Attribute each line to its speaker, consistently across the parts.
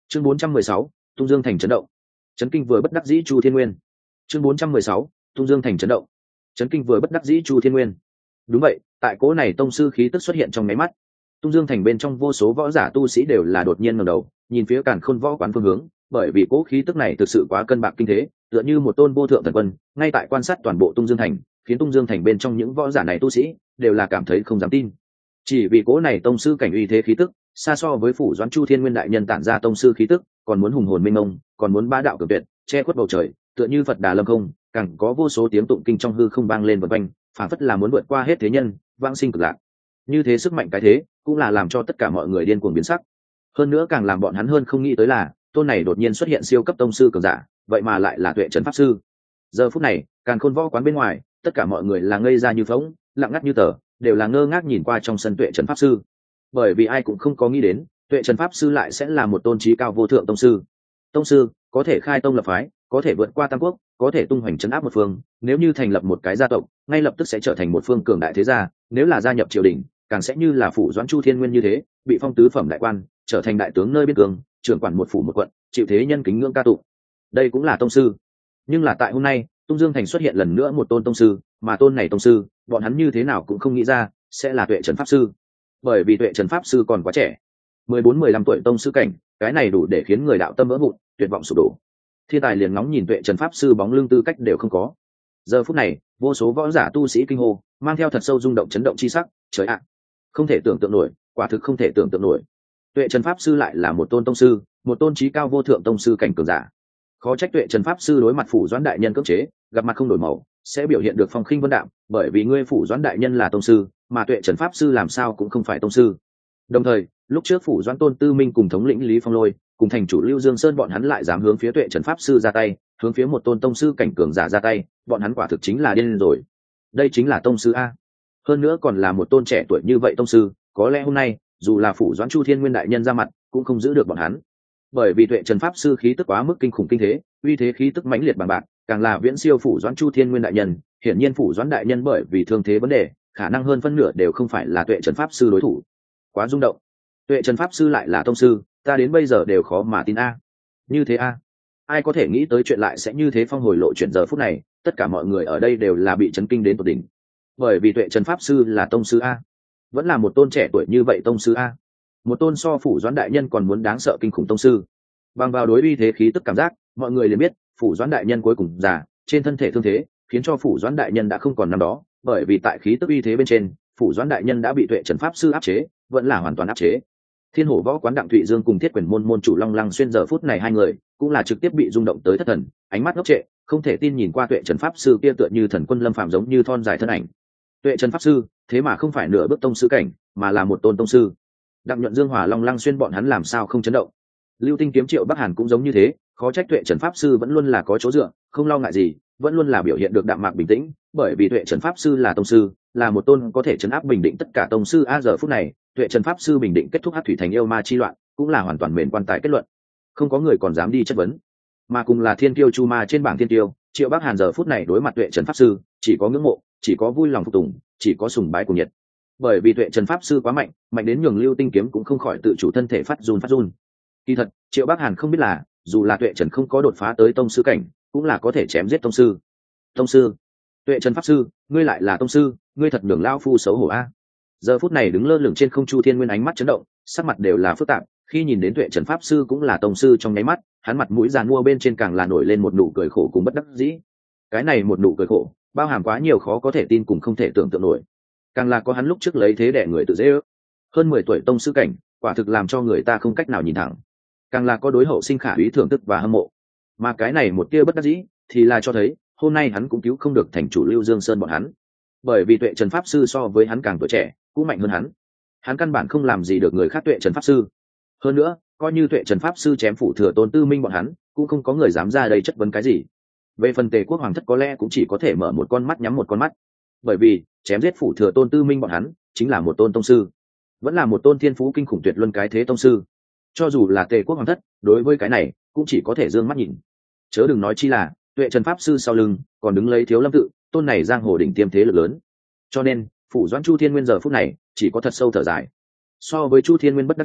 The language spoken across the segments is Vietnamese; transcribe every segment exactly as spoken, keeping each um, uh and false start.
Speaker 1: chương bốn trăm mười sáu, tung dương thành chấn động. Chấn kinh vừa bất đắc dĩ Chu Thiên Nguyên. chương bốn trăm mười sáu, tung dương thành chấn động. Chấn kinh vừa bất đắc dĩ Chu Thiên Nguyên. Đúng vậy, tại cỗ này tông sư khí tức xuất hiện trong máy mắt, tung dương thành bên trong vô số võ giả tu sĩ đều là đột nhiên ngẩng đầu nhìn phía Càn Khôn võ quán phương hướng, bởi vì cỗ khí tức này thực sự quá cân bạc kinh thế, tựa như một tôn vô thượng thần quân ngay tại quan sát toàn bộ tung dương thành, khiến tung dương thành bên trong những võ giả này tu sĩ đều là cảm thấy không dám tin. Chỉ vì cỗ này tông sư cảnh uy thế khí tức xa so với phủ doãn Chu Thiên Nguyên đại nhân tản ra tông sư khí tức còn muốn hùng hồn mênh mông, còn muốn bá đạo cường tuyệt, che khuất bầu trời, tựa như Phật đà lâm không, càng có vô số tiếng tụng kinh trong hư không vang lên vần quanh, phản phất là muốn vượt qua hết thế nhân, vãng sinh cực lạc. Như thế sức mạnh cái thế cũng là làm cho tất cả mọi người điên cuồng biến sắc. Hơn nữa càng làm bọn hắn hơn không nghĩ tới là tôn này đột nhiên xuất hiện siêu cấp tông sư cường giả, vậy mà lại là Tuệ Trấn pháp sư. Giờ phút này, Càn Khôn võ quán bên ngoài, tất cả mọi người là ngây ra như phỗng, lặng ngắt như tờ, đều là ngơ ngác nhìn qua trong sân Tuệ Trấn pháp sư. Bởi vì ai cũng không có nghĩ đến, Tuệ Trấn pháp sư lại sẽ là một tôn trí cao vô thượng tông sư. Tông sư có thể khai tông lập phái, có thể vượt qua tam quốc, có thể tung hoành trấn áp một phương, nếu như thành lập một cái gia tộc, ngay lập tức sẽ trở thành một phương cường đại thế gia, nếu là gia nhập triều đình, càng sẽ như là phủ doãn Chu Thiên Nguyên như thế, bị phong tứ phẩm đại quan, trở thành đại tướng nơi biên cương, trưởng quản một phủ một quận, chịu thế nhân kính ngưỡng ca tụng. Đây cũng là tông sư. Nhưng là tại hôm nay, Tung Dương thành xuất hiện lần nữa một tôn tông sư, mà tôn này tông sư, bọn hắn như thế nào cũng không nghĩ ra sẽ là Tuệ Trấn pháp sư. Bởi vì Tuệ Trấn pháp sư còn quá trẻ, mười bốn mười lăm tuổi tông sư cảnh, cái này đủ để khiến người đạo tâm vỡ vụn, tuyệt vọng sụp đổ. Thiên tài liền ngóng nhìn Tuệ Trấn pháp sư bóng lưng tư cách đều không có. Giờ phút này, vô số võ giả tu sĩ kinh hô, mang theo thật sâu rung động chấn động chi sắc, trời ạ, không thể tưởng tượng nổi, quả thực không thể tưởng tượng nổi. Tuệ Trấn pháp sư lại là một tôn tông sư, một tôn trí cao vô thượng tông sư cảnh cường giả. Khó trách Tuệ Trấn pháp sư đối mặt phủ doãn đại nhân cưỡng chế, gặp mặt không đổi màu, sẽ biểu hiện được phong khinh vân đạm, bởi vì ngươi phủ doãn đại nhân là tông sư, mà Tuệ Trấn pháp sư làm sao cũng không phải tông sư. Đồng thời, lúc trước phủ doãn Tôn Tư Minh cùng thống lĩnh Lý Phong Lôi, cùng thành chủ Lưu Dương Sơn bọn hắn lại dám hướng phía Tuệ Trấn pháp sư ra tay, hướng phía một tôn tông sư cảnh cường giả ra tay, bọn hắn quả thực chính là điên rồi. Đây chính là tông sư a. Hơn nữa còn là một tôn trẻ tuổi như vậy tông sư, có lẽ hôm nay, dù là phủ doãn Chu Thiên Nguyên đại nhân ra mặt, cũng không giữ được bọn hắn. Bởi vì Tuệ Trấn pháp sư khí tức quá mức kinh khủng kinh thế, uy thế khí tức mãnh liệt bằng bạc, càng là viễn siêu phủ doãn Chu Thiên Nguyên đại nhân, hiển nhiên phủ doãn đại nhân bởi vì thương thế vấn đề, khả năng hơn phân nửa đều không phải là Tuệ Trấn pháp sư đối thủ. Quá rung động. Tuệ Trấn pháp sư lại là tông sư, ta đến bây giờ đều khó mà tin a. Như thế a? Ai có thể nghĩ tới chuyện lại sẽ như thế phong hồi lộ chuyện giờ phút này, tất cả mọi người ở đây đều là bị chấn kinh đến tột đỉnh. Bởi vì Tuệ Trấn pháp sư là tông sư a, vẫn là một tôn trẻ tuổi như vậy tông sư a, một tôn so phủ doãn đại nhân còn muốn đáng sợ kinh khủng tông sư. Bằng vào đối uy thế khí tức cảm giác, mọi người liền biết phủ doãn đại nhân cuối cùng già, trên thân thể thương thế khiến cho phủ doãn đại nhân đã không còn năm đó, bởi vì tại khí tức uy thế bên trên, phủ doãn đại nhân đã bị Tuệ Trấn pháp sư áp chế, vẫn là hoàn toàn áp chế. Thiên Hổ võ quán Đặng Thụy Dương cùng Thiết Quyền môn môn chủ Long Lăng Xuyên giờ phút này hai người cũng là trực tiếp bị rung động tới thất thần, ánh mắt ngốc trệ, không thể tin nhìn qua Tuệ Trấn pháp sư kia tựa như thần quân lâm phàm giống như thon dài thân ảnh. Tuệ Trấn pháp sư, thế mà không phải nửa bước tông sư cảnh, mà là một tôn tông sư. Đặng Nhuận Dương Hòa Long Lăng Xuyên bọn hắn làm sao không chấn động. Lưu Tinh Kiếm Triệu Bắc Hàn cũng giống như thế, khó trách Tuệ Trấn pháp sư vẫn luôn là có chỗ dựa, không lo ngại gì, vẫn luôn là biểu hiện được đạm mạc bình tĩnh, bởi vì Tuệ Trấn pháp sư là tông sư, là một tôn có thể trấn áp bình định tất cả tông sư. A giờ phút này, Tuệ Trấn pháp sư bình định kết thúc Hắc Thủy Thành yêu ma chi loạn, cũng là hoàn toàn mền quan tài kết luận, không có người còn dám đi chất vấn. Mà cùng là thiên tiêu chu ma trên bảng thiên tiêu, Triệu Bắc Hàn giờ phút này đối mặt Tuệ Trấn pháp sư, chỉ có ngưỡng mộ, chỉ có vui lòng phục tùng, chỉ có sùng bái cùng nhiệt. Bởi vì Tuệ Trấn pháp sư quá mạnh, mạnh đến nhường Lưu Tinh Kiếm cũng không khỏi tự chủ thân thể phát run phát run. Kỳ thật, Triệu Bắc Hàn không biết là, dù là Tuệ Trấn không có đột phá tới tông sư cảnh, cũng là có thể chém giết tông sư. Tông sư, Tuệ Trấn pháp sư, ngươi lại là tông sư, ngươi thật nhường lão phu xấu hổ a. Giờ phút này đứng lơ lửng trên không Chu Thiên Nguyên ánh mắt chấn động, sắc mặt đều là phức tạp, khi nhìn đến Tuệ Trấn pháp sư cũng là tông sư trong nháy mắt, hắn mặt mũi giàn mua bên trên càng là nổi lên một nụ cười khổ cùng bất đắc dĩ. Cái này một nụ cười khổ, bao hàm quá nhiều khó có thể tin cùng không thể tưởng tượng nổi. Càng là có hắn lúc trước lấy thế đẻ người tự dễ ước. Hơn mười tuổi tông sư cảnh, quả thực làm cho người ta không cách nào nhìn thẳng. Càng là có đối hậu sinh khả úy thưởng thức và hâm mộ. Mà cái này một tia bất đắc dĩ, thì là cho thấy, hôm nay hắn cũng cứu không được thành chủ Lưu Dương Sơn bọn hắn. Bởi vì Tuệ Trấn pháp sư so với hắn càng tuổi trẻ, cũng mạnh hơn hắn. Hắn căn bản không làm gì được người khác Tuệ Trấn pháp sư. Hơn nữa, coi như Tuệ Trấn pháp sư chém phủ thừa Tôn Tư Minh bọn hắn, cũng không có người dám ra đây chất vấn cái gì. Về phần Tề Quốc hoàng thất có lẽ cũng chỉ có thể mở một con mắt nhắm một con mắt. Bởi vì, chém giết phủ thừa Tôn Tư Minh bọn hắn, chính là một tôn tông sư, vẫn là một tôn thiên phú kinh khủng tuyệt luân cái thế tông sư. Cho dù là Tề Quốc hoàng thất, đối với cái này, cũng chỉ có thể dương mắt nhìn. Chớ đừng nói chi là, Tuệ Trấn pháp sư sau lưng, còn đứng lấy Thiếu Lâm tự, tôn này giang hồ đỉnh tiêm thế lực lớn. Cho nên, phủ doãn Chu Thiên Nguyên giờ phút này, chỉ có thật sâu thở dài. So với Chu Thiên Nguyên bất đắc dĩ,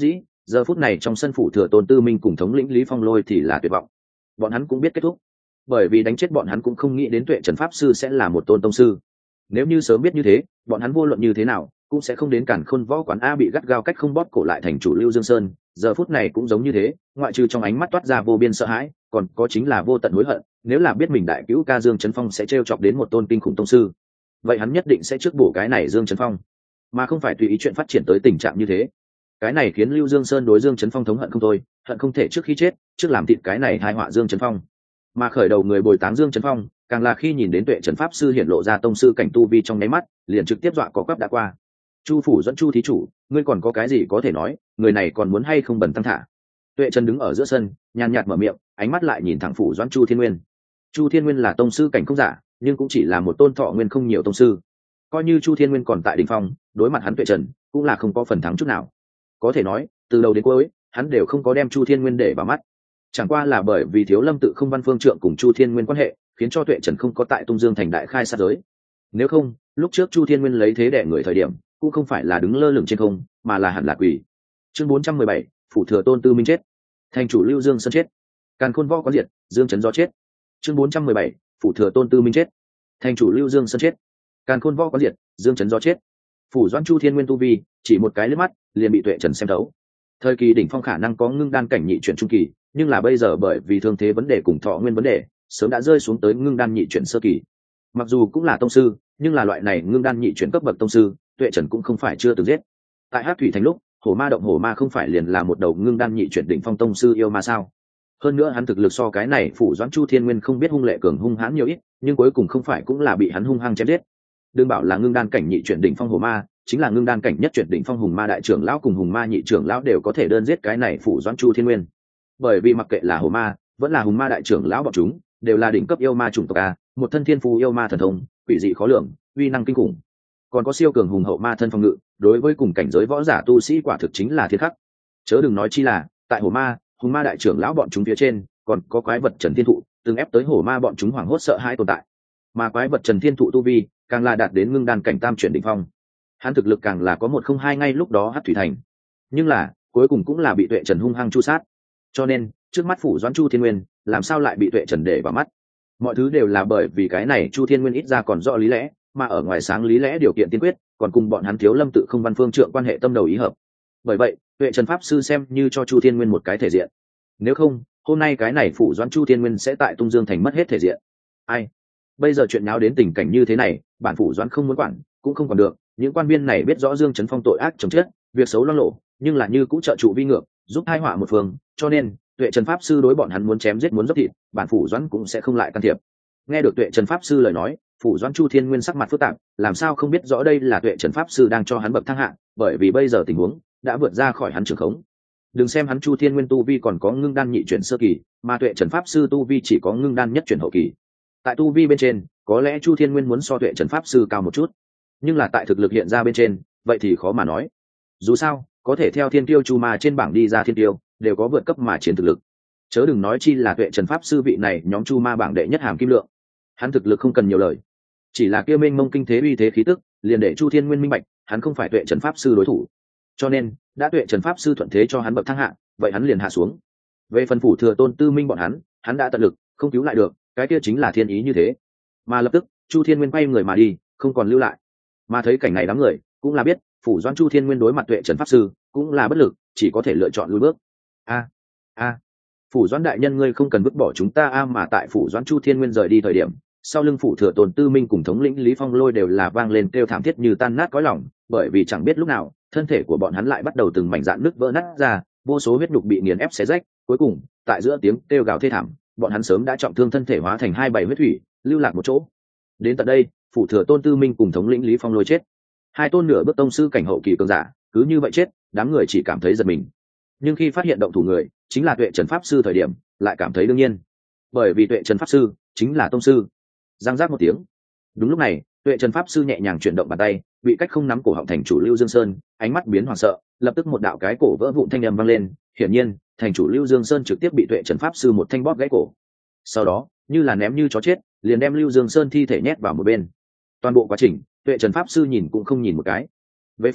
Speaker 1: giờ phút này trong sân phủ thừa tôn tư minh cùng thống lĩnh lý phong lôi thì là tuyệt vọng. Bọn hắn cũng biết kết thúc, bởi vì đánh chết bọn hắn cũng không nghĩ đến tuệ trần pháp sư sẽ là một tôn tông sư. Nếu như sớm biết như thế, bọn hắn vô luận như thế nào cũng sẽ không đến cản khôn võ quán a bị gắt gao cách không bóp cổ lại thành chủ Lưu Dương Sơn. Giờ phút này cũng giống như thế, ngoại trừ trong ánh mắt toát ra vô biên sợ hãi, còn có chính là vô tận hối hận. Nếu là biết mình đại cứu ca Dương Chấn Phong sẽ trêu chọc đến một tôn kinh khủng tông sư, vậy hắn nhất định sẽ trước bổ cái này Dương Chấn Phong, mà không phải tùy ý chuyện phát triển tới tình trạng như thế. Cái này khiến Lưu Dương Sơn đối Dương Chấn Phong thống hận không thôi, hận không thể trước khi chết trước làm thịt cái này hai họa Dương Chấn Phong. Mà khởi đầu người bồi táng Dương Chấn Phong càng là khi nhìn đến tuệ trần pháp sư hiện lộ ra tông sư cảnh tu vi trong nháy mắt, liền trực tiếp dọa có quắp đã qua. Chu phủ dẫn Chu thí chủ, ngươi còn có cái gì có thể nói, người này còn muốn hay không bẩn tăng thả. Tuệ trần đứng ở giữa sân nhàn nhạt mở miệng, ánh mắt lại nhìn thẳng phủ doãn Chu Thiên Nguyên. Chu Thiên Nguyên là tông sư cảnh không giả, nhưng cũng chỉ là một tôn thọ nguyên không nhiều tông sư. Coi như Chu Thiên Nguyên còn tại đỉnh phong, đối mặt hắn Tuệ Trần cũng là không có phần thắng chút nào. Có thể nói từ đầu đến cuối hắn đều không có đem Chu Thiên Nguyên để vào mắt, chẳng qua là bởi vì thiếu lâm tự không văn phương trượng cùng Chu Thiên Nguyên quan hệ, khiến cho Tuệ Trần không có tại Tung Dương thành đại khai sát giới. Nếu không, lúc trước Chu Thiên Nguyên lấy thế đẻ người thời điểm cũng không phải là đứng lơ lửng trên không, mà là hẳn là quỷ. Chương bốn trăm mười bảy, phủ thừa tôn tư minh chết, thành chủ Lưu Dương Sơn chết, càn khôn võ có diệt, Dương Chấn do chết. Chương bốn trăm mười bảy, phủ thừa tôn tư minh chết, thành chủ Lưu Dương Sơn chết, càn khôn võ có diệt, Dương Chấn do chết. Phủ doãn Chu Thiên Nguyên tu vi chỉ một cái liếc mắt liền bị Tuệ Trần xem thấu. Thời kỳ đỉnh phong khả năng có ngưng đan cảnh nhị chuyển trung kỳ, nhưng là bây giờ bởi vì thương thế vấn đề cùng thọ nguyên vấn đề, sớm đã rơi xuống tới ngưng đan nhị chuyển sơ kỳ. Mặc dù cũng là tông sư, nhưng là loại này ngưng đan nhị chuyển cấp bậc tông sư, Tuệ Trần cũng không phải chưa từng giết. Tại Hắc Thủy Thành lúc, Hổ Ma động Hổ Ma không phải liền là một đầu ngưng đan nhị chuyển đỉnh phong tông sư yêu ma sao? Hơn nữa hắn thực lực so cái này phủ doãn Chu Thiên Nguyên không biết hung lệ cường hung hãn nhiều ít, nhưng cuối cùng không phải cũng là bị hắn hung hăng chém giết. Đừng bảo là ngưng đan cảnh nhị chuyển đỉnh phong Hổ Ma, chính là ngưng đan cảnh nhất chuyển đỉnh phong Hùng Ma đại trưởng lão cùng Hùng Ma nhị trưởng lão đều có thể đơn giết cái này phủ doãn Chu Thiên Nguyên. Bởi vì mặc kệ là Hổ Ma, vẫn là Hùng Ma đại trưởng lão bọn chúng, đều là đỉnh cấp yêu ma chủng tộc a, một thân thiên phú yêu ma thần thông, quỷ dị khó lường, uy năng kinh khủng. Còn có siêu cường hùng hậu ma thân phòng ngự, đối với cùng cảnh giới võ giả tu sĩ quả thực chính là thiên khắc. Chớ đừng nói chi là, tại Hổ Ma, Hùng Ma đại trưởng lão bọn chúng phía trên, còn có quái vật Trần Thiên Thụ, từng ép tới Hổ Ma bọn chúng hoảng hốt sợ hãi tồn tại. Mà quái vật Trần Thiên Thụ tu vi, càng là đạt đến ngưng đan cảnh tam chuyển đỉnh phong. Hắn thực lực càng là có một không hai ngay lúc đó Hắc Thủy Thành. Nhưng là, cuối cùng cũng là bị Tuệ Trần hung hăng chu sát. Cho nên, trước mắt phủ doãn Chu Thiên Nguyên, làm sao lại bị Tuệ Trần để vào mắt? Mọi thứ đều là bởi vì cái này Chu Thiên Nguyên ít ra còn rõ lý lẽ, mà ở ngoài sáng lý lẽ điều kiện tiên quyết, còn cùng bọn hắn thiếu lâm tự không văn phương trượng quan hệ tâm đầu ý hợp. Bởi vậy, Tuệ Trần pháp sư xem như cho Chu Thiên Nguyên một cái thể diện. Nếu không, hôm nay cái này phủ doãn Chu Thiên Nguyên sẽ tại Tung Dương thành mất hết thể diện. Ai? Bây giờ chuyện nháo đến tình cảnh như thế này, bản phủ doãn không muốn quản, cũng không còn được. Những quan viên này biết rõ Dương Chấn Phong tội ác chồng chết, việc xấu loang lộ, nhưng là như cũng trợ trụ vi ngược, giúp hai họa một phương, cho nên Tuệ Trần pháp sư đối bọn hắn muốn chém giết muốn dốc thịt, bản phủ doãn cũng sẽ không lại can thiệp. Nghe được Tuệ Trần pháp sư lời nói, phủ doãn Chu Thiên Nguyên sắc mặt phức tạp, làm sao không biết rõ đây là Tuệ Trần pháp sư đang cho hắn bậc thang hạng, bởi vì bây giờ tình huống đã vượt ra khỏi hắn trường khống. Đừng xem hắn Chu Thiên Nguyên tu vi còn có ngưng đan nhị chuyển sơ kỳ, mà Tuệ Trần pháp sư tu vi chỉ có ngưng đan nhất chuyển hậu kỳ. Tại tu vi bên trên, có lẽ Chu Thiên Nguyên muốn so Tuệ Trần pháp sư cao một chút, nhưng là tại thực lực hiện ra bên trên, vậy thì khó mà nói. Dù sao, có thể theo thiên tiêu Chu Ma trên bảng đi ra thiên tiêu, đều có vượt cấp mà chiến thực lực. Chớ đừng nói chi là Tuệ Trần pháp sư vị này nhóm Chu Ma bảng đệ nhất Hàm Kim Lượng. Hắn thực lực không cần nhiều lời, chỉ là kia mênh mông kinh thế uy thế khí tức, liền để Chu Thiên Nguyên minh bạch, hắn không phải Tuệ Trần pháp sư đối thủ. Cho nên, đã Tuệ Trần pháp sư thuận thế cho hắn bậc thang hạ, vậy hắn liền hạ xuống. Về phần phủ thừa tôn tư minh bọn hắn, hắn đã tận lực, không cứu lại được, cái kia chính là thiên ý như thế. Mà lập tức, Chu Thiên Nguyên quay người mà đi, không còn lưu lại. Mà thấy cảnh này đám người cũng là biết, phủ doãn Chu Thiên Nguyên đối mặt Tuệ Trần pháp sư cũng là bất lực, chỉ có thể lựa chọn lùi bước. A a, phủ doãn đại nhân ngươi không cần vứt bỏ chúng ta a. Mà tại phủ doãn Chu Thiên Nguyên rời đi thời điểm, sau lưng phủ thừa tôn tư minh cùng thống lĩnh Lý Phong Lôi đều là vang lên kêu thảm thiết như tan nát cõi lòng, bởi vì chẳng biết lúc nào thân thể của bọn hắn lại bắt đầu từng mảnh dạn nứt vỡ nát ra, vô số huyết nhục bị nghiền ép xé rách. Cuối cùng, tại giữa tiếng kêu gào thê thảm, bọn hắn sớm đã trọng thương thân thể hóa thành hai bảy huyết thủy, lưu lạc một chỗ. Đến tận đây, phủ thừa tôn tư minh cùng thống lĩnh Lý Phong Lôi chết. Hai tôn nửa bước tông sư cảnh hậu kỳ cường giả, cứ như vậy chết, đám người chỉ cảm thấy giật mình. Nhưng khi phát hiện động thủ người chính là Tuệ Trần pháp sư thời điểm, lại cảm thấy đương nhiên, bởi vì Tuệ Trần pháp sư chính là tông sư. Giang giác một tiếng. Đúng lúc này, Tuệ Trần pháp sư nhẹ nhàng chuyển động bàn tay, bị cách không nắm cổ họng thành chủ Lưu Dương Sơn, ánh mắt biến hoảng sợ, lập tức một đạo cái cổ vỡ vụn thanh âm vang lên, hiển nhiên, thành chủ Lưu Dương Sơn trực tiếp bị Tuệ Trần pháp sư một thanh bóp gãy cổ. Sau đó, như là ném như chó chết, liền đem Lưu Dương Sơn thi thể nhét vào một bên. Toàn bộ quá trình, Tuệ Trần pháp sư nhìn cũng không nhìn một cái. Về phần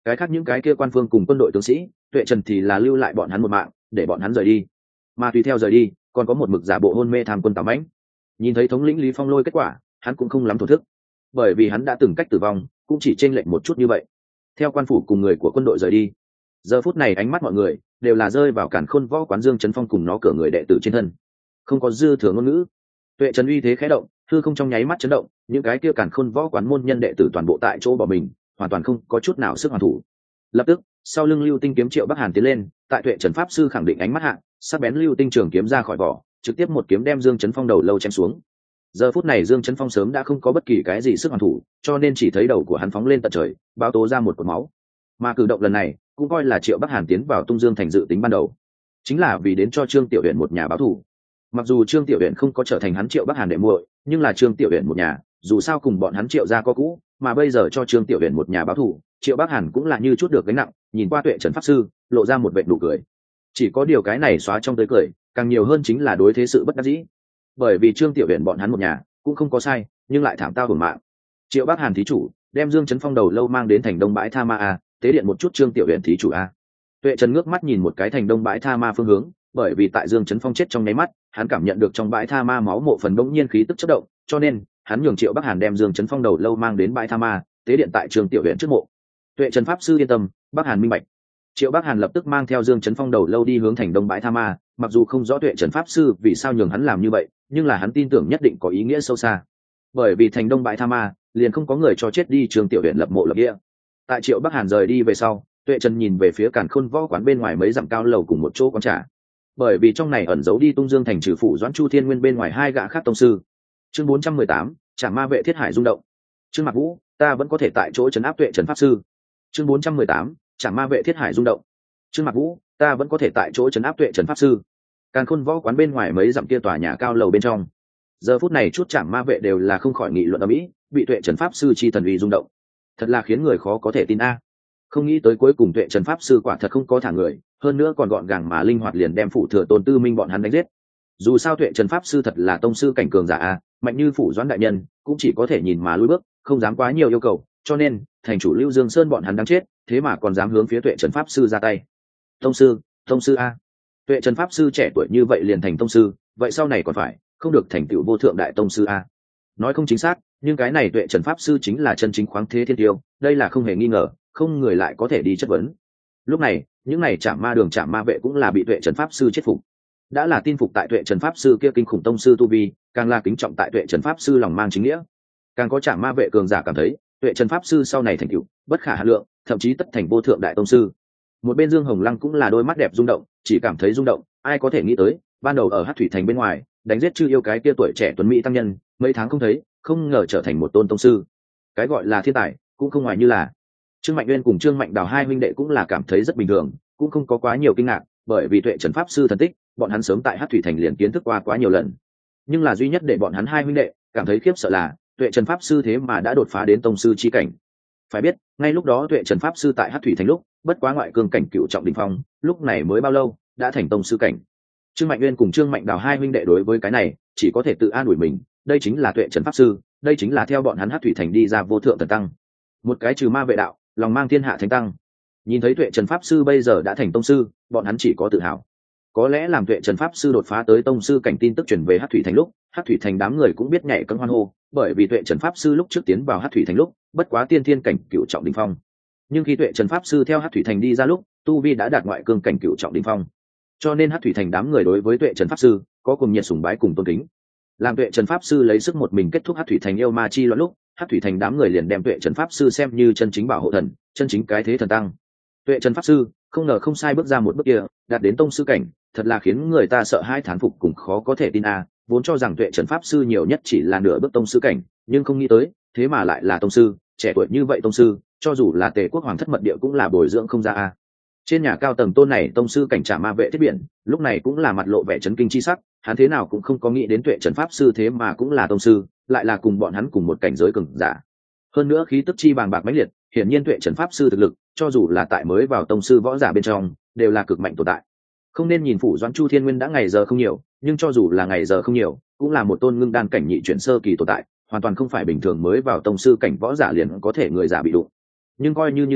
Speaker 1: cái khác những cái kia quan phương cùng quân đội tướng sĩ, Tuệ Trần thì là lưu lại bọn hắn một mạng, để bọn hắn rời đi. Mà tùy theo rời đi, còn có một mực giả bộ hôn mê tham quân Tào Mãnh. Nhìn thấy thống lĩnh Lý Phong Lôi kết quả, hắn cũng không lắm thổ thức, bởi vì hắn đã từng cách tử vong, cũng chỉ chênh lệch một chút như vậy. Theo quan phủ cùng người của quân đội rời đi, giờ phút này ánh mắt mọi người đều là rơi vào Càn Khôn Võ quán Dương Chấn Phong cùng nó cửa người đệ tử trên thân, không có dư thừa ngôn ngữ. Tuệ Trần uy thế khẽ động, hư không trong nháy mắt chấn động, những cái kia Càn Khôn Võ quán môn nhân đệ tử toàn bộ tại chỗ bỏ mình, hoàn toàn không có chút nào sức hoàn thủ. Lập tức, sau lưng Lưu Tinh kiếm Triệu Bắc Hàn tiến lên, tại Tuệ Trần pháp sư khẳng định ánh mắt hạ, sắc bén Lưu Tinh trường kiếm ra khỏi vỏ, trực tiếp một kiếm đem Dương Chấn Phong đầu lâu chém xuống. Giờ phút này Dương Chấn Phong sớm đã không có bất kỳ cái gì sức hoàn thủ, cho nên chỉ thấy đầu của hắn phóng lên tận trời, báo tố ra một cột máu. Mà cử động lần này cũng coi là Triệu Bắc Hàn tiến vào Tung Dương thành dự tính ban đầu, chính là vì đến cho Trương Tiểu Uyển một nhà báo thù. Mặc dù Trương Tiểu Uyển không có trở thành hắn Triệu Bắc Hàn đệ muội, nhưng là Trương Tiểu Uyển một nhà, dù sao cùng bọn hắn Triệu gia có cũ, mà bây giờ cho Trương Tiểu Uyển một nhà báo thù, Triệu Bắc Hàn cũng là như chút được gánh nặng, nhìn qua Tuệ Trần pháp sư, lộ ra một vệt nụ cười. Chỉ có điều cái này xóa trong tới cười, càng nhiều hơn chính là đối thế sự bất đắc dĩ. Bởi vì Trương Tiểu Uyển bọn hắn một nhà cũng không có sai, nhưng lại thảm tao hưởng mạng. Triệu Bắc Hàn thí chủ đem Dương Chấn Phong đầu lâu mang đến thành Đông Bãi Tha Ma a, tế điện một chút Trương Tiểu Uyển thí chủ a. Tuệ Trần ngước mắt nhìn một cái thành Đông Bãi Tha Ma phương hướng, bởi vì tại Dương Chấn Phong chết trong nháy mắt, hắn cảm nhận được trong bãi Tha Ma máu mộ phần bỗng nhiên khí tức chớp động, cho nên hắn nhường Triệu Bắc Hàn đem Dương Chấn Phong đầu lâu mang đến bãi Tha Ma, tế điện tại Trương Tiểu Uyển trước mộ. Tuệ Trần pháp sư yên tâm, Bắc Hàn minh bạch. Triệu Bắc Hàn lập tức mang theo Dương Chấn Phong đầu lâu đi hướng thành Đông Bãi Tha Ma, mặc dù không rõ Tuệ Trần pháp sư vì sao nhường hắn làm như vậy, nhưng là hắn tin tưởng nhất định có ý nghĩa sâu xa. Bởi vì thành Đông Bãi Tha Ma, liền không có người cho chết đi Trương Tiểu Uyển lập mộ lập địa. Tại Triệu Bắc Hàn rời đi về sau, Tuệ Trần nhìn về phía Càn Khôn Võ quán bên ngoài mấy dặm cao lầu cùng một chỗ quán trà. Bởi vì trong này ẩn giấu đi Tung Dương thành trừ phủ Doãn Chu Thiên Nguyên bên ngoài hai gã khác tông sư. Chương bốn trăm mười tám, Trảm Ma vệ Thiết Hải rung động. Trương Mặc Vũ, ta vẫn có thể tại chỗ trấn áp Tuệ Trần pháp sư. Chương bốn trăm mười tám, Trảm Ma vệ Thiết Hải rung động. Trương Mặc Vũ, ta vẫn có thể tại chỗ trấn áp Tuệ Trần pháp sư. Càn Khôn Võ quán bên ngoài mấy dặm kia tòa nhà cao lầu bên trong, giờ phút này chút Trảm Ma vệ đều là không khỏi nghị luận ầm ĩ, bị Tuệ Trần pháp sư chi thần uy rung động, thật là khiến người khó có thể tin a. Không nghĩ tới cuối cùng Tuệ Trần pháp sư quả thật không có thả người, hơn nữa còn gọn gàng mà linh hoạt liền đem phủ thừa Tôn Tư Minh bọn hắn đánh giết. Dù sao Tuệ Trần pháp sư thật là tông sư cảnh cường giả a, mạnh như phủ Doãn đại nhân cũng chỉ có thể nhìn mà lùi bước, không dám quá nhiều yêu cầu, cho nên thành chủ Lưu Dương Sơn bọn hắn đáng chết, thế mà còn dám hướng phía Tuệ Trần pháp sư ra tay. Tông sư, tông sư a. Tuệ Trần pháp sư trẻ tuổi như vậy liền thành tông sư, vậy sau này còn phải không được thành tựu vô thượng đại tông sư a. Nói không chính xác, nhưng cái này Tuệ Trần pháp sư chính là chân chính khoáng thế thiên tiêu, đây là không hề nghi ngờ, không người lại có thể đi chất vấn. Lúc này những này Trảm Ma đường Trảm Ma vệ cũng là bị Tuệ Trần pháp sư chết phục, đã là tin phục tại Tuệ Trần pháp sư kia kinh khủng tông sư tu vi, càng là kính trọng tại Tuệ Trần pháp sư lòng mang chính nghĩa. Càng có Trảm Ma vệ cường giả cảm thấy Tuệ Trần pháp sư sau này thành tựu bất khả hạn lượng, thậm chí tất thành vô thượng đại tông sư. Một bên Dương Hồng Lăng cũng là đôi mắt đẹp rung động, chỉ cảm thấy rung động, ai có thể nghĩ tới ban đầu ở Hắc Thủy thành bên ngoài đánh giết chư yêu cái kia tuổi trẻ tuấn mỹ tăng nhân, mấy tháng không thấy không ngờ trở thành một tôn tông sư. Cái gọi là thiên tài cũng không ngoài như là. Trương Mạnh Uyên cùng Trương Mạnh Đào hai huynh đệ cũng là cảm thấy rất bình thường, cũng không có quá nhiều kinh ngạc, bởi vì Tuệ Trần pháp sư thần tích bọn hắn sớm tại Hắc Thủy thành liền kiến thức qua quá nhiều lần. Nhưng là duy nhất để bọn hắn hai huynh đệ cảm thấy khiếp sợ là Tuệ Trần pháp sư thế mà đã đột phá đến tông sư chi cảnh. Phải biết ngay lúc đó Tuệ Trần pháp sư tại Hắc Thủy thành lúc bất quá ngoại cương cảnh cựu trọng đỉnh phong, lúc này mới bao lâu đã thành tông sư cảnh. Trương Mạnh Uyên cùng Trương Mạnh Đào hai huynh đệ đối với cái này chỉ có thể tự an ủi mình, đây chính là Tuệ Trần pháp sư, đây chính là theo bọn hắn Hắc Thủy thành đi ra vô thượng thần tăng, một cái trừ ma vệ đạo lòng mang thiên hạ thánh tăng. Nhìn thấy Tuệ Trần pháp sư bây giờ đã thành tông sư, bọn hắn chỉ có tự hào. Có lẽ làm Tuệ Trần pháp sư đột phá tới tông sư cảnh tin tức truyền về Hắc Thủy thành lúc, Hắc Thủy thành đám người cũng biết nhảy cẫng hoan hô, bởi vì Tuệ Trần pháp sư lúc trước tiến vào Hắc Thủy thành lúc bất quá tiên thiên cảnh cựu trọng đỉnh phong, nhưng khi Tuệ Trần pháp sư theo Hắc Thủy thành đi ra lúc tu vi đã đạt ngoại cương cảnh cựu trọng đỉnh phong, cho nên Hắc Thủy thành đám người đối với Tuệ Trần pháp sư có cùng nhiệt sùng bái cùng tôn kính. Làm Tuệ Trần pháp sư lấy sức một mình kết thúc Hắc Thủy thành yêu ma chi loạn lúc, Hắc Thủy thành đám người liền đem Tuệ Trần pháp sư xem như chân chính bảo hộ thần, chân chính cái thế thần tăng. Tuệ Trần pháp sư không ngờ không sai bước ra một bước kia, đạt đến tông sư cảnh, thật là khiến người ta sợ hai thán phục cùng khó có thể tin a. Vốn cho rằng Tuệ Trần pháp sư nhiều nhất chỉ là nửa bước tông sư cảnh, nhưng không nghĩ tới thế mà lại là tông sư, trẻ tuổi như vậy tông sư, cho dù là Tề quốc hoàng thất mật địa cũng là bồi dưỡng không ra a. Trên nhà cao tầng tôn này tông sư cảnh Trảm Ma vệ Thiết Biển, lúc này cũng là mặt lộ vẻ chấn kinh chi sắc, hắn thế nào cũng không có nghĩ đến Tuệ Trần pháp sư thế mà cũng là tông sư, lại là cùng bọn hắn cùng một cảnh giới cường giả. Hơn nữa khí tức chi bàng bạc mãnh liệt, hiển nhiên Tuệ Trần pháp sư thực lực, cho dù là tại mới vào tông sư võ giả bên trong, đều là cực mạnh tồn tại. Không nên nhìn phủ Doãn Chu Thiên Nguyên đã ngày giờ không nhiều, nhưng cho dù là ngày giờ không nhiều, cũng là một tôn ngưng đan cảnh nhị chuyển sơ kỳ tồn tại, hoàn toàn không phải bình thường mới vào tông sư cảnh võ giả liền có thể người giả bị đụng. Nhưng coi như như thế,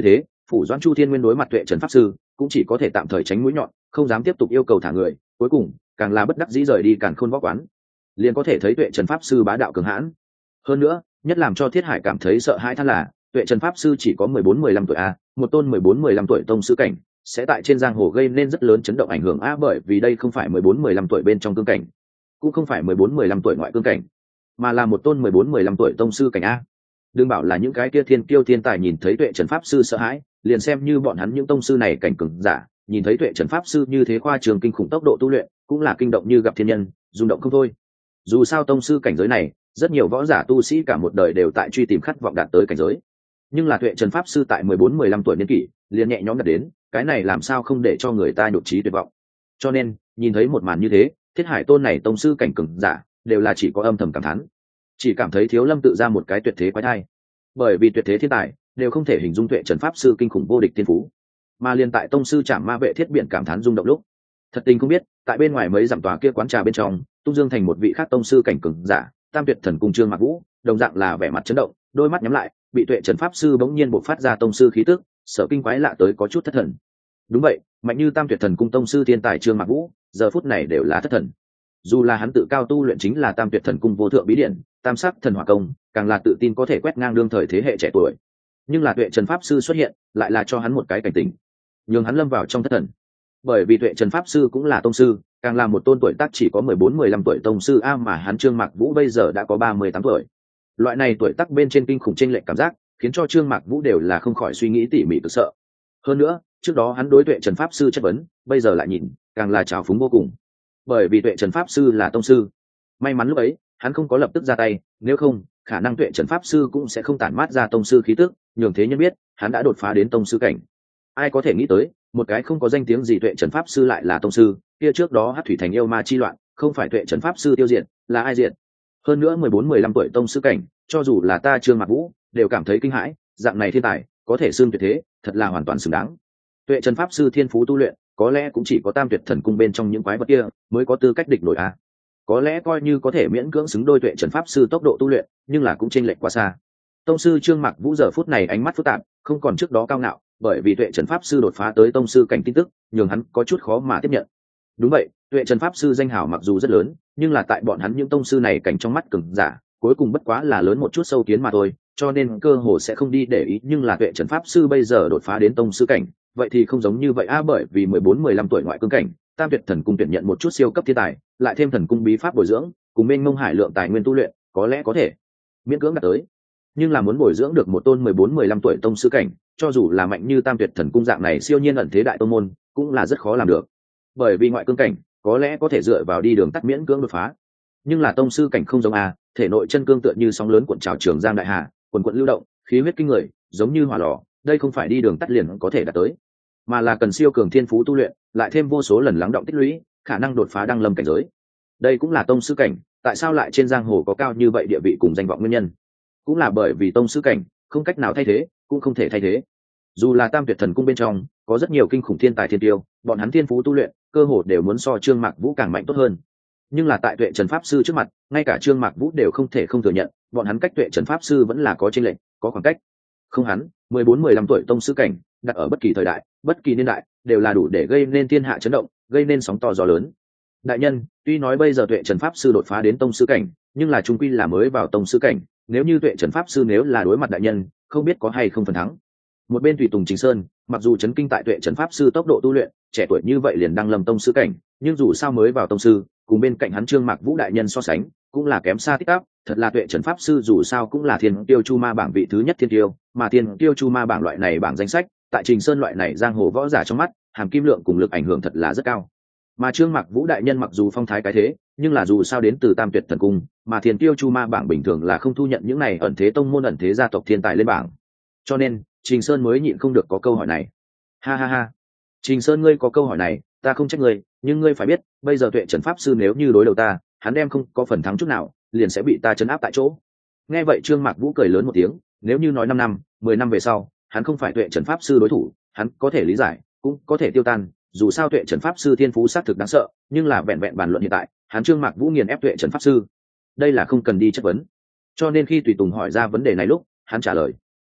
Speaker 1: Phủ Doãn Chu Thiên Nguyên đối mặt Tuệ Trần pháp sư cũng chỉ có thể tạm thời tránh mũi nhọn, không dám tiếp tục yêu cầu thả người, cuối cùng càng là bất đắc dĩ rời đi Càn Khôn Võ Quán. Liền có thể thấy Tuệ Trần pháp sư bá đạo cường hãn. Hơn nữa, nhất làm cho Thiết Hải cảm thấy sợ hãi than là Tuệ Trần pháp sư chỉ có mười bốn mười lăm tuổi a, một tôn mười bốn mười lăm tuổi tông sư cảnh sẽ tại trên giang hồ gây nên rất lớn chấn động ảnh hưởng a, bởi vì đây không phải mười bốn mười lăm tuổi bên trong cương cảnh, cũng không phải mười bốn mười lăm tuổi ngoại cương cảnh, mà là một tôn mười bốn mười lăm tuổi tông sư cảnh a. Đừng bảo là những cái kia thiên kiêu thiên tài nhìn thấy Tuệ Trần pháp sư sợ hãi, liền xem như bọn hắn những tông sư này cảnh cường giả, nhìn thấy Tuệ Trần pháp sư như thế khoa trường kinh khủng tốc độ tu luyện, cũng là kinh động như gặp thiên nhân, rung động không thôi. Dù sao tông sư cảnh giới này, rất nhiều võ giả tu sĩ cả một đời đều tại truy tìm khát vọng đạt tới cảnh giới. Nhưng là Tuệ Trần pháp sư tại mười bốn mười lăm tuổi niên kỷ, liền nhẹ nhõm đạt đến, cái này làm sao không để cho người ta nhụt chí tuyệt vọng. Cho nên, nhìn thấy một màn như thế, Thiết Hải tôn này tông sư cảnh cường giả, đều là chỉ có âm thầm cảm thán, chỉ cảm thấy Thiếu Lâm tự ra một cái tuyệt thế quái thai. Bởi vì tuyệt thế thiên tài đều không thể hình dung Tuệ Trần pháp sư kinh khủng vô địch thiên phú, mà liên tại tông sư Trảm Ma Vệ Thiết Biển cảm thán rung động lúc, thật tình không biết, tại bên ngoài mấy dặm tòa kia quán trà bên trong, tung dương thành một vị khác tông sư cảnh cường giả, Tam Tuyệt Thần Cung Trương Mạc Vũ, đồng dạng là vẻ mặt chấn động, đôi mắt nhắm lại, bị Tuệ Trần pháp sư bỗng nhiên bộc phát ra tông sư khí tức, sợ kinh quái lạ tới có chút thất thần. Đúng vậy, mạnh như Tam Tuyệt Thần Cung tông sư thiên tài Trương Mạc Vũ, giờ phút này đều là thất thần. Dù là hắn tự cao tu luyện chính là Tam Tuyệt Thần Cung vô thượng bí điển, Tam Sắc Thần Hỏa Công, càng là tự tin có thể quét ngang đương thời thế hệ trẻ tuổi. Nhưng là Tuệ Trần pháp sư xuất hiện, lại là cho hắn một cái cảnh tỉnh, nhường hắn lâm vào trong thất thần. Bởi vì Tuệ Trần pháp sư cũng là tông sư, càng là một tôn tuổi tác chỉ có mười bốn mười lăm tuổi tông sư a, mà hắn Trương Mạc Vũ bây giờ đã có ba mươi tám tuổi. Loại này tuổi tác bên trên kinh khủng chênh lệch cảm giác, khiến cho Trương Mạc Vũ đều là không khỏi suy nghĩ tỉ mỉ cực sợ. Hơn nữa, trước đó hắn đối Tuệ Trần pháp sư chất vấn, bây giờ lại nhìn, càng là trào phúng vô cùng. Bởi vì Tuệ Trần pháp sư là tông sư. May mắn lúc ấy, hắn không có lập tức ra tay, nếu không, khả năng Tuệ Trần pháp sư cũng sẽ không tản mát ra tông sư khí tức, nhường thế nhân biết, hắn đã đột phá đến tông sư cảnh. Ai có thể nghĩ tới, một cái không có danh tiếng gì Tuệ Trần pháp sư lại là tông sư, kia trước đó Hắc Thủy Thành yêu ma chi loạn, không phải Tuệ Trần pháp sư tiêu diệt, là ai diệt? Hơn nữa mười bốn mười lăm tuổi tông sư cảnh, cho dù là ta Trương Mạc Vũ, đều cảm thấy kinh hãi, dạng này thiên tài, có thể xưng tuyệt thế, thật là hoàn toàn xứng đáng. Tuệ Trần pháp sư thiên phú tu luyện, có lẽ cũng chỉ có Tam Tuyệt Thần Cung bên trong những quái vật kia mới có tư cách địch nổi a. Có lẽ coi như có thể miễn cưỡng xứng đôi Tuệ Trần pháp sư tốc độ tu luyện, nhưng là cũng chênh lệch quá xa. Tông sư Trương Mạc Vũ giờ phút này ánh mắt phức tạp, không còn trước đó cao ngạo, bởi vì Tuệ Trần pháp sư đột phá tới tông sư cảnh tin tức, nhường hắn có chút khó mà tiếp nhận. Đúng vậy, Tuệ Trần pháp sư danh hào mặc dù rất lớn, nhưng là tại bọn hắn những tông sư này cảnh trong mắt cường giả, cuối cùng bất quá là lớn một chút sâu kiến mà thôi, cho nên cơ hồ sẽ không đi để ý. Nhưng là Tuệ Trần pháp sư bây giờ đột phá đến tông sư cảnh, vậy thì không giống như vậy a, bởi vì mười bốn mười lăm tuổi ngoại cương cảnh, Tam Tuyệt Thần Cung tuyển nhận một chút siêu cấp thiên tài, lại thêm thần cung bí pháp bồi dưỡng, cùng mênh mông hải lượng tài nguyên tu luyện, có lẽ có thể miễn cưỡng đạt tới. Nhưng là muốn bồi dưỡng được một tôn mười bốn mười lăm tuổi tông sư cảnh, cho dù là mạnh như Tam Tuyệt Thần Cung dạng này siêu nhiên ẩn thế đại tông môn, cũng là rất khó làm được. Bởi vì ngoại cương cảnh, có lẽ có thể dựa vào đi đường tắt miễn cưỡng đột phá, nhưng là tông sư cảnh không giống a, thể nội chân cương tựa như sóng lớn cuộn trào trường giang đại hà, quần quần lưu động, khí huyết kinh người, giống như hỏa lò, đây không phải đi đường tắt liền có thể đạt tới, mà là cần siêu cường thiên phú tu luyện, lại thêm vô số lần lắng động tích lũy, khả năng đột phá đăng lâm cảnh giới. Đây cũng là tông sư cảnh, tại sao lại trên giang hồ có cao như vậy địa vị cùng danh vọng nguyên nhân, cũng là bởi vì tông sư cảnh không cách nào thay thế, cũng không thể thay thế. Dù là Tam Tuyệt Thần Cung bên trong có rất nhiều kinh khủng thiên tài thiên tiêu, bọn hắn thiên phú tu luyện cơ hồ đều muốn so Trương Mạc Vũ càng mạnh tốt hơn, nhưng là tại Tuệ Trần pháp sư trước mặt, ngay cả Trương Mạc Vũ đều không thể không thừa nhận, bọn hắn cách Tuệ Trần pháp sư vẫn là có chênh lệch, có khoảng cách. Không hắn, mười bốn mười lăm tuổi tông sư cảnh, đặt ở bất kỳ thời đại, bất kỳ niên đại, đều là đủ để gây nên thiên hạ chấn động, gây nên sóng to gió lớn. Đại nhân, tuy nói bây giờ Tuệ Trần pháp sư đột phá đến tông sư cảnh, nhưng là trung quy là mới vào tông sư cảnh, nếu như Tuệ Trần pháp sư nếu là đối mặt đại nhân, không biết có hay không phần thắng. Một bên tùy tùng Trình Sơn, mặc dù chấn kinh tại Tuệ Trần pháp sư tốc độ tu luyện, trẻ tuổi như vậy liền đăng lâm tông sư cảnh, nhưng dù sao mới vào tông sư, cùng bên cạnh hắn Trương Mạc Vũ đại nhân so sánh, cũng là kém xa tích tắp. Thật là Tuệ Trần pháp sư dù sao cũng là thiên tiêu chu ma bảng vị thứ nhất thiên tiêu, mà thiên tiêu chu ma bảng loại này bảng danh sách, tại Trình Sơn loại này giang hồ võ giả trong mắt, hàm kim lượng cùng lực ảnh hưởng thật là rất cao. Mà Trương Mạc Vũ đại nhân mặc dù phong thái cái thế, nhưng là dù sao đến từ Tam Tuyệt Thần Cung, mà thiên tiêu chu ma bảng bình thường là không thu nhận những này ẩn thế tông môn ẩn thế gia tộc thiên tài lên bảng, cho nên Trình Sơn mới nhịn không được có câu hỏi này. Ha ha ha, Trình Sơn ngươi có câu hỏi này, ta không trách ngươi, nhưng ngươi phải biết, bây giờ Tuệ Trần pháp sư nếu như đối đầu ta, hắn đem không có phần thắng chút nào, liền sẽ bị ta trấn áp tại chỗ. Nghe vậy Trương Mạc Vũ cười lớn một tiếng, nếu như nói năm năm, mười năm về sau, hắn không phải Tuệ Trần pháp sư đối thủ, hắn có thể lý giải, cũng có thể tiêu tan, dù sao Tuệ Trần pháp sư thiên phú xác thực đáng sợ, nhưng là vẹn vẹn bàn luận hiện tại, hắn Trương Mạc Vũ nghiền ép Tuệ Trần pháp sư, đây là không cần đi chất vấn. Cho nên khi tùy tùng hỏi ra vấn đề này lúc, hắn trả lời,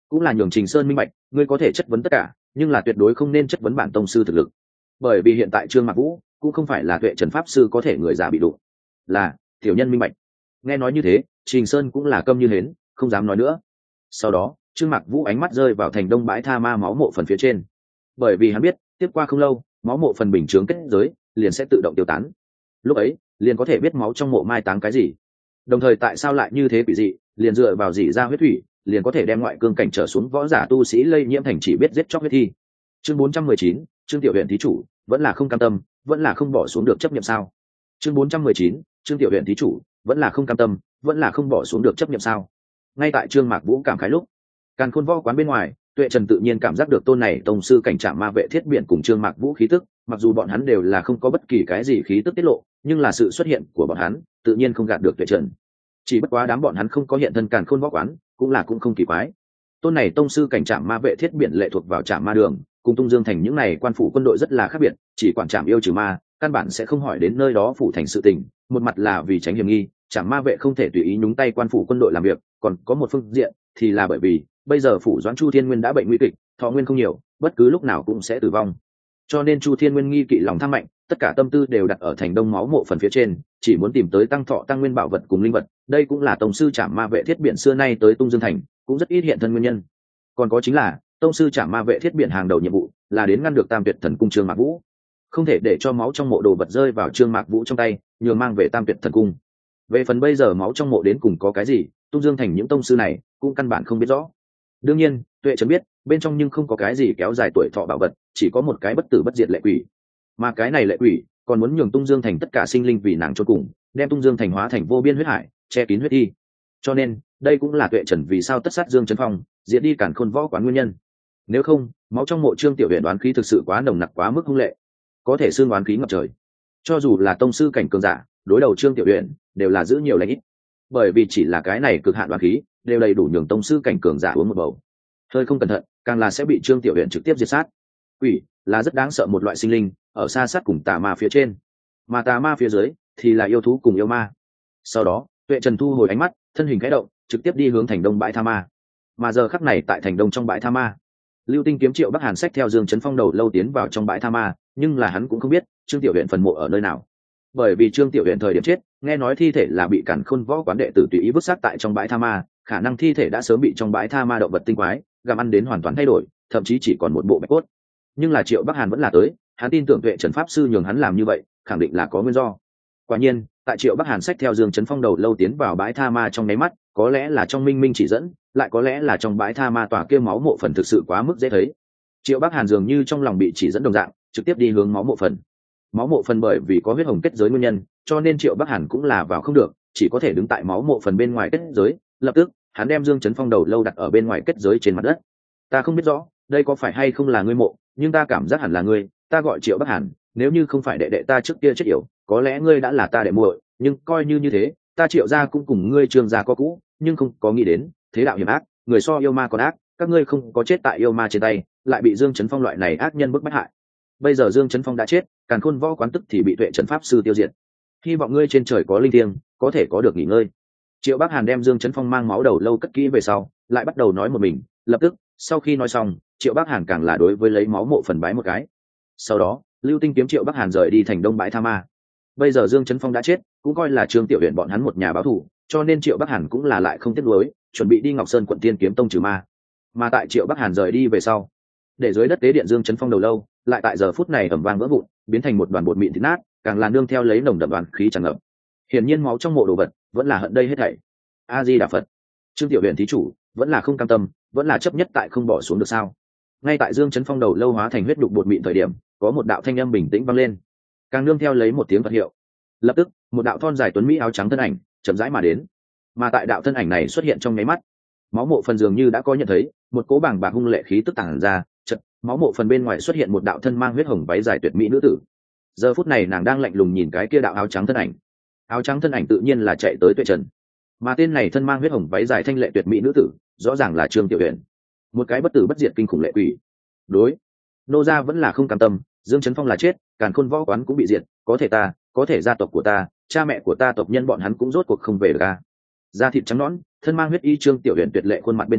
Speaker 1: cũng là nhường Trình Sơn minh bạch, ngươi có thể chất vấn tất cả, nhưng là tuyệt đối không nên chất vấn bản tông sư thực lực, bởi vì hiện tại Trương Mạc Vũ cũng không phải là Tuệ Trần pháp sư có thể người giả bị đụng. Là, tiểu nhân minh bạch. Nghe nói như thế, Trình Sơn cũng là câm như hến, không dám nói nữa. Sau đó, Trương Mạc Vũ ánh mắt rơi vào thành đông bãi tha ma máu mộ phần phía trên, bởi vì hắn biết, tiếp qua không lâu, máu mộ phần bình chướng kết giới liền sẽ tự động tiêu tán. Lúc ấy, liền có thể biết máu trong mộ mai táng cái gì. Đồng thời tại sao lại như thế quỷ dị, liền dựa vào dị ra huyết thủy, liền có thể đem ngoại cương cảnh trở xuống võ giả tu sĩ lây nhiễm thành chỉ biết giết chóc huyết thi. Chương bốn trăm mười chín, Trương Tiểu Huyền thí chủ, vẫn là không cam tâm, vẫn là không bỏ xuống được chấp niệm sao? Chương bốn trăm mười chín, Trương Tiểu Huyền thí chủ, vẫn là không cam tâm, vẫn là không bỏ xuống được chấp niệm sao? Ngay tại Trương Mạc Vũ cảm khái lúc, Càn Khôn võ quán bên ngoài, Tuệ Trần tự nhiên cảm giác được tôn này tông sư cảnh trạm ma vệ thiết biển cùng Trương Mạc Vũ khí tức, mặc dù bọn hắn đều là không có bất kỳ cái gì khí tức tiết lộ, nhưng là sự xuất hiện của bọn hắn, tự nhiên không gạt được Tuệ Trần. Chỉ bất quá đám bọn hắn không có hiện thân Càn Khôn võ quán, cũng là cũng không kỳ quái. Tôn này tông sư cảnh trạm ma vệ thiết biển lệ thuộc vào trạm ma đường, cùng Tung Dương thành những này quan phủ quân đội rất là khác biệt, chỉ quản trạm yêu trừ ma, căn bản sẽ không hỏi đến nơi đó phủ thành sự tình. Một mặt là vì tránh hiểm nghi, trạm ma vệ không thể tùy ý nhúng tay quan phủ quân đội làm việc, còn có một phương diện thì là bởi vì bây giờ phủ Doãn Chu Thiên Nguyên đã bệnh nguy kịch, thọ nguyên không nhiều, bất cứ lúc nào cũng sẽ tử vong. Cho nên Chu Thiên Nguyên nghi kỵ lòng tham mạnh, tất cả tâm tư đều đặt ở thành đông máu mộ phần phía trên, chỉ muốn tìm tới tăng thọ tăng nguyên bảo vật cùng linh vật. Đây cũng là tông sư trạm ma vệ thiết biển xưa nay tới Tung Dương thành cũng rất ít hiện thân nguyên nhân. Còn có chính là tông sư trạm ma vệ thiết biển hàng đầu nhiệm vụ là đến ngăn được Tam Tuyệt Thần cung Trương Mạc Vũ, không thể để cho máu trong mộ đồ vật rơi vào Trương Mạc Vũ trong tay, nhường mang về Tam Tuyệt Thần cung. Về phần bây giờ máu trong mộ đến cùng có cái gì, Tung Dương thành những tông sư này cũng căn bản không biết rõ. Đương nhiên, Tuệ Trần biết, bên trong nhưng không có cái gì kéo dài tuổi thọ bảo vật, chỉ có một cái bất tử bất diệt lệ quỷ. Mà cái này lệ quỷ còn muốn nhường Tung Dương thành tất cả sinh linh vì nàng chôn cùng, đem Tung Dương thành hóa thành vô biên huyết hải, che kín huyết thi. Cho nên, đây cũng là Tuệ Trần vì sao tất sát Dương Trấn Phong, diệt đi Càn Khôn võ quán nguyên nhân. Nếu không, máu trong mộ Trương Tiểu Huyền đoán khí thực sự quá nồng nặc quá mức hung lệ, có thể xương đoán khí ngập trời. Cho dù là tông sư cảnh cường giả, đối đầu Trương Tiểu Huyền đều là giữ nhiều lãnh ít, bởi vì chỉ là cái này cực hạn đoán khí, đều đầy đủ nhường tông sư cảnh cường giả uống một bầu. Hơi không cẩn thận, càng là sẽ bị Trương Tiểu Huyền trực tiếp diệt sát. Quỷ là rất đáng sợ một loại sinh linh, ở xa sát cùng tà ma phía trên, mà tà ma phía dưới thì là yêu thú cùng yêu ma. Sau đó, Tuệ Trần thu hồi ánh mắt, thân hình khẽ động, trực tiếp đi hướng thành đông bãi tha ma. Mà giờ khắc này tại thành đông trong bãi tha ma, Lưu Tinh kiếm Triệu Bắc Hàn xách theo Dương Chấn Phong đầu lâu tiến vào trong bãi tha ma, nhưng là hắn cũng không biết Trương Tiểu Huyền phần mộ ở nơi nào, bởi vì Trương Tiểu Huyền thời điểm chết, nghe nói thi thể là bị Càn Khôn võ quán đệ tử tùy ý vứt xác tại trong bãi tha ma, khả năng thi thể đã sớm bị trong bãi tha ma động vật tinh quái gặm ăn đến hoàn toàn thay đổi, thậm chí chỉ còn một bộ bạch cốt. Nhưng là Triệu Bắc Hàn vẫn là tới, hắn tin tưởng Tuệ Trần pháp sư nhường hắn làm như vậy, khẳng định là có nguyên do. Quả nhiên, tại Triệu Bắc Hàn xách theo Dương Chấn Phong đầu lâu tiến vào bãi tha ma trong nháy mắt, có lẽ là trong minh minh chỉ dẫn, lại có lẽ là trong bãi tha ma tòa kia máu mộ phần thực sự quá mức dễ thấy. Triệu Bắc Hàn dường như trong lòng bị chỉ dẫn đồng dạng, trực tiếp đi hướng máu mộ phần. Máu mộ phần bởi vì có huyết hồng kết giới nguyên nhân, cho nên Triệu Bắc Hàn cũng là vào không được, chỉ có thể đứng tại máu mộ phần bên ngoài kết giới. Lập tức, hắn đem Dương Chấn Phong đầu lâu đặt ở bên ngoài kết giới trên mặt đất. Ta không biết rõ, đây có phải hay không là ngươi mộ, nhưng ta cảm giác hẳn là ngươi. Ta gọi Triệu Bắc Hàn, nếu như không phải đệ đệ ta trước kia chết yểu, có lẽ ngươi đã là ta đệ muội, nhưng coi như như thế, ta Triệu gia cũng cùng ngươi Trương gia có cũ, nhưng không có nghĩ đến thế đạo hiểm ác, người so yêu ma còn ác, các ngươi không có chết tại yêu ma trên tay, lại bị Dương Chấn Phong loại này ác nhân bức bách hại. Bây giờ Dương Chấn Phong đã chết, Càn Khôn võ quán tức thì bị Tuệ Trần pháp sư tiêu diệt. Hy vọng ngươi trên trời có linh thiêng, có thể có được nghỉ ngơi. Triệu Bắc Hàn đem Dương Chấn Phong mang máu đầu lâu cất kỹ về sau, lại bắt đầu nói một mình. Lập tức, sau khi nói xong, Triệu Bắc Hàn càng là đối với lấy máu mộ phần bái một cái. Sau đó, Lưu Tinh kiếm Triệu Bắc Hàn rời đi thành đông bãi tha ma. Bây giờ Dương Chấn Phong đã chết, cũng coi là Trương Tiểu Huyền bọn hắn một nhà báo thù, cho nên Triệu Bắc Hàn cũng là lại không tiếc nuối, chuẩn bị đi Ngọc Sơn quận Tiên kiếm tông trừ ma. Mà tại Triệu Bắc Hàn rời đi về sau, để dưới đất tế điện Dương Chấn Phong đầu lâu, lại tại giờ phút này ầm vang vỡ vụn, biến thành một đoàn bột mịn thịt nát, càng là nương theo lấy nồng đậm đoàn khí tràn ngập. Hiển nhiên máu trong mộ đồ vật vẫn là hận đây hết thảy. A Di Đà Phật. Trương Tiểu Huyền thí chủ vẫn là không cam tâm, vẫn là chấp nhất tại không bỏ xuống được sao? Ngay tại Dương Chấn Phong đầu lâu hóa thành huyết đục bột mịn thời điểm, có một đạo thanh âm bình tĩnh vang lên, càng nương theo lấy một tiếng Phật hiệu. Lập tức, một đạo thon dài tuấn mỹ áo trắng thân ảnh chậm rãi mà đến. Mà tại đạo thân ảnh này xuất hiện trong nháy mắt, máu mộ phần dường như đã có nhận thấy, một cỗ bảng bạc hung lệ khí tức tàng ra, chợt, máu mộ phần bên ngoài xuất hiện một đạo thân mang huyết hồng váy dài tuyệt mỹ nữ tử. Giờ phút này nàng đang lạnh lùng nhìn cái kia đạo áo trắng thân ảnh. Áo trắng thân ảnh tự nhiên là chạy tới Tuệ Trần. Mà tên này thân mang huyết hồng váy dài thanh lệ tuyệt mỹ nữ tử, rõ ràng là Trương Tiểu Huyền, một cái bất tử bất diệt kinh khủng lệ quỷ. Đối, nô gia vẫn là không cam tâm, Dương Chấn Phong là chết, Càn Khôn võ quán cũng bị diệt, có thể ta, có thể gia tộc của ta, cha mẹ của ta tộc nhân bọn hắn cũng rốt cuộc không về được a. Da thịt trắng nõn, thân mang huyết y Trương Tiểu Huyền tuyệt lệ khuôn mặt bên trên,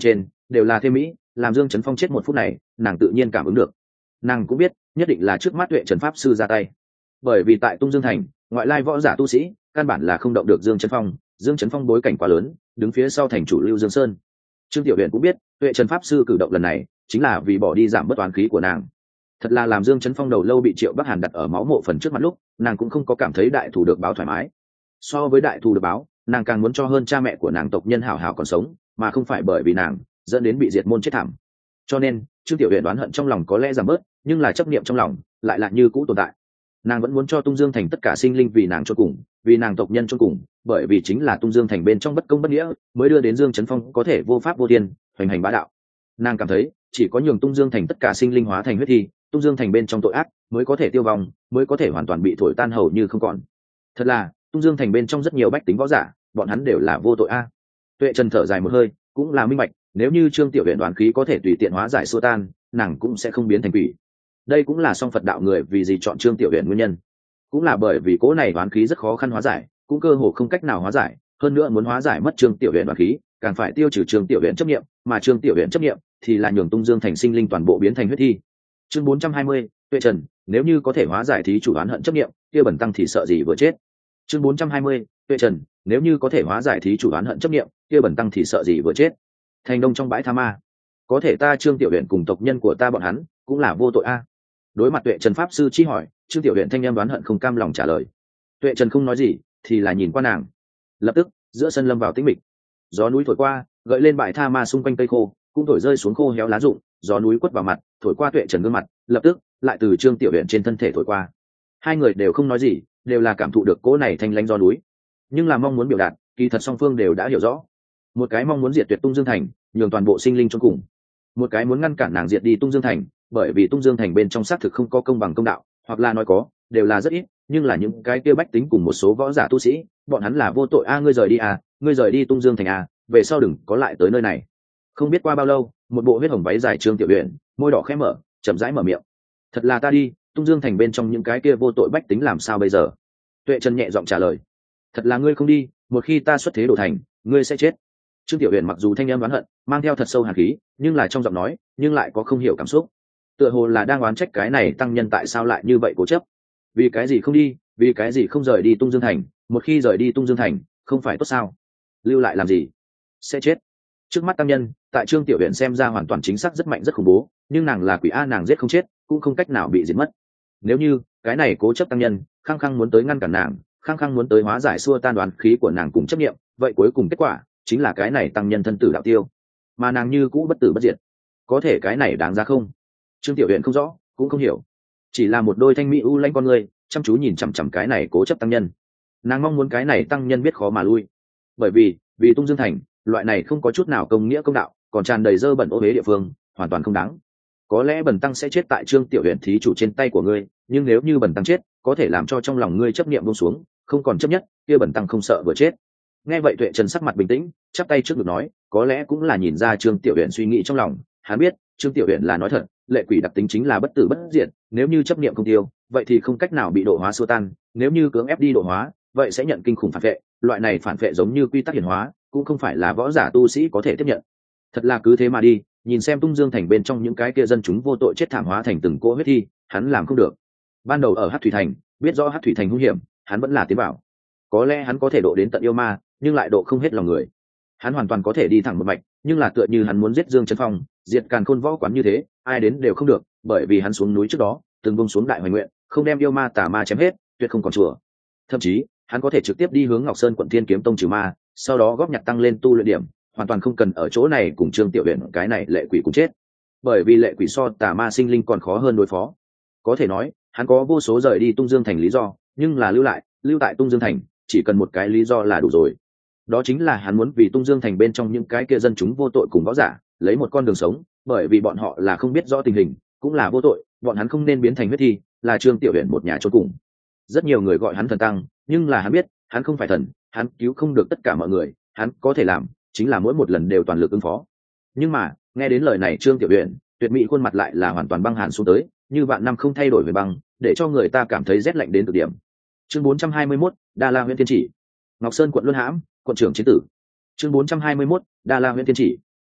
Speaker 1: đều là thêm mỹ, làm Dương Chấn Phong chết một phút này nàng tự nhiên cảm ứng được. Nàng cũng biết nhất định là trước mắt Tuệ Trần pháp sư ra tay, bởi vì tại Tung Dương thành ngoại lai võ giả tu sĩ căn bản là không động được Dương Chấn Phong. Dương Chấn Phong bối cảnh quá lớn, đứng phía sau thành chủ Lưu Dương Sơn. Trương Tiểu Huyền cũng biết Tuệ Trần pháp sư cử động lần này chính là vì bỏ đi giảm bớt oán khí của nàng. Thật là làm Dương Chấn Phong đầu lâu bị Triệu Bắc Hàn đặt ở máu mộ phần trước mặt lúc, nàng cũng không có cảm thấy đại thù được báo thoải mái. So với đại thù được báo, nàng càng muốn cho hơn cha mẹ của nàng tộc nhân hảo hảo còn sống, mà không phải bởi vì nàng dẫn đến bị diệt môn chết thảm. Cho nên Trương Tiểu Huyền đoán hận trong lòng có lẽ giảm bớt, nhưng là chấp niệm trong lòng lại là như cũ tồn tại. Nàng vẫn muốn cho Tung Dương thành tất cả sinh linh vì nàng cho cùng, vì nàng tộc nhân cho cùng, bởi vì chính là Tung Dương thành bên trong bất công bất nghĩa mới đưa đến Dương Chấn Phong có thể vô pháp vô thiên hoành hành bá đạo. Nàng cảm thấy chỉ có nhường Tung Dương thành tất cả sinh linh hóa thành huyết thi, Tung Dương thành bên trong tội ác mới có thể tiêu vong, mới có thể hoàn toàn bị thổi tan hầu như không còn. Thật là Tung Dương thành bên trong rất nhiều bách tính võ giả, bọn hắn đều là vô tội a. Tuệ Trần thở dài một hơi, cũng là minh bạch, nếu như Trương Tiểu Huyền đoán khí có thể tùy tiện hóa giải xua tan, nàng cũng sẽ không biến thành quỷ. Đây cũng là song Phật đạo người vì gì chọn Trương Tiểu Huyền nguyên nhân, cũng là bởi vì cố này đoán khí rất khó khăn hóa giải, cũng cơ hồ không cách nào hóa giải, hơn nữa muốn hóa giải mất Trương Tiểu Huyền đoán khí, càng phải tiêu trừ Trương Tiểu Huyền chấp niệm, mà Trương Tiểu Huyền chấp niệm thì là nhường Tung Dương thành sinh linh toàn bộ biến thành huyết thi. Chương bốn trăm hai mươi, Tuệ Trần, nếu như có thể hóa giải thí chủ oán hận chấp niệm, kia bẩn tăng thì sợ gì vừa chết. Chương bốn trăm hai mươi, Tuệ Trần, nếu như có thể hóa giải thí chủ oán hận chấp niệm, kia bẩn tăng thì sợ gì vừa chết. Thành Đông trong bãi tha ma, có thể ta Trương Tiểu Huyền cùng tộc nhân của ta bọn hắn cũng là vô tội a. Đối mặt Tuệ Trần pháp sư chi hỏi, Trương Tiểu Huyền thanh em đoán hận không cam lòng trả lời. Tuệ Trần không nói gì, thì là nhìn qua nàng. Lập tức giữa sân lâm vào tĩnh mịch, gió núi thổi qua gợi lên bãi tha ma xung quanh cây khô, cũng thổi rơi xuống khô héo lá rụng, gió núi quất vào mặt thổi qua Tuệ Trần gương mặt, lập tức lại từ Trương Tiểu Huyền trên thân thể thổi qua. Hai người đều không nói gì, đều là cảm thụ được cỗ này thanh lãnh gió núi, nhưng là mong muốn biểu đạt kỳ thật song phương đều đã hiểu rõ. Một cái mong muốn diệt tuyệt Tung Dương thành, nhường toàn bộ sinh linh trong cùng; một cái muốn ngăn cản nàng diệt đi Tung Dương thành, bởi vì Tung Dương thành bên trong xác thực không có công bằng công đạo, hoặc là nói có, đều là rất ít, nhưng là những cái kia bách tính cùng một số võ giả tu sĩ, bọn hắn là vô tội a. Ngươi rời đi à, ngươi rời đi Tung Dương thành à, về sau đừng có lại tới nơi này. Không biết qua bao lâu, một bộ huyết hồng váy dài Trương Tiểu Huyền, môi đỏ khẽ mở, chậm rãi mở miệng. Thật là ta đi, Tung Dương thành bên trong những cái kia vô tội bách tính làm sao bây giờ? Tuệ Trần nhẹ giọng trả lời. Thật là ngươi không đi, một khi ta xuất thế đổ thành, ngươi sẽ chết. Trương Tiểu Huyền mặc dù thanh âm oán hận, mang theo thật sâu hàn khí, nhưng là trong giọng nói, nhưng lại có không hiểu cảm xúc. Tựa hồ là đang oán trách cái này tăng nhân tại sao lại như vậy cố chấp. Vì cái gì không đi, vì cái gì không rời đi Tung Dương thành, một khi rời đi Tung Dương thành, không phải tốt sao? Lưu lại làm gì? Sẽ chết. Trước mắt tăng nhân, tại Trương Tiểu Huyền xem ra hoàn toàn chính xác rất mạnh rất khủng bố, nhưng nàng là quỷ a, nàng giết không chết, cũng không cách nào bị diệt mất. Nếu như cái này cố chấp tăng nhân khăng khăng muốn tới ngăn cản nàng, khăng khăng muốn tới hóa giải xua tan đoán khí của nàng cùng chấp niệm, vậy cuối cùng kết quả chính là cái này tăng nhân thân tử đạo tiêu, mà nàng như cũ bất tử bất diệt. Có thể cái này đáng ra không? Trương Tiểu Huyền không rõ, cũng không hiểu, chỉ là một đôi thanh mỹ u lãnh con người chăm chú nhìn chằm chằm cái này cố chấp tăng nhân. Nàng mong muốn cái này tăng nhân biết khó mà lui, bởi vì vì Tung Dương thành loại này không có chút nào công nghĩa công đạo, còn tràn đầy dơ bẩn ô uế địa phương, hoàn toàn không đáng. Có lẽ bần tăng sẽ chết tại Trương Tiểu Huyền thí chủ trên tay của ngươi, nhưng nếu như bần tăng chết, có thể làm cho trong lòng ngươi chấp niệm buông xuống, không còn chấp nhất, kia bần tăng không sợ vừa chết. Nghe vậy Tuệ Trần sắc mặt bình tĩnh, chắp tay trước ngực nói, có lẽ cũng là nhìn ra Trương Tiểu Huyền suy nghĩ trong lòng, hắn biết Trương Tiểu Huyền là nói thật, lệ quỷ đặc tính chính là bất tử bất diệt, nếu như chấp niệm không tiêu, vậy thì không cách nào bị độ hóa xua tan, nếu như cưỡng ép đi độ hóa, vậy sẽ nhận kinh khủng phản vệ, loại này phản vệ giống như quy tắc hiển hóa, cũng không phải là võ giả tu sĩ có thể tiếp nhận. Thật là cứ thế mà đi, nhìn xem Tung Dương thành bên trong những cái kia dân chúng vô tội chết thảm hóa thành từng cỗ huyết thi, hắn làm không được. Ban đầu ở Hắc Thủy thành, biết rõ Hắc Thủy thành hung hiểm, hắn vẫn là tiến bảo. Có lẽ hắn có thể độ đến tận yêu ma, nhưng lại độ không hết lòng người. Hắn hoàn toàn có thể đi thẳng một mạch, nhưng là tựa như hắn muốn giết Dương Chấn Phong, diệt Càn Khôn võ quán như thế, ai đến đều không được, bởi vì hắn xuống núi trước đó, từng buông xuống đại hoài nguyện, không đem yêu ma tà ma chém hết, tuyệt không còn chùa. Thậm chí, hắn có thể trực tiếp đi hướng Ngọc Sơn quận Thiên Kiếm Tông trừ ma, sau đó góp nhặt tăng lên tu luyện điểm, hoàn toàn không cần ở chỗ này cùng Trương Tiểu Huyền cái này lệ quỷ cùng chết, bởi vì lệ quỷ so tà ma sinh linh còn khó hơn đối phó. Có thể nói, hắn có vô số rời đi Tung Dương thành lý do, nhưng là lưu lại, lưu tại Tung Dương thành, chỉ cần một cái lý do là đủ rồi. Đó chính là hắn muốn vì Tung Dương thành bên trong những cái kia dân chúng vô tội cùng võ giả, lấy một con đường sống, bởi vì bọn họ là không biết rõ tình hình, cũng là vô tội, bọn hắn không nên biến thành huyết thi, là Trương Tiểu Huyền một nhà chôn cùng. Rất nhiều người gọi hắn thần tăng, nhưng là hắn biết, hắn không phải thần, hắn cứu không được tất cả mọi người, hắn có thể làm chính là mỗi một lần đều toàn lực ứng phó. Nhưng mà nghe đến lời này, Trương Tiểu Huyền tuyệt mỹ khuôn mặt lại là hoàn toàn băng hàn xuống tới, như vạn năm không thay đổi về băng, để cho người ta cảm thấy rét lạnh đến cực điểm. Chương bốn trăm hai mươi mốt, Đa La huyện Thiên Chỉ. Ngọc Sơn quận Luân Hãm, quận trưởng chiến tử. Chương bốn trăm hai mươi mốt, Đa La huyện Thiên Chỉ.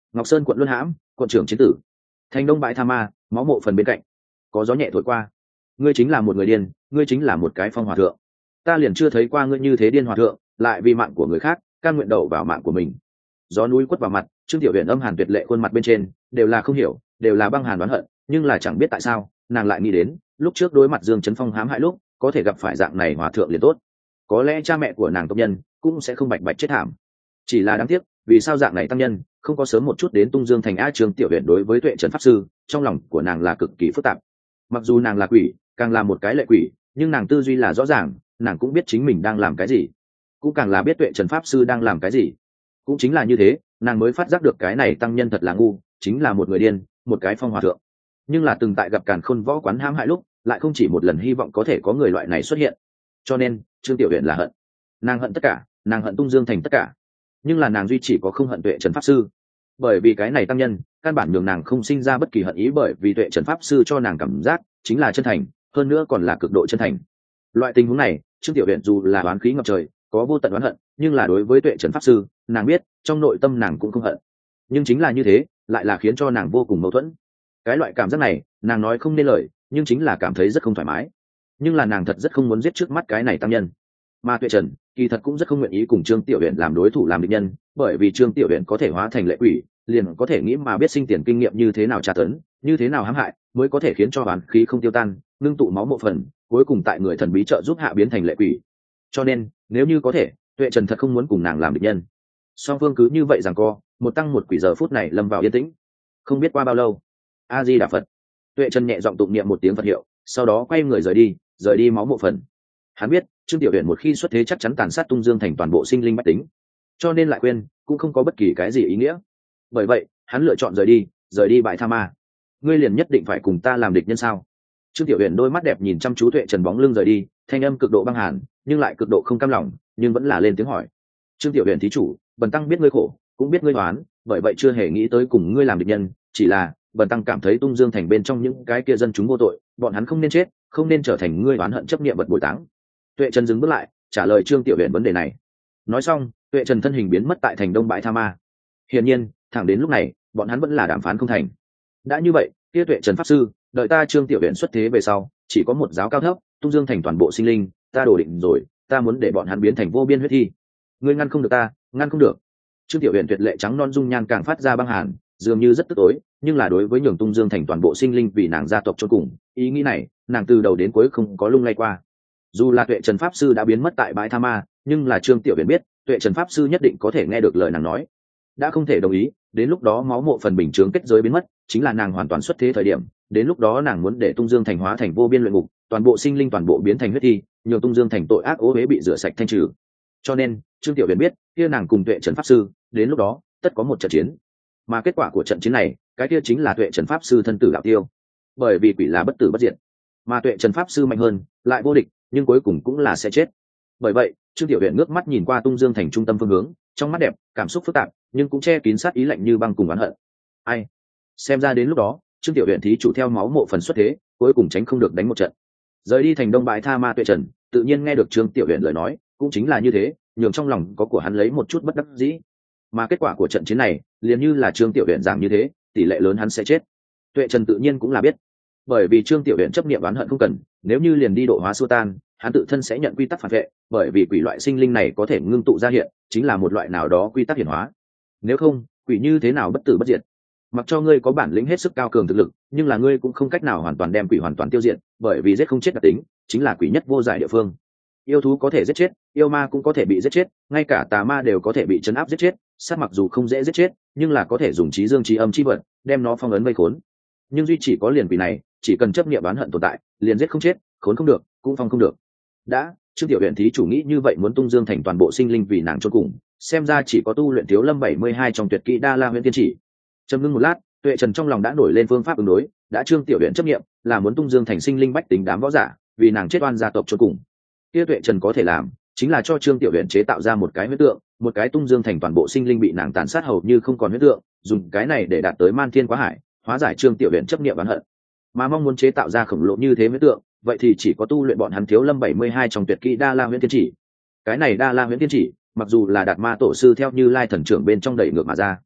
Speaker 1: Ngọc Sơn quận Luân Hãm, quận trưởng chiến tử. Thành Đông bãi tha ma, máu mộ phần bên cạnh, có gió nhẹ thổi qua. Ngươi chính là một người điên, ngươi chính là một cái phong hòa thượng. Ta liền chưa thấy qua ngươi như thế điên hòa thượng, lại vì mạng của người khác cam nguyện đầu vào mạng của mình. Gió núi quất vào mặt, Trương Tiểu Huyền âm hàn tuyệt lệ khuôn mặt bên trên đều là không hiểu, đều là băng hàn đoán hận, nhưng là chẳng biết tại sao nàng lại nghĩ đến lúc trước đối mặt Dương Chấn Phong hãm hại lúc có thể gặp phải dạng này hòa thượng liền tốt, có lẽ cha mẹ của nàng tộc nhân cũng sẽ không bạch bạch chết thảm. Chỉ là đáng tiếc, vì sao dạng này tăng nhân không có sớm một chút đến Tung Dương thành a? Trương Tiểu Huyền đối với Tuệ Trần pháp sư trong lòng của nàng là cực kỳ phức tạp. Mặc dù nàng là quỷ, càng là một cái lệ quỷ, nhưng nàng tư duy là rõ ràng, nàng cũng biết chính mình đang làm cái gì, cũng càng là biết Tuệ Trần pháp sư đang làm cái gì. Cũng chính là như thế, nàng mới phát giác được cái này tăng nhân thật là ngu, chính là một người điên, một cái phong hòa thượng. Nhưng là từng tại gặp Càn Khôn võ quán hãm hại lúc, lại không chỉ một lần hy vọng có thể có người loại này xuất hiện. Cho nên Trương Tiểu Huyền là hận, nàng hận tất cả, nàng hận Tung Dương thành tất cả. Nhưng là nàng duy chỉ có không hận Tuệ Trần pháp sư, bởi vì cái này tăng nhân căn bản nhường nàng không sinh ra bất kỳ hận ý, bởi vì Tuệ Trần pháp sư cho nàng cảm giác chính là chân thành, hơn nữa còn là cực độ chân thành. Loại tình huống này, Trương Tiểu Huyền dù là oán khí ngập trời, có vô tận oán hận, nhưng là đối với Tuệ Trần pháp sư, nàng biết trong nội tâm nàng cũng không hận. Nhưng chính là như thế, lại là khiến cho nàng vô cùng mâu thuẫn. Cái loại cảm giác này, nàng nói không nên lời, nhưng chính là cảm thấy rất không thoải mái. Nhưng là nàng thật rất không muốn giết trước mắt cái này tăng nhân. Mà Tuệ Trần kỳ thật cũng rất không nguyện ý cùng Trương Tiểu Huyền làm đối thủ làm địch nhân, bởi vì Trương Tiểu Huyền có thể hóa thành lệ quỷ, liền có thể nghĩ mà biết sinh tiền kinh nghiệm như thế nào tra tấn, như thế nào hãm hại, mới có thể khiến cho oán khí không tiêu tan, ngưng tụ máu mộ phần, cuối cùng tại người thần bí trợ giúp hạ biến thành lệ quỷ. Cho nên, nếu như có thể, Tuệ Trần thật không muốn cùng nàng làm địch nhân. Song phương cứ như vậy giằng co, một tăng một quỷ giờ phút này lâm vào yên tĩnh. Không biết qua bao lâu, A Di Đà Phật. Tuệ Trần nhẹ giọng tụng niệm một tiếng Phật hiệu, sau đó quay người rời đi, rời đi máu mộ phần. Hắn biết Trương Tiểu Huyền một khi xuất thế chắc chắn tàn sát Tung Dương thành toàn bộ sinh linh bách tính, cho nên lại quên cũng không có bất kỳ cái gì ý nghĩa. Bởi vậy hắn lựa chọn rời đi, rời đi bãi tha ma. Ngươi liền nhất định phải cùng ta làm địch nhân sao? Trương Tiểu Huyền đôi mắt đẹp nhìn chăm chú Tuệ Trần bóng lưng rời đi, thanh âm cực độ băng hàn, nhưng lại cực độ không cam lòng, nhưng vẫn là lên tiếng hỏi. Trương Tiểu Huyền thí chủ, bần tăng biết ngươi khổ, cũng biết ngươi oán, bởi vậy chưa hề nghĩ tới cùng ngươi làm địch nhân, chỉ là bần tăng cảm thấy Tung Dương thành bên trong những cái kia dân chúng vô tội, bọn hắn không nên chết, không nên trở thành ngươi oán hận chấp niệm vật bồi táng. Tuệ Trần dừng bước lại, trả lời Trương Tiểu Huyền vấn đề này. Nói xong, Tuệ Trần thân hình biến mất tại thành Đông bãi tha ma. Hiển nhiên, thẳng đến lúc này, bọn hắn vẫn là đàm phán không thành. Đã như vậy, kia Tuệ Trần pháp sư, đợi ta Trương Tiểu Huyền xuất thế về sau, chỉ có một giáo cao thấp, Tung Dương thành toàn bộ sinh linh, ta đổ định rồi, ta muốn để bọn hắn biến thành vô biên huyết thi. Ngươi ngăn không được ta, ngăn không được. Trương Tiểu Huyền tuyệt lệ trắng non dung nhan càng phát ra băng hàn, dường như rất tức tối, nhưng là đối với nhường Tung Dương thành toàn bộ sinh linh vì nàng gia tộc chôn cùng, ý nghĩ này, nàng từ đầu đến cuối không có lung lay qua. Dù là Tuệ Trần pháp sư đã biến mất tại bãi tha ma, nhưng là Trương Tiểu Huyền biết, Tuệ Trần pháp sư nhất định có thể nghe được lời nàng nói. Đã không thể đồng ý, đến lúc đó máu mộ phần bình chướng kết giới biến mất, chính là nàng hoàn toàn xuất thế thời điểm, đến lúc đó nàng muốn để Tung Dương thành hóa thành vô biên luyện ngục, toàn bộ sinh linh toàn bộ biến thành huyết thi, nhường Tung Dương thành tội ác ố uế bị rửa sạch thanh trừ. Cho nên, Trương Tiểu Huyền biết, kia nàng cùng Tuệ Trần pháp sư, đến lúc đó, tất có một trận chiến. Mà kết quả của trận chiến này, cái kia chính là Tuệ Trần pháp sư thân tử đạo tiêu. Bởi vì quỷ là bất tử bất diệt, mà Tuệ Trần pháp sư mạnh hơn, lại vô địch, nhưng cuối cùng cũng là sẽ chết. Bởi vậy, Trương Tiểu Huyền ngước mắt nhìn qua Tung Dương thành trung tâm phương hướng, trong mắt đẹp, cảm xúc phức tạp, nhưng cũng che kín sát ý lạnh như băng cùng oán hận. Ai? Xem ra đến lúc đó, Trương Tiểu Huyền thí chủ theo máu mộ phần xuất thế, cuối cùng tránh không được đánh một trận. Rời đi thành Đông bãi tha ma Tuệ Trần, tự nhiên nghe được Trương Tiểu Huyền lời nói, cũng chính là như thế, nhường trong lòng có của hắn lấy một chút bất đắc dĩ. Mà kết quả của trận chiến này, liền như là Trương Tiểu Huyền giảng như thế, tỷ lệ lớn hắn sẽ chết. Tuệ Trần tự nhiên cũng là biết, bởi vì Trương Tiểu Huyền chấp niệm oán hận không cần, nếu như liền đi độ hóa xua tan, hắn tự thân sẽ nhận quy tắc phản vệ, bởi vì quỷ loại sinh linh này có thể ngưng tụ ra hiện, chính là một loại nào đó quy tắc hiển hóa. Nếu không, quỷ như thế nào bất tử bất diệt? Mặc cho ngươi có bản lĩnh hết sức cao cường thực lực, nhưng là ngươi cũng không cách nào hoàn toàn đem quỷ hoàn toàn tiêu diệt, bởi vì giết không chết đặc tính, chính là quỷ nhất vô giải địa phương. Yêu thú có thể giết chết, yêu ma cũng có thể bị giết chết, ngay cả tà ma đều có thể bị trấn áp giết chết, sát mặc dù không dễ giết chết, nhưng là có thể dùng trí dương trí âm chi vật, đem nó phong ấn vây khốn. Nhưng duy chỉ có liền quỷ này, chỉ cần chấp niệm oán hận tồn tại, liền giết không chết, khốn không được, cũng phong không được. Đã, Trương Tiểu Huyền thí chủ nghĩ như vậy muốn Tung Dương thành toàn bộ sinh linh vì nàng chôn cùng, xem ra chỉ có tu luyện Thiếu Lâm bảy mươi hai trong tuyệt kỹ Đa La Huyễn Tiên Chỉ. Trầm ngưng một lát, Tuệ Trần trong lòng đã nổi lên phương pháp ứng đối, đã Trương Tiểu Huyền chấp niệm là muốn Tung Dương thành sinh linh bách tính đám võ giả, vì nàng chết oan gia tộc chôn cùng. Kia Tuệ Trần có thể làm, chính là cho Trương Tiểu Huyền chế tạo ra một cái huyễn tượng, một cái Tung Dương thành toàn bộ sinh linh bị nàng tàn sát hầu như không còn huyễn tượng, dùng cái này để đạt tới man thiên quá hải, hóa giải Trương Tiểu Huyền chấp niệm oán hận. Mà mong muốn chế tạo ra khổng lồ như thế huyễn tượng, vậy thì chỉ có tu luyện bọn hắn Thiếu Lâm bảy mươi hai trong tuyệt kỹ Đa La Huyễn Tiên Chỉ. Cái này Đa La Huyễn Tiên Chỉ, mặc dù là Đạt Ma tổ sư theo Như Lai thần trưởng bên trong đẩy ngược mà ra,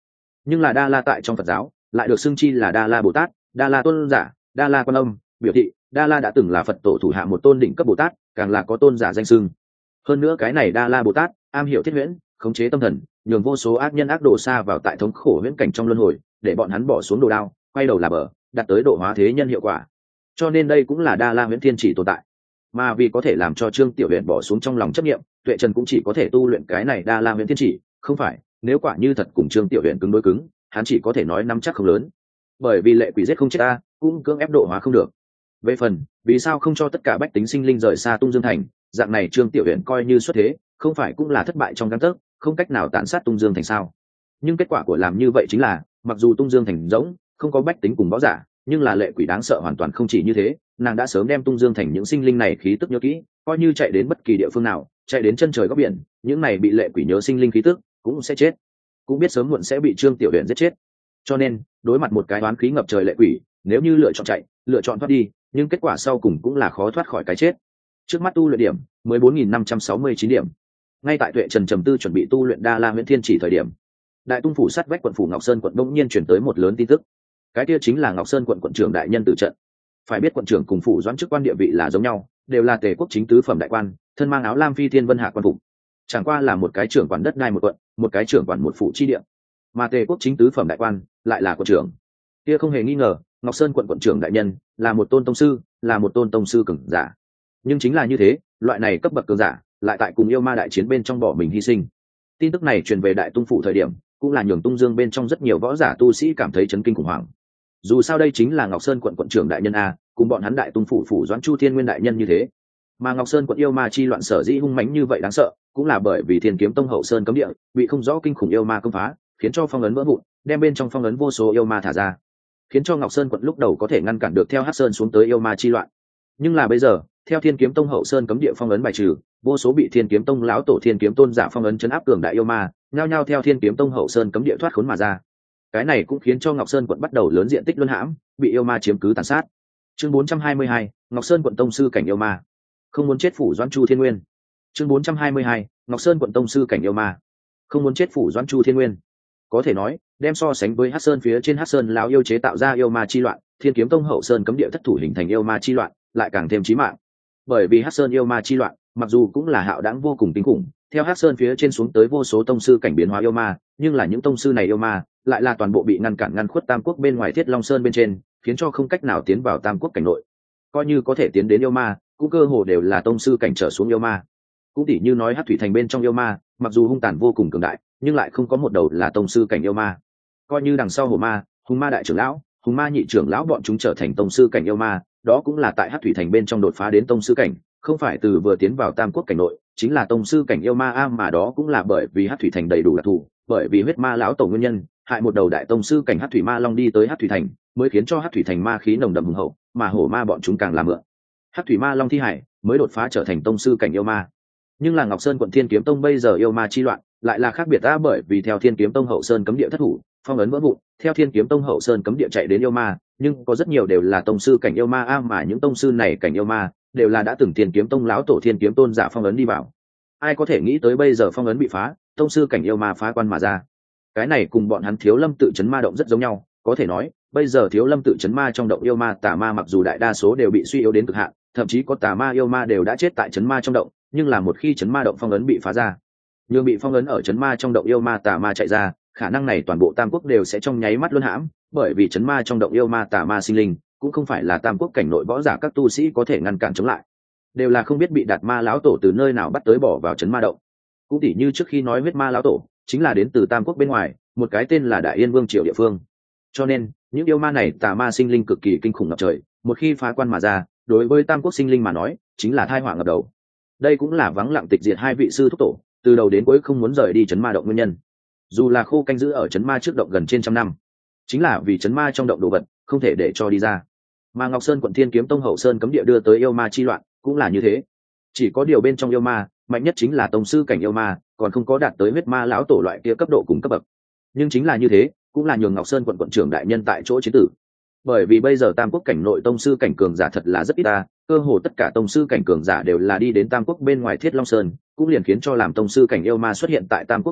Speaker 1: Nhưng là Đa La tại trong Phật giáo lại được xưng chi là Đa La Bồ Tát, Đa La Tôn giả, Đa La Quan Âm, biểu thị Đa La đã từng là Phật tổ thủ hạ một tôn đỉnh cấp Bồ Tát, càng là có tôn giả danh xưng. Hơn nữa cái này Đa La Bồ Tát am hiểu thiết huyễn, khống chế tâm thần, nhường vô số ác nhân ác đồ xa vào tại thống khổ huyễn cảnh trong luân hồi, để bọn hắn bỏ xuống đồ đao, quay đầu là bờ, đạt tới độ hóa thế nhân hiệu quả. Cho nên đây cũng là Đa La Huyễn Thiên chỉ tồn tại. Mà vì có thể làm cho Trương Tiểu Huyền bỏ xuống trong lòng chấp niệm, Tuệ Trần cũng chỉ có thể tu luyện cái này Đa La Huyễn Thiên chỉ, không phải, nếu quả như thật cùng Trương Tiểu Huyền cứng đối cứng, hắn chỉ có thể nói nắm chắc không lớn. Bởi vì lệ quỷ giết không chết ta, cũng cưỡng ép độ hóa không được. Về phần, vì sao không cho tất cả bách tính sinh linh rời xa Tung Dương Thành, dạng này Trương Tiểu Huyền coi như xuất thế, không phải cũng là thất bại trong gang tấc, không cách nào tàn sát Tung Dương Thành sao? Nhưng kết quả của làm như vậy chính là, mặc dù Tung Dương Thành rỗng, không có bách tính cùng võ giả, nhưng là lệ quỷ đáng sợ hoàn toàn không chỉ như thế, nàng đã sớm đem Tung Dương Thành những sinh linh này khí tức nhớ kỹ, coi như chạy đến bất kỳ địa phương nào, chạy đến chân trời góc biển, những này bị lệ quỷ nhớ sinh linh khí tức cũng sẽ chết, cũng biết sớm muộn sẽ bị Trương Tiểu Huyền giết chết. Cho nên, đối mặt một cái oán khí ngập trời lệ quỷ, nếu như lựa chọn chạy, lựa chọn thoát đi, nhưng kết quả sau cùng cũng là khó thoát khỏi cái chết. Trước mắt tu luyện điểm mười bốn nghìn năm trăm sáu mươi chín điểm. Ngay tại Tuệ Trần trầm tư chuẩn bị tu luyện Đa La Huyễn Thiên chỉ thời điểm, Đại Tung phủ sát vách quận phủ Ngọc Sơn quận bỗng nhiên chuyển tới một lớn tin tức. Cái kia chính là Ngọc Sơn quận quận trưởng đại nhân tử trận. Phải biết quận trưởng cùng phủ doãn chức quan địa vị là giống nhau, đều là tề quốc chính tứ phẩm đại quan, thân mang áo lam phi thiên vân hạ quan phục. Chẳng qua là một cái trưởng quản đất đai một quận, một cái trưởng quản một phủ chi địa. Mà tề quốc chính tứ phẩm đại quan lại là quận trưởng. Kia không hề nghi ngờ, Ngọc Sơn quận quận trưởng đại nhân là một tôn tông sư, là một tôn tông sư cường giả. Nhưng chính là như thế, loại này cấp bậc cường giả lại tại cùng yêu ma đại chiến bên trong bỏ mình hy sinh. Tin tức này truyền về Đại Tung phủ thời điểm, cũng là nhường Tung Dương bên trong rất nhiều võ giả tu sĩ cảm thấy chấn kinh khủng hoảng. Dù sao đây chính là Ngọc Sơn quận quận trưởng đại nhân a, cùng bọn hắn Đại Tung phủ phủ doãn Chu Thiên Nguyên đại nhân như thế. Mà Ngọc Sơn quận yêu ma chi loạn sở dĩ hung mãnh như vậy đáng sợ, cũng là bởi vì Thiên Kiếm Tông hậu sơn cấm địa bị không rõ kinh khủng yêu ma công phá, khiến cho phong ấn vỡ vụn, đem bên trong phong ấn vô số yêu ma thả ra, khiến cho Ngọc Sơn quận lúc đầu có thể ngăn cản được theo Hắc Sơn xuống tới yêu ma chi loạn. Nhưng là bây giờ, theo Thiên Kiếm Tông hậu sơn cấm địa phong ấn bài trừ, vô số bị Thiên Kiếm Tông lão tổ Thiên Kiếm Tôn giả phong ấn chấn áp cường đại yêu ma, nhao nhao theo Thiên Kiếm Tông hậu sơn cấm địa thoát khốn mà ra. Cái này cũng khiến cho Ngọc Sơn quận bắt đầu lớn diện tích luân hãm, bị yêu ma chiếm cứ tàn sát. Chương bốn trăm hai mươi hai, Ngọc Sơn quận tông sư cảnh yêu ma. Không muốn chết phủ doãn Chu Thiên Nguyên. Chương bốn trăm hai mươi hai, Ngọc Sơn quận tông sư cảnh yêu ma. Không muốn chết phủ doãn Chu Thiên Nguyên. Có thể nói, đem so sánh với Hắc Sơn phía trên Hắc Sơn lão yêu chế tạo ra yêu ma chi loạn, Thiên Kiếm Tông hậu sơn cấm địa thất thủ hình thành yêu ma chi loạn, lại càng thêm chí mạng. Bởi vì Hắc Sơn yêu ma chi loạn, mặc dù cũng là hạo đãng vô cùng kinh khủng, theo Hắc Sơn phía trên xuống tới vô số tông sư cảnh biến hóa yêu ma, nhưng là những tông sư này yêu ma lại là toàn bộ bị ngăn cản ngăn khuất Tam Quốc bên ngoài Thiết Long Sơn bên trên, khiến cho không cách nào tiến vào Tam Quốc cảnh nội. Coi như có thể tiến đến yêu ma, cũng cơ hồ đều là tông sư cảnh trở xuống yêu ma. Cũng tỉ như nói Hắc Thủy Thành bên trong yêu ma, mặc dù hung tàn vô cùng cường đại, nhưng lại không có một đầu là tông sư cảnh yêu ma. Coi như đằng sau Hổ Ma, Hùng Ma đại trưởng lão, Hùng Ma nhị trưởng lão bọn chúng trở thành tông sư cảnh yêu ma, đó cũng là tại Hắc Thủy Thành bên trong đột phá đến tông sư cảnh, không phải từ vừa tiến vào Tam Quốc cảnh nội, chính là tông sư cảnh yêu ma a, mà đó cũng là bởi vì Hắc Thủy Thành đầy đủ đặc thù, bởi vì huyết ma lão tổ nguyên nhân, hại một đầu đại tông sư cảnh Hắc Thủy Ma Long đi tới Hắc Thủy Thành, mới khiến cho Hắc Thủy Thành ma khí nồng đậm hùng hậu, mà Hổ Ma bọn chúng càng làm mượn Hắc Thủy Ma Long thi hải, mới đột phá trở thành tông sư cảnh yêu ma. Nhưng là Ngọc Sơn quận Thiên Kiếm Tông bây giờ yêu ma chi loạn, lại là khác biệt ta, bởi vì theo Thiên Kiếm Tông hậu sơn cấm địa thất thủ, phong ấn vỡ vụn, theo Thiên Kiếm Tông hậu sơn cấm địa chạy đến yêu ma, nhưng có rất nhiều đều là tông sư cảnh yêu ma a, mà những tông sư này cảnh yêu ma đều là đã từng Thiên Kiếm Tông lão tổ Thiên Kiếm Tôn giả phong ấn đi vào. Ai có thể nghĩ tới bây giờ phong ấn bị phá, tông sư cảnh yêu ma phá quan mà ra. Cái này cùng bọn hắn Thiếu Lâm tự trấn ma động rất giống nhau, có thể nói, bây giờ Thiếu Lâm tự trấn ma trong động yêu ma tà ma mặc dù đại đa số đều bị suy yếu đến cực hạn, thậm chí có tà ma yêu ma đều đã chết tại trấn ma trong động, nhưng là một khi trấn ma động phong ấn bị phá ra, nhưng bị phong ấn ở trấn ma trong động yêu ma tà ma chạy ra, khả năng này toàn bộ Tam Quốc đều sẽ trong nháy mắt luân hãm, bởi vì trấn ma trong động yêu ma tà ma sinh linh cũng không phải là Tam Quốc cảnh nội võ giả các tu sĩ có thể ngăn cản chống lại, đều là không biết bị đạt ma lão tổ từ nơi nào bắt tới bỏ vào trấn ma động. Cũng tỉ như trước khi nói huyết ma lão tổ chính là đến từ Tam Quốc bên ngoài một cái tên là Đại Yên Vương triều địa phương, cho nên những yêu ma này tà ma sinh linh cực kỳ kinh khủng ngập trời, một khi phá quan mà ra, đối với Tam Quốc sinh linh mà nói chính là tai họa ngập đầu. Đây cũng là vắng lặng tịch diệt hai vị sư thúc tổ từ đầu đến cuối không muốn rời đi trấn ma động nguyên nhân. Dù là khô canh giữ ở trấn ma trước động gần trên trăm năm, chính là vì trấn ma trong động đồ vật không thể để cho đi ra. Mà Ngọc Sơn quận Thiên Kiếm Tông hậu sơn cấm địa đưa tới yêu ma chi loạn cũng là như thế. Chỉ có điều bên trong yêu ma mạnh nhất chính là tông sư cảnh yêu ma, còn không có đạt tới huyết ma lão tổ loại kia cấp độ cùng cấp bậc. Nhưng chính là như thế, cũng là nhường Ngọc Sơn quận quận trưởng đại nhân tại chỗ chiến tử. Bởi vì bây giờ Tam Quốc cảnh nội tông sư cảnh cường giả thật là rất ít ta, cơ hồ tất cả tông sư cảnh cường giả đều là đi đến Tam Quốc bên ngoài Thiết Long Sơn, cũng liền khiến cho làm tông sư cảnh yêu ma xuất hiện tại Tam Quốc cảnh nội,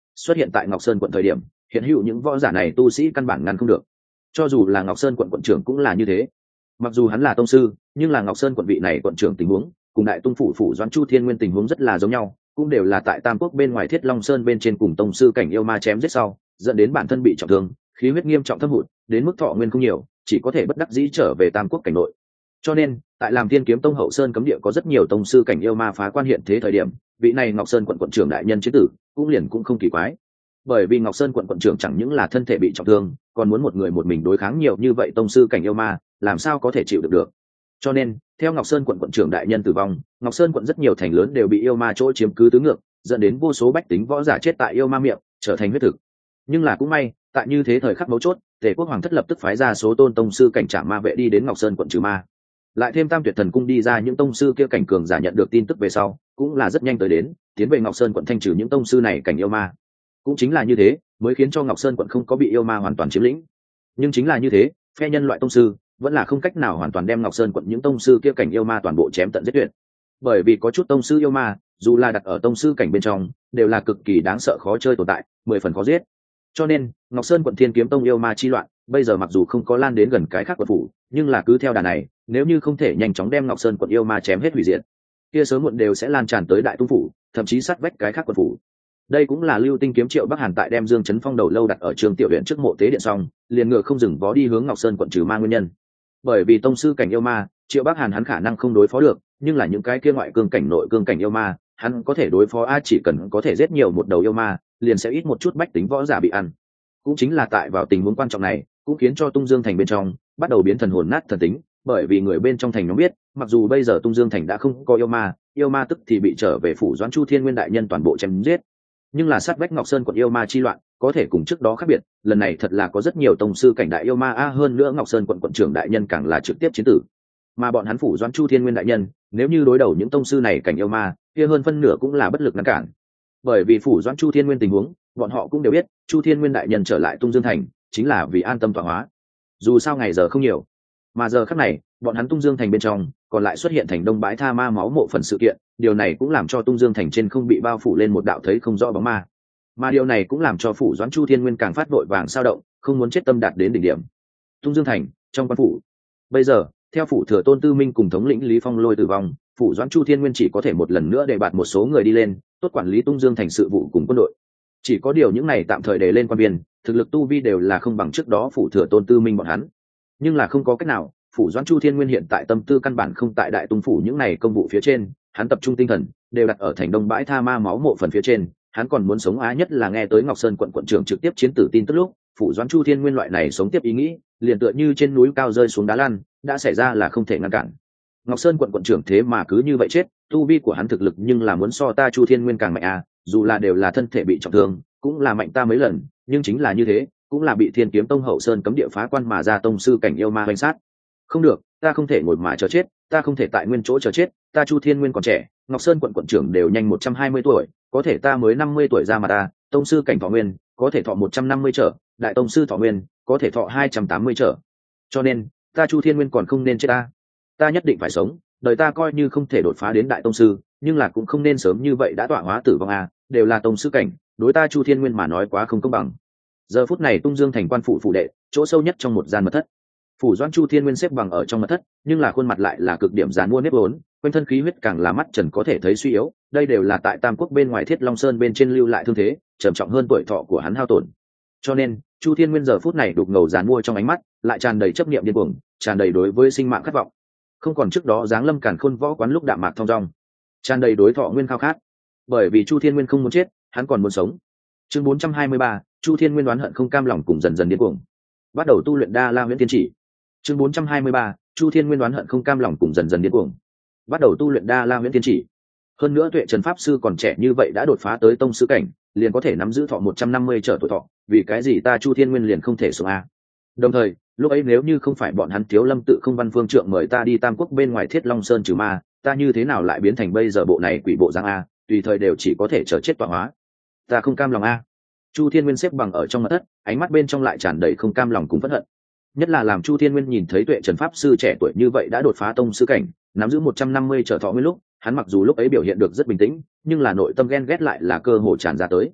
Speaker 1: xuất hiện tại Ngọc Sơn quận thời điểm, hiện hữu những võ giả này tu sĩ căn bản ngăn không được. Cho dù là Ngọc Sơn quận quận trưởng cũng là như thế. Mặc dù hắn là tông sư, nhưng là Ngọc Sơn quận vị này quận trưởng tình huống cùng đại tung phủ phủ doãn Chu Thiên Nguyên tình huống rất là giống nhau, cũng đều là tại Tam Quốc bên ngoài Thiết Long Sơn bên trên cùng tông sư cảnh yêu ma chém giết sau, dẫn đến bản thân bị trọng thương, khí huyết nghiêm trọng thâm hụt, đến mức thọ nguyên không nhiều, chỉ có thể bất đắc dĩ trở về Tam Quốc cảnh nội. Cho nên, tại làm Thiên Kiếm Tông hậu sơn cấm địa có rất nhiều tông sư cảnh yêu ma phá quan hiện thế thời điểm, vị này Ngọc Sơn quận quận trưởng đại nhân chế tử, cũng liền cũng không kỳ quái. Bởi vì Ngọc Sơn quận quận trưởng chẳng những là thân thể bị trọng thương, còn muốn một người một mình đối kháng nhiều như vậy tông sư cảnh yêu ma, làm sao có thể chịu được được. Cho nên, theo Ngọc Sơn quận quận trưởng đại nhân tử vong, Ngọc Sơn quận rất nhiều thành lớn đều bị yêu ma chỗ chiếm cứ tứ ngược, dẫn đến vô số bách tính võ giả chết tại yêu ma miệng, trở thành huyết thực. Nhưng là cũng may, tại như thế thời khắc mấu chốt, Tề quốc hoàng thất lập tức phái ra số tôn tông sư cảnh trả ma vệ đi đến Ngọc Sơn quận trừ ma. Lại thêm Tam Tuyệt Thần cung đi ra những tông sư kia cảnh cường giả nhận được tin tức về sau, cũng là rất nhanh tới đến, tiến về Ngọc Sơn quận thanh trừ những tông sư này cảnh yêu ma. Cũng chính là như thế, mới khiến cho Ngọc Sơn quận không có bị yêu ma hoàn toàn chiếm lĩnh. Nhưng chính là như thế, phe nhân loại tông sư vẫn là không cách nào hoàn toàn đem Ngọc Sơn quận những tông sư kia cảnh yêu ma toàn bộ chém tận giết tuyệt. Bởi vì có chút tông sư yêu ma, dù là đặt ở tông sư cảnh bên trong, đều là cực kỳ đáng sợ khó chơi tồn tại, mười phần khó giết. Cho nên, Ngọc Sơn quận Thiên Kiếm Tông yêu ma chi loạn, bây giờ mặc dù không có lan đến gần cái khác quận phủ, nhưng là cứ theo đà này, nếu như không thể nhanh chóng đem Ngọc Sơn quận yêu ma chém hết hủy diệt, kia sớm muộn đều sẽ lan tràn tới Đại Tung phủ, thậm chí sát vách cái khác quận phủ. Đây cũng là Lưu Tinh kiếm Triệu Bắc Hàn tại đem Dương Chấn Phong đầu lâu đặt ở Trường Tiểu huyện trước mộ tế điện xong, liền ngựa không dừng vó đi hướng Ngọc Sơn quận trừ ma nguyên nhân. Bởi vì tông sư cảnh yêu ma, Triệu Bắc Hàn hắn khả năng không đối phó được, nhưng là những cái kia ngoại cương cảnh nội cương cảnh yêu ma, hắn có thể đối phó a, chỉ cần có thể giết nhiều một đầu yêu ma, liền sẽ ít một chút bách tính võ giả bị ăn. Cũng chính là tại vào tình huống quan trọng này, cũng khiến cho Tung Dương thành bên trong bắt đầu biến thần hồn nát thần tính, bởi vì người bên trong thành nhóm biết, mặc dù bây giờ Tung Dương thành đã không có yêu ma, yêu ma tức thì bị trở về phủ Doãn Chu Thiên Nguyên đại nhân toàn bộ chém giết. Nhưng là sát vách Ngọc Sơn quận yêu ma chi loạn, có thể cùng trước đó khác biệt, lần này thật là có rất nhiều tông sư cảnh đại yêu ma a, hơn nữa Ngọc Sơn quận quận trưởng đại nhân càng là trực tiếp chiến tử. Mà bọn hắn phủ Doãn Chu Thiên Nguyên đại nhân, nếu như đối đầu những tông sư này cảnh yêu ma, kia hơn phân nửa cũng là bất lực ngăn cản. Bởi vì phủ Doãn Chu Thiên Nguyên tình huống, bọn họ cũng đều biết, Chu Thiên Nguyên đại nhân trở lại Tung Dương thành, chính là vì an tâm tọa hóa. Dù sao ngày giờ không nhiều, mà giờ khắc này, bọn hắn Tung Dương thành bên trong, còn lại xuất hiện thành đông bãi tha ma máu mộ phần sự kiện, điều này cũng làm cho Tung Dương thành trên không bị bao phủ lên một đạo thấy không rõ bóng ma. Mà điều này cũng làm cho phủ Doãn Chu Thiên Nguyên càng phát vội vàng sao động, không muốn chết tâm đạt đến đỉnh điểm. Tung Dương thành, trong quan phủ. Bây giờ, theo phủ thừa Tôn Tư Minh cùng thống lĩnh Lý Phong Lôi tử vong, phủ Doãn Chu Thiên Nguyên chỉ có thể một lần nữa đề bạt một số người đi lên, tốt quản lý Tung Dương thành sự vụ cùng quân đội. Chỉ có điều những này tạm thời đề lên quan biên, thực lực tu vi đều là không bằng trước đó phủ thừa Tôn Tư Minh bọn hắn. Nhưng là không có cách nào, phủ Doãn Chu Thiên Nguyên hiện tại tâm tư căn bản không tại Đại Tung phủ những này công vụ phía trên, hắn tập trung tinh thần đều đặt ở thành đông bãi tha ma máu mộ phần phía trên, hắn còn muốn sống á, nhất là nghe tới Ngọc Sơn quận quận trưởng trực tiếp chiến tử tin tức lúc, phủ Doãn Chu Thiên Nguyên loại này sống tiếp ý nghĩ, liền tựa như trên núi cao rơi xuống đá lăn, đã xảy ra là không thể ngăn cản. Ngọc Sơn quận quận trưởng thế mà cứ như vậy chết, tu vi của hắn thực lực nhưng là muốn so ta Chu Thiên Nguyên càng mạnh à, dù là đều là thân thể bị trọng thương, cũng là mạnh ta mấy lần, nhưng chính là như thế, cũng là bị Thiên Kiếm Tông hậu sơn cấm địa phá quan mà ra tông sư cảnh yêu ma hoành sát. Không được, ta không thể ngồi mà chờ chết, ta không thể tại nguyên chỗ chờ chết, ta Chu Thiên Nguyên còn trẻ, Ngọc Sơn quận quận trưởng đều nhanh một trăm hai mươi tuổi, có thể ta mới năm mươi tuổi ra mà ta, tông sư cảnh thọ nguyên, có thể thọ một trăm năm mươi trở, đại tông sư thọ nguyên, có thể thọ hai trăm tám mươi trở. Cho nên, ta Chu Thiên Nguyên còn không nên chết ta. Ta nhất định phải sống, đời ta coi như không thể đột phá đến đại tông sư, nhưng là cũng không nên sớm như vậy đã tọa hóa tử vong a, đều là tông sư cảnh, đối ta Chu Thiên Nguyên mà nói quá không công bằng. Giờ phút này Tung Dương thành quan phủ phủ đệ, chỗ sâu nhất trong một gian mật thất. Phủ Doãn Chu Thiên Nguyên xếp bằng ở trong mật thất, nhưng là khuôn mặt lại là cực điểm giàn mua nếp vốn, quanh thân khí huyết càng là mắt trần có thể thấy suy yếu, đây đều là tại Tam Quốc bên ngoài Thiết Long Sơn bên trên lưu lại thương thế, trầm trọng hơn tuổi thọ của hắn hao tổn. Cho nên, Chu Thiên Nguyên giờ phút này đục ngầu giàn mua trong ánh mắt, lại tràn đầy chấp niệm điên cuồng, tràn đầy đối với sinh mạng khát vọng. Không còn trước đó dáng lâm càn khôn võ quán lúc đạm mạc thong dong, tràn đầy đối thọ nguyên khao khát. Bởi vì Chu Thiên Nguyên không muốn chết, hắn còn muốn sống. Chương bốn trăm hai mươi ba, Chu Thiên Nguyên đoán hận không cam lòng cùng dần dần điên cuồng. Bắt đầu tu luyện Đa La Huyễn Tiên Chỉ. Chương bốn trăm hai mươi ba, Chu Thiên Nguyên đoán hận không cam lòng cùng dần dần điên cuồng. Bắt đầu tu luyện Đa La Huyễn Tiên Chỉ. Hơn nữa Tuệ Trần pháp sư còn trẻ như vậy đã đột phá tới tông sư cảnh, liền có thể nắm giữ thọ một trăm năm mươi trở tuổi thọ, vì cái gì ta Chu Thiên Nguyên liền không thể sống a? Đồng thời, lúc ấy nếu như không phải bọn hắn Thiếu Lâm tự không văn phương trượng mời ta đi Tam Quốc bên ngoài Thiết Long Sơn trừ ma, ta như thế nào lại biến thành bây giờ bộ này quỷ bộ dáng a, tùy thời đều chỉ có thể chờ chết tọa hóa. Ta không cam lòng a. Chu Thiên Nguyên xếp bằng ở trong mật thất, ánh mắt bên trong lại tràn đầy không cam lòng cùng phẫn hận. Nhất là làm Chu Thiên Nguyên nhìn thấy Tuệ Trần pháp sư trẻ tuổi như vậy đã đột phá tông sư cảnh, nắm giữ một trăm năm mươi trở thọ nguyên lúc, hắn mặc dù lúc ấy biểu hiện được rất bình tĩnh, nhưng là nội tâm ghen ghét lại là cơ hồ tràn ra tới.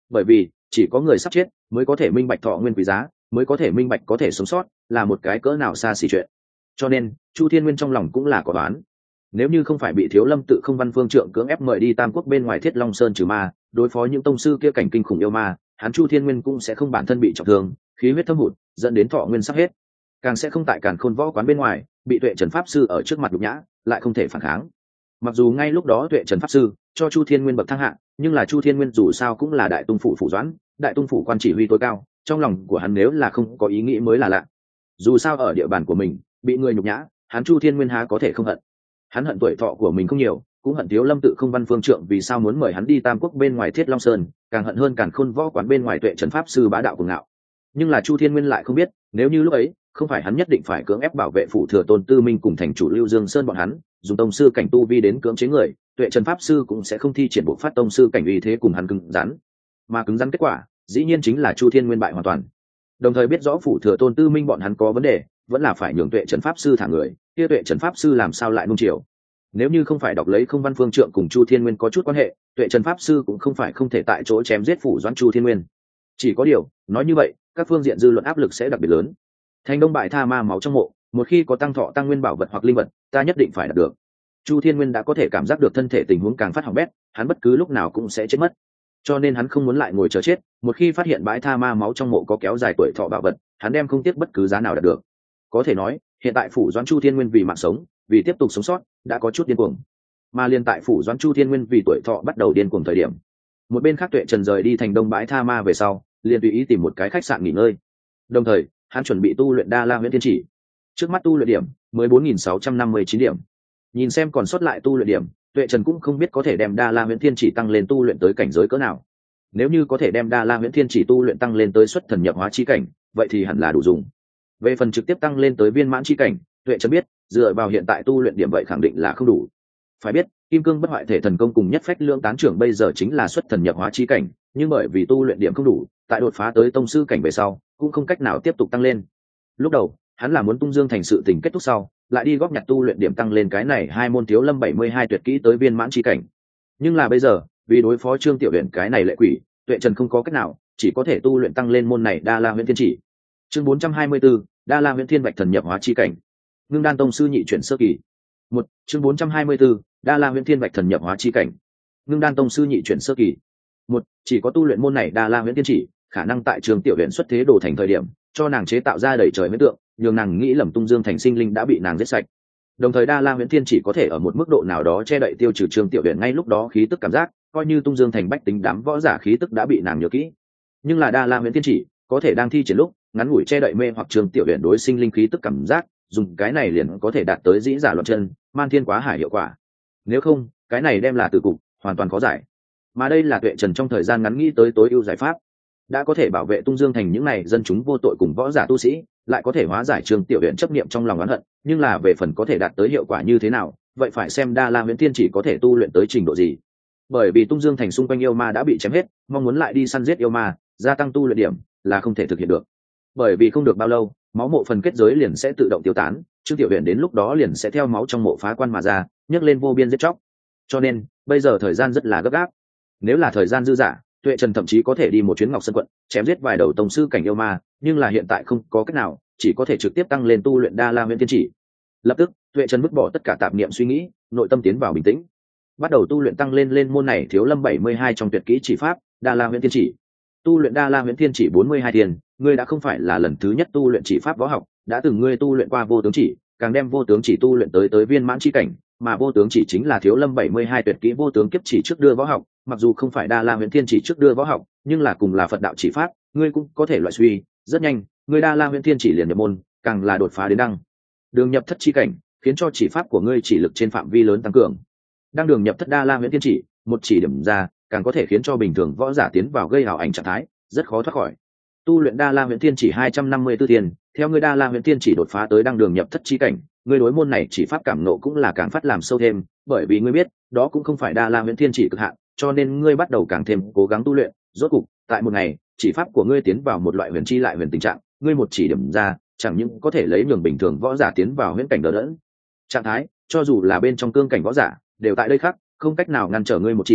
Speaker 1: bởi vì chỉ có người sắp chết mới có thể minh bạch thọ nguyên quý giá, mới có thể minh bạch có thể sống sót là một cái cỡ nào xa xỉ chuyện. Cho nên Chu Thiên Nguyên trong lòng cũng là có đoán, nếu như không phải bị Thiếu Lâm tự Không Văn Phương Trượng cưỡng ép mời đi Tam Quốc bên ngoài Thiết Long Sơn trừ ma, đối phó những tông sư kia cảnh kinh khủng yêu ma, hắn Chu Thiên Nguyên cũng sẽ không bản thân bị trọng thương, khí huyết thâm hụt, dẫn đến thọ nguyên sắp hết, càng sẽ không tại Càn Khôn Võ quán bên ngoài bị Tuệ Trần pháp sư ở trước mặt nhục nhã, lại không thể phản kháng. Mặc dù ngay lúc đó Tuệ Trần pháp sư cho Chu Thiên Nguyên bậc thang hạ, nhưng là Chu Thiên Nguyên dù sao cũng là đại tung phủ phủ doãn, đại tung phủ quan chỉ huy tối cao, trong lòng của hắn nếu là không có ý nghĩ mới là lạ. Dù sao ở địa bàn của mình bị người nhục nhã, hắn Chu Thiên Nguyên há có thể không hận. Hắn hận tuổi thọ của mình không nhiều, cũng hận Thiếu Lâm tự Không Văn Phương Trượng vì sao muốn mời hắn đi Tam Quốc bên ngoài Thiết Long Sơn, càng hận hơn Càn Khôn Võ quán bên ngoài Tuệ Trần pháp sư bá đạo cuồng ngạo. Nhưng là Chu Thiên Nguyên lại không biết, nếu như lúc ấy không phải hắn nhất định phải cưỡng ép bảo vệ phủ thừa Tôn Tư Minh cùng thành chủ Lưu Dương Sơn bọn hắn, dùng tông sư cảnh tu vi đến cưỡng chế người, Tuệ Trần pháp sư cũng sẽ không thi triển bộ phát tông sư cảnh uy thế cùng hắn cứng rắn. Mà cứng rắn kết quả, dĩ nhiên chính là Chu Thiên Nguyên bại hoàn toàn. Đồng thời biết rõ phủ thừa Tôn Tư Minh bọn hắn có vấn đề, vẫn là phải nhường Tuệ Trần pháp sư thả người, kia Tuệ Trần pháp sư làm sao lại nung chiều. Nếu như không phải đọc lấy Không Văn Phương Trượng cùng Chu Thiên Nguyên có chút quan hệ, Tuệ Trần pháp sư cũng không phải không thể tại chỗ chém giết phủ doãn Chu Thiên Nguyên. Chỉ có điều, nói như vậy, các phương diện dư luận áp lực sẽ đặc biệt lớn. Thành Đông bại tha ma máu trong mộ, một khi có tăng thọ tăng nguyên bảo vật hoặc linh vật, ta nhất định phải đạt được. Chu Thiên Nguyên đã có thể cảm giác được thân thể tình huống càng phát hỏng bét, hắn bất cứ lúc nào cũng sẽ chết mất. Cho nên hắn không muốn lại ngồi chờ chết, một khi phát hiện bãi tha ma máu trong mộ có kéo dài tuổi thọ bảo vật, hắn đem không tiếc bất cứ giá nào đạt được. Có thể nói, hiện tại phủ doãn Chu Thiên Nguyên vì mạng sống, vì tiếp tục sống sót, đã có chút điên cuồng. Mà liên tại phủ doãn Chu Thiên Nguyên vì tuổi thọ bắt đầu điên cuồng thời điểm, một bên khác Tuệ Trần rời đi thành Đông bãi tha ma về sau, liền tùy ý tìm một cái khách sạn nghỉ ngơi. Đồng thời, hắn chuẩn bị tu luyện Đa La Huyễn Thiên Chỉ. Trước mắt tu luyện điểm mười bốn nghìn sáu trăm năm mươi chín điểm. Nhìn xem còn sót lại tu luyện điểm, Tuệ Trần cũng không biết có thể đem Đa La Huyễn Thiên Chỉ tăng lên tu luyện tới cảnh giới cỡ nào. Nếu như có thể đem Đa La Huyễn Thiên Chỉ tu luyện tăng lên tới xuất thần nhập hóa chi cảnh, vậy thì hẳn là đủ dùng. Về phần trực tiếp tăng lên tới viên mãn chi cảnh, Tuệ Trần biết, dựa vào hiện tại tu luyện điểm vậy khẳng định là không đủ. Phải biết, Kim Cương Bất Hoại Thể Thần Công cùng Nhất Phách Lưỡng Tán Trưởng bây giờ chính là xuất thần nhập hóa chi cảnh, nhưng bởi vì tu luyện điểm không đủ, tại đột phá tới tông sư cảnh về sau, cũng không cách nào tiếp tục tăng lên. Lúc đầu, hắn là muốn tung dương thành sự tình kết thúc sau, lại đi góp nhặt tu luyện điểm tăng lên cái này hai môn Thiếu Lâm bảy mươi hai tuyệt kỹ tới viên mãn chi cảnh. Nhưng là bây giờ, vì đối phó Trương Tiểu Uyển cái này lệ quỷ, Tuệ Trần không có cách nào, chỉ có thể tu luyện tăng lên môn này Đa La Huyễn Thiên Chỉ. Chương bốn trăm hai mươi 4, Đa La Huyễn Thiên Bạch Thần nhập hóa chi cảnh. Ngưng Đan tông sư nhị chuyển sơ kỳ. Một, chương bốn trăm hai mươi 4, Đa La Huyễn Thiên Bạch Thần nhập hóa chi cảnh. Ngưng Đan tông sư nhị chuyển sơ kỳ. Một, chỉ có tu luyện môn này Đa La Huyễn Thiên Chỉ, khả năng tại Trường Tiểu Uyển xuất thế đồ thành thời điểm, cho nàng chế tạo ra đầy trời huyễn tượng, nhường nàng nghĩ lầm tung dương thành sinh linh đã bị nàng giết sạch. Đồng thời Đa La Huyễn Thiên Chỉ có thể ở một mức độ nào đó che đậy tiêu trừ Trường Tiểu Uyển ngay lúc đó khí tức cảm giác, coi như tung dương thành bách tính đám võ giả khí tức đã bị nàng nhớ kỹ. Nhưng là Đa La Huyễn Thiên Chỉ có thể đang thi triển lúc ngắn ngủi che đậy mê hoặc Trường Tiểu Uyển đối sinh linh khí tức cảm giác, dùng cái này liền có thể đạt tới dĩ giả loạn chân, man thiên quá hải hiệu quả. Nếu không, cái này đem là từ cục, hoàn toàn khó giải. Mà đây là Tuệ Trần trong thời gian ngắn nghĩ tới tối ưu giải pháp, đã có thể bảo vệ tung dương thành những này dân chúng vô tội cùng võ giả tu sĩ, lại có thể hóa giải Trường Tiểu Uyển chấp niệm trong lòng oán hận, nhưng là về phần có thể đạt tới hiệu quả như thế nào, vậy phải xem Đa La Huyễn Thiên Chỉ có thể tu luyện tới trình độ gì. Bởi vì tung dương thành xung quanh yêu ma đã bị chém hết, mong muốn lại đi săn giết yêu ma, gia tăng tu luyện điểm là không thể thực hiện được. Bởi vì không được bao lâu, máu mộ phần kết giới liền sẽ tự động tiêu tán, Trương Tiểu Uyển đến lúc đó liền sẽ theo máu trong mộ phá quan mà ra, nhấc lên vô biên giết chóc. Cho nên, bây giờ thời gian rất là gấp gáp. Nếu là thời gian dư dả, Tuệ Trần thậm chí có thể đi một chuyến Ngọc Sơn quận, chém giết vài đầu tông sư cảnh yêu ma, nhưng là hiện tại không có cách nào, chỉ có thể trực tiếp tăng lên tu luyện Đa La Huyễn Thiên Chỉ. Lập tức, Tuệ Trần vứt bỏ tất cả tạp niệm suy nghĩ, nội tâm tiến vào bình tĩnh, bắt đầu tu luyện tăng lên lên môn này Thiếu Lâm bảy mươi hai trong tuyệt kỹ chỉ pháp, Đa La Huyễn Thiên Chỉ. Tu luyện Đa La Huyễn Thiên Chỉ bốn mươi hai thiên, ngươi đã không phải là lần thứ nhất tu luyện chỉ pháp võ học, đã từng ngươi tu luyện qua vô tướng chỉ, càng đem vô tướng chỉ tu luyện tới tới viên mãn chi cảnh, mà vô tướng chỉ chính là Thiếu Lâm bảy mươi hai tuyệt kỹ vô tướng kiếp chỉ trước đưa võ học, mặc dù không phải Đa La Huyễn Thiên Chỉ trước đưa võ học, nhưng là cùng là Phật đạo chỉ pháp, ngươi cũng có thể loại suy, rất nhanh, ngươi Đa La Huyễn Thiên Chỉ liền nhập môn, càng là đột phá đến đăng đường nhập thất chi cảnh, khiến cho chỉ pháp của ngươi chỉ lực trên phạm vi lớn tăng cường. Đăng đường nhập thất Đa La Huyễn Thiên Chỉ, một chỉ điểm ra, càng có thể khiến cho bình thường võ giả tiến vào gây ảo ảnh trạng thái, rất khó thoát khỏi. Tu luyện Đa La Huyễn Thiên Chỉ hai trăm năm mươi 4 tiền, theo ngươi Đa La Huyễn Thiên Chỉ đột phá tới đăng đường nhập thất chi cảnh, ngươi đối môn này chỉ pháp cảm nộ cũng là càng phát làm sâu thêm, bởi vì ngươi biết, đó cũng không phải Đa La Huyễn Thiên Chỉ cực hạn, cho nên ngươi bắt đầu càng thêm cố gắng tu luyện, rốt cục, tại một ngày, chỉ pháp của ngươi tiến vào một loại huyền chi lại huyền tình trạng, ngươi một chỉ điểm ra, chẳng những có thể lấy nhường bình thường võ giả tiến vào huyễn cảnh đỡ đẫn trạng thái, cho dù là bên trong cương cảnh võ giả, đều tại đây khác, không cách nào ngăn trở ngươi một chỉ,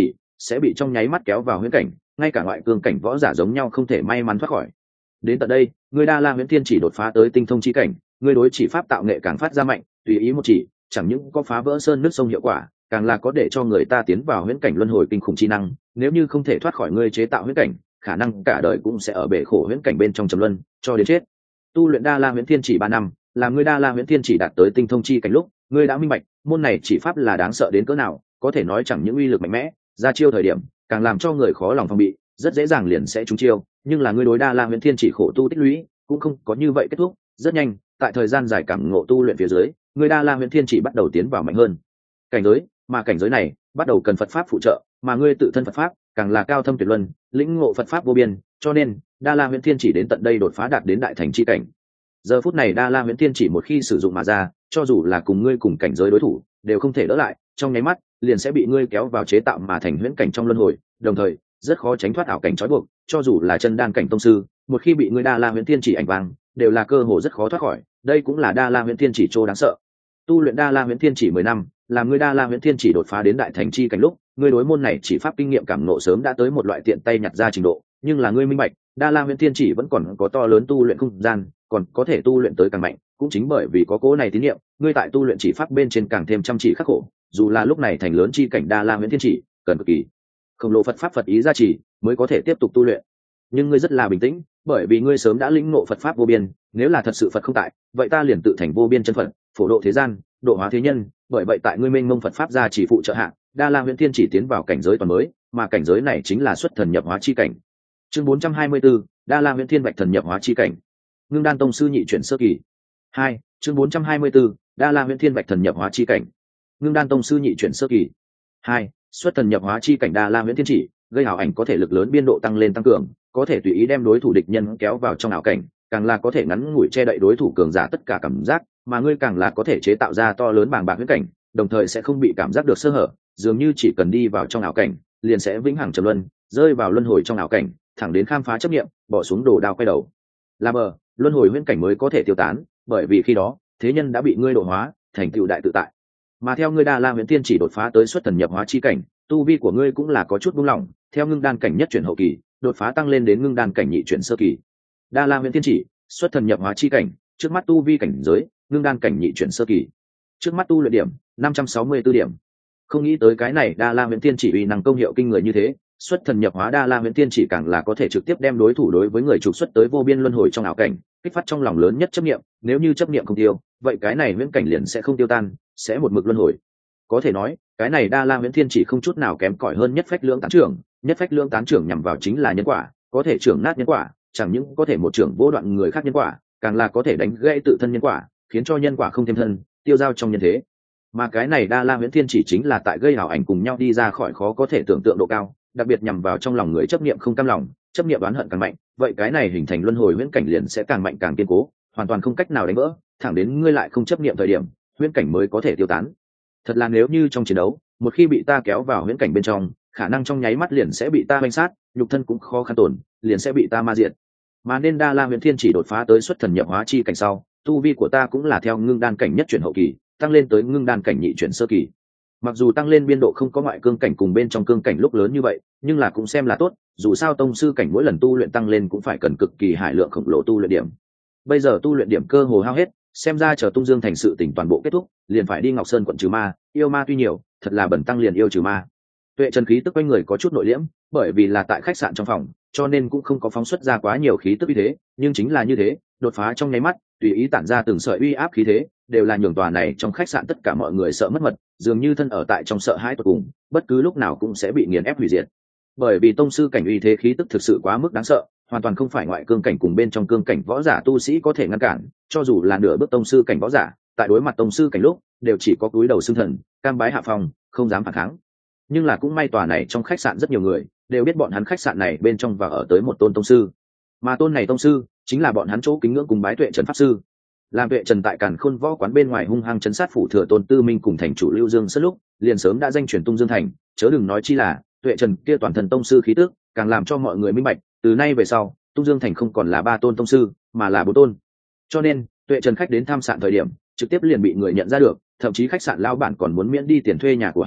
Speaker 1: sẽ bị trong nháy mắt kéo vào huyễn cảnh, ngay cả ngoại cương cảnh võ giả giống nhau không thể may mắn thoát khỏi. Đến tận đây, người Đa La Huyễn Thiên Chỉ đột phá tới tinh thông chi cảnh, người đối chỉ pháp tạo nghệ càng phát ra mạnh, tùy ý một chỉ, chẳng những có phá vỡ sơn nước sông hiệu quả, càng là có để cho người ta tiến vào huyễn cảnh luân hồi kinh khủng chi năng. Nếu như không thể thoát khỏi ngươi chế tạo huyễn cảnh, khả năng cả đời cũng sẽ ở bể khổ huyễn cảnh bên trong trầm luân cho đến chết. Tu luyện Đa La Huyễn Thiên Chỉ ba năm, làm ngươi Đa La Huyễn Thiên Chỉ đạt tới tinh thông chi cảnh lúc, ngươi đã minh bạch môn này chỉ pháp là đáng sợ đến cỡ nào, có thể nói chẳng những uy lực mạnh mẽ, ra chiêu thời điểm càng làm cho người khó lòng phòng bị, rất dễ dàng liền sẽ trúng chiêu. Nhưng là ngươi đối Đa La Huyễn Thiên Chỉ khổ tu tích lũy cũng không có như vậy kết thúc, rất nhanh, tại thời gian dài cảm ngộ tu luyện phía dưới, ngươi Đa La Huyễn Thiên Chỉ bắt đầu tiến vào mạnh hơn cảnh giới, mà cảnh giới này bắt đầu cần Phật pháp phụ trợ, mà ngươi tự thân Phật pháp càng là cao thâm tuyệt luân, lĩnh ngộ Phật pháp vô biên, cho nên Đa La Huyễn Thiên Chỉ đến tận đây đột phá đạt đến đại thành chi cảnh. Giờ phút này Đa La Huyễn Thiên Chỉ một khi sử dụng mà ra, cho dù là cùng ngươi cùng cảnh giới đối thủ đều không thể đỡ lại, trong nháy mắt liền sẽ bị ngươi kéo vào chế tạo mà thành huyễn cảnh trong luân hồi, đồng thời rất khó tránh thoát ảo cảnh trói buộc, cho dù là chân đan cảnh tông sư, một khi bị ngươi Đa La Huyễn Thiên Chỉ ảnh vang, đều là cơ hội rất khó thoát khỏi. Đây cũng là Đa La Huyễn Thiên Chỉ trô đáng sợ. Tu luyện Đa La Huyễn Thiên Chỉ mười năm, làm ngươi Đa La Huyễn Thiên Chỉ đột phá đến đại thành chi cảnh lúc, ngươi đối môn này chỉ pháp kinh nghiệm cảm ngộ sớm đã tới một loại tiện tay nhặt ra trình độ, nhưng là ngươi minh bạch, Đa La Huyễn Thiên Chỉ vẫn còn có to lớn tu luyện không gian, còn có thể tu luyện tới càng mạnh, cũng chính bởi vì có cố này tín niệm, ngươi tại tu luyện chỉ pháp bên trên càng thêm chăm chỉ khắc khổ, dù là lúc này thành lớn chi cảnh Đa La Huyễn Thiên Chỉ, cần cực kỳ khổng lồ Phật pháp Phật ý gia trì mới có thể tiếp tục tu luyện. Nhưng ngươi rất là bình tĩnh, bởi vì ngươi sớm đã lĩnh ngộ Phật pháp vô biên, nếu là thật sự Phật không tại, vậy ta liền tự thành vô biên chân Phật, phổ độ thế gian, độ hóa thế nhân. Bởi vậy tại ngươi minh mông Phật pháp gia chỉ phụ trợ hạ, Đa La Huyễn Thiên Chỉ tiến vào cảnh giới toàn mới, mà cảnh giới này chính là xuất thần nhập hóa chi cảnh. Chương bốn trăm hai mươi 4, Đa La Huyễn Thiên Bạch thần nhập hóa chi cảnh. Ngưng Đan tông sư nhị chuyển sơ kỳ. hai. Chương bốn trăm hai mươi 4, Đa La Huyễn Thiên Bạch thần nhập hóa chi cảnh. Ngưng Đan tông sư nhị chuyển sơ kỳ. hai. Xuất thần nhập hóa chi cảnh Đa La Huyễn Thiên Chỉ, gây ảo ảnh có thể lực lớn biên độ tăng lên tăng cường, có thể tùy ý đem đối thủ địch nhân kéo vào trong ảo cảnh, càng là có thể ngắn ngủi che đậy đối thủ cường giả tất cả cảm giác, mà ngươi càng là có thể chế tạo ra to lớn bàng bạc huyễn cảnh, đồng thời sẽ không bị cảm giác được sơ hở, dường như chỉ cần đi vào trong ảo cảnh, liền sẽ vĩnh hằng trầm luân, rơi vào luân hồi trong ảo cảnh, thẳng đến khám phá chấp niệm, bỏ xuống đồ đao quay đầu. Là bờ, luân hồi huyễn cảnh mới có thể tiêu tán, bởi vì khi đó, thế nhân đã bị ngươi độ hóa, thành tựu đại tự tại. Mà theo ngươi Đa La Huyễn Thiên Chỉ đột phá tới xuất thần nhập hóa chi cảnh, tu vi của ngươi cũng là có chút buông lỏng, theo ngưng đan cảnh nhất chuyển hậu kỳ, đột phá tăng lên đến ngưng đan cảnh nhị chuyển sơ kỳ. Đa La Huyễn Thiên Chỉ, xuất thần nhập hóa chi cảnh, trước mắt tu vi cảnh giới, ngưng đan cảnh nhị chuyển sơ kỳ. Trước mắt tu luyện điểm, năm trăm sáu mươi tư điểm. Không nghĩ tới cái này Đa La Huyễn Thiên Chỉ uy năng công hiệu kinh người như thế, xuất thần nhập hóa Đa La Huyễn Thiên Chỉ càng là có thể trực tiếp đem đối thủ đối với người trục xuất tới vô biên luân hồi trong ảo cảnh, kích phát trong lòng lớn nhất chấp niệm, nếu như chấp niệm không tiêu, vậy cái này huyễn cảnh liền sẽ không tiêu tan, sẽ một mực luân hồi. Có thể nói, cái này Đa La Huyễn Thiên Chỉ không chút nào kém cỏi hơn nhất phách lưỡng tán trưởng, nhất phách lưỡng tán trưởng nhằm vào chính là nhân quả, có thể trưởng nát nhân quả, chẳng những có thể một trưởng vô đoạn người khác nhân quả, càng là có thể đánh gãy tự thân nhân quả, khiến cho nhân quả không thêm thân, tiêu dao trong nhân thế. Mà cái này Đa La Huyễn Thiên Chỉ chính là tại gây ảo ảnh cùng nhau đi ra khỏi khó có thể tưởng tượng độ cao, đặc biệt nhằm vào trong lòng người chấp niệm không cam lòng, chấp niệm oán hận càng mạnh, vậy cái này hình thành luân hồi huyễn cảnh liền sẽ càng mạnh càng kiên cố, hoàn toàn không cách nào đánh vỡ, thẳng đến ngươi lại không chấp niệm thời điểm, huyễn cảnh mới có thể tiêu tán. Thật là nếu như trong chiến đấu, một khi bị ta kéo vào huyễn cảnh bên trong, khả năng trong nháy mắt liền sẽ bị ta banh sát, nhục thân cũng khó khăn tổn, liền sẽ bị ta ma diệt. Mà nên Đa La Huyễn Thiên Chỉ đột phá tới xuất thần nhập hóa chi cảnh sau, tu vi của ta cũng là theo ngưng đan cảnh nhất chuyển hậu kỳ, tăng lên tới ngưng đan cảnh nhị chuyển sơ kỳ. Mặc dù tăng lên biên độ không có ngoại cương cảnh cùng bên trong cương cảnh lúc lớn như vậy, nhưng là cũng xem là tốt, dù sao tông sư cảnh mỗi lần tu luyện tăng lên cũng phải cần cực kỳ hải lượng khổng lồ tu luyện điểm. Bây giờ tu luyện điểm cơ hồ hao hết, xem ra chờ Tung Dương thành sự tỉnh toàn bộ kết thúc, liền phải đi Ngọc Sơn quận trừ ma, yêu ma tuy nhiều, thật là bẩn tăng liền yêu trừ ma. Tuệ Trần khí tức quanh người có chút nội liễm, bởi vì là tại khách sạn trong phòng, cho nên cũng không có phóng xuất ra quá nhiều khí tức như thế, nhưng chính là như thế, đột phá trong nháy mắt, tùy ý tản ra từng sợi uy áp khí thế, đều là nhường tòa này trong khách sạn tất cả mọi người sợ mất mật, dường như thân ở tại trong sợ hãi tột cùng, bất cứ lúc nào cũng sẽ bị nghiền ép hủy diệt. Bởi vì tông sư cảnh uy thế khí tức thực sự quá mức đáng sợ, hoàn toàn không phải ngoại cương cảnh cùng bên trong cương cảnh võ giả tu sĩ có thể ngăn cản, cho dù là nửa bước tông sư cảnh võ giả, tại đối mặt tông sư cảnh lúc, đều chỉ có cúi đầu xương thần, cam bái hạ phòng, không dám phản kháng. Nhưng là cũng may tòa này trong khách sạn rất nhiều người đều biết bọn hắn khách sạn này bên trong và ở tới một tôn tông sư, mà tôn này tông sư chính là bọn hắn chỗ kính ngưỡng cùng bái Tuệ Trần pháp sư. Làm Tuệ Trần tại Càn Khôn võ quán bên ngoài hung hăng chấn sát phủ thừa tôn Tư Minh cùng thành chủ Lưu Dương Sơn lúc, liền sớm đã danh truyền Tung Dương thành, chớ đừng nói chi là Tuệ Trần kia toàn thân tông sư khí tức, càng làm cho mọi người minh bạch, từ nay về sau, Tung Dương thành không còn là ba tôn tông sư, mà là bốn tôn. Cho nên, Tuệ Trần khách đến tham sạn thời điểm, trực tiếp liền bị người nhận ra được, thậm chí khách sạn lao bản còn muốn miễn đi tiền thuê nhà của hắn,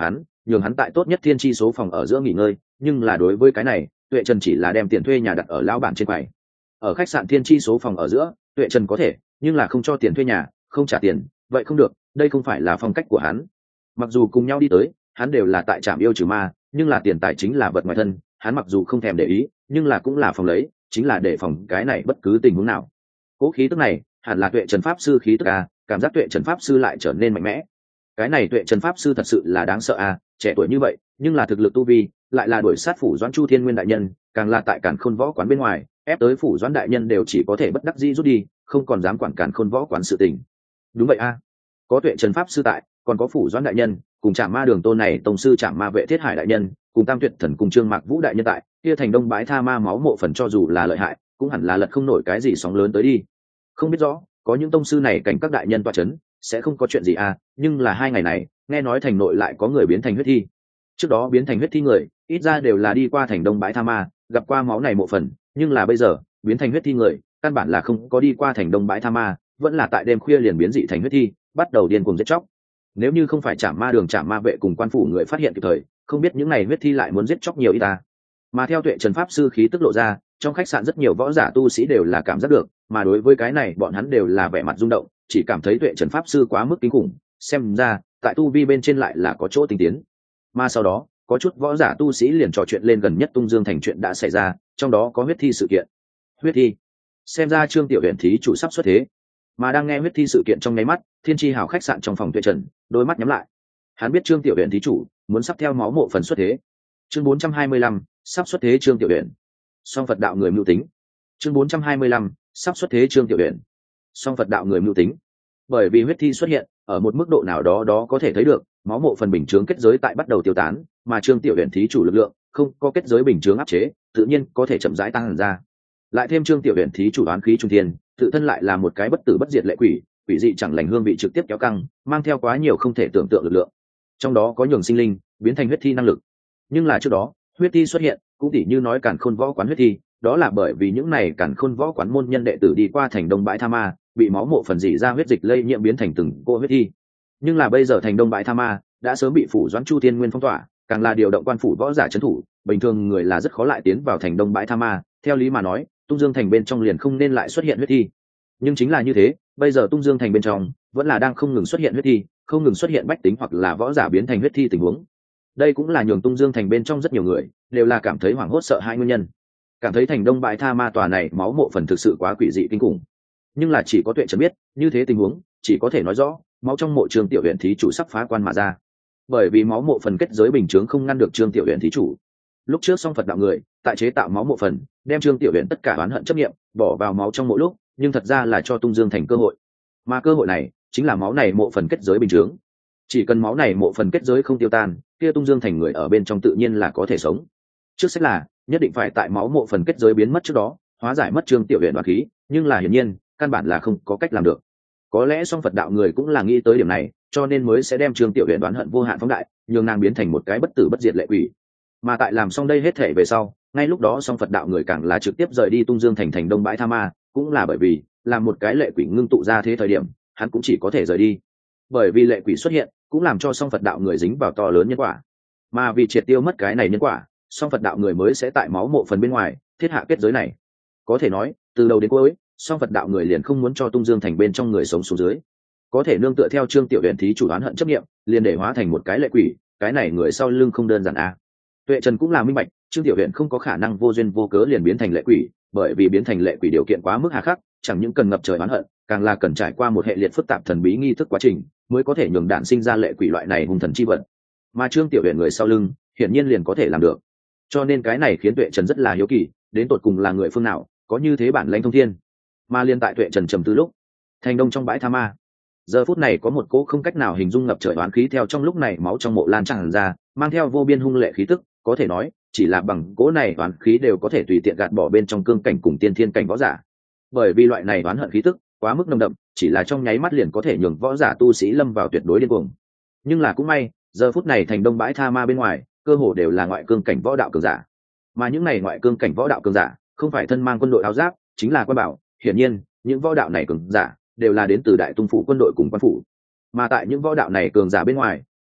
Speaker 1: nhường hắn tại tốt nhất thiên tri số phòng ở giữa nghỉ ngơi, nhưng là đối với cái này Tuệ Trần chỉ là đem tiền thuê nhà đặt ở lão bản trên quầy. Ở khách sạn thiên tri số phòng ở giữa Tuệ Trần có thể, nhưng là không cho tiền thuê nhà, không trả tiền vậy không được, đây không phải là phong cách của hắn. Mặc dù cùng nhau đi tới, hắn đều là tại trạm yêu trừ ma, nhưng là tiền tài chính là vật ngoài thân, hắn mặc dù không thèm để ý, nhưng là cũng là phòng lấy, chính là để phòng cái này bất cứ tình huống nào. Cố khí tức này hẳn là Tuệ Trần pháp sư khí tức a, cảm giác Tuệ Trần pháp sư lại trở nên mạnh mẽ. Cái này Tuệ Trần pháp sư thật sự là đáng sợ a, trẻ tuổi như vậy nhưng là thực lực tu vi lại là đuổi sát phủ Doãn Chu Thiên Nguyên đại nhân, càng là tại Càn Khôn võ quán bên ngoài ép tới phủ Doãn đại nhân đều chỉ có thể bất đắc dĩ rút đi, không còn dám quản Càn Khôn võ quán sự tình. Đúng vậy a, có Tuệ Trần pháp sư tại, còn có phủ Doãn đại nhân cùng Trảm Ma Đường tôn này tổng sư Trảm Ma vệ Thiết Hải đại nhân cùng Tam Tuyệt Thần cùng Trương Mạc Vũ đại nhân tại, kia thành Đông Bãi Tha Ma máu mộ phần cho dù là lợi hại cũng hẳn là lật không nổi cái gì sóng lớn tới đi. Không biết rõ có những tông sư này cảnh các đại nhân tọa chấn sẽ không có chuyện gì à, nhưng là hai ngày này nghe nói thành nội lại có người biến thành huyết thi. Trước đó biến thành huyết thi người ít ra đều là đi qua thành Đông Bãi Tha Ma gặp qua máu này mộ phần, nhưng là bây giờ biến thành huyết thi người căn bản là không có đi qua thành Đông Bãi Tha Ma, vẫn là tại đêm khuya liền biến dị thành huyết thi, bắt đầu điên cuồng giết chóc. Nếu như không phải Trảm Ma Đường Trảm Ma vệ cùng quan phủ người phát hiện kịp thời, không biết những này huyết thi lại muốn giết chóc nhiều ít ta. Mà theo Tuệ Trần pháp sư khí tức lộ ra, trong khách sạn rất nhiều võ giả tu sĩ đều là cảm giác được, mà đối với cái này bọn hắn đều là vẻ mặt rung động, chỉ cảm thấy Tuệ Trần pháp sư quá mức kinh khủng, xem ra tại tu vi bên trên lại là có chỗ tinh tiến. Mà sau đó có chút võ giả tu sĩ liền trò chuyện lên gần nhất Tung Dương thành chuyện đã xảy ra, trong đó có huyết thi sự kiện. Huyết thi, xem ra Trương Tiểu Huyền thí chủ sắp xuất thế. Mà đang nghe huyết thi sự kiện trong nháy mắt, Thiên Chi Hào khách sạn trong phòng Tuệ Trần đôi mắt nhắm lại. Hắn biết Trương Tiểu Huyền thí chủ muốn sắp theo máu mộ phần xuất thế. Chương bốn trăm hai mươi lăm, sắp xuất thế Trương Tiểu Huyền. Song Phật đạo người mưu tính. Chương bốn trăm hai mươi lăm, sắp xuất thế Trương Tiểu Huyền. Song Phật đạo người mưu tính. Bởi vì huyết thi xuất hiện, ở một mức độ nào đó đó có thể thấy được, máu mộ phần bình chướng kết giới tại bắt đầu tiêu tán, mà Trương Tiểu Huyền thí chủ lực lượng không có kết giới bình chướng áp chế, tự nhiên có thể chậm rãi tăng hẳn ra. Lại thêm Trương Tiểu Huyền thí chủ oán khí trung thiên, tự thân lại là một cái bất tử bất diệt lệ quỷ, quỷ dị chẳng lành hương vị trực tiếp kéo căng, mang theo quá nhiều không thể tưởng tượng lực lượng. Trong đó có nhường sinh linh biến thành huyết thi năng lực. Nhưng là trước đó, huyết thi xuất hiện, cũng tỉ như nói Càn Khôn võ quán huyết thi, đó là bởi vì những này Càn Khôn võ quán môn nhân đệ tử đi qua thành Đông Bãi Tha Ma, bị máu mộ phần dị ra huyết dịch lây nhiễm biến thành từng cô huyết thi. Nhưng là bây giờ thành Đông Bãi Tha Ma đã sớm bị phủ Doãn Chu Thiên Nguyên phong tỏa, càng là điều động quan phủ võ giả trấn thủ, bình thường người là rất khó lại tiến vào thành Đông Bãi Tha Ma, theo lý mà nói, Tung Dương thành bên trong liền không nên lại xuất hiện huyết thi. Nhưng chính là như thế, bây giờ Tung Dương thành bên trong vẫn là đang không ngừng xuất hiện huyết thi, không ngừng xuất hiện bách tính hoặc là võ giả biến thành huyết thi tình huống. Đây cũng là nhường Tung Dương thành bên trong rất nhiều người đều là cảm thấy hoảng hốt sợ hãi nguyên nhân, cảm thấy thành Đông Bãi Tha Ma tòa này máu mộ phần thực sự quá quỷ dị kinh khủng. Nhưng là chỉ có Tuệ Trần biết, như thế tình huống chỉ có thể nói rõ máu trong mộ Trương Tiểu Huyền thí chủ sắp phá quan mà ra, bởi vì máu mộ phần kết giới bình chướng không ngăn được Trương Tiểu Huyền thí chủ. Lúc trước Song Phật đạo người tại chế tạo máu mộ phần, đem Trương Tiểu Huyền tất cả oán hận chấp niệm bỏ vào máu trong mộ lúc, nhưng thật ra là cho Tung Dương thành cơ hội, mà cơ hội này chính là máu này mộ phần kết giới bình chướng. Chỉ cần máu này mộ phần kết giới không tiêu tan, kia Tung Dương thành người ở bên trong tự nhiên là có thể sống. Trước sách là nhất định phải tại máu mộ phần kết giới biến mất trước đó hóa giải mất Trương Tiểu Huyền oán khí, nhưng là hiển nhiên căn bản là không có cách làm được. Có lẽ Song Phật đạo người cũng là nghĩ tới điểm này, cho nên mới sẽ đem Trương Tiểu Huyền đoán hận vô hạn phóng đại, nhường nàng biến thành một cái bất tử bất diệt lệ quỷ. Mà tại làm xong đây hết thể về sau, ngay lúc đó Song Phật đạo người càng là trực tiếp rời đi Tung Dương thành thành Đông Bãi Tha Ma, cũng là bởi vì làm một cái lệ quỷ ngưng tụ ra thế thời điểm, hắn cũng chỉ có thể rời đi. Bởi vì lệ quỷ xuất hiện, cũng làm cho Song Phật đạo người dính vào to lớn nhân quả. Mà vì triệt tiêu mất cái này nhân quả, Song Phật đạo người mới sẽ tại máu mộ phần bên ngoài thiết hạ kết giới này. Có thể nói, từ đầu đến cuối, Song Phật đạo người liền không muốn cho Tung Dương thành bên trong người sống xuống dưới. Có thể nương tựa theo Trương Tiểu Huyền thí chủ oán hận chấp niệm, liền để hóa thành một cái lệ quỷ, cái này người sau lưng không đơn giản a. À. Tuệ Trần cũng là minh bạch, Trương Tiểu Huyền không có khả năng vô duyên vô cớ liền biến thành lệ quỷ, bởi vì biến thành lệ quỷ điều kiện quá mức hà khắc, chẳng những cần ngập trời oán hận, càng là cần trải qua một hệ liệt phức tạp thần bí nghi thức quá trình, mới có thể nhường đản sinh ra lệ quỷ loại này hung thần chi vật. Mà Trương Tiểu Huyền người sau lưng, hiển nhiên liền có thể làm được. Cho nên cái này khiến Tuệ Trần rất là hiếu kỳ, đến tột cùng là người phương nào, có như thế bản lãnh thông thiên. Mà liên tại Tuệ Trần trầm tư lúc, thành Đông trong Bãi Tha Ma, giờ phút này có một cỗ không cách nào hình dung ngập trời oán khí theo trong lúc này máu trong mộ lan tràn ra, mang theo vô biên hung lệ khí tức, có thể nói chỉ là bằng cỗ này oán khí đều có thể tùy tiện gạt bỏ bên trong cương cảnh cùng tiên thiên cảnh võ giả. Bởi vì loại này oán hận khí tức quá mức nồng đậm, chỉ là trong nháy mắt liền có thể nhường võ giả tu sĩ lâm vào tuyệt đối điên cuồng. Nhưng là cũng may, giờ phút này thành Đông Bãi Tha Ma bên ngoài, cơ hồ đều là ngoại cương cảnh võ đạo cường giả. Mà những này ngoại cương cảnh võ đạo cường giả, không phải thân mang quân đội áo giáp, chính là quan bảo, hiển nhiên, những võ đạo này cường giả đều là đến từ Đại Tung phủ quân đội cùng quan phủ. Mà tại những võ đạo này cường giả bên ngoài,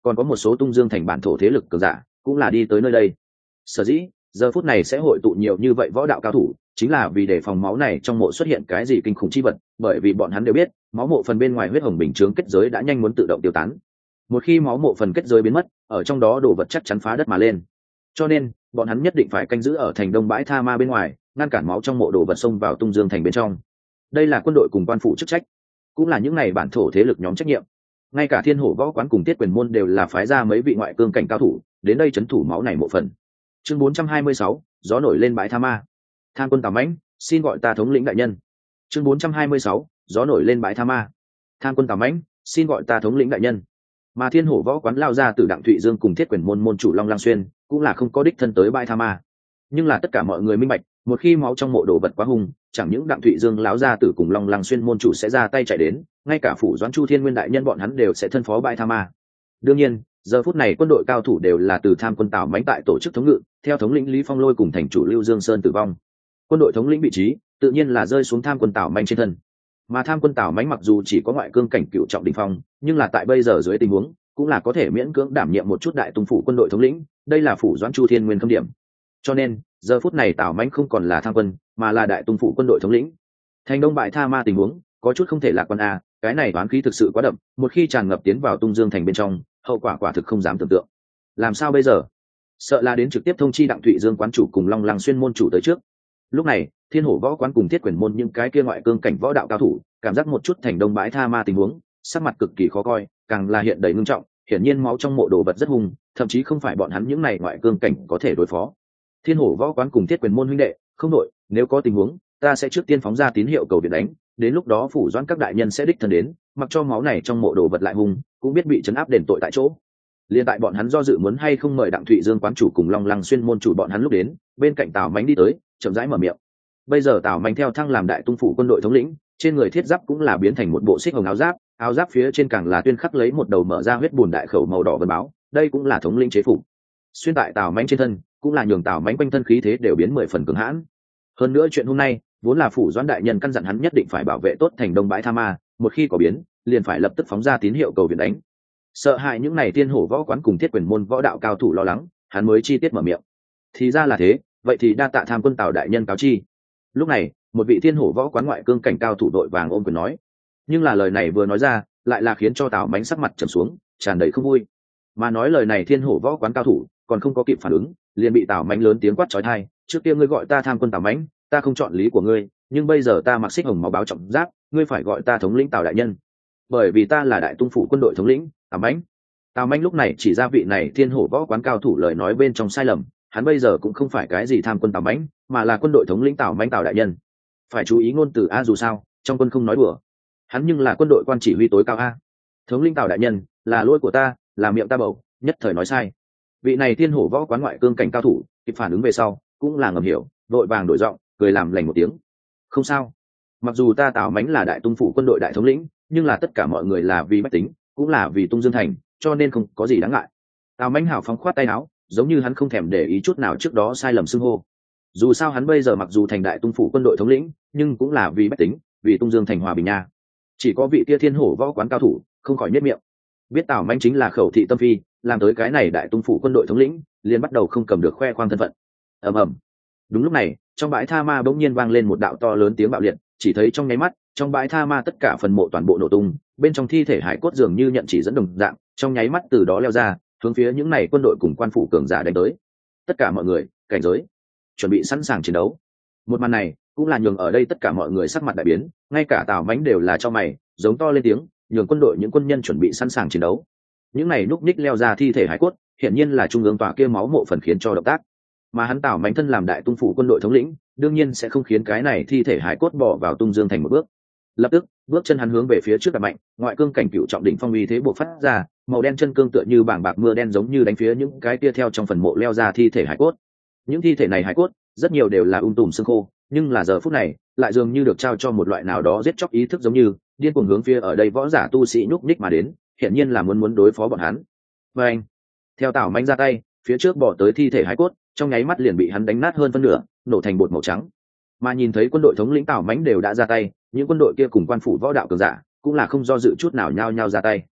Speaker 1: còn có một số tung dương thành bản thổ thế lực cường giả cũng là đi tới nơi đây. Sở dĩ giờ phút này sẽ hội tụ nhiều như vậy võ đạo cao thủ, chính là vì để phòng máu này trong mộ xuất hiện cái gì kinh khủng chi vật, bởi vì bọn hắn đều biết máu mộ phần bên ngoài huyết hồng bình chướng kết giới đã nhanh muốn tự động tiêu tán. Một khi máu mộ phần kết giới biến mất, ở trong đó đồ vật chắc chắn phá đất mà lên, cho nên bọn hắn nhất định phải canh giữ ở thành đông bãi tha ma bên ngoài, ngăn cản máu trong mộ đồ vật xông vào tung dương thành bên trong. Đây là quân đội cùng quan phủ chức trách, cũng là những ngày bản thổ thế lực nhóm trách nhiệm. Ngay cả thiên hổ võ quán cùng tiết quyền môn đều là phái ra mấy vị ngoại cương cảnh cao thủ đến đây trấn thủ máu này mộ phần. Chương bốn trăm hai mươi sáu, gió nổi lên bãi tha ma. Tham quân Tào Mãnh, xin gọi ta thống lĩnh đại nhân. Chương bốn trăm hai mươi sáu, gió nổi lên bãi tha ma. Tham quân Tào Mãnh, xin gọi ta thống lĩnh đại nhân. Mà thiên hổ võ quán lao ra từ Đặng Thụy Dương cùng thiết quyền môn môn chủ Long Lang Xuyên cũng là không có đích thân tới bãi tha ma, nhưng là tất cả mọi người minh bạch, một khi máu trong mộ đồ vật quá hung, chẳng những Đặng Thụy Dương láo ra tử cùng Long Lang Xuyên môn chủ sẽ ra tay chạy đến, ngay cả phủ Doãn Chu Thiên Nguyên đại nhân bọn hắn đều sẽ thân phó bãi tha ma. Đương nhiên giờ phút này quân đội cao thủ đều là từ tham quân Tào Mãnh tại tổ chức thống ngự, theo thống lĩnh Lý Phong Lôi cùng thành chủ Lưu Dương Sơn tử vong, quân đội thống lĩnh vị trí tự nhiên là rơi xuống tham quân Tào Mãnh trên thân. Mà tham quân Tào Mãnh mặc dù chỉ có ngoại cương cảnh cựu trọng đỉnh phong, nhưng là tại bây giờ dưới tình huống cũng là có thể miễn cưỡng đảm nhiệm một chút đại tung phủ quân đội thống lĩnh, đây là phủ Doãn Chu Thiên Nguyên khâm điểm. Cho nên giờ phút này Tào Mãnh không còn là tham quân, mà là đại tung phủ quân đội thống lĩnh. Thành đông bại tha ma tình huống có chút không thể lạc quan a, cái này toán khí thực sự quá đậm, một khi tràn ngập tiến vào tung dương thành bên trong, hậu quả quả thực không dám tưởng tượng. Làm sao bây giờ? Sợ là đến trực tiếp thông chi Đặng Thụy Dương quán chủ cùng Long Lang Xuyên môn chủ tới trước. Lúc này thiên hổ võ quán cùng thiết quyền môn những cái kia ngoại cương cảnh võ đạo cao thủ cảm giác một chút thành đông bãi tha ma tình huống, sắc mặt cực kỳ khó coi, càng là hiện đầy ngưng trọng. Hiển nhiên máu trong mộ đồ vật rất hung, thậm chí không phải bọn hắn những này ngoại cương cảnh có thể đối phó. Thiên hổ võ quán cùng thiết quyền môn huynh đệ, không đội, nếu có tình huống ta sẽ trước tiên phóng ra tín hiệu cầu viện đánh, đến lúc đó phủ Doãn các đại nhân sẽ đích thân đến, mặc cho máu này trong mộ đồ vật lại hung cũng biết bị trấn áp đền tội tại chỗ. Liên tại bọn hắn do dự muốn hay không mời Đặng Thụy Dương quán chủ cùng Long Lang Xuyên môn chủ bọn hắn lúc đến, bên cạnh Tào Mãnh đi tới chậm rãi mở miệng. Bây giờ Tào Mãnh theo thăng làm đại tung phủ quân đội thống lĩnh, trên người thiết giáp cũng là biến thành một bộ xích hồng áo giáp, áo giáp phía trên càng là tuyên khắc lấy một đầu mở ra huyết bùn đại khẩu màu đỏ vân báo, đây cũng là thống lĩnh chế phục. Xuyên tại Tào Mãnh trên thân cũng là nhường Tào Mãnh quanh thân khí thế đều biến mười phần cường hãn. Hơn nữa chuyện hôm nay vốn là phủ Doãn đại nhân căn dặn hắn nhất định phải bảo vệ tốt thành đông bãi tha ma, một khi có biến liền phải lập tức phóng ra tín hiệu cầu viện đánh. Sợ hại những này tiên hổ võ quán cùng thiết quyền môn võ đạo cao thủ lo lắng, hắn mới chi tiết mở miệng. Thì ra là thế, vậy thì đa tạ tham quân Tào đại nhân cáo chi. Lúc này một vị thiên hổ võ quán ngoại cương cảnh cao thủ đội vàng ôm quyền nói, nhưng là lời này vừa nói ra lại là khiến cho Tào Mãnh sắc mặt trầm xuống, tràn đầy không vui. Mà nói lời này thiên hổ võ quán cao thủ còn không có kịp phản ứng, liền bị Tào Mãnh lớn tiếng quát chói tai, trước kia ngươi gọi ta tham quân Tào Mãnh, ta không chọn lý của ngươi, nhưng bây giờ ta mặc xích hồng máu báo trọng giáp, ngươi phải gọi ta thống lĩnh Tào đại nhân, bởi vì ta là đại tung phủ quân đội thống lĩnh Tào Mãnh. Tào Mãnh lúc này chỉ ra vị này thiên hổ võ quán cao thủ lời nói bên trong sai lầm, hắn bây giờ cũng không phải cái gì tham quân Tào Mãnh, mà là quân đội thống lĩnh Tào Mãnh Tào đại nhân. Phải chú ý ngôn từ a, dù sao trong quân không nói đùa, hắn nhưng là quân đội quan chỉ huy tối cao a. Thống lĩnh Tào đại nhân, là lỗi của ta, là miệng ta bầu, nhất thời nói sai. Vị này thiên hổ võ quán ngoại cương cảnh cao thủ kịp phản ứng về sau cũng là ngầm hiểu, vội vàng đổi giọng cười làm lành một tiếng. Không sao, mặc dù ta Tào Mãnh là đại tung phủ quân đội đại thống lĩnh, nhưng là tất cả mọi người là vì bách tính, cũng là vì tung dương thành, cho nên không có gì đáng ngại. Tào Mãnh hào phóng khoát tay áo, giống như hắn không thèm để ý chút nào trước đó sai lầm xưng hô. Dù sao hắn bây giờ mặc dù thành đại tung phủ quân đội thống lĩnh, nhưng cũng là vì bách tính, vì tung dương thành hòa bình nha. Chỉ có vị tia thiên hổ võ quán cao thủ không khỏi nhếch miệng, biết Tào Mãnh chính là khẩu thị tâm phi, làm tới cái này đại tung phủ quân đội thống lĩnh, liền bắt đầu không cầm được khoe khoang thân phận. Ầm ầm. Đúng lúc này trong bãi tha ma bỗng nhiên vang lên một đạo to lớn tiếng bạo liệt, chỉ thấy trong nháy mắt trong bãi tha ma tất cả phần mộ toàn bộ nổ tung, bên trong thi thể hải cốt dường như nhận chỉ dẫn đồng dạng, trong nháy mắt từ đó leo ra, hướng phía những này quân đội cùng quan phủ cường giả đánh tới. Tất cả mọi người cảnh giới, chuẩn bị sẵn sàng chiến đấu. Một màn này cũng là nhường ở đây tất cả mọi người sắc mặt đại biến, ngay cả Tào Mãnh đều là cho mày, giống to lên tiếng, nhường quân đội những quân nhân chuẩn bị sẵn sàng chiến đấu. Những này núp ních leo ra thi thể hải cốt, hiển nhiên là trung ương tòa kia máu mộ phần khiến cho động tác. Mà hắn Tào Mãnh thân làm đại tung phủ quân đội thống lĩnh, đương nhiên sẽ không khiến cái này thi thể hải cốt bỏ vào tung dương thành một bước. Lập tức bước chân hắn hướng về phía trước đạp mạnh, ngoại cương cảnh cựu trọng đỉnh phong uy thế bộc phát ra, màu đen chân cương tựa như bảng bạc mưa đen giống như đánh phía những cái tia theo trong phần mộ leo ra thi thể hải cốt. Những thi thể này hải cốt rất nhiều đều là um tùm xương khô, nhưng là giờ phút này lại dường như được trao cho một loại nào đó giết chóc ý thức, giống như điên cuồng hướng phía ở đây võ giả tu sĩ nhúc nhích mà đến, hiển nhiên là muốn muốn đối phó bọn hắn. Và anh theo Tào Mãnh ra tay, phía trước bỏ tới thi thể hải cốt trong nháy mắt liền bị hắn đánh nát hơn phân nửa, nổ thành bột màu trắng. Mà nhìn thấy quân đội thống lĩnh Tào Mãnh đều đã ra tay, những quân đội kia cùng quan phủ võ đạo cường giả cũng là không do dự chút nào nhao nhao ra tay.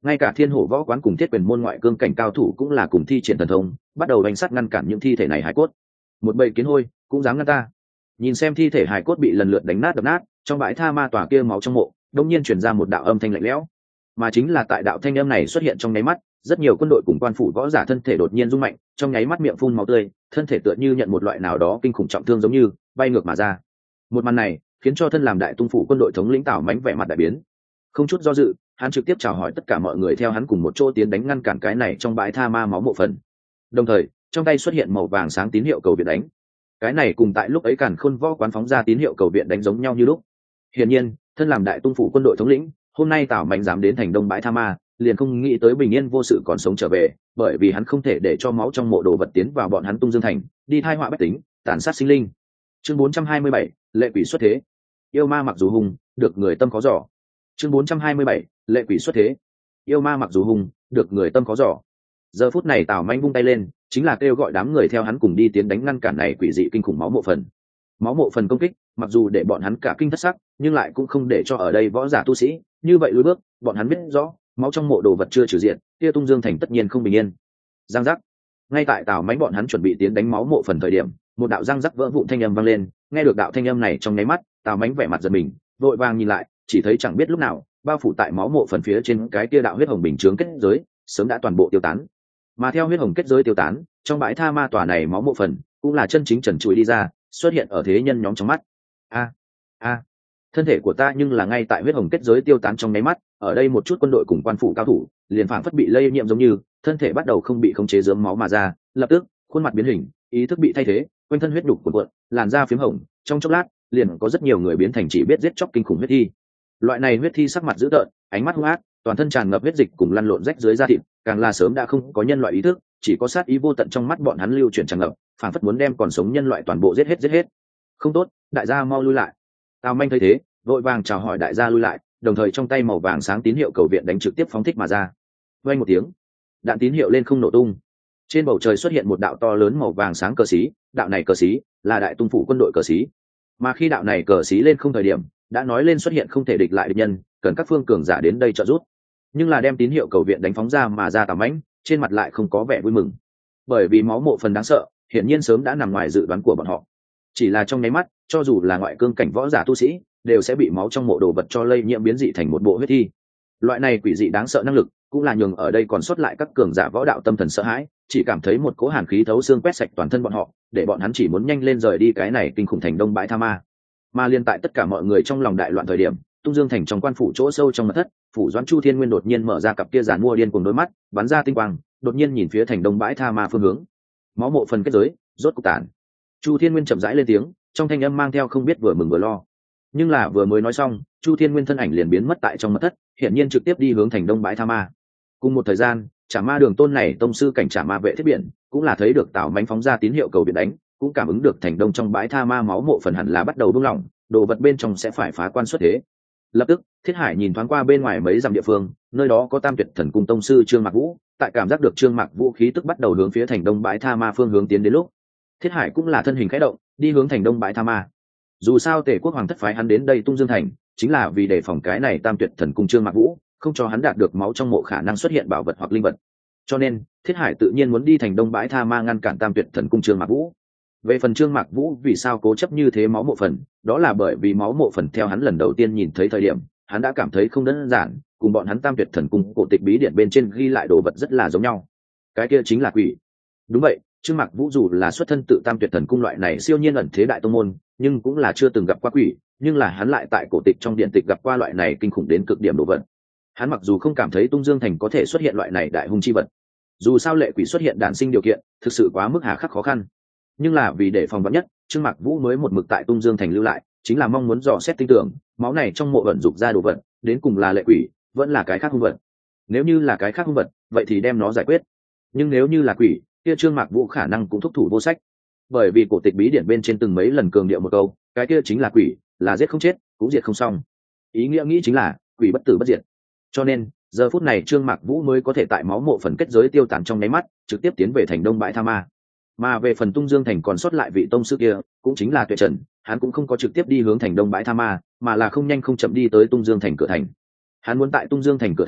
Speaker 1: ngay cả thiên hổ võ quán cùng thiết quyền môn ngoại cương cảnh cao thủ cũng là cùng thi triển thần thông bắt đầu đánh sát ngăn cản những thi thể này hải cốt. Một bầy kiến hôi cũng dám ngăn ta. Nhìn xem thi thể hải cốt bị lần lượt đánh nát đập nát, trong bãi tha ma tòa kia máu trong mộ đông nhiên truyền ra một đạo âm thanh lạnh lẽo. Mà chính là tại đạo thanh âm này xuất hiện trong nháy mắt, rất nhiều quân đội cùng quan phủ võ giả thân thể đột nhiên rung mạnh, trong nháy mắt miệng phun máu tươi, thân thể tựa như nhận một loại nào đó kinh khủng trọng thương giống như bay ngược mà ra. Một màn này khiến cho thân làm đại tung phủ quân đội thống lĩnh Tào Mánh vẻ mặt đại biến. Không chút do dự, hắn trực tiếp chào hỏi tất cả mọi người theo hắn cùng một chỗ tiến đánh ngăn cản cái này trong bãi tha ma máu mộ phần. Đồng thời, trong tay xuất hiện màu vàng sáng tín hiệu cầu viện đánh. Cái này cùng tại lúc ấy Càn Khôn võ quán phóng ra tín hiệu cầu viện đánh giống nhau như lúc. Hiển nhiên, thân làm đại tung phủ quân đội thống lĩnh, hôm nay Tào Mánh dám đến thành Đông bãi tha ma, liền không nghĩ tới bình yên vô sự còn sống trở về, bởi vì hắn không thể để cho máu trong mộ đồ vật tiến vào bọn hắn Tung Dương thành, đi thai họa bách tính, tàn sát sinh linh. Chương bốn trăm hai mươi bảy, lệ quỷ xuất thế. Yêu ma mặc dù hung, được người tâm khó dò. Chương bốn trăm hai mươi bảy, lệ quỷ xuất thế. Yêu ma mặc dù hung, được người tâm khó dò. Giờ phút này Tào Mánh vung tay lên, chính là kêu gọi đám người theo hắn cùng đi tiến đánh ngăn cản này quỷ dị kinh khủng máu mộ phần. Máu mộ phần công kích, mặc dù để bọn hắn cả kinh thất sắc, nhưng lại cũng không để cho ở đây võ giả tu sĩ như vậy lùi bước. Bọn hắn biết rõ, máu trong mộ đồ vật chưa trừ diện, kia Tung Dương thành tất nhiên không bình yên. Giang giác. Ngay tại Tào Mánh bọn hắn chuẩn bị tiến đánh máu mộ phần thời điểm, một đạo răng rắc vỡ vụn thanh âm vang lên. Nghe được đạo thanh âm này trong nháy mắt, Tào Mánh vẻ mặt giật mình, vội vàng nhìn lại, chỉ thấy chẳng biết lúc nào, bao phủ tại máu mộ phần phía trên cái kia đạo huyết hồng bình chướng kết giới sớm đã toàn bộ tiêu tán. Mà theo huyết hồng kết giới tiêu tán, trong bãi tha ma tòa này máu mộ phần cũng là chân chính trần trụi đi ra, xuất hiện ở thế nhân nhóm trong mắt. A a, thân thể của ta nhưng là ngay tại huyết hồng kết giới tiêu tán trong nháy mắt, ở đây một chút quân đội cùng quan phủ cao thủ liền phảng phất bị lây nhiễm giống như, thân thể bắt đầu không bị khống chế rớm máu mà ra, lập tức khuôn mặt biến hình, ý thức bị thay thế, quanh thân huyết đục cuộn cuộn, làn da phím hồng, trong chốc lát liền có rất nhiều người biến thành chỉ biết giết chóc kinh khủng huyết thi. Loại này huyết thi sắc mặt dữ tợn, ánh mắt hung ác, toàn thân tràn ngập huyết dịch cùng lăn lộn rách dưới da thịt, càng là sớm đã không có nhân loại ý thức, chỉ có sát ý vô tận trong mắt bọn hắn lưu chuyển tràn ngập, phảng phất muốn đem còn sống nhân loại toàn bộ giết hết giết hết. Không tốt, đại gia mau lui lại. Tào Manh thấy thế, vội vàng chào hỏi đại gia lui lại, đồng thời trong tay màu vàng sáng tín hiệu cầu viện đánh trực tiếp phóng thích mà ra. Vang một tiếng, đạn tín hiệu lên không nổ tung. Trên bầu trời xuất hiện một đạo to lớn màu vàng sáng cờ xí, đạo này cờ xí là đại tung phủ quân đội cờ xí. Mà khi đạo này cờ xí lên không thời điểm, đã nói lên xuất hiện không thể địch lại địch nhân, cần các phương cường giả đến đây trợ giúp. Nhưng là đem tín hiệu cầu viện đánh phóng ra mà ra Tào Mãnh, trên mặt lại không có vẻ vui mừng, bởi vì máu mộ phần đáng sợ, hiển nhiên sớm đã nằm ngoài dự đoán của bọn họ. Chỉ là trong nháy mắt, cho dù là ngoại cương cảnh võ giả tu sĩ, đều sẽ bị máu trong mộ đồ vật cho lây nhiễm biến dị thành một bộ huyết thi. Loại này quỷ dị đáng sợ năng lực, cũng là nhường ở đây còn sót lại các cường giả võ đạo tâm thần sợ hãi, chỉ cảm thấy một cỗ hàn khí thấu xương quét sạch toàn thân bọn họ, để bọn hắn chỉ muốn nhanh lên rời đi cái này kinh khủng thành Đông bãi tha ma. Mà liên tại tất cả mọi người trong lòng đại loạn thời điểm, Tung Dương thành trong quan phủ chỗ sâu trong mật thất, phủ Doãn Chu Thiên Nguyên đột nhiên mở ra cặp kia giàn mua điên cùng đôi mắt, bắn ra tinh quang, đột nhiên nhìn phía thành Đông bãi tha ma phương hướng. Máu mộ phần kết giới, rốt cục tàn. Chu Thiên Nguyên chậm rãi lên tiếng, trong thanh âm mang theo không biết vừa mừng vừa lo. Nhưng là vừa mới nói xong, Chu Thiên Nguyên thân ảnh liền biến mất tại trong mật thất, hiển nhiên trực tiếp đi hướng thành Đông bãi tha ma. Cùng một thời gian, Trả Ma Đường Tôn này tông sư cảnh Trả Ma vệ thiết biển, cũng là thấy được Tào Mãnh phóng ra tín hiệu cầu viện đánh, cũng cảm ứng được thành Đông trong bãi tha ma máu mộ phần hẳn là bắt đầu buông lỏng, đồ vật bên trong sẽ phải phá quan xuất thế. Lập tức, Thiết Hải nhìn thoáng qua bên ngoài mấy dặm địa phương, nơi đó có Tam Tuyệt Thần Cung tông sư Trương Mạc Vũ, tại cảm giác được Trương Mạc Vũ khí tức bắt đầu hướng phía thành Đông bãi tha ma phương hướng tiến đến lúc, Thiết Hải cũng là thân hình khẽ động, đi hướng thành Đông bãi tha ma. Dù sao Tề Quốc hoàng thất phái hắn đến đây Tung Dương thành, chính là vì đề phòng cái này Tam Tuyệt Thần Cung Trương Mạc Vũ, không cho hắn đạt được máu trong mộ khả năng xuất hiện bảo vật hoặc linh vật. Cho nên, Thiết Hải tự nhiên muốn đi thành Đông bãi tha ma ngăn cản Tam Tuyệt Thần Cung Trương Mạc Vũ. Về phần Trương Mạc Vũ vì sao cố chấp như thế máu mộ phần, đó là bởi vì máu mộ phần theo hắn lần đầu tiên nhìn thấy thời điểm, hắn đã cảm thấy không đơn giản, cùng bọn hắn Tam Tuyệt Thần Cung cổ tịch bí điển bên trên ghi lại đồ vật rất là giống nhau. Cái kia chính là quỷ. Đúng vậy, Trương Mạc Vũ dù là xuất thân tự Tam Tuyệt Thần Cung loại này siêu nhiên ẩn thế đại tông môn, nhưng cũng là chưa từng gặp qua quỷ, nhưng là hắn lại tại cổ tịch trong điện tịch gặp qua loại này kinh khủng đến cực điểm đồ vật. Hắn mặc dù không cảm thấy Tung Dương thành có thể xuất hiện loại này đại hung chi vật, dù sao lệ quỷ xuất hiện đản sinh điều kiện thực sự quá mức hà khắc khó khăn, nhưng là vì để phòng vắn nhất, Trương Mạc Vũ mới một mực tại Tung Dương thành lưu lại, chính là mong muốn dò xét tinh tưởng máu này trong mộ vận dục ra đồ vật đến cùng là lệ quỷ vẫn là cái khác hung vật. Nếu như là cái khác hung vật, vậy thì đem nó giải quyết, nhưng nếu như là quỷ, kia Trương Mạc Vũ khả năng cũng thúc thủ vô sách, bởi vì cổ tịch bí điển bên trên từng mấy lần cường điệu một câu, cái kia chính là quỷ, là giết không chết cũng diệt không xong. Ý nghĩa nghĩ chính là quỷ bất tử bất diệt. Cho nên giờ phút này Trương Mạc Vũ mới có thể tại máu mộ phần kết giới tiêu tán trong nháy mắt, trực tiếp tiến về thành Đông bãi tha ma. Mà về phần Tung Dương thành còn sót lại vị tông sư kia, cũng chính là Tuệ Trần, hắn cũng không có trực tiếp đi hướng thành Đông bãi tha ma, mà là không nhanh không chậm đi tới Tung Dương thành cửa thành. Hắn muốn tại Tung Dương thành cửa thành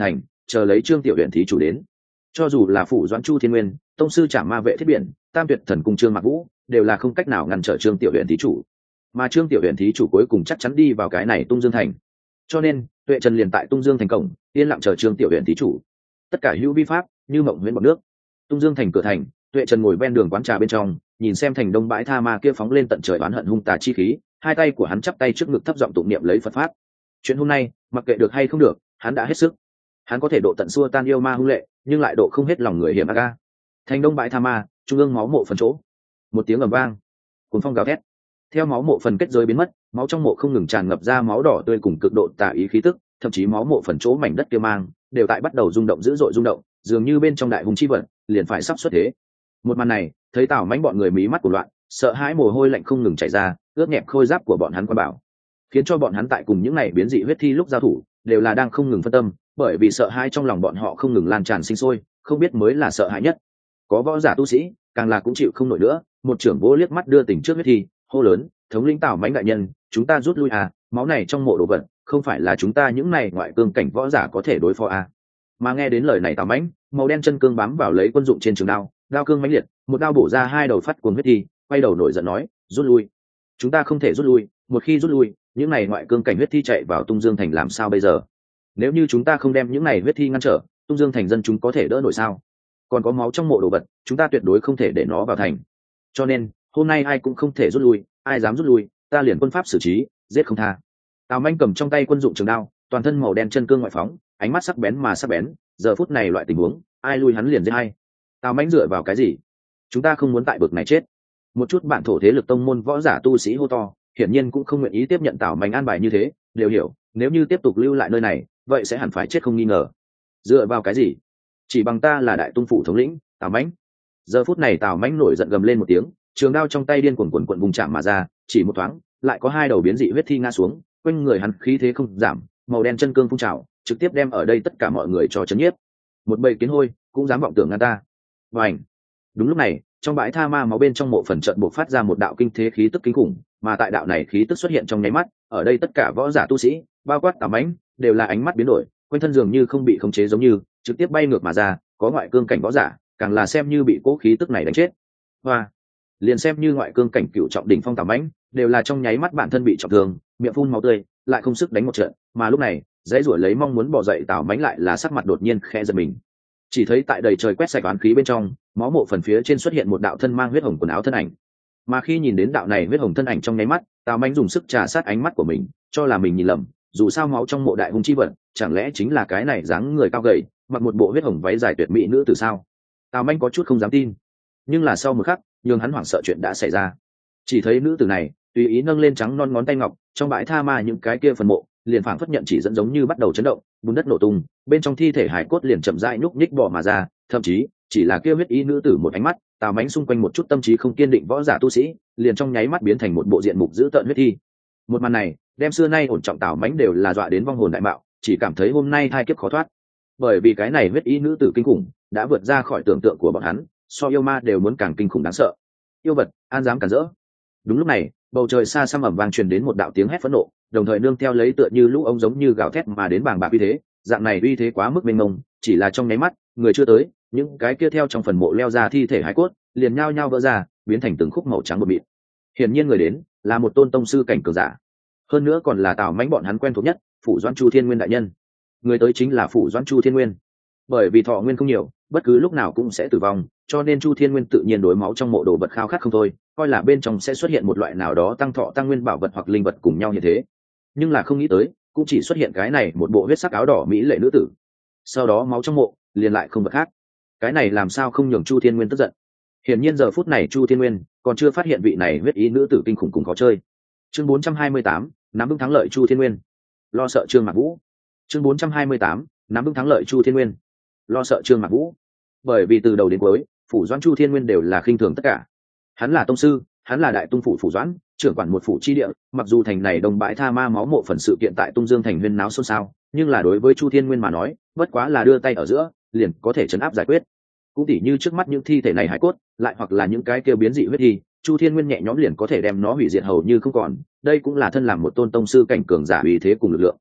Speaker 1: chờ lấy trương tiểu huyện thí chủ đến. Cho dù là phủ doãn chu thiên nguyên, tông sư trả ma vệ thiết biển, tam tuyệt thần cung trương mạc vũ, đều là không cách nào ngăn trở trương tiểu huyện thí chủ. Mà trương tiểu huyện thí chủ cuối cùng chắc chắn đi vào cái này tung dương thành, cho nên tuệ trần liền tại tung dương thành cổng yên lặng chờ trương tiểu huyện thí chủ. Tất cả hữu vi pháp như mộng huyễn bọt nước. Tung dương thành cửa thành, tuệ trần ngồi ven đường quán trà bên trong, nhìn xem thành đông bãi tha ma kia phóng lên tận trời oán hận hung tà chi khí, hai tay của hắn chắp tay trước ngực thấp giọng tụng niệm lấy Phật pháp. Chuyện hôm nay mặc kệ được hay không được, hắn đã hết sức. Hắn có thể độ tận xua tan yêu ma hung lệ, nhưng lại độ không hết lòng người hiểm ác ga. Thành đông bãi tha ma, trung ương máu mộ phần chỗ. Một tiếng ầm vang, cuồng phong gào thét. Theo máu mộ phần kết giới biến mất, máu trong mộ không ngừng tràn ngập ra máu đỏ tươi cùng cực độ tà ý khí tức, thậm chí máu mộ phần chỗ mảnh đất kia mang đều tại bắt đầu rung động dữ dội rung động, dường như bên trong đại hùng chi vật liền phải sắp xuất thế. Một màn này, thấy Tào Mãnh bọn người mí mắt của loạn, sợ hãi mồ hôi lạnh không ngừng chảy ra, ướt nhẹp khôi giáp của bọn hắn quan bảo, khiến cho bọn hắn tại cùng những ngày biến dị huyết thi lúc giao thủ đều là đang không ngừng phân tâm, bởi vì sợ hãi trong lòng bọn họ không ngừng lan tràn sinh sôi, không biết mới là sợ hãi nhất. Có võ giả tu sĩ càng là cũng chịu không nổi nữa, một trưởng vô liếc mắt đưa tình trước huyết thi, hô lớn: thống lĩnh Tào Mãnh đại nhân, chúng ta rút lui à, máu này trong mộ đồ vật không phải là chúng ta những này ngoại cương cảnh võ giả có thể đối phó à. Mà nghe đến lời này Tào Mãnh, màu đen chân cương bám vào lấy quân dụng trên trường đao, đao cương mãnh liệt, một đao bổ ra hai đầu phát cuồng huyết thi, quay đầu nổi giận nói: rút lui, chúng ta không thể rút lui, một khi rút lui, những này ngoại cương cảnh huyết thi chạy vào Tung Dương thành làm sao bây giờ? Nếu như chúng ta không đem những này huyết thi ngăn trở, Tung Dương thành dân chúng có thể đỡ nổi sao? Còn có máu trong mộ đồ vật, chúng ta tuyệt đối không thể để nó vào thành. Cho nên hôm nay ai cũng không thể rút lui, ai dám rút lui, ta liền quân pháp xử trí, giết không tha. Tào Mãnh cầm trong tay quân dụng trường đao, toàn thân màu đen chân cương ngoại phóng, ánh mắt sắc bén mà sắc bén, giờ phút này loại tình huống, ai lui hắn liền giết hay. Tào Mãnh dựa vào cái gì? Chúng ta không muốn tại bực này chết. Một chút bạn thổ thế lực tông môn võ giả tu sĩ hô to, hiển nhiên cũng không nguyện ý tiếp nhận Tào Mãnh an bài như thế, đều hiểu, nếu như tiếp tục lưu lại nơi này, vậy sẽ hẳn phải chết không nghi ngờ. Dựa vào cái gì? Chỉ bằng ta là đại tung phủ thống lĩnh, Tào Mãnh. Giờ phút này Tào Mãnh nổi giận gầm lên một tiếng, trường đao trong tay điên cuồng cuộn cuộn vùng chạm mà ra, chỉ một thoáng, lại có hai đầu biến dị huyết thi ngã xuống, quanh người hắn khí thế không giảm, màu đen chân cương phun trào, trực tiếp đem ở đây tất cả mọi người cho chấn nhiếp. Một bầy kiến hôi cũng dám vọng tưởng ngăn ta. Bành! Đúng lúc này, trong bãi tha ma máu bên trong mộ phần trận bộc phát ra một đạo kinh thế khí tức kinh khủng, mà tại đạo này khí tức xuất hiện trong nháy mắt, ở đây tất cả võ giả tu sĩ, bao quát Tào Mãnh, đều là ánh mắt biến đổi, quanh thân dường như không bị khống chế giống như, trực tiếp bay ngược mà ra, có ngoại cương cảnh võ giả, càng là xem như bị cố khí tức này đánh chết. Hoa! Liền xem như ngoại cương cảnh cựu trọng đỉnh phong Tào Mãnh, đều là trong nháy mắt bản thân bị trọng thương, miệng phun máu tươi, lại không sức đánh một trận, mà lúc này, dãy rủa lấy mong muốn bỏ dậy Tào Mãnh lại là sắc mặt đột nhiên khẽ giật mình. Chỉ thấy tại đầy trời quét sạch oán khí bên trong, máu mộ phần phía trên xuất hiện một đạo thân mang huyết hồng quần áo thân ảnh. Mà khi nhìn đến đạo này huyết hồng thân ảnh trong nháy mắt, Tào Mãnh dùng sức trà sát ánh mắt của mình, cho là mình nhìn lầm, dù sao máu trong mộ đại hung chi vật, chẳng lẽ chính là cái này dáng người cao gầy, mặc một bộ huyết hồng váy dài tuyệt mỹ nữ từ sao? Tào Mãnh có chút không dám tin, nhưng là sau một khắc, nhường hắn hoảng sợ chuyện đã xảy ra. Chỉ thấy nữ tử này tùy ý nâng lên trắng non ngón tay ngọc, trong bãi tha ma những cái kia phần mộ liền phảng phất nhận chỉ dẫn giống như bắt đầu chấn động, bùn đất nổ tung, bên trong thi thể hải cốt liền chậm rãi nhúc nhích bò mà ra, thậm chí chỉ là kia huyết y nữ tử một ánh mắt, Tào Mãnh xung quanh một chút tâm trí không kiên định võ giả tu sĩ, liền trong nháy mắt biến thành một bộ diện mục dữ tợn huyết thi. Một màn này, đem xưa nay ổn trọng Tào Mãnh đều là dọa đến vong hồn đại mạo, chỉ cảm thấy hôm nay thai kiếp khó thoát. Bởi vì cái này huyết y nữ tử kinh khủng, đã vượt ra khỏi tưởng tượng của bọn hắn, so yêu ma đều muốn càng kinh khủng đáng sợ. Yêu vật, an dám cản rỡ. Đúng lúc này, bầu trời xa xăm ầm vang truyền đến một đạo tiếng hét phẫn nộ, đồng thời nương theo lấy tựa như lũ ống giống như gào thét mà đến bàng bạc uy thế, dạng này uy thế quá mức mênh mông, chỉ là trong nháy mắt, người chưa tới, những cái kia theo trong phần mộ leo ra thi thể hải cốt, liền nhao nhao vỡ ra, biến thành từng khúc màu trắng bột mịn. Hiển nhiên người đến là một tôn tông sư cảnh cường giả, hơn nữa còn là Tào Mãnh bọn hắn quen thuộc nhất, Phủ Doãn Chu Thiên Nguyên đại nhân. Người tới chính là Phủ Doãn Chu Thiên Nguyên. Bởi vì thọ nguyên không nhiều, bất cứ lúc nào cũng sẽ tử vong, cho nên Chu Thiên Nguyên tự nhiên đối máu trong mộ đồ vật khao khát không thôi, coi là bên trong sẽ xuất hiện một loại nào đó tăng thọ tăng nguyên bảo vật hoặc linh vật cùng nhau như thế. Nhưng là không nghĩ tới, cũng chỉ xuất hiện cái này một bộ huyết sắc áo đỏ mỹ lệ nữ tử. Sau đó máu trong mộ liền lại không vật khác. Cái này làm sao không nhường Chu Thiên Nguyên tức giận. Hiển nhiên giờ phút này Chu Thiên Nguyên còn chưa phát hiện vị này huyết ý nữ tử kinh khủng cùng khó chơi. Chương bốn trăm hai mươi tám, nắm vững thắng lợi Chu Thiên Nguyên. Lo sợ Trương Mạc Vũ. Chương bốn trăm hai mươi tám, nắm vững thắng lợi Chu Thiên Nguyên. Lo sợ Trương Mạc Vũ. Bởi vì từ đầu đến cuối, Phủ Doãn Chu Thiên Nguyên đều là khinh thường tất cả. Hắn là tông sư, hắn là đại tung phủ phủ doãn, trưởng quản một phủ chi địa, mặc dù thành này đồng bãi tha ma máu mộ phần sự kiện tại Tung Dương thành huyên náo xôn xao, nhưng là đối với Chu Thiên Nguyên mà nói, bất quá là đưa tay ở giữa, liền có thể trấn áp giải quyết. Cũng tỉ như trước mắt những thi thể này hải cốt, lại hoặc là những cái kêu biến dị huyết thi, Chu Thiên Nguyên nhẹ nhõm liền có thể đem nó hủy diệt hầu như không còn, đây cũng là thân làm một tôn tông sư cảnh cường giả uy thế cùng lực lượng.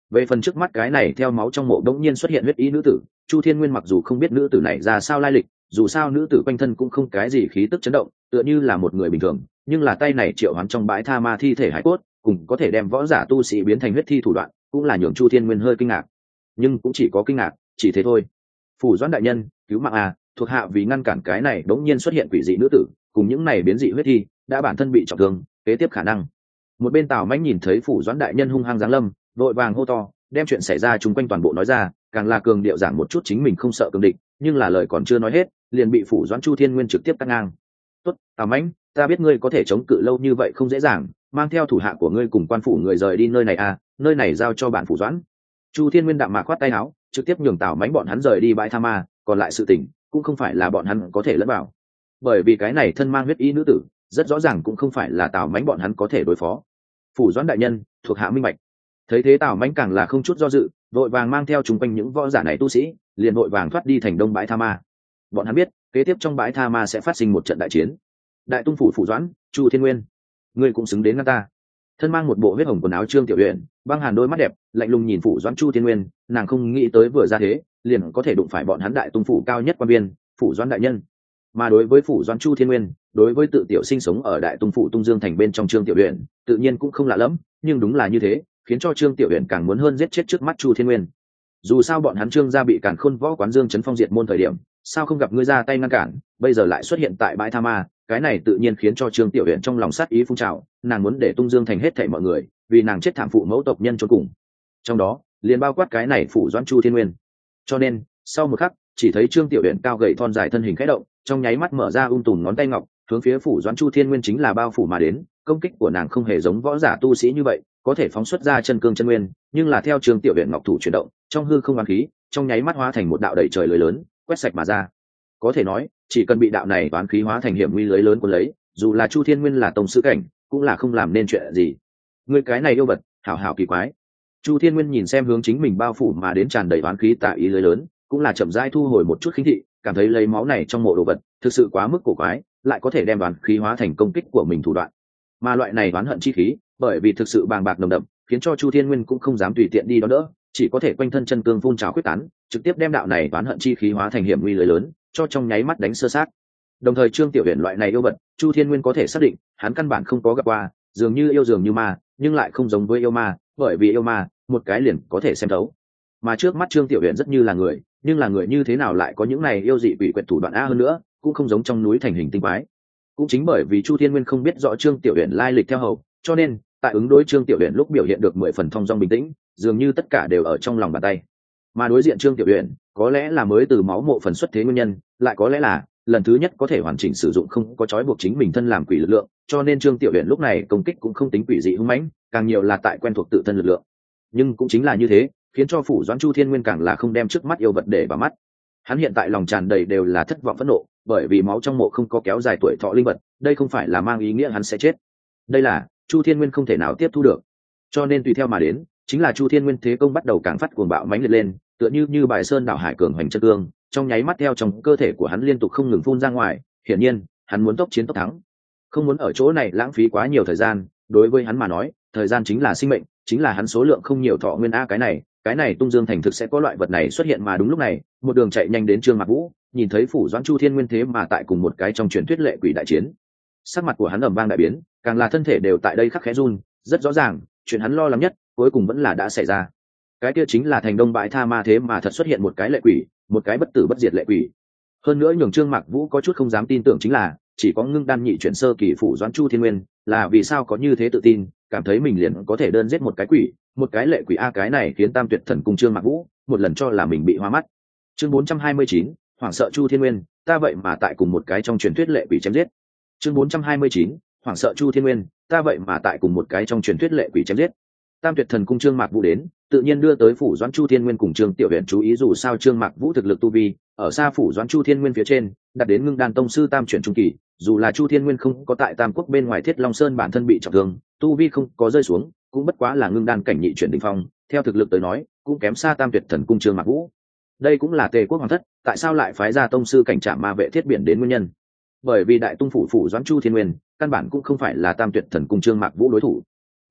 Speaker 1: Về phần trước mắt cái này theo máu trong mộ đống nhiên xuất hiện huyết ý nữ tử, Chu Thiên Nguyên mặc dù không biết nữ tử này ra sao lai lịch, dù sao nữ tử quanh thân cũng không cái gì khí tức chấn động, tựa như là một người bình thường, nhưng là tay này triệu hoán trong bãi tha ma thi thể hải cốt, cùng có thể đem võ giả tu sĩ biến thành huyết thi thủ đoạn, cũng là nhường Chu Thiên Nguyên hơi kinh ngạc. Nhưng cũng chỉ có kinh ngạc, chỉ thế thôi. Phủ Doãn đại nhân, cứu mạng à, thuộc hạ vì ngăn cản cái này đống nhiên xuất hiện quỷ dị nữ tử, cùng những này biến dị huyết thi, đã bản thân bị trọng thương, kế tiếp khả năng. Một bên Tào Mãnh nhìn thấy Phủ Doãn đại nhân hung hăng giáng lâm, vội vàng hô to, đem chuyện xảy ra chung quanh toàn bộ nói ra, càng là cường điệu giảng một chút chính mình không sợ cường địch, nhưng là lời còn chưa nói hết, liền bị Phủ Doãn Chu Thiên Nguyên trực tiếp cắt ngang. "Tốt, Tào Mãnh, ta biết ngươi có thể chống cự lâu như vậy không dễ dàng, mang theo thủ hạ của ngươi cùng quan phủ người rời đi nơi này à, nơi này giao cho bản Phủ Doãn." Chu Thiên Nguyên đạm mạc khoát tay áo, trực tiếp nhường Tào Mãnh bọn hắn rời đi bãi tha ma, còn lại sự tình cũng không phải là bọn hắn có thể lẫn vào. Bởi vì cái này thân mang huyết ý nữ tử, rất rõ ràng cũng không phải là Tào Mãnh bọn hắn có thể đối phó. "Phủ Doãn đại nhân, thuộc hạ minh bạch." Thấy thế Tào Mãnh càng là không chút do dự, vội vàng mang theo chúng quanh những võ giả này tu sĩ, liền vội vàng thoát đi thành đông bãi tha ma. Bọn hắn biết, kế tiếp trong bãi tha ma sẽ phát sinh một trận đại chiến. Đại tung phủ Phủ Doãn, Chu Thiên Nguyên, ngươi cũng xứng đến ngăn ta. Thân mang một bộ huyết hồng quần áo Trương Tiểu Uyển, băng hàn đôi mắt đẹp, lạnh lùng nhìn Phủ Doãn Chu Thiên Nguyên, nàng không nghĩ tới vừa ra thế, liền có thể đụng phải bọn hắn đại tung phủ cao nhất quan viên, Phủ Doãn đại nhân. Mà đối với Phủ Doãn Chu Thiên Nguyên, đối với tự tiểu sinh sống ở đại tung phủ Tung Dương thành bên trong Trương Tiểu Uyển, tự nhiên cũng không lạ lẫm, nhưng đúng là như thế, khiến cho Trương Tiểu Uyển càng muốn hơn giết chết trước mắt Chu Thiên Nguyên. Dù sao bọn hắn Trương gia bị Càn Khôn Võ quán Dương trấn phong diệt môn thời điểm, sao không gặp ngươi ra tay ngăn cản, bây giờ lại xuất hiện tại bãi tha ma, cái này tự nhiên khiến cho Trương Tiểu Uyển trong lòng sát ý phun trào, nàng muốn để Tung Dương thành hết thảy mọi người, vì nàng chết thảm phụ mẫu tộc nhân chôn cùng. Trong đó, liền bao quát cái này Phủ Doãn Chu Thiên Nguyên. Cho nên, sau một khắc, chỉ thấy Trương Tiểu Uyển cao gầy thon dài thân hình khẽ động, trong nháy mắt mở ra ung tùm ngón tay ngọc, hướng phía Phủ Doãn Chu Thiên Nguyên chính là bao phủ mà đến. Công kích của nàng không hề giống võ giả tu sĩ như vậy, có thể phóng xuất ra chân cương chân nguyên, nhưng là theo Trương Tiểu Uyển ngọc thủ chuyển động, trong hư không oán khí, trong nháy mắt hóa thành một đạo đầy trời lưới lớn, quét sạch mà ra. Có thể nói, chỉ cần bị đạo này oán khí hóa thành hiểm nguy lưới lớn của lấy, dù là Chu Thiên Nguyên là tông sư cảnh, cũng là không làm nên chuyện gì. Ngươi cái này yêu vật, hảo hảo kỳ quái. Chu Thiên Nguyên nhìn xem hướng chính mình bao phủ mà đến tràn đầy oán khí tà ý lưới lớn, cũng là chậm rãi thu hồi một chút khinh thị, cảm thấy lấy máu này trong mộ đồ vật, thực sự quá mức cổ quái, lại có thể đem oán khí hóa thành công kích của mình thủ đoạn. Mà loại này oán hận chi khí, bởi vì thực sự bàng bạc nồng đậm, khiến cho Chu Thiên Nguyên cũng không dám tùy tiện đi đó đỡ, chỉ có thể quanh thân chân cương phun trào quyết tán, trực tiếp đem đạo này oán hận chi khí hóa thành hiểm nguy lưới lớn, cho trong nháy mắt đánh sơ sát. Đồng thời Trương Tiểu Uyển loại này yêu vật, Chu Thiên Nguyên có thể xác định, hắn căn bản không có gặp qua, dường như yêu dường như ma, nhưng lại không giống với yêu ma, bởi vì yêu ma, một cái liền có thể xem thấu. Mà trước mắt Trương Tiểu Uyển rất như là người, nhưng là người như thế nào lại có những này yêu dị quỷ quyệt thủ đoạn a hơn nữa, cũng không giống trong núi thành hình tinh quái. Cũng chính bởi vì Chu Thiên Nguyên không biết rõ Trương Tiểu Uyển lai lịch theo hầu, cho nên tại ứng đối Trương Tiểu Uyển lúc biểu hiện được mười phần thong dong bình tĩnh, dường như tất cả đều ở trong lòng bàn tay. Mà đối diện Trương Tiểu Uyển, có lẽ là mới từ máu mộ phần xuất thế nguyên nhân, lại có lẽ là lần thứ nhất có thể hoàn chỉnh sử dụng không có trói buộc chính mình thân làm quỷ lực lượng, cho nên Trương Tiểu Uyển lúc này công kích cũng không tính quỷ dị hung mãnh, càng nhiều là tại quen thuộc tự thân lực lượng. Nhưng cũng chính là như thế, khiến cho Phủ Doãn Chu Thiên Nguyên càng là không đem trước mắt yêu vật để vào mắt. Hắn hiện tại lòng tràn đầy đều là thất vọng phẫn nộ, bởi vì máu trong mộ không có kéo dài tuổi thọ linh vật, đây không phải là mang ý nghĩa hắn sẽ chết. Đây là Chu Thiên Nguyên không thể nào tiếp thu được. Cho nên tùy theo mà đến, chính là Chu Thiên Nguyên thế công bắt đầu càng phát cuồng bạo mãnh liệt lên, tựa như như bài sơn đảo hải cường hoành chân cương, trong nháy mắt theo trong cơ thể của hắn liên tục không ngừng phun ra ngoài, hiển nhiên, hắn muốn tốc chiến tốc thắng, không muốn ở chỗ này lãng phí quá nhiều thời gian, đối với hắn mà nói, thời gian chính là sinh mệnh, chính là hắn số lượng không nhiều thọ nguyên a cái này, cái này Tung Dương thành thực sẽ có loại vật này xuất hiện mà đúng lúc này, một đường chạy nhanh đến Trương Mạc Vũ, nhìn thấy Phủ Doãn Chu Thiên Nguyên thế mà tại cùng một cái trong truyền thuyết lệ quỷ đại chiến. Sắc mặt của hắn ầm vang đại biến, càng là thân thể đều tại đây khắc khẽ run, rất rõ ràng, chuyện hắn lo lắng nhất, cuối cùng vẫn là đã xảy ra. Cái kia chính là thành đông bãi tha ma thế mà thật xuất hiện một cái lệ quỷ, một cái bất tử bất diệt lệ quỷ. Hơn nữa nhường Trương Mạc Vũ có chút không dám tin tưởng chính là, chỉ có ngưng đan nhị chuyển sơ kỳ Phủ Doãn Chu Thiên Nguyên, là vì sao có như thế tự tin, cảm thấy mình liền có thể đơn giết một cái quỷ, một cái lệ quỷ a cái này khiến Tam Tuyệt Thần Cung Trương Mạc Vũ một lần cho là mình bị hoa mắt. Chương bốn trăm hai mươi chín, hoảng sợ Chu Thiên Nguyên, ta vậy mà tại cùng một cái trong truyền thuyết lệ quỷ chém giết. Chương bốn trăm hai mươi chín, hoảng sợ Chu Thiên Nguyên, ta vậy mà tại cùng một cái trong truyền thuyết lệ quỷ chém giết. Tam Tuyệt Thần Cung Trương Mạc Vũ đến, tự nhiên đưa tới Phủ Doãn Chu Thiên Nguyên cùng Trương Tiểu Uyển chú ý, dù sao Trương Mạc Vũ thực lực tu vi ở xa Phủ Doãn Chu Thiên Nguyên phía trên, đạt đến ngưng đan tông sư tam chuyển trung kỳ, dù là Chu Thiên Nguyên không có tại Tam Quốc bên ngoài Thiết Long Sơn bản thân bị trọng thương, tu vi không có rơi xuống, cũng bất quá là ngưng đan cảnh nhị chuyển đỉnh phong, theo thực lực tới nói, cũng kém xa Tam Tuyệt Thần Cung Trương Mạc Vũ. Đây cũng là Tề Quốc hoàng thất, tại sao lại phái ra tông sư cảnh Trảm Ma Vệ Thiết Biển đến nguyên nhân. Bởi vì đại tung phủ Phủ Doãn Chu Thiên Nguyên, căn bản cũng không phải là Tam Tuyệt Thần Cung Trương Mạc Vũ đối thủ.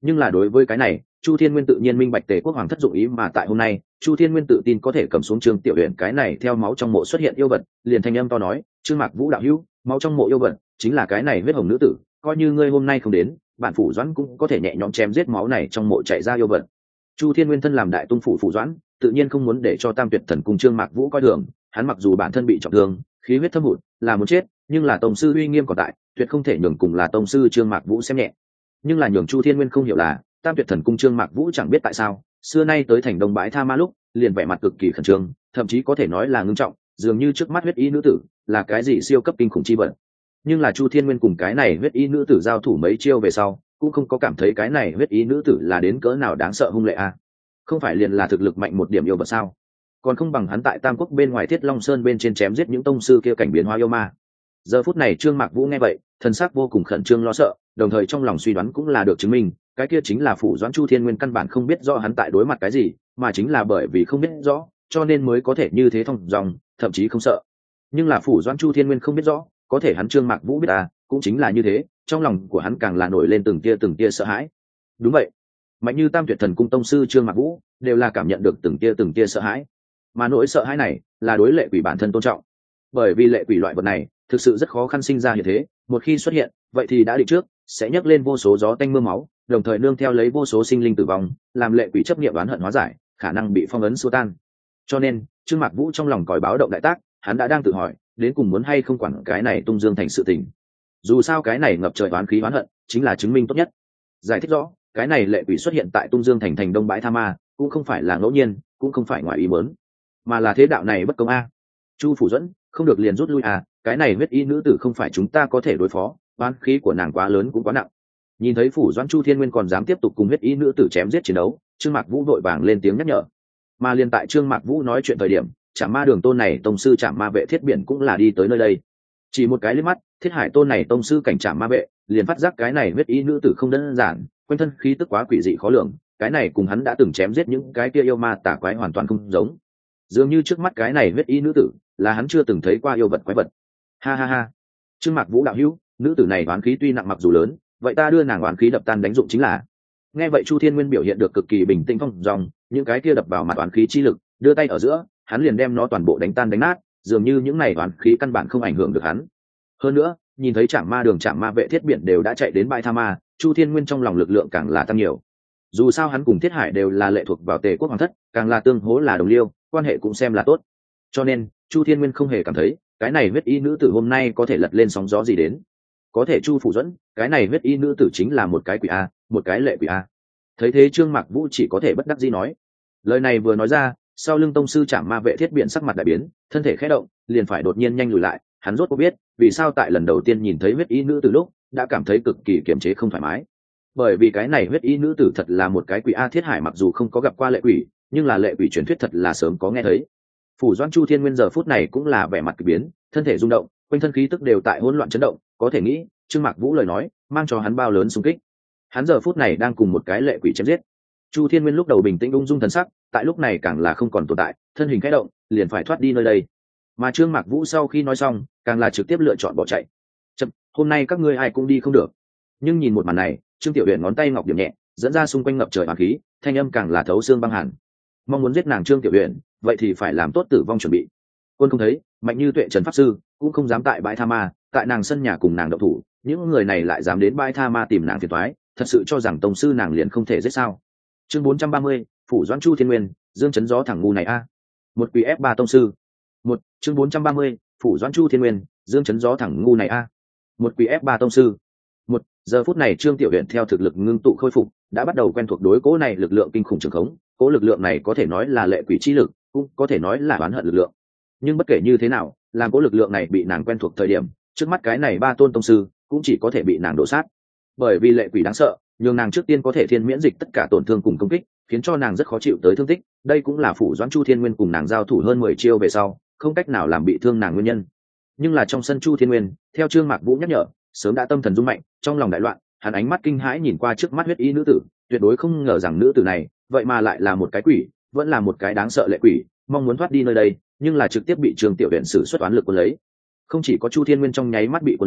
Speaker 1: Nhưng là đối với cái này chu thiên nguyên tự nhiên minh bạch tề quốc hoàng thất dụng ý, mà tại hôm nay chu thiên nguyên tự tin có thể cầm xuống trương tiểu huyện cái này theo máu trong mộ xuất hiện yêu vật, liền thanh âm to nói: Trương Mạc Vũ đạo hữu, máu trong mộ yêu vật chính là cái này huyết hồng nữ tử, coi như ngươi hôm nay không đến, bản phủ doãn cũng có thể nhẹ nhõm chém giết máu này trong mộ chạy ra yêu vật. Chu thiên nguyên thân làm đại tung phủ phủ doãn, tự nhiên không muốn để cho tam tuyệt thần cùng Trương Mạc Vũ coi thường. Hắn mặc dù bản thân bị trọng thương, khí huyết thâm hụt, là muốn chết, nhưng là tông sư uy nghiêm còn tại, tuyệt không thể nhường cùng là tông sư Trương Mạc Vũ xem nhẹ. Nhưng là nhường chu thiên nguyên không hiểu là tam tuyệt thần cung Trương Mạc Vũ chẳng biết tại sao xưa nay tới thành đông bãi tha ma lúc liền vẻ mặt cực kỳ khẩn trương, thậm chí có thể nói là ngưng trọng, dường như trước mắt huyết y nữ tử là cái gì siêu cấp kinh khủng chi vật. Nhưng là chu thiên nguyên cùng cái này huyết y nữ tử giao thủ mấy chiêu về sau cũng không có cảm thấy cái này huyết y nữ tử là đến cỡ nào đáng sợ hung lệ a. Không phải liền là thực lực mạnh một điểm yêu vật sao? Còn không bằng hắn tại Tam Quốc bên ngoài Thiết Long Sơn bên trên chém giết những tông sư kia cảnh biến hóa yêu ma. Giờ phút này Trương Mạc Vũ nghe vậy, thần sắc vô cùng khẩn trương lo sợ, đồng thời trong lòng suy đoán cũng là được chứng minh, cái kia chính là phủ doãn chu thiên nguyên căn bản không biết rõ hắn tại đối mặt cái gì, mà chính là bởi vì không biết rõ cho nên mới có thể như thế thong dong, thậm chí không sợ. Nhưng là phủ doãn chu thiên nguyên không biết rõ, có thể hắn Trương Mạc Vũ biết à, cũng chính là như thế, trong lòng của hắn càng là nổi lên từng tia từng tia sợ hãi. Đúng vậy, mạnh như Tam Tuyệt Thần cung tông sư Trương Mạc Vũ đều là cảm nhận được từng tia từng tia sợ hãi, mà nỗi sợ hãi này là đối lệ quỷ bản thân tôn trọng, bởi vì lệ quỷ loại vật này thực sự rất khó khăn sinh ra như thế, một khi xuất hiện vậy thì đã định trước sẽ nhấc lên vô số gió tanh mưa máu, đồng thời nương theo lấy vô số sinh linh tử vong, làm lệ quỷ chấp niệm oán hận hóa giải, khả năng bị phong ấn xua tan. Cho nên Trương Mạc Vũ trong lòng còi báo động đại tác, hắn đã đang tự hỏi đến cùng muốn hay không quản cái này tung dương thành sự tình. Dù sao cái này ngập trời oán khí oán hận chính là chứng minh tốt nhất. Giải thích rõ cái này lệ quỷ xuất hiện tại tung dương thành thành đông bãi tha ma cũng không phải là ngẫu nhiên, cũng không phải ngoài ý muốn, mà là thế đạo này bất công a. Chu phủ dẫn không được liền rút lui à, cái này huyết y nữ tử không phải chúng ta có thể đối phó, oán khí của nàng quá lớn cũng quá nặng. Nhìn thấy phủ doãn chu thiên nguyên còn dám tiếp tục cùng huyết y nữ tử chém giết chiến đấu, Trương Mạc Vũ vội vàng lên tiếng nhắc nhở. Mà liền tại Trương Mạc Vũ nói chuyện thời điểm, Trảm Ma Đường tôn này tông sư Trảm Ma vệ Thiết Biển cũng là đi tới nơi đây. Chỉ một cái liếc mắt, Thiết Hải tôn này tông sư cảnh Trảm Ma vệ liền phát giác cái này huyết y nữ tử không đơn giản, quanh thân khí tức quá quỷ dị khó lường, cái này cùng hắn đã từng chém giết những cái kia yêu ma tà quái hoàn toàn không giống. Dường như trước mắt cái này huyết y nữ tử là hắn chưa từng thấy qua yêu vật quái vật. Ha ha ha, Trương Mạc Vũ đạo hữu, nữ tử này oán khí tuy nặng mặc dù lớn, vậy ta đưa nàng oán khí đập tan đánh dụng chính là. Nghe vậy Chu Thiên Nguyên biểu hiện được cực kỳ bình tĩnh phong dong, những cái kia đập vào mặt oán khí chi lực, đưa tay ở giữa, hắn liền đem nó toàn bộ đánh tan đánh nát, dường như những này oán khí căn bản không ảnh hưởng được hắn. Hơn nữa, nhìn thấy Trảm Ma Đường Trảm Ma vệ Thiết Biển đều đã chạy đến bãi tha ma, Chu Thiên Nguyên trong lòng lực lượng càng là tăng nhiều. Dù sao hắn cùng Thiết Hải đều là lệ thuộc vào Tề quốc hoàng thất, càng là tương hỗ là đồng liêu, quan hệ cũng xem là tốt. Cho nên Chu Thiên Nguyên không hề cảm thấy cái này huyết y nữ tử hôm nay có thể lật lên sóng gió gì đến. Có thể Chu phủ dẫn, cái này huyết y nữ tử chính là một cái quỷ a, một cái lệ quỷ a. Thấy thế Trương Mạc Vũ chỉ có thể bất đắc dĩ nói. Lời này vừa nói ra, sau lưng tông sư Trảm Ma vệ Thiết Biển sắc mặt đại biến, thân thể khẽ động, liền phải đột nhiên nhanh lùi lại. Hắn rốt cuộc biết vì sao tại lần đầu tiên nhìn thấy huyết y nữ tử lúc đã cảm thấy cực kỳ kiềm chế không thoải mái. Bởi vì cái này huyết y nữ tử thật là một cái quỷ a. Thiết Hải mặc dù không có gặp qua lệ quỷ, nhưng là lệ quỷ truyền thuyết thật là sớm có nghe thấy. Phủ doãn chu thiên nguyên giờ phút này cũng là vẻ mặt kỳ biến, thân thể rung động, quanh thân khí tức đều tại hỗn loạn chấn động, có thể nghĩ Trương Mạc Vũ lời nói mang cho hắn bao lớn xung kích. Hắn giờ phút này đang cùng một cái lệ quỷ chém giết. Chu Thiên Nguyên lúc đầu bình tĩnh ung dung thần sắc, tại lúc này càng là không còn tồn tại, thân hình khẽ động, liền phải thoát đi nơi đây. Mà Trương Mạc Vũ sau khi nói xong, càng là trực tiếp lựa chọn bỏ chạy. Chậm, hôm nay các ngươi ai cũng đi không được. Nhưng nhìn một màn này, Trương Tiểu Uyển ngón tay ngọc điểm nhẹ, dẫn ra xung quanh ngập trời hàn khí, thanh âm càng là thấu xương băng hàn. Mong muốn giết nàng Trương Tiểu Uyển, vậy thì phải làm tốt tử vong chuẩn bị. Quân không thấy, mạnh như Tuệ Trần pháp sư cũng không dám tại bãi tha ma, tại nàng sân nhà cùng nàng động thủ, những người này lại dám đến bãi tha ma tìm nàng phiền toái, thật sự cho rằng tông sư nàng liền không thể giết sao? Chương bốn trăm ba mươi, phủ doãn chu thiên nguyên, dương chấn gió thẳng ngu này a. Một quỷ ép ba tông sư. Một, chương bốn trăm ba mươi, phủ doãn chu thiên nguyên, dương chấn gió thẳng ngu này a. Một quỷ ép ba tông sư. Một, giờ phút này Trương Tiểu Uyển theo thực lực ngưng tụ khôi phục, đã bắt đầu quen thuộc đối cố này lực lượng kinh khủng trường khống, cố lực lượng này có thể nói là lệ quỷ chi lực, cũng có thể nói là oán hận lực lượng. Nhưng bất kể như thế nào, làm cố lực lượng này bị nàng quen thuộc thời điểm, trước mắt cái này ba tôn tông sư cũng chỉ có thể bị nàng đổ sát. Bởi vì lệ quỷ đáng sợ, nhưng nàng trước tiên có thể thiên miễn dịch tất cả tổn thương cùng công kích, khiến cho nàng rất khó chịu tới thương tích. Đây cũng là phủ doãn chu thiên nguyên cùng nàng giao thủ hơn mười chiêu về sau, không cách nào làm bị thương nàng nguyên nhân. Nhưng là trong sân chu thiên nguyên, theo Trương Mạc Vũ nhắc nhở, sớm đã tâm thần rung mạnh, trong lòng đại loạn, hắn ánh mắt kinh hãi nhìn qua trước mắt huyết y nữ tử, tuyệt đối không ngờ rằng nữ tử này vậy mà lại là một cái quỷ, vẫn là một cái đáng sợ lệ quỷ, mong muốn thoát đi nơi đây, nhưng là trực tiếp bị Trương Tiểu Uyển sử xuất oán lực cuốn lấy. Không chỉ có chu thiên nguyên trong nháy mắt bị cuốn lấy,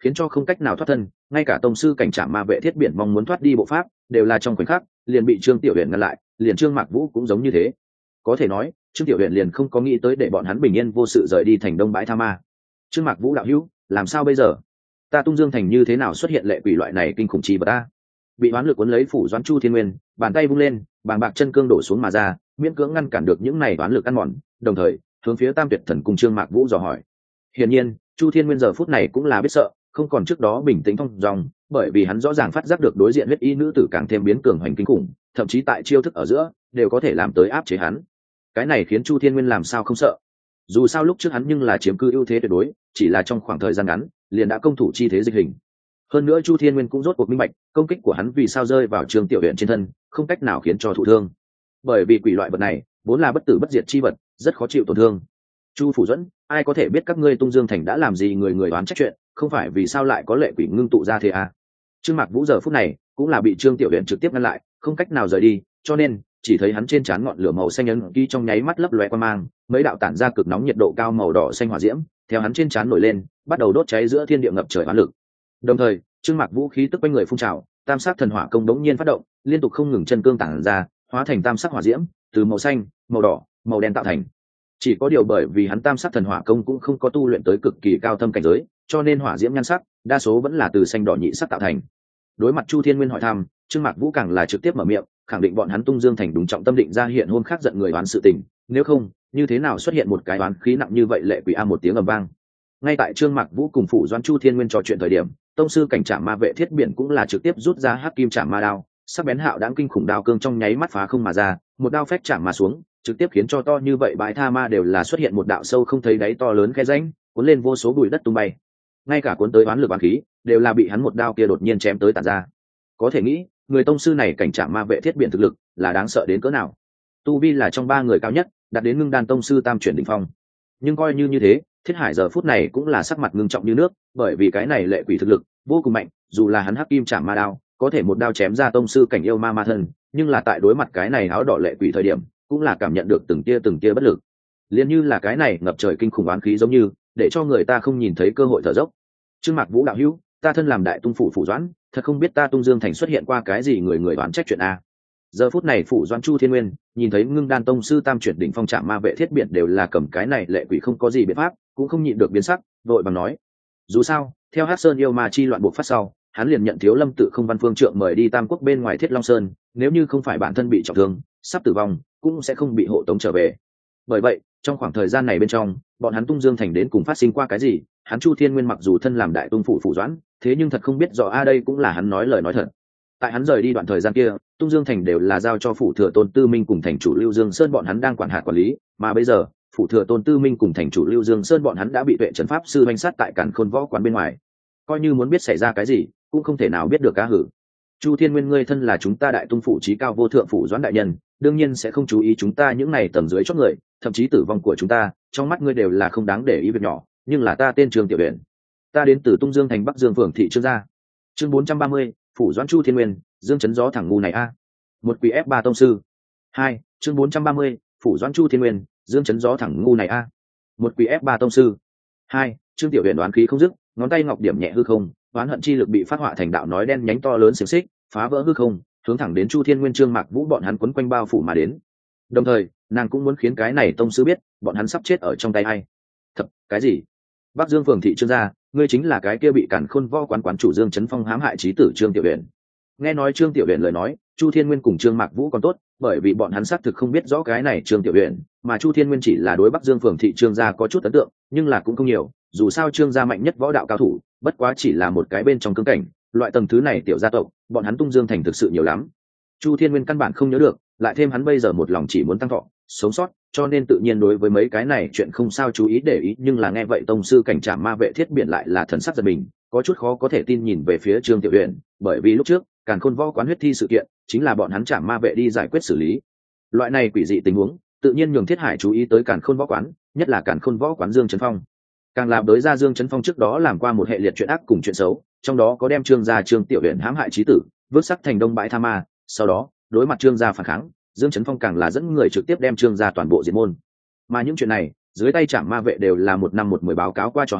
Speaker 1: khiến cho không cách nào thoát thân, ngay cả tông sư cảnh trảm ma vệ thiết biển mong muốn thoát đi bộ pháp đều là trong khoảnh khắc liền bị Trương Tiểu Huyền ngăn lại, liền Trương Mạc Vũ cũng giống như thế. Có thể nói Trương Tiểu Huyền liền không có nghĩ tới để bọn hắn bình yên vô sự rời đi thành Đông Bãi Tha Ma. Trương Mạc Vũ đạo hữu, làm sao bây giờ? Ta Tung Dương thành như thế nào xuất hiện lệ quỷ loại này kinh khủng chi vật ta? Bị oán lực cuốn lấy phủ Doãn Chu Thiên Nguyên, bàn tay vung lên, bàng bạc chân cương đổ xuống mà ra, miễn cưỡng ngăn cản được những này oán lực ăn mòn, đồng thời hướng phía Tam Tuyệt Thần cùng Trương Mạc Vũ dò hỏi. Hiển nhiên, Chu Thiên Nguyên giờ phút này cũng là biết sợ, không còn trước đó bình tĩnh thong dong, bởi vì hắn rõ ràng phát giác được đối diện huyết y nữ tử càng thêm biến cường hành kinh khủng, thậm chí tại chiêu thức ở giữa đều có thể làm tới áp chế hắn. Cái này khiến Chu Thiên Nguyên làm sao không sợ? Dù sao lúc trước hắn nhưng là chiếm cư ưu thế tuyệt đối, chỉ là trong khoảng thời gian ngắn liền đã công thủ chi thế dịch hình. Hơn nữa Chu Thiên Nguyên cũng rốt cuộc minh bạch, công kích của hắn vì sao rơi vào Trương Tiểu Huyền trên thân, không cách nào khiến cho thụ thương. Bởi vì quỷ loại vật này vốn là bất tử bất diệt chi vật, rất khó chịu tổn thương. Chu Phủ Duẫn, ai có thể biết các ngươi Tung Dương thành đã làm gì người người đoán trách chuyện, không phải vì sao lại có lệ quỷ ngưng tụ ra thế à? Trương Mạc Vũ giờ phút này cũng là bị Trương Tiểu Huyền trực tiếp ngăn lại, không cách nào rời đi, cho nên chỉ thấy hắn trên trán ngọn lửa màu xanh ấn ký trong nháy mắt lấp lóe qua mang, mấy đạo tản ra cực nóng nhiệt độ cao màu đỏ xanh hỏa diễm, theo hắn trên trán nổi lên, bắt đầu đốt cháy giữa thiên địa ngập trời oán lực. Đồng thời, Trương Mạc Vũ khí tức quanh người phun trào, tam sắc thần hỏa công đống nhiên phát động, liên tục không ngừng chân cương tản ra, hóa thành tam sắc hỏa diễm, từ màu xanh, màu đỏ, màu đen tạo thành. Chỉ có điều bởi vì hắn tam sắc thần hỏa công cũng không có tu luyện tới cực kỳ cao thâm cảnh giới, cho nên hỏa diễm nhan sắc đa số vẫn là từ xanh đỏ nhị sắc tạo thành. Đối mặt Chu Thiên Nguyên hỏi thăm, Trương Mạc Vũ càng là trực tiếp mở miệng, khẳng định bọn hắn Tung Dương thành đúng trọng tâm định ra hiện hôn khác giận người oán sự tình, nếu không, như thế nào xuất hiện một cái oán khí nặng như vậy lệ quỷ a một tiếng ầm vang. Ngay tại Trương Mạc Vũ cùng phụ Doãn Chu Thiên Nguyên trò chuyện thời điểm, tông sư cảnh trảm ma vệ thiết biển cũng là trực tiếp rút ra hắc kim trảm ma đao, sắc bén hạo đãng kinh khủng đao cương trong nháy mắt phá không mà ra, một đao phách chạm mà xuống, trực tiếp khiến cho to như vậy bãi tha ma đều là xuất hiện một đạo sâu không thấy đáy to lớn khe rãnh, cuốn lên vô số bụi đất tung bay. Ngay cả cuốn tới oán lực oán khí đều là bị hắn một đao kia đột nhiên chém tới tản ra. Có thể nghĩ, người tông sư này cảnh trảm ma vệ thiết biển thực lực là đáng sợ đến cỡ nào. Tu vi là trong ba người cao nhất, đạt đến ngưng đan tông sư tam chuyển đỉnh phong. Nhưng coi như như thế, Thiết Hải giờ phút này cũng là sắc mặt ngưng trọng như nước, bởi vì cái này lệ quỷ thực lực vô cùng mạnh, dù là hắn hắc kim trảm ma đao có thể một đao chém ra tông sư cảnh yêu ma ma thân, nhưng là tại đối mặt cái này áo đỏ lệ quỷ thời điểm, cũng là cảm nhận được từng tia từng tia bất lực. Liên như là cái này ngập trời kinh khủng oán khí giống như, để cho người ta không nhìn thấy cơ hội thở dốc. Trương Mạc Vũ đạo hữu, ta thân làm đại tung phủ phủ Doãn, thật không biết ta Tung Dương thành xuất hiện qua cái gì người người đoán trách chuyện a. Giờ phút này phủ Doãn Chu Thiên Nguyên nhìn thấy ngưng đan tông sư tam chuyển đỉnh phong trạm ma vệ thiết biển đều là cầm cái này lệ quỷ không có gì biện pháp, cũng không nhịn được biến sắc, vội bằng nói: dù sao, theo Hắc Sơn yêu ma chi loạn buộc phát sau, hắn liền nhận Thiếu Lâm tự không văn phương trượng mời đi Tam Quốc bên ngoài Thiết Long Sơn, nếu như không phải bản thân bị trọng thương, sắp tử vong, cũng sẽ không bị hộ tống trở về. Bởi vậy, trong khoảng thời gian này bên trong, bọn hắn Tung Dương thành đến cùng phát sinh qua cái gì, hắn Chu Thiên Nguyên mặc dù thân làm đại tung phủ phủ Doãn, thế nhưng thật không biết rõ a đây cũng là hắn nói lời nói thật. Tại hắn rời đi đoạn thời gian kia, Tung Dương thành đều là giao cho phủ thừa tôn Tư Minh cùng thành chủ Lưu Dương Sơn bọn hắn đang quản hạt quản lý, mà bây giờ, phủ thừa tôn Tư Minh cùng thành chủ Lưu Dương Sơn bọn hắn đã bị Tuệ Trấn pháp sư hoành sát tại Càn Khôn võ quán bên ngoài. Coi như muốn biết xảy ra cái gì, cũng không thể nào biết được cá hử. Chu Thiên Nguyên ngươi thân là chúng ta đại tung phủ chí cao vô thượng phủ Doãn đại nhân, đương nhiên sẽ không chú ý chúng ta những này tầng dưới chót người, thậm chí tử vong của chúng ta, trong mắt ngươi đều là không đáng để ý việc nhỏ, nhưng là ta tên Trương Tiểu Huyền, ta đến từ Tung Dương thành Bắc Dương phường thị Trương gia. Chương bốn trăm ba mươi, phủ Doãn Chu Thiên Nguyên, Dương chấn gió thẳng ngu này a. Một quỷ ép ba tông sư. Hai, chương bốn trăm ba mươi, phủ Doãn Chu Thiên Nguyên, Dương chấn gió thẳng ngu này a. Một quỷ ép ba tông sư. Hai, Trương Tiểu Huyền đoán khí không dứt, ngón tay ngọc điểm nhẹ hư không, oán hận chi lực bị phát họa thành đạo nói đen nhánh to lớn xiềng xích, phá vỡ hư không, hướng thẳng đến Chu Thiên Nguyên Trương Mạc Vũ bọn hắn quấn quanh bao phủ mà đến. Đồng thời, nàng cũng muốn khiến cái này tông sư biết, bọn hắn sắp chết ở trong tay ai. Thật, cái gì? Bắc Dương phường thị Trương gia, ngươi chính là cái kia bị Càn Khôn võ quán quán chủ Dương Chấn Phong hãm hại chí tử Trương Tiểu Huyền. Nghe nói Trương Tiểu Huyền lời nói, Chu Thiên Nguyên cùng Trương Mạc Vũ còn tốt, bởi vì bọn hắn xác thực không biết rõ cái này Trương Tiểu Huyền, mà Chu Thiên Nguyên chỉ là đối Bắc Dương phường thị Trương gia có chút ấn tượng, nhưng là cũng không nhiều, dù sao Trương gia mạnh nhất võ đạo cao thủ, bất quá chỉ là một cái bên trong cương cảnh, loại tầng thứ này tiểu gia tộc, bọn hắn Tung Dương thành thực sự nhiều lắm. Chu Thiên Nguyên căn bản không nhớ được, lại thêm hắn bây giờ một lòng chỉ muốn tăng thọ, sống sót, cho nên tự nhiên đối với mấy cái này chuyện không sao chú ý để ý, nhưng là nghe vậy tông sư cảnh trảm ma vệ thiết biển lại là thần sắc giật mình, có chút khó có thể tin nhìn về phía Trương Tiểu Huyền, bởi vì lúc trước, Càn Khôn võ quán huyết thi sự kiện, chính là bọn hắn trảm ma vệ đi giải quyết xử lý. Loại này quỷ dị tình huống, tự nhiên nhường Thiết Hải chú ý tới Càn Khôn võ quán, nhất là Càn Khôn võ quán Dương Chấn Phong. Càng là đối ra Dương Chấn Phong trước đó làm qua một hệ liệt chuyện ác cùng chuyện xấu, trong đó có đem Trương gia Trương Tiểu Huyền hãm hại chí tử, vứt sắc thành Đông Bãi Tha Ma, sau đó, đối mặt Trương gia phản kháng, Dương Chấn Phong càng là dẫn người trực tiếp đem Trương gia toàn bộ diệt môn. Mà những chuyện này, dưới tay Trảm Ma vệ đều là một năm một mười báo cáo qua cho hắn,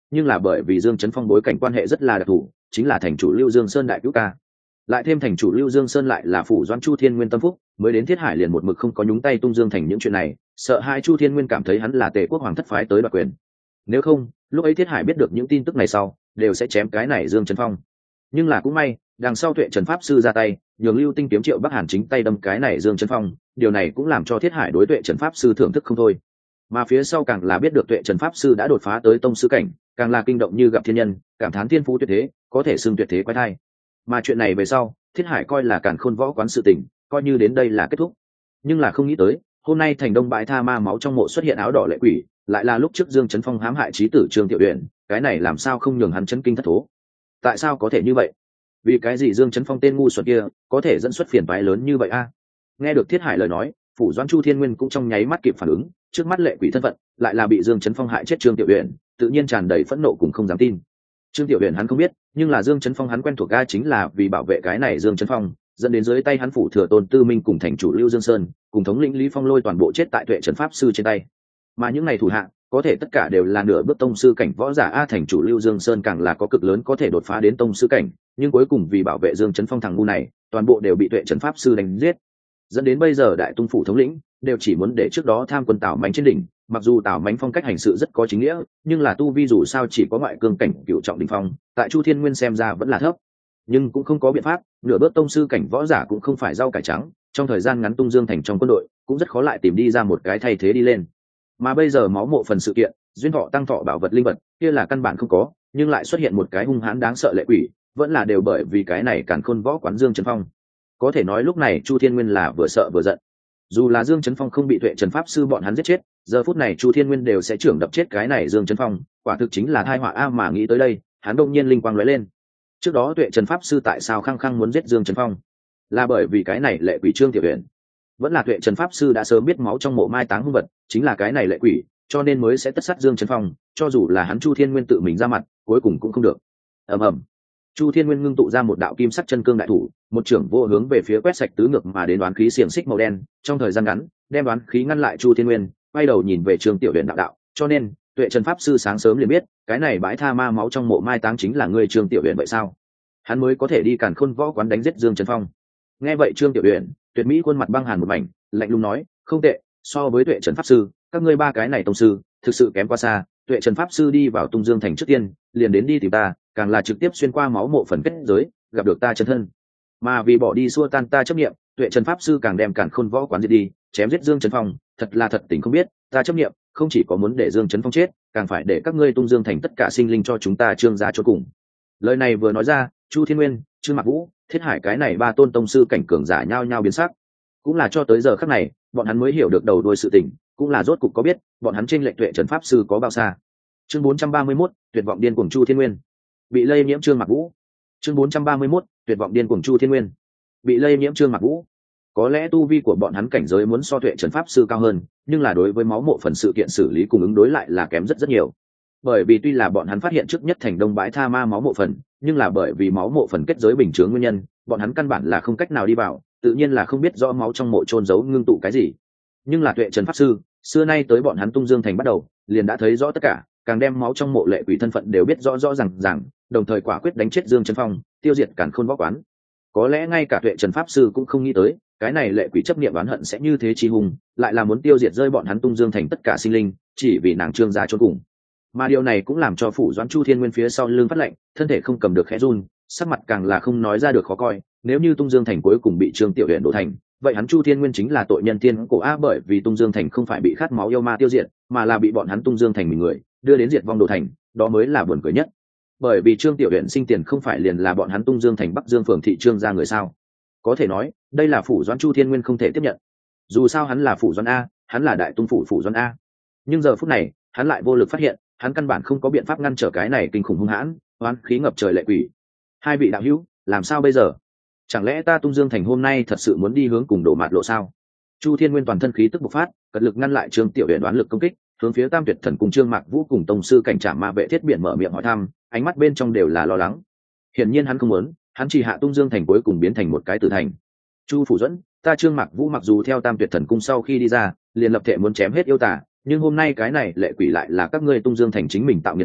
Speaker 1: nhưng là bởi vì Dương Chấn Phong bối cảnh quan hệ rất là đặc thù, chính là thành chủ Lưu Dương Sơn đại cứu ca, lại thêm thành chủ Lưu Dương Sơn lại là phủ doãn Chu Thiên Nguyên tâm phúc, mới đến Thiết Hải liền một mực không có nhúng tay tung Dương thành những chuyện này, sợ hai Chu Thiên Nguyên cảm thấy hắn là Tề quốc hoàng thất phái tới đoạt quyền. Nếu không, lúc ấy Thiết Hải biết được những tin tức này sau, đều sẽ chém cái này Dương Chấn Phong. Nhưng là cũng may, đằng sau Tuệ Trần pháp sư ra tay, nhường Lưu Tinh kiếm Triệu Bắc Hàn chính tay đâm cái này Dương Chấn Phong, điều này cũng làm cho Thiết Hải đối Tuệ Trần pháp sư thưởng thức không thôi. Mà phía sau càng là biết được Tuệ Trần pháp sư đã đột phá tới tông sư cảnh, càng là kinh động như gặp thiên nhân, cảm thán thiên phú tuyệt thế, có thể xưng tuyệt thế quái thai. Mà chuyện này về sau, Thiết Hải coi là càn khôn võ quán sự tình, coi như đến đây là kết thúc. Nhưng là không nghĩ tới, hôm nay thành Đông bãi tha ma máu trong mộ xuất hiện áo đỏ lệ quỷ, lại là lúc trước Dương Chấn Phong hãm hại trí tử Trương Tiểu Uyển, cái này làm sao không nhường hắn chấn kinh thất thố? Tại sao có thể như vậy? Vì cái gì Dương Chấn Phong tên ngu xuẩn kia có thể dẫn xuất phiền toái lớn như vậy a? Nghe được Thiết Hải lời nói, phủ doãn Chu Thiên Nguyên cũng trong nháy mắt kịp phản ứng, trước mắt lệ quỷ thân phận lại là bị Dương Chấn Phong hại chết Trương Tiểu Uyển, tự nhiên tràn đầy phẫn nộ cùng không dám tin. Trương Tiểu Uyển hắn không biết, nhưng là Dương Chấn Phong hắn quen thuộc ga chính là vì bảo vệ cái này Dương Chấn Phong, dẫn đến dưới tay hắn phủ thừa tôn Tư Minh cùng thành chủ Lưu Dương Sơn, cùng thống lĩnh Lý Phong Lôi toàn bộ chết tại Tuệ Trần pháp sư trên tay. Mà những này thủ hạ, có thể tất cả đều là nửa bước tông sư cảnh võ giả, a thành chủ Lưu Dương Sơn càng là có cực lớn có thể đột phá đến tông sư cảnh, nhưng cuối cùng vì bảo vệ Dương Chấn Phong thằng ngu này, toàn bộ đều bị Tuệ Trần pháp sư đánh giết. Dẫn đến bây giờ đại tung phủ thống lĩnh đều chỉ muốn để trước đó tham quân Tào Mánh trên đỉnh, mặc dù Tào Mánh phong cách hành sự rất có chính nghĩa, nhưng là tu vi dù sao chỉ có ngoại cương cảnh cửu trọng đỉnh phong, tại Chu Thiên Nguyên xem ra vẫn là thấp. Nhưng cũng không có biện pháp, nửa bước tông sư cảnh võ giả cũng không phải rau cải trắng, trong thời gian ngắn tung Dương thành trong quân đội cũng rất khó lại tìm đi ra một cái thay thế đi lên. Mà bây giờ máu mộ phần sự kiện, duyên thọ tăng thọ bảo vật linh vật kia là căn bản không có, nhưng lại xuất hiện một cái hung hãn đáng sợ lệ quỷ, vẫn là đều bởi vì cái này càn khôn võ quán Dương Chấn Phong. Có thể nói lúc này Chu Thiên Nguyên là vừa sợ vừa giận. Dù là Dương Chấn Phong không bị Tuệ Trần pháp sư bọn hắn giết chết, giờ phút này Chu Thiên Nguyên đều sẽ trưởng đập chết cái này Dương Chấn Phong, quả thực chính là tai họa a. Mà nghĩ tới đây, hắn đột nhiên linh quang lóe lên. Trước đó Tuệ Trần pháp sư tại sao khăng khăng muốn giết Dương Chấn Phong? Là bởi vì cái này lệ quỷ Trương Tiểu Uyển. Vẫn là Tuệ Trần pháp sư đã sớm biết máu trong mộ mai táng hung vật chính là cái này lệ quỷ, cho nên mới sẽ tất sát Dương Chấn Phong, cho dù là hắn Chu Thiên Nguyên tự mình ra mặt, cuối cùng cũng không được. Ầm ầm. Chu Thiên Nguyên ngưng tụ ra một đạo kim sắc chân cương đại thủ, một trưởng vô hướng về phía quét sạch tứ ngược mà đến đoán khí xiềng xích màu đen, trong thời gian ngắn, đem đoán khí ngăn lại Chu Thiên Nguyên, quay đầu nhìn về Trương Tiểu Uyển đạo đạo, cho nên, Tuệ Trần pháp sư sáng sớm liền biết, cái này bãi tha ma máu trong mộ mai táng chính là người Trương Tiểu Uyển vậy sao? Hắn mới có thể đi càn khôn võ quán đánh giết Dương Chấn Phong. Nghe vậy Trương Tiểu Uyển, tuyệt mỹ khuôn mặt băng hàn một mảnh, lạnh lùng nói, không tệ, so với Tuệ Trần pháp sư, các ngươi ba cái này tông sư, thực sự kém quá xa. Tuệ Trần pháp sư đi vào Tung Dương thành trước tiên, liền đến đi tìm ta, càng là trực tiếp xuyên qua máu mộ phần kết giới, gặp được ta chân thân. Mà vì bỏ đi xua tan ta chấp niệm, Tuệ Trần pháp sư càng đem càn khôn võ quán diệt đi, chém giết Dương Chấn Phong, thật là thật tình không biết, ta chấp niệm, không chỉ có muốn để Dương Chấn Phong chết, càng phải để các ngươi Tung Dương thành tất cả sinh linh cho chúng ta Trương gia cho cùng. Lời này vừa nói ra, Chu Thiên Nguyên, Trương Mạc Vũ, Thiết Hải cái này ba tôn tông sư cảnh cường giả nhao nhao biến sắc. Cũng là cho tới giờ khắc này, bọn hắn mới hiểu được đầu đuôi sự tình, cũng là rốt cục có biết, bọn hắn chênh lệch Tuệ Trần pháp sư có bao xa. Chương bốn trăm ba mươi mốt, tuyệt vọng điên cuồng Chu Thiên Nguyên. Bị lây nhiễm Trương Mạc Vũ. Chương bốn trăm ba mươi mốt, tuyệt vọng điên cuồng Chu Thiên Nguyên. Bị lây nhiễm Trương Mạc Vũ. Có lẽ tu vi của bọn hắn cảnh giới muốn so Tuệ Trần pháp sư cao hơn, nhưng là đối với máu mộ phần sự kiện xử lý cùng ứng đối lại là kém rất rất nhiều. Bởi vì tuy là bọn hắn phát hiện trước nhất thành Đông bãi tha ma máu mộ phần, nhưng là bởi vì máu mộ phần kết giới bình chướng nguyên nhân, bọn hắn căn bản là không cách nào đi vào, tự nhiên là không biết rõ máu trong mộ trôn giấu ngưng tụ cái gì. Nhưng là Tuệ Trần pháp sư, xưa nay tới bọn hắn Tung Dương thành bắt đầu, liền đã thấy rõ tất cả, càng đem máu trong mộ lệ quỷ thân phận đều biết rõ rõ ràng ràng, đồng thời quả quyết đánh chết Dương Chấn Phong, tiêu diệt càn khôn võ quán. Có lẽ ngay cả Tuệ Trần pháp sư cũng không nghĩ tới, cái này lệ quỷ chấp niệm oán hận sẽ như thế chi hùng, lại là muốn tiêu diệt rơi bọn hắn Tung Dương thành tất cả sinh linh, chỉ vì nàng Trương gia chôn cùng. Mà điều này cũng làm cho phủ doãn Chu Thiên Nguyên phía sau lưng phát lạnh, thân thể không cầm được khẽ run, sắc mặt càng là không nói ra được khó coi. Nếu như Tung Dương thành cuối cùng bị Trương Tiểu Uyển đổ thành, vậy hắn Chu Thiên Nguyên chính là tội nhân tiên cổ a, bởi vì Tung Dương thành không phải bị khát máu yêu ma tiêu diệt, mà là bị bọn hắn Tung Dương thành mình người đưa đến diệt vong đồ thành, đó mới là buồn cười nhất. Bởi vì Trương Tiểu Uyển sinh tiền không phải liền là bọn hắn Tung Dương thành Bắc Dương phường thị Trương gia người sao? Có thể nói, đây là phủ doãn Chu Thiên Nguyên không thể tiếp nhận. Dù sao hắn là phủ doãn a, hắn là đại tung phủ phủ doãn a. Nhưng giờ phút này, hắn lại vô lực phát hiện, hắn căn bản không có biện pháp ngăn trở cái này kinh khủng hung hãn, oán khí ngập trời lệ quỷ. Hai vị đạo hữu, làm sao bây giờ? Chẳng lẽ ta Tung Dương thành hôm nay thật sự muốn đi hướng cùng đổ mạt lộ sao? Chu Thiên Nguyên toàn thân khí tức bộc phát, cật lực ngăn lại Trương Tiểu Uyển đoán lực công kích, hướng phía Tam Tuyệt Thần cùng Trương Mạc Vũ cùng tông sư cảnh Trảm Ma vệ thiết biển mở miệng hỏi thăm, ánh mắt bên trong đều là lo lắng. Hiển nhiên hắn không muốn, hắn chỉ hạ Tung Dương thành cuối cùng biến thành một cái tử thành. Chu Phủ Duẫn, ta Trương Mạc Vũ mặc dù theo Tam Tuyệt Thần cung sau khi đi ra, liền lập thể muốn chém hết yêu tà, nhưng hôm nay cái này lệ quỷ lại là các ngươi Tung Dương thành chính mình tạo người ta,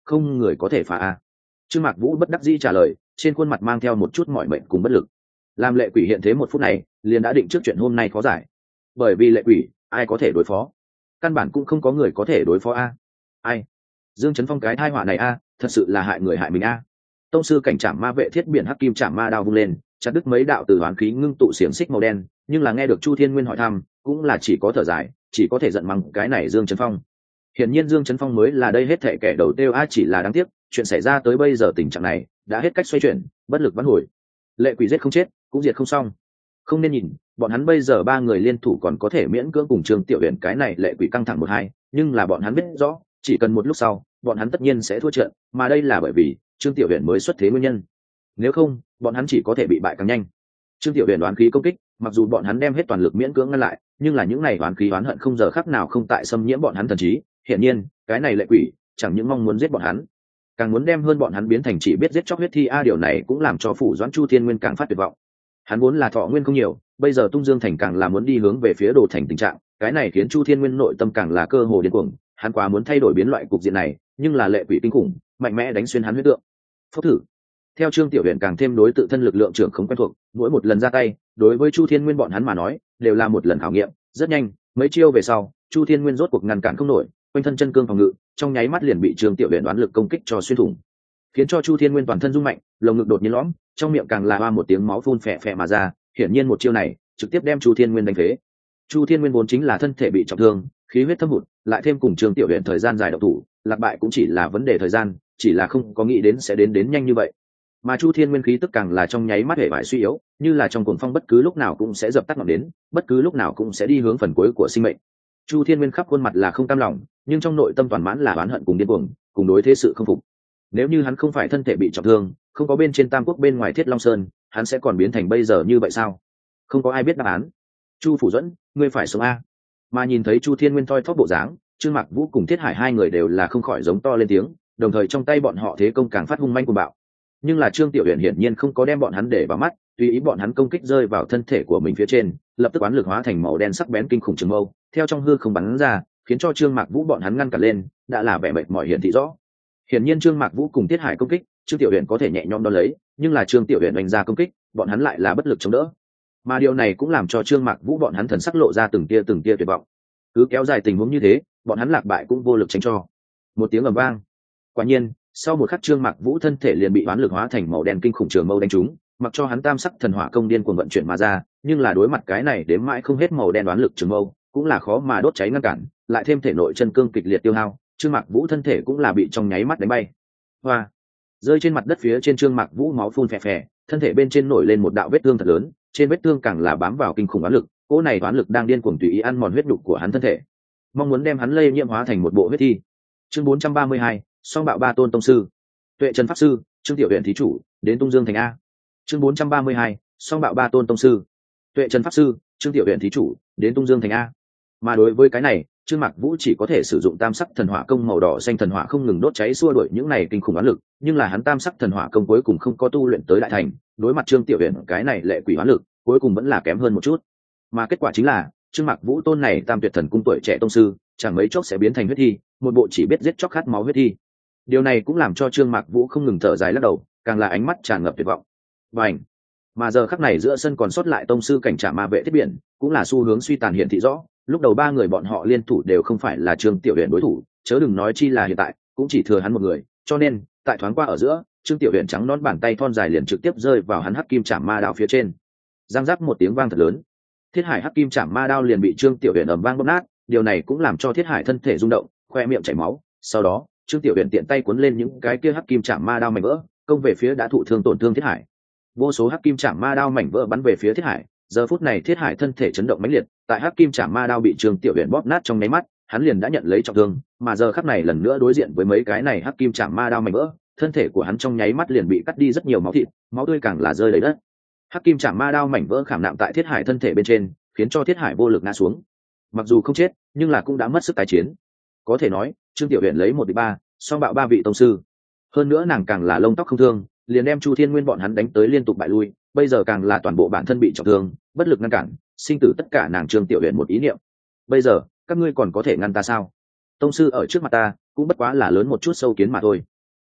Speaker 1: không người có thể phá a. Trương Mạc Vũ bất đắc dĩ trả lời, trên khuôn mặt mang theo một chút mỏi mệt cùng bất lực. Làm lệ quỷ hiện thế một phút này liền đã định trước chuyện hôm nay khó giải, bởi vì lệ quỷ ai có thể đối phó, căn bản cũng không có người có thể đối phó a. Ai? Dương Chấn Phong cái thai họa này a, thật sự là hại người hại mình a. Tông sư cảnh trảm ma vệ thiết biển hắc kim trảm ma đao vung lên, chặt đứt mấy đạo từ hoán khí ngưng tụ xiềng xích màu đen, nhưng là nghe được Chu Thiên Nguyên hỏi thăm, cũng là chỉ có thở dài, chỉ có thể giận mắng cái này Dương Chấn Phong. Hiển nhiên Dương Chấn Phong mới là đây hết thệ kẻ đầu tiêu a, chỉ là đáng tiếc, chuyện xảy ra tới bây giờ tình trạng này, đã hết cách xoay chuyển, bất lực vãn hồi. Lệ quỷ giết không chết, cũng diệt không xong. Không nên nhìn, bọn hắn bây giờ ba người liên thủ còn có thể miễn cưỡng cùng Trương Tiểu Huyền cái này lệ quỷ căng thẳng một hai, nhưng là bọn hắn biết rõ, chỉ cần một lúc sau, bọn hắn tất nhiên sẽ thua trận, mà đây là bởi vì Trương Tiểu Huyền mới xuất thế nguyên nhân. Nếu không, bọn hắn chỉ có thể bị bại càng nhanh. Trương Tiểu Huyền đoán khí công kích, mặc dù bọn hắn đem hết toàn lực miễn cưỡng ngăn lại, nhưng là những này đoán khí oán hận không giờ khắc nào không tại xâm nhiễm bọn hắn thần trí. Hiển nhiên, cái này lệ quỷ chẳng những mong muốn giết bọn hắn, càng muốn đem hơn bọn hắn biến thành chỉ biết giết chóc huyết thi a. Điều này cũng làm cho phủ doãn Chu Thiên Nguyên càng phát tuyệt vọng. Hắn vốn là thọ nguyên không nhiều, bây giờ Tung Dương Thành càng là muốn đi hướng về phía Đồ Thành tình trạng, cái này khiến Chu Thiên Nguyên nội tâm càng là cơ hồ điên cuồng. Hắn quá muốn thay đổi biến loại cục diện này, nhưng là lệ quỷ kinh khủng, mạnh mẽ đánh xuyên hắn huyết tượng. Phốc thử. Theo Trương Tiểu Huyền càng thêm đối tự thân lực lượng trưởng không quen thuộc, mỗi một lần ra tay, đối với Chu Thiên Nguyên bọn hắn mà nói, đều là một lần khảo nghiệm. Rất nhanh, mấy chiêu về sau, Chu Thiên Nguyên rốt cuộc ngăn cản không nổi, quanh thân chân cương phòng ngự, trong nháy mắt liền bị Trương Tiểu Huyền đoán lực công kích cho xuyên thủng, khiến cho Chu Thiên Nguyên toàn thân rung mạnh, lồng ngực đột nhiên lõm, trong miệng càng là hoa một tiếng máu phun phè phè mà ra. Hiển nhiên một chiêu này trực tiếp đem Chu Thiên Nguyên đánh phế. Chu Thiên Nguyên vốn chính là thân thể bị trọng thương, khí huyết thâm hụt, lại thêm cùng Trương Tiểu Huyền thời gian dài độc thủ, lạc bại cũng chỉ là vấn đề thời gian, chỉ là không có nghĩ đến sẽ đến đến nhanh như vậy. Mà Chu Thiên Nguyên khí tức càng là trong nháy mắt hệ bại suy yếu, như là trong cuồng phong bất cứ lúc nào cũng sẽ dập tắt ngọn đến, bất cứ lúc nào cũng sẽ đi hướng phần cuối của sinh mệnh. Chu Thiên Nguyên khắp khuôn mặt là không cam lòng, nhưng trong nội tâm toàn mãn là oán hận cùng điên cuồng, cùng đối thế sự không phục. Nếu như hắn không phải thân thể bị trọng thương, không có bên trên Tam Quốc bên ngoài Thiết Long Sơn, hắn sẽ còn biến thành bây giờ như vậy sao? Không có ai biết đáp án. Chu Phủ Duẫn, ngươi phải sống a. Mà nhìn thấy Chu Thiên Nguyên thoi thóp bộ dáng, Trương Mạc Vũ cùng Thiết Hải hai người đều là không khỏi giống to lên tiếng, đồng thời trong tay bọn họ thế công càng phát hung manh cuồng bạo. Nhưng là Trương Tiểu Huyền hiển nhiên không có đem bọn hắn để vào mắt, tùy ý bọn hắn công kích rơi vào thân thể của mình phía trên, lập tức oán lực hóa thành màu đen sắc bén kinh khủng trường mâu, theo trong hư không bắn ra, khiến cho Trương Mạc Vũ bọn hắn ngăn cản lên, đã là vẻ mệt mỏi hiển thị rõ. Hiển nhiên Trương Mạc Vũ cùng Thiết Hải công kích, Trương Tiểu Huyền có thể nhẹ nhõm đón lấy, nhưng là Trương Tiểu Huyền đánh ra công kích, bọn hắn lại là bất lực chống đỡ. Mà điều này cũng làm cho Trương Mạc Vũ bọn hắn thần sắc lộ ra từng tia từng tia tuyệt vọng. Cứ kéo dài tình huống như thế, bọn hắn lạc bại cũng vô lực tránh cho. Một tiếng ầm vang. Quả nhiên, sau một khắc Trương Mạc Vũ thân thể liền bị oán lực hóa thành màu đen kinh khủng trường mâu đánh trúng, mặc cho hắn tam sắc thần hỏa công điên cuồng vận chuyển mà ra, nhưng là đối mặt cái này đếm mãi không hết màu đen oán lực trường mâu, cũng là khó mà đốt cháy ngăn cản, lại thêm thể nội chân cương kịch liệt tiêu hao, Trương Mạc Vũ thân thể cũng là bị trong nháy mắt đánh bay. Hoa! Rơi trên mặt đất phía trên Trương Mạc Vũ máu phun phè phè, thân thể bên trên nổi lên một đạo vết thương thật lớn, trên vết thương càng là bám vào kinh khủng oán lực, cỗ này oán lực đang điên cuồng tùy ý ăn mòn huyết đục của hắn thân thể, mong muốn đem hắn lây nhiễm hóa thành một bộ huyết thi. Chương bốn trăm ba mươi hai, Song Bạo Ba Tôn tông sư. Tuệ Trần pháp sư, Trương Tiểu Huyền thí chủ, đến Tung Dương thành a. Chương bốn trăm ba mươi hai, Song Bạo Ba Tôn tông sư. Tuệ Trần pháp sư, Trương Tiểu Huyền thí chủ, đến Tung Dương thành a. Mà đối với cái này, Trương Mạc Vũ chỉ có thể sử dụng tam sắc thần hỏa công màu đỏ xanh thần hỏa không ngừng đốt cháy xua đuổi những này kinh khủng oán lực, nhưng là hắn tam sắc thần hỏa công cuối cùng không có tu luyện tới đại thành, đối mặt Trương Tiểu Huyền cái này lệ quỷ oán lực, cuối cùng vẫn là kém hơn một chút. Mà kết quả chính là, Trương Mạc Vũ tôn này tam tuyệt thần cung tuổi trẻ tông sư, chẳng mấy chốc sẽ biến thành huyết thi, một bộ chỉ biết giết chóc khát máu huyết thi. Điều này cũng làm cho Trương Mạc Vũ không ngừng thở dài lắc đầu, càng là ánh mắt tràn ngập tuyệt vọng. Bành! Mà giờ khắc này giữa sân còn sót lại tông sư cảnh Trảm Ma vệ thiết biển, cũng là xu hướng suy tàn hiện thị rõ. Lúc đầu ba người bọn họ liên thủ đều không phải là Trương Tiểu Huyền đối thủ, chớ đừng nói chi là hiện tại, cũng chỉ thừa hắn một người, cho nên, tại thoáng qua ở giữa, Trương Tiểu Huyền trắng nón bàn tay thon dài liền trực tiếp rơi vào hắn hắc kim Trảm Ma đao phía trên. Giang giáp một tiếng vang thật lớn, Thiết Hải hắc kim Trảm Ma đao liền bị Trương Tiểu Huyền ầm vang bóp nát, điều này cũng làm cho Thiết Hải thân thể rung động, khoe miệng chảy máu. Sau đó, Trương Tiểu Huyền tiện tay cuốn lên những cái kia hắc kim Trảm Ma đao mảnh vỡ, công về phía đã thụ thương tổn thương Thiết Hải. Vô số hắc kim Trảm Ma đao mảnh vỡ bắn về phía Thiết Hải, giờ phút này Thiết Hải thân thể chấn động mãnh liệt, tại hắc kim Trảm Ma đao bị Trương Tiểu Huyền bóp nát trong nháy mắt, hắn liền đã nhận lấy trọng thương, mà giờ khắc này lần nữa đối diện với mấy cái này hắc kim Trảm Ma đao mảnh vỡ, thân thể của hắn trong nháy mắt liền bị cắt đi rất nhiều máu thịt, máu tươi càng là rơi đầy đất. Hắc kim Trảm Ma đao mảnh vỡ khảm nạm tại Thiết Hải thân thể bên trên, khiến cho Thiết Hải vô lực ngã xuống. Mặc dù không chết, nhưng là cũng đã mất sức tái chiến. Có thể nói, Trương Tiểu Huyền lấy một địch ba, song bạo ba vị tông sư. Hơn nữa nàng càng là lông tóc không thương, liền đem Chu Thiên Nguyên bọn hắn đánh tới liên tục bại lui, bây giờ càng là toàn bộ bản thân bị trọng thương, bất lực ngăn cản, sinh tử tất cả nàng Trương Tiểu Huyền một ý niệm. Bây giờ, các ngươi còn có thể ngăn ta sao? Tông sư ở trước mặt ta, cũng bất quá là lớn một chút sâu kiến mà thôi.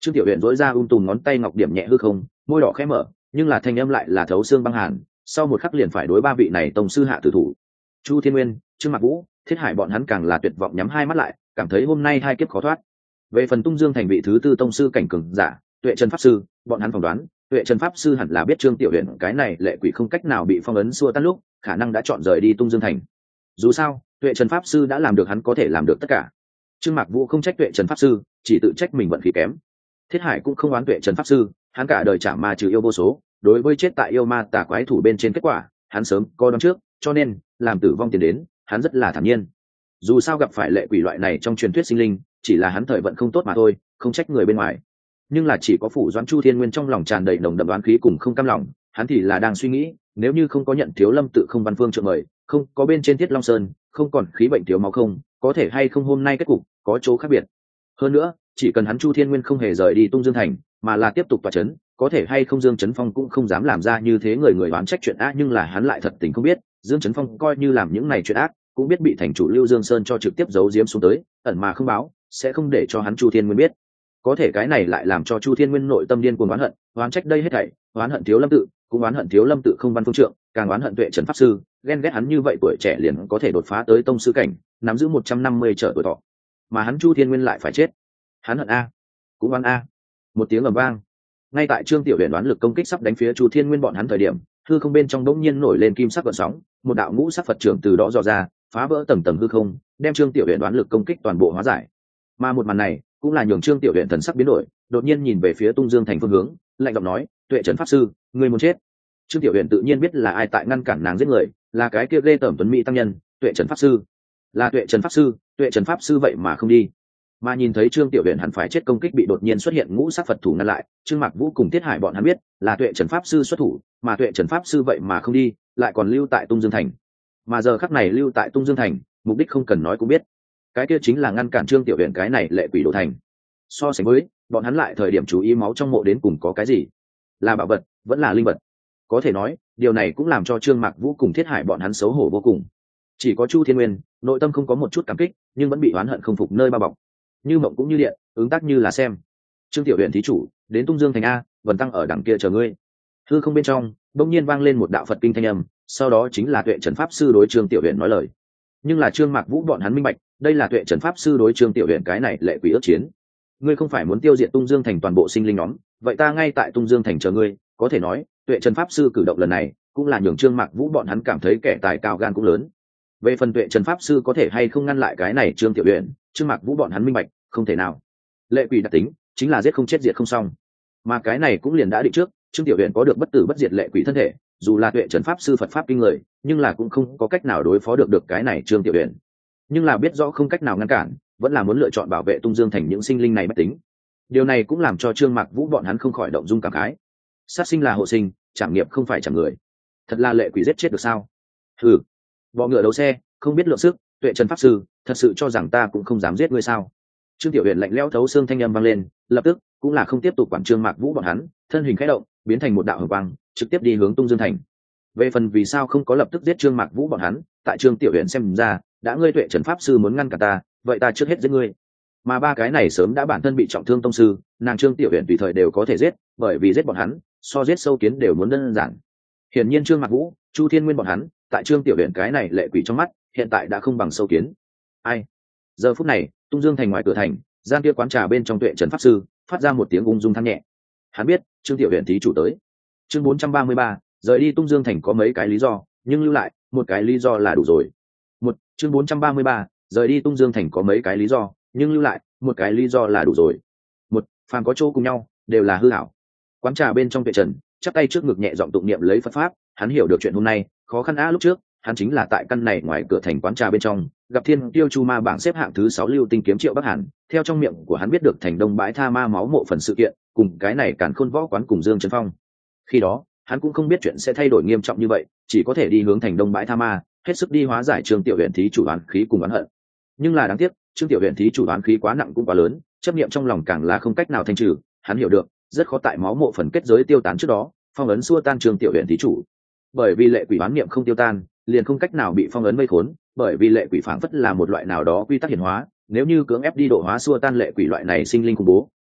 Speaker 1: Trương Tiểu Huyền dỗi ra ung tùm ngón tay ngọc điểm nhẹ hư không, môi đỏ khẽ mở, nhưng là thanh âm lại là thấu xương băng hàn, sau một khắc liền phải đối ba vị này tông sư hạ tử thủ. Chu Thiên Nguyên, Trương Mạc Vũ, Thiết Hải bọn hắn càng là tuyệt vọng nhắm hai mắt lại, cảm thấy hôm nay hai kiếp khó thoát. Về phần Tung Dương thành vị thứ tư tông sư cảnh cường giả, Tuệ Trần pháp sư, bọn hắn phỏng đoán, Tuệ Trần pháp sư hẳn là biết Trương Tiểu Huyền cái này lệ quỷ không cách nào bị phong ấn xua tan lúc, khả năng đã chọn rời đi Tung Dương thành. Dù sao, Tuệ Trần pháp sư đã làm được hắn có thể làm được tất cả. Trương Mạc Vũ không trách Tuệ Trần pháp sư, chỉ tự trách mình vận khí kém. Thiết Hải cũng không oán Tuệ Trần pháp sư, hắn cả đời trả ma trừ yêu vô số, đối với chết tại yêu ma tà quái thủ bên trên kết quả, hắn sớm có đoán trước, cho nên làm tử vong tiền đến, hắn rất là thản nhiên. Dù sao gặp phải lệ quỷ loại này trong truyền thuyết sinh linh, chỉ là hắn thời vận không tốt mà thôi, không trách người bên ngoài. Nhưng là chỉ có phủ doãn Chu Thiên Nguyên trong lòng tràn đầy nồng đậm đoán khí cùng không cam lòng, hắn thì là đang suy nghĩ, nếu như không có nhận Thiếu Lâm tự không văn phương trợ mời, không có bên trên Thiết Long Sơn, không còn khí bệnh thiếu máu không, có thể hay không hôm nay kết cục có chỗ khác biệt. Hơn nữa, chỉ cần hắn Chu Thiên Nguyên không hề rời đi Tung Dương thành, mà là tiếp tục tọa chấn, có thể hay không Dương Chấn Phong cũng không dám làm ra như thế người người đoán trách chuyện ác, nhưng là hắn lại thật tình không biết, Dương Chấn Phong coi như làm những này chuyện ác, cũng biết bị thành chủ Lưu Dương Sơn cho trực tiếp giấu giếm xuống tới, ẩn mà không báo, sẽ không để cho hắn Chu Thiên Nguyên biết. Có thể cái này lại làm cho Chu Thiên Nguyên nội tâm điên cuồng oán hận, oán trách đây hết thảy, oán hận Thiếu Lâm tự, cũng oán hận Thiếu Lâm tự không văn phương trượng, càng oán hận Tuệ Trần pháp sư, ghen ghét hắn như vậy tuổi trẻ liền có thể đột phá tới tông sư cảnh, nắm giữ một trăm năm mươi trở tuổi thọ, mà hắn Chu Thiên Nguyên lại phải chết. Hắn hận a, cũng oán a. Một tiếng ầm vang, ngay tại Trương Tiểu Huyền đoán lực công kích sắp đánh phía Chu Thiên Nguyên bọn hắn thời điểm, hư không bên trong đống nhiên nổi lên kim sắc gợn sóng, một đạo ngũ sắc Phật trưởng từ đó dò ra, phá vỡ tầng tầng hư không, đem Trương Tiểu Huyền đoán lực công kích toàn bộ hóa giải. Mà một màn này cũng là nhường Trương Tiểu Huyền thần sắc biến đổi, đột nhiên nhìn về phía Tung Dương thành phương hướng, lạnh giọng nói: "Tuệ Trần pháp sư, ngươi muốn chết." Trương Tiểu Huyền tự nhiên biết là ai tại ngăn cản nàng giết người, là cái kia ghê tởm tuấn mỹ tăng nhân, Tuệ Trần pháp sư. Là Tuệ Trần pháp sư, Tuệ Trần pháp sư vậy mà không đi. Mà nhìn thấy Trương Tiểu Huyền hẳn phải chết công kích bị đột nhiên xuất hiện ngũ sắc Phật thủ ngăn lại, Trương Mạc Vũ cùng Tiết Hải bọn hắn biết, là Tuệ Trần pháp sư xuất thủ, mà Tuệ Trần pháp sư vậy mà không đi, lại còn lưu tại Tung Dương thành. Mà giờ khắc này lưu tại Tung Dương thành, mục đích không cần nói cũng biết, cái kia chính là ngăn cản Trương Tiểu Huyền cái này lệ quỷ đổ thành. So sánh với, bọn hắn lại thời điểm chú ý máu trong mộ đến cùng có cái gì, là bảo vật, vẫn là linh vật. Có thể nói, điều này cũng làm cho Trương Mạc Vũ cùng Thiết Hải bọn hắn xấu hổ vô cùng. Chỉ có Chu Thiên Nguyên, nội tâm không có một chút cảm kích, nhưng vẫn bị oán hận không phục nơi bao bọc. Như mộng cũng như điện, ứng tác như là xem. Trương Tiểu Huyền thí chủ, đến Tung Dương thành a, Vân Tăng ở đằng kia chờ ngươi. Hư không bên trong, bỗng nhiên vang lên một đạo Phật kinh thanh âm, sau đó chính là Tuệ Trần pháp sư đối Trương Tiểu Huyền nói lời. Nhưng là Trương Mạc Vũ bọn hắn minh bạch, đây là Tuệ Trần pháp sư đối Trương Tiểu Huyền cái này lệ quỷ ước chiến. Ngươi không phải muốn tiêu diệt Tung Dương thành toàn bộ sinh linh nhóm, vậy ta ngay tại Tung Dương thành chờ ngươi. Có thể nói, Tuệ Trần pháp sư cử động lần này, cũng là nhường Trương Mạc Vũ bọn hắn cảm thấy kẻ tài cao gan cũng lớn. Về phần Tuệ Trần pháp sư có thể hay không ngăn lại cái này Trương Tiểu Huyền, Trương Mạc Vũ bọn hắn minh bạch, không thể nào. Lệ quỷ đặc tính chính là giết không chết diệt không xong, mà cái này cũng liền đã định trước. Trương Tiểu Huyền có được bất tử bất diệt lệ quỷ thân thể, dù là Tuệ Trần pháp sư Phật pháp kinh người, nhưng là cũng không có cách nào đối phó được được cái này Trương Tiểu Huyền. Nhưng là biết rõ không cách nào ngăn cản, vẫn là muốn lựa chọn bảo vệ Tung Dương thành những sinh linh này bất tính. Điều này cũng làm cho Trương Mạc Vũ bọn hắn không khỏi động dung cảm khái. Sát sinh là hộ sinh, trảm nghiệp không phải trảm người. Thật là lệ quỷ giết chết được sao? Hừ, bọ ngựa đấu xe, không biết lượng sức. Tuệ Trần pháp sư, thật sự cho rằng ta cũng không dám giết ngươi sao? Trương Tiểu Huyền lạnh lẽo thấu xương thanh âm vang lên, lập tức cũng là không tiếp tục quản Trương Mạc Vũ bọn hắn, thân hình khẽ động, biến thành một đạo hồng quang, trực tiếp đi hướng Tung Dương thành. Về phần vì sao không có lập tức giết Trương Mạc Vũ bọn hắn, tại Trương Tiểu Huyền xem ra, đã ngươi Tuệ Trần pháp sư muốn ngăn cả ta, vậy ta trước hết giết ngươi. Mà ba cái này sớm đã bản thân bị trọng thương tông sư, nàng Trương Tiểu Huyền tùy thời đều có thể giết, bởi vì giết bọn hắn, so giết sâu kiến đều muốn đơn giản. Hiển nhiên Trương Mạc Vũ, Chu Thiên Nguyên bọn hắn, tại Trương Tiểu Huyền cái này lệ quỷ trong mắt, hiện tại đã không bằng sâu kiến. Ai? Giờ phút này, Tung Dương thành ngoài cửa thành, gian kia quán trà bên trong Tuệ Trần pháp sư phát ra một tiếng ung dung than nhẹ. Hắn biết Trương Tiểu Huyền thí chủ tới. Chương bốn trăm ba mươi ba, rời đi Tung Dương thành có mấy cái lý do, nhưng lưu lại một cái lý do là đủ rồi. Một, chương bốn trăm ba mươi ba, rời đi Tung Dương thành có mấy cái lý do, nhưng lưu lại một cái lý do là đủ rồi. Một, phàm có chỗ cùng nhau, đều là hư ảo. Quán trà bên trong Tuệ Trần chắp tay trước ngực nhẹ giọng tụng niệm lấy Phật pháp, hắn hiểu được chuyện hôm nay khó khăn á lúc trước, hắn chính là tại căn này ngoài cửa thành quán trà bên trong gặp Thiên Tiêu Chu Ma bảng xếp hạng thứ sáu Lưu Tinh kiếm Triệu Bắc Hàn, theo trong miệng của hắn biết được thành Đông bãi tha ma máu mộ phần sự kiện, cùng cái này Càn Khôn võ quán cùng Dương Trấn Phong. Khi đó, hắn cũng không biết chuyện sẽ thay đổi nghiêm trọng như vậy, chỉ có thể đi hướng thành Đông bãi tha ma, hết sức đi hóa giải Trương Tiểu Huyền thí chủ oán khí cùng oán hận. Nhưng là đáng tiếc, Trương Tiểu Huyền thí chủ oán khí quá nặng cũng quá lớn, chấp niệm trong lòng càng là không cách nào thanh trừ, hắn hiểu được, rất khó tại máu mộ phần kết giới tiêu tán trước đó, phong ấn xua tan Trương Tiểu Huyền thí chủ. Bởi vì lệ quỷ oán niệm không tiêu tan, liền không cách nào bị phong ấn vây khốn, bởi vì lệ quỷ phảng phất là một loại nào đó quy tắc hiển hóa, nếu như cưỡng ép đi độ hóa xua tan lệ quỷ loại này sinh linh khủng bố,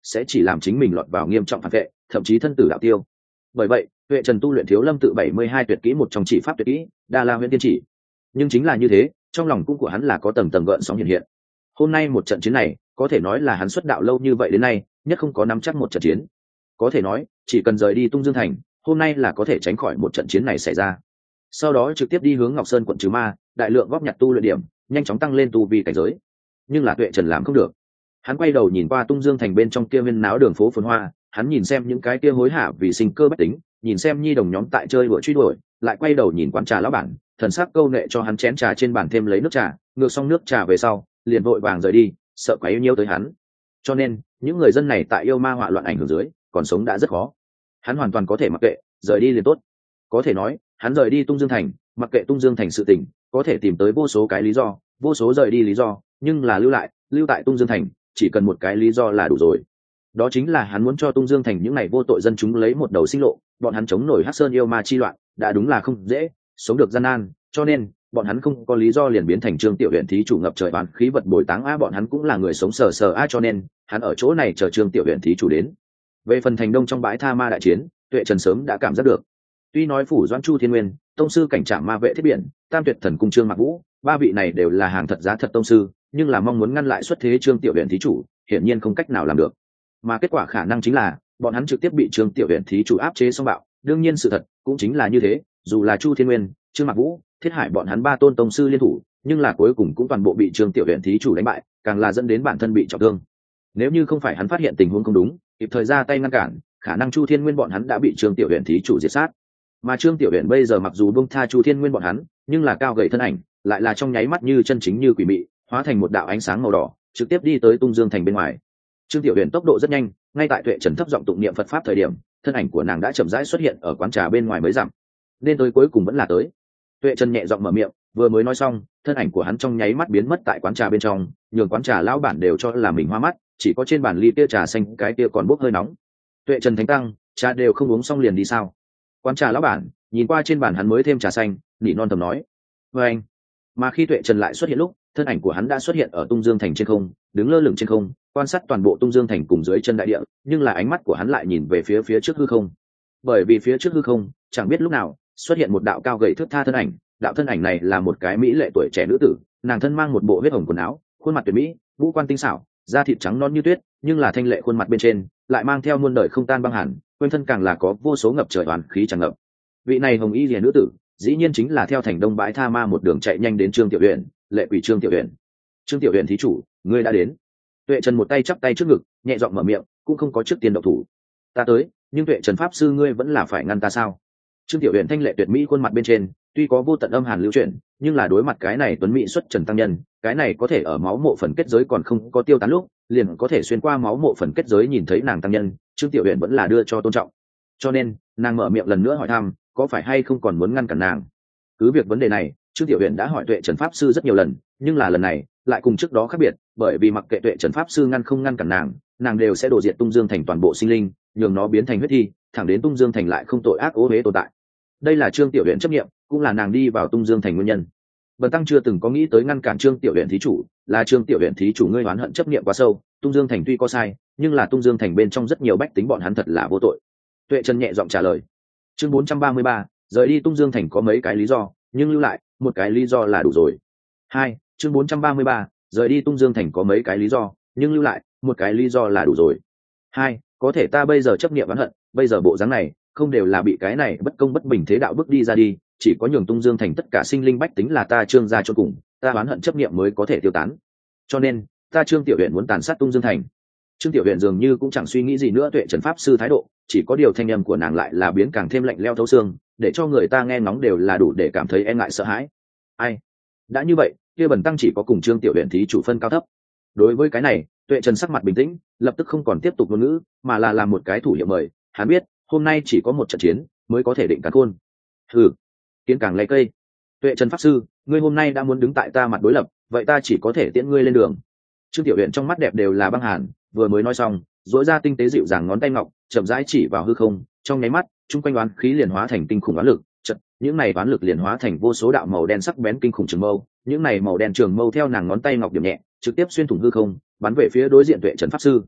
Speaker 1: sẽ chỉ làm chính mình lọt vào nghiêm trọng phản vệ, thậm chí thân tử đạo tiêu. Bởi vậy Tuệ Trần tu luyện Thiếu Lâm tự bảy mươi hai tuyệt kỹ một trong chỉ pháp tuyệt kỹ Đa La Huyễn Tiên Chỉ. Nhưng chính là như thế, trong lòng cũng của hắn là có tầng tầng gợn sóng hiện hiện. Hôm nay một trận chiến này có thể nói là hắn xuất đạo lâu như vậy đến nay nhất không có nắm chắc một trận chiến. Có thể nói chỉ cần rời đi Tung Dương thành, hôm nay là có thể tránh khỏi một trận chiến này xảy ra. Sau đó trực tiếp đi hướng Ngọc Sơn quận trừ ma, đại lượng góp nhặt tu luyện điểm, nhanh chóng tăng lên tu vi cảnh giới. Nhưng là Tuệ Trần làm không được. Hắn quay đầu nhìn qua Tung Dương thành bên trong kia viên náo đường phố phồn hoa, hắn nhìn xem những cái kia hối hả vì sinh cơ bách tính, nhìn xem nhi đồng nhóm tại chơi đùa truy đuổi, lại quay đầu nhìn quán trà lão bản, thần sắc câu nệ cho hắn chén trà trên bàn thêm lấy nước trà, ngược xong nước trà về sau liền vội vàng rời đi, sợ quá yêu nhiêu tới hắn. Cho nên những người dân này tại yêu ma họa loạn ảnh hưởng dưới còn sống đã rất khó. Hắn hoàn toàn có thể mặc kệ, rời đi liền tốt. Có thể nói hắn rời đi Tung Dương thành, mặc kệ Tung Dương thành sự tình, có thể tìm tới vô số cái lý do, vô số rời đi lý do, nhưng là lưu lại lưu tại Tung Dương thành chỉ cần một cái lý do là đủ rồi. Đó chính là hắn muốn cho Tung Dương thành những ngày vô tội dân chúng lấy một đầu sinh lộ. Bọn hắn chống nổi Hắc Sơn yêu ma chi loạn đã đúng là không dễ, sống được gian nan, cho nên bọn hắn không có lý do liền biến thành Trương Tiểu Huyền thí chủ ngập trời oán khí vật bồi táng a. Bọn hắn cũng là người sống sờ sờ a, cho nên hắn ở chỗ này chờ Trương Tiểu Huyền thí chủ đến. Về phần thành đông trong bãi tha ma đại chiến, Tuệ Trần sớm đã cảm giác được. Tuy nói phủ Doãn Chu Thiên Nguyên, tông sư cảnh trạm ma vệ thiết biển, Tam Tuyệt Thần cung Trương Mạc Vũ, ba vị này đều là hàng thật giá thật tông sư, nhưng là mong muốn ngăn lại xuất thế Trương Tiểu Huyền thí chủ, hiển nhiên không cách nào làm được. Mà kết quả khả năng chính là bọn hắn trực tiếp bị Trương Tiểu Huyền thí chủ áp chế xong bạo. Đương nhiên sự thật cũng chính là như thế, dù là Chu Thiên Nguyên, Trương Mạc Vũ, Thiết Hải bọn hắn ba tôn tông sư liên thủ, nhưng là cuối cùng cũng toàn bộ bị Trương Tiểu Huyền thí chủ đánh bại, càng là dẫn đến bản thân bị trọng thương. Nếu như không phải hắn phát hiện tình huống không đúng, kịp thời ra tay ngăn cản, khả năng Chu Thiên Nguyên bọn hắn đã bị Trương Tiểu Huyền thí chủ diệt sát. Mà Trương Tiểu Huyền bây giờ mặc dù buông tha Chu Thiên Nguyên bọn hắn, nhưng là cao gầy thân ảnh, lại là trong nháy mắt như chân chính như quỷ mị, hóa thành một đạo ánh sáng màu đỏ, trực tiếp đi tới Tung Dương thành bên ngoài. Trương Tiểu Huyền tốc độ rất nhanh, ngay tại Tuệ Trần thấp giọng tụng niệm Phật pháp thời điểm, thân ảnh của nàng đã chậm rãi xuất hiện ở quán trà bên ngoài mới dặm. Nên tới cuối cùng vẫn là tới. Tuệ Trần nhẹ giọng mở miệng, vừa mới nói xong, thân ảnh của hắn trong nháy mắt biến mất tại quán trà bên trong, nhường quán trà lão bản đều cho là mình hoa mắt, chỉ có trên bàn ly kia trà xanh cái kia còn bốc hơi nóng. Tuệ Trần thánh tăng, trà đều không uống xong liền đi sao? Quán trà lão bản nhìn qua trên bàn hắn mới thêm trà xanh, nỉ non thầm nói. Và anh. Mà khi Tuệ Trần lại xuất hiện lúc, thân ảnh của hắn đã xuất hiện ở Tung Dương thành trên không, đứng lơ lửng trên không, quan sát toàn bộ Tung Dương thành cùng dưới chân đại địa, nhưng là ánh mắt của hắn lại nhìn về phía phía trước hư không. Bởi vì phía trước hư không, chẳng biết lúc nào xuất hiện một đạo cao gầy thước tha thân ảnh, đạo thân ảnh này là một cái mỹ lệ tuổi trẻ nữ tử, nàng thân mang một bộ huyết hồng quần áo, khuôn mặt tuyệt mỹ, ngũ quan tinh xảo, da thịt trắng non như tuyết, nhưng là thanh lệ khuôn mặt bên trên lại mang theo muôn đời không tan băng hàn, quanh thân càng là có vô số ngập trời oán khí tràn ngập. Vị này hồng y liễu nữ tử, dĩ nhiên chính là theo thành đông bãi tha ma một đường chạy nhanh đến Trương Tiểu Huyền, lệ quỷ Trương Tiểu Huyền. Trương Tiểu Huyền thí chủ, ngươi đã đến. Tuệ Trần một tay chắp tay trước ngực, nhẹ giọng mở miệng, cũng không có trước tiên động thủ. Ta tới, nhưng Tuệ Trần pháp sư ngươi vẫn là phải ngăn ta sao? Trương Tiểu Huyền thanh lệ tuyệt mỹ khuôn mặt bên trên, tuy có vô tận âm hàn lưu chuyển, nhưng là đối mặt cái này tuấn mỹ xuất trần tăng nhân, cái này có thể ở máu mộ phần kết giới còn không có tiêu tán lúc, liền có thể xuyên qua máu mộ phần kết giới nhìn thấy nàng tăng nhân, Trương Tiểu Huyền vẫn là đưa cho tôn trọng. Cho nên, nàng mở miệng lần nữa hỏi thăm, có phải hay không còn muốn ngăn cản nàng? Cứ việc vấn đề này, Trương Tiểu Huyền đã hỏi Tuệ Trần pháp sư rất nhiều lần, nhưng là lần này lại cùng trước đó khác biệt, bởi vì mặc kệ Tuệ Trần pháp sư ngăn không ngăn cản nàng, nàng đều sẽ đổ diệt Tung Dương thành toàn bộ sinh linh, nhường nó biến thành huyết thi, thẳng đến Tung Dương thành lại không tội ác ố uế tồn tại. Đây là Trương Tiểu Huyền chấp niệm, cũng là nàng đi vào Tung Dương thành nguyên nhân. Bần tăng chưa từng có nghĩ tới ngăn cản Trương Tiểu Huyền thí chủ, là Trương Tiểu Huyền thí chủ ngươi oán hận chấp niệm quá sâu, Tung Dương thành tuy có sai, nhưng là Tung Dương thành bên trong rất nhiều bách tính bọn hắn thật là vô tội. Tuệ Trần nhẹ giọng trả lời. Chương bốn trăm ba mươi ba, rời đi Tung Dương thành có mấy cái lý do, nhưng lưu lại một cái lý do là đủ rồi. Hai, chương bốn trăm ba mươi ba, rời đi Tung Dương thành có mấy cái lý do, nhưng lưu lại một cái lý do là đủ rồi. Hai, có thể ta bây giờ chấp niệm oán hận, bây giờ bộ dáng này không đều là bị cái này bất công bất bình thế đạo bước đi ra đi, chỉ có nhường Tung Dương thành tất cả sinh linh bách tính là ta Trương gia cho cùng, ta oán hận chấp niệm mới có thể tiêu tán. Cho nên ta Trương Tiểu Huyền muốn tàn sát Tung Dương thành. Trương Tiểu Huyền dường như cũng chẳng suy nghĩ gì nữa Tuệ Trần pháp sư thái độ, chỉ có điều thanh âm của nàng lại là biến càng thêm lạnh lẽo thấu xương, để cho người ta nghe ngóng đều là đủ để cảm thấy e ngại sợ hãi. Ai? Đã như vậy, kia bần tăng chỉ có cùng Trương Tiểu Huyền thí chủ phân cao thấp. Đối với cái này, Tuệ Trần sắc mặt bình tĩnh, lập tức không còn tiếp tục ngôn ngữ, mà là làm một cái thủ hiệu mời. Hắn biết, hôm nay chỉ có một trận chiến mới có thể định càn khôn. Hừ, kiến càng lấy cây. Tuệ Trần pháp sư, ngươi hôm nay đã muốn đứng tại ta mặt đối lập, vậy ta chỉ có thể tiễn ngươi lên đường. Trương Tiểu Huyền trong mắt đẹp đều là băng hàn, vừa mới nói xong, duỗi ra tinh tế dịu dàng ngón tay ngọc, chậm rãi chỉ vào hư không, trong nháy mắt, trung quanh oán khí liền hóa thành tinh khủng oán lực, chợt, những này oán lực liền hóa thành vô số đạo màu đen sắc bén kinh khủng trường mâu, những này màu đen trường mâu theo nàng ngón tay ngọc điểm nhẹ, trực tiếp xuyên thủng hư không, bắn về phía đối diện Tuệ Trần pháp sư.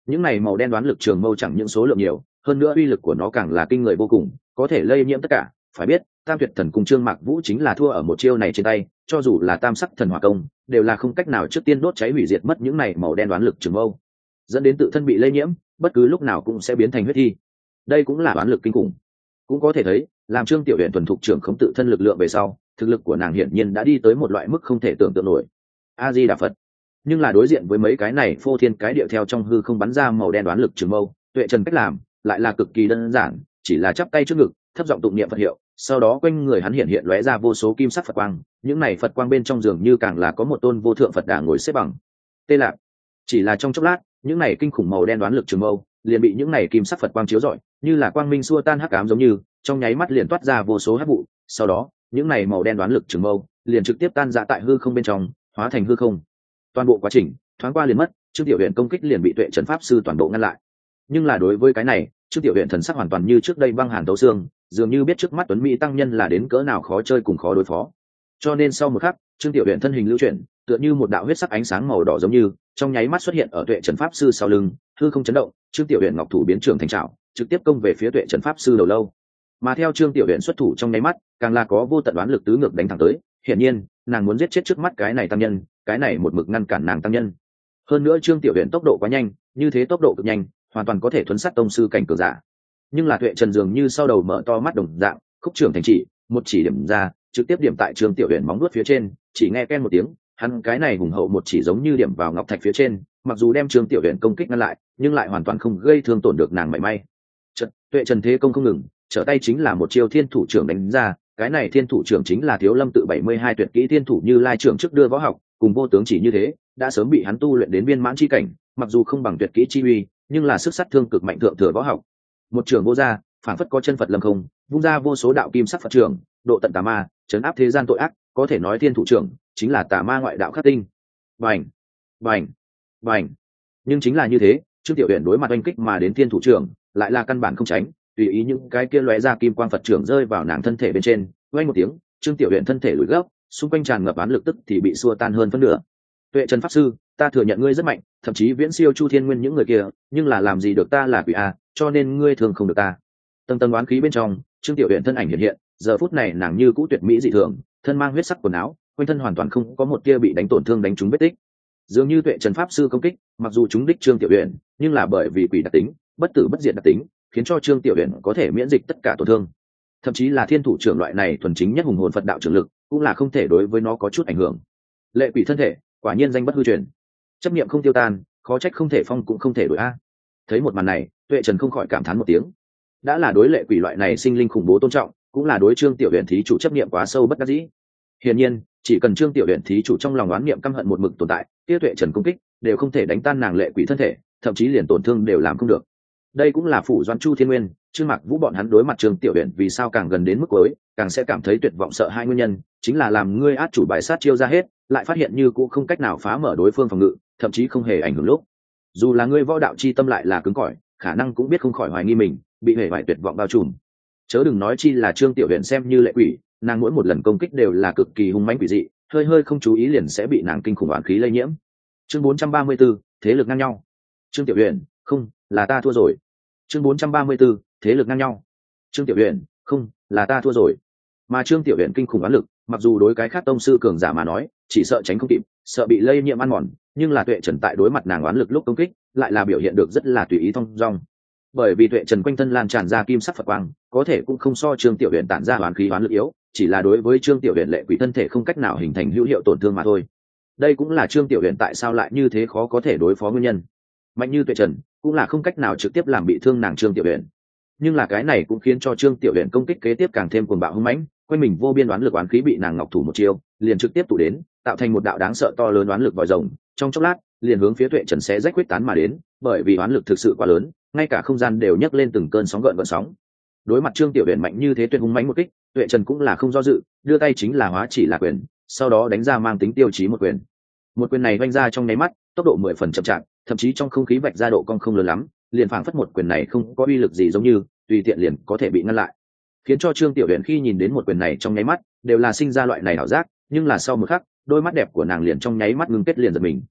Speaker 1: những này màu đen đoán lực trường mâu chẳng những số lượng nhiều, hơn nữa uy lực của nó càng là kinh người vô cùng, có thể lây nhiễm tất cả. Phải biết Tam Tuyệt Thần cùng Trương Mạc Vũ chính là thua ở một chiêu này trên tay, cho dù là tam sắc thần hỏa công đều là không cách nào trước tiên đốt cháy hủy diệt mất những này màu đen đoán lực trường mâu, dẫn đến tự thân bị lây nhiễm, bất cứ lúc nào cũng sẽ biến thành huyết thi. Đây cũng là đoán lực kinh khủng. Cũng có thể thấy, làm Trương Tiểu Uyển thuần thục trưởng khống tự thân lực lượng về sau, thực lực của nàng hiển nhiên đã đi tới một loại mức không thể tưởng tượng nổi. A Di Đà Phật. Nhưng là đối diện với mấy cái này phô thiên cái điệu theo trong hư không bắn ra màu đen đoán lực trường mâu, Tuệ Trần cách làm lại là cực kỳ đơn giản, chỉ là chắp tay trước ngực, thấp giọng tụng niệm Phật hiệu, sau đó quanh người hắn hiện hiện lóe ra vô số kim sắc Phật quang, những này Phật quang bên trong dường như càng là có một tôn vô thượng Phật Đà ngồi xếp bằng. Tê Lạc. Chỉ là trong chốc lát, những này kinh khủng màu đen đoán lực trường mâu liền bị những này kim sắc Phật quang chiếu rọi, như là quang minh xua tan hắc ám giống như, trong nháy mắt liền toát ra vô số hắc vụ, sau đó, những này màu đen đoán lực trường mâu liền trực tiếp tan rã tại hư không bên trong, hóa thành hư không. Toàn bộ quá trình thoáng qua liền mất, Trương Tiểu Uyển công kích liền bị Tuệ Trần pháp sư toàn bộ ngăn lại. Nhưng là đối với cái này, Trương Tiểu Uyển thần sắc hoàn toàn như trước đây băng hàn tấu xương, dường như biết trước mắt Tuấn Mỹ tăng nhân là đến cỡ nào khó chơi cùng khó đối phó. Cho nên sau một khắc, Trương Tiểu Uyển thân hình lưu chuyển, tựa như một đạo huyết sắc ánh sáng màu đỏ giống như, trong nháy mắt xuất hiện ở Tuệ Trần pháp sư sau lưng, hư không chấn động, Trương Tiểu Uyển ngọc thủ biến trưởng thành trảo, trực tiếp công về phía Tuệ Trần pháp sư đầu lâu. Mà theo Trương Tiểu Uyển xuất thủ trong nháy mắt, càng là có vô tận đoán lực tứ ngược đánh thẳng tới, hiển nhiên, nàng muốn giết chết trước mắt cái này tăng nhân, cái này một mực ngăn cản nàng tăng nhân. Hơn nữa Trương Tiểu Uyển tốc độ quá nhanh, như thế tốc độ cực nhanh, hoàn toàn có thể thuấn sát tông sư cảnh cường giả. Nhưng là Tuệ Trần dường như sau đầu mở to mắt đồng dạng, khúc trưởng thành chỉ, một chỉ điểm ra, trực tiếp điểm tại Trương Tiểu Uyển móng vuốt phía trên, chỉ nghe ken một tiếng, hắn cái này hùng hậu một chỉ giống như điểm vào ngọc thạch phía trên, mặc dù đem Trương Tiểu Uyển công kích ngăn lại, nhưng lại hoàn toàn không gây thương tổn được nàng mảy may. Chợt, Tuệ Trần thế công không ngừng, trở tay chính là một chiêu thiên thủ trưởng đánh ra, cái này thiên thủ trưởng chính là Thiếu Lâm tự bảy mươi hai tuyệt kỹ thiên thủ Như Lai trưởng trước đưa võ học, cùng vô tướng chỉ như thế, đã sớm bị hắn tu luyện đến viên mãn chi cảnh, mặc dù không bằng tuyệt kỹ chi uy, nhưng là sức sát thương cực mạnh thượng thừa võ học. Một trường vô ra, phản phất có chân Phật lâm không, vung ra vô số đạo kim sắc Phật trường, độ tận tà ma, trấn áp thế gian tội ác, có thể nói thiên thủ trưởng chính là tà ma ngoại đạo khắc tinh. Bành, bành, bành. Nhưng chính là như thế, Trương Tiểu Uyển đối mặt oanh kích mà đến thiên thủ trưởng, lại là căn bản không tránh, tùy ý những cái kia lóe ra kim quang Phật trưởng rơi vào nàng thân thể bên trên, vang một tiếng, Trương Tiểu Uyển thân thể lùi gấp, xung quanh tràn ngập án lực tức thì bị xua tan hơn phân nửa. Tuệ Trần pháp sư, ta thừa nhận ngươi rất mạnh, thậm chí viễn siêu Chu Thiên Nguyên những người kia, nhưng là làm gì được ta là quỷ a, cho nên ngươi thường không được ta. Tầng tầng oán khí bên trong, Trương Tiểu Uyển thân ảnh hiện hiện, giờ phút này nàng như cũ tuyệt mỹ dị thường, thân mang huyết sắc quần áo, quanh thân hoàn toàn không có một tia bị đánh tổn thương đánh trúng vết tích. Dường như Tuệ Trần pháp sư công kích, mặc dù chúng đích Trương Tiểu Uyển, nhưng là bởi vì quỷ đặc tính, bất tử bất diệt đặc tính, khiến cho Trương Tiểu Uyển có thể miễn dịch tất cả tổn thương. Thậm chí là thiên thủ trưởng loại này thuần chính nhất hùng hồn Phật đạo trưởng lực, cũng là không thể đối với nó có chút ảnh hưởng. Lệ quỷ thân thể, quả nhiên danh bất hư truyền. Chấp niệm không tiêu tan, khó trách không thể phong cũng không thể đổi a. Thấy một màn này, Tuệ Trần không khỏi cảm thán một tiếng. Đã là đối lệ quỷ loại này sinh linh khủng bố tôn trọng, cũng là đối Trương Tiểu Uyển thí chủ chấp niệm quá sâu bất đắc dĩ. Hiển nhiên, chỉ cần Trương Tiểu Uyển thí chủ trong lòng oán niệm căm hận một mực tồn tại, kia Tuệ Trần công kích đều không thể đánh tan nàng lệ quỷ thân thể, thậm chí liền tổn thương đều làm không được. Đây cũng là phủ doãn Chu Thiên Nguyên, Trương Mạc Vũ bọn hắn đối mặt Trương Tiểu Uyển vì sao càng gần đến mức cuối, càng sẽ cảm thấy tuyệt vọng sợ hai nguyên nhân, chính là làm ngươi át chủ bài sát chiêu ra hết, lại phát hiện như cũng không cách nào phá mở đối phương phòng ngự, thậm chí không hề ảnh hưởng lúc. Dù là ngươi võ đạo chi tâm lại là cứng cỏi, khả năng cũng biết không khỏi hoài nghi mình, bị hề bại tuyệt vọng bao trùm. Chớ đừng nói chi là Trương Tiểu Uyển xem như lệ quỷ, nàng mỗi một lần công kích đều là cực kỳ hung mãnh quỷ dị, hơi hơi không chú ý liền sẽ bị nàng kinh khủng oán khí lây nhiễm. Chương bốn trăm ba mươi 4, thế lực ngang nhau. Trương Tiểu Uyển, không, là ta thua rồi. Chương bốn trăm ba mươi 4, thế lực ngang nhau. Trương Tiểu Uyển, không, là ta thua rồi. Mà Trương Tiểu Uyển kinh khủng oán lực, mặc dù đối cái khác tông sư cường giả mà nói, chỉ sợ tránh không kịp, sợ bị lây nhiễm ăn mòn, nhưng là Tuệ Trần tại đối mặt nàng oán lực lúc công kích, lại là biểu hiện được rất là tùy ý thong dong. Bởi vì Tuệ Trần quanh thân lan tràn ra kim sắc Phật quang, có thể cũng không so Trương Tiểu Uyển tản ra oán khí oán lực yếu, chỉ là đối với Trương Tiểu Uyển lệ quỷ thân thể không cách nào hình thành hữu hiệu tổn thương mà thôi. Đây cũng là Trương Tiểu Uyển tại sao lại như thế khó có thể đối phó nguyên nhân. Mạnh như Tuệ Trần, cũng là không cách nào trực tiếp làm bị thương nàng Trương Tiểu Uyển. Nhưng là cái này cũng khiến cho Trương Tiểu Uyển công kích kế tiếp càng thêm cuồng bạo hung mãnh, quanh mình vô biên oán lực oán khí bị nàng ngọc thủ một chiêu, liền trực tiếp tụ đến, tạo thành một đạo đáng sợ to lớn oán lực vòi rồng, trong chốc lát, liền hướng phía Tuệ Trần xé rách quyết tán mà đến, bởi vì oán lực thực sự quá lớn, ngay cả không gian đều nhấc lên từng cơn sóng gợn gợn sóng. Đối mặt Trương Tiểu Uyển mạnh như thế tuyệt hung mãnh một kích, Tuệ Trần cũng là không do dự, đưa tay chính là hóa chỉ là quyền, sau đó đánh ra mang tính tiêu chí một quyền. Một quyền này vung ra trong nháy mắt, tốc độ mười phần chậm chạp, thậm chí trong không khí vạch ra độ cong không lớn lắm, liền phảng phất một quyền này không có uy lực gì giống như tùy tiện liền có thể bị ngăn lại, khiến cho Trương Tiểu Uyển khi nhìn đến một quyền này trong nháy mắt, đều là sinh ra loại này ảo giác, nhưng là sau một khắc, đôi mắt đẹp của nàng liền trong nháy mắt ngưng kết liền giật mình.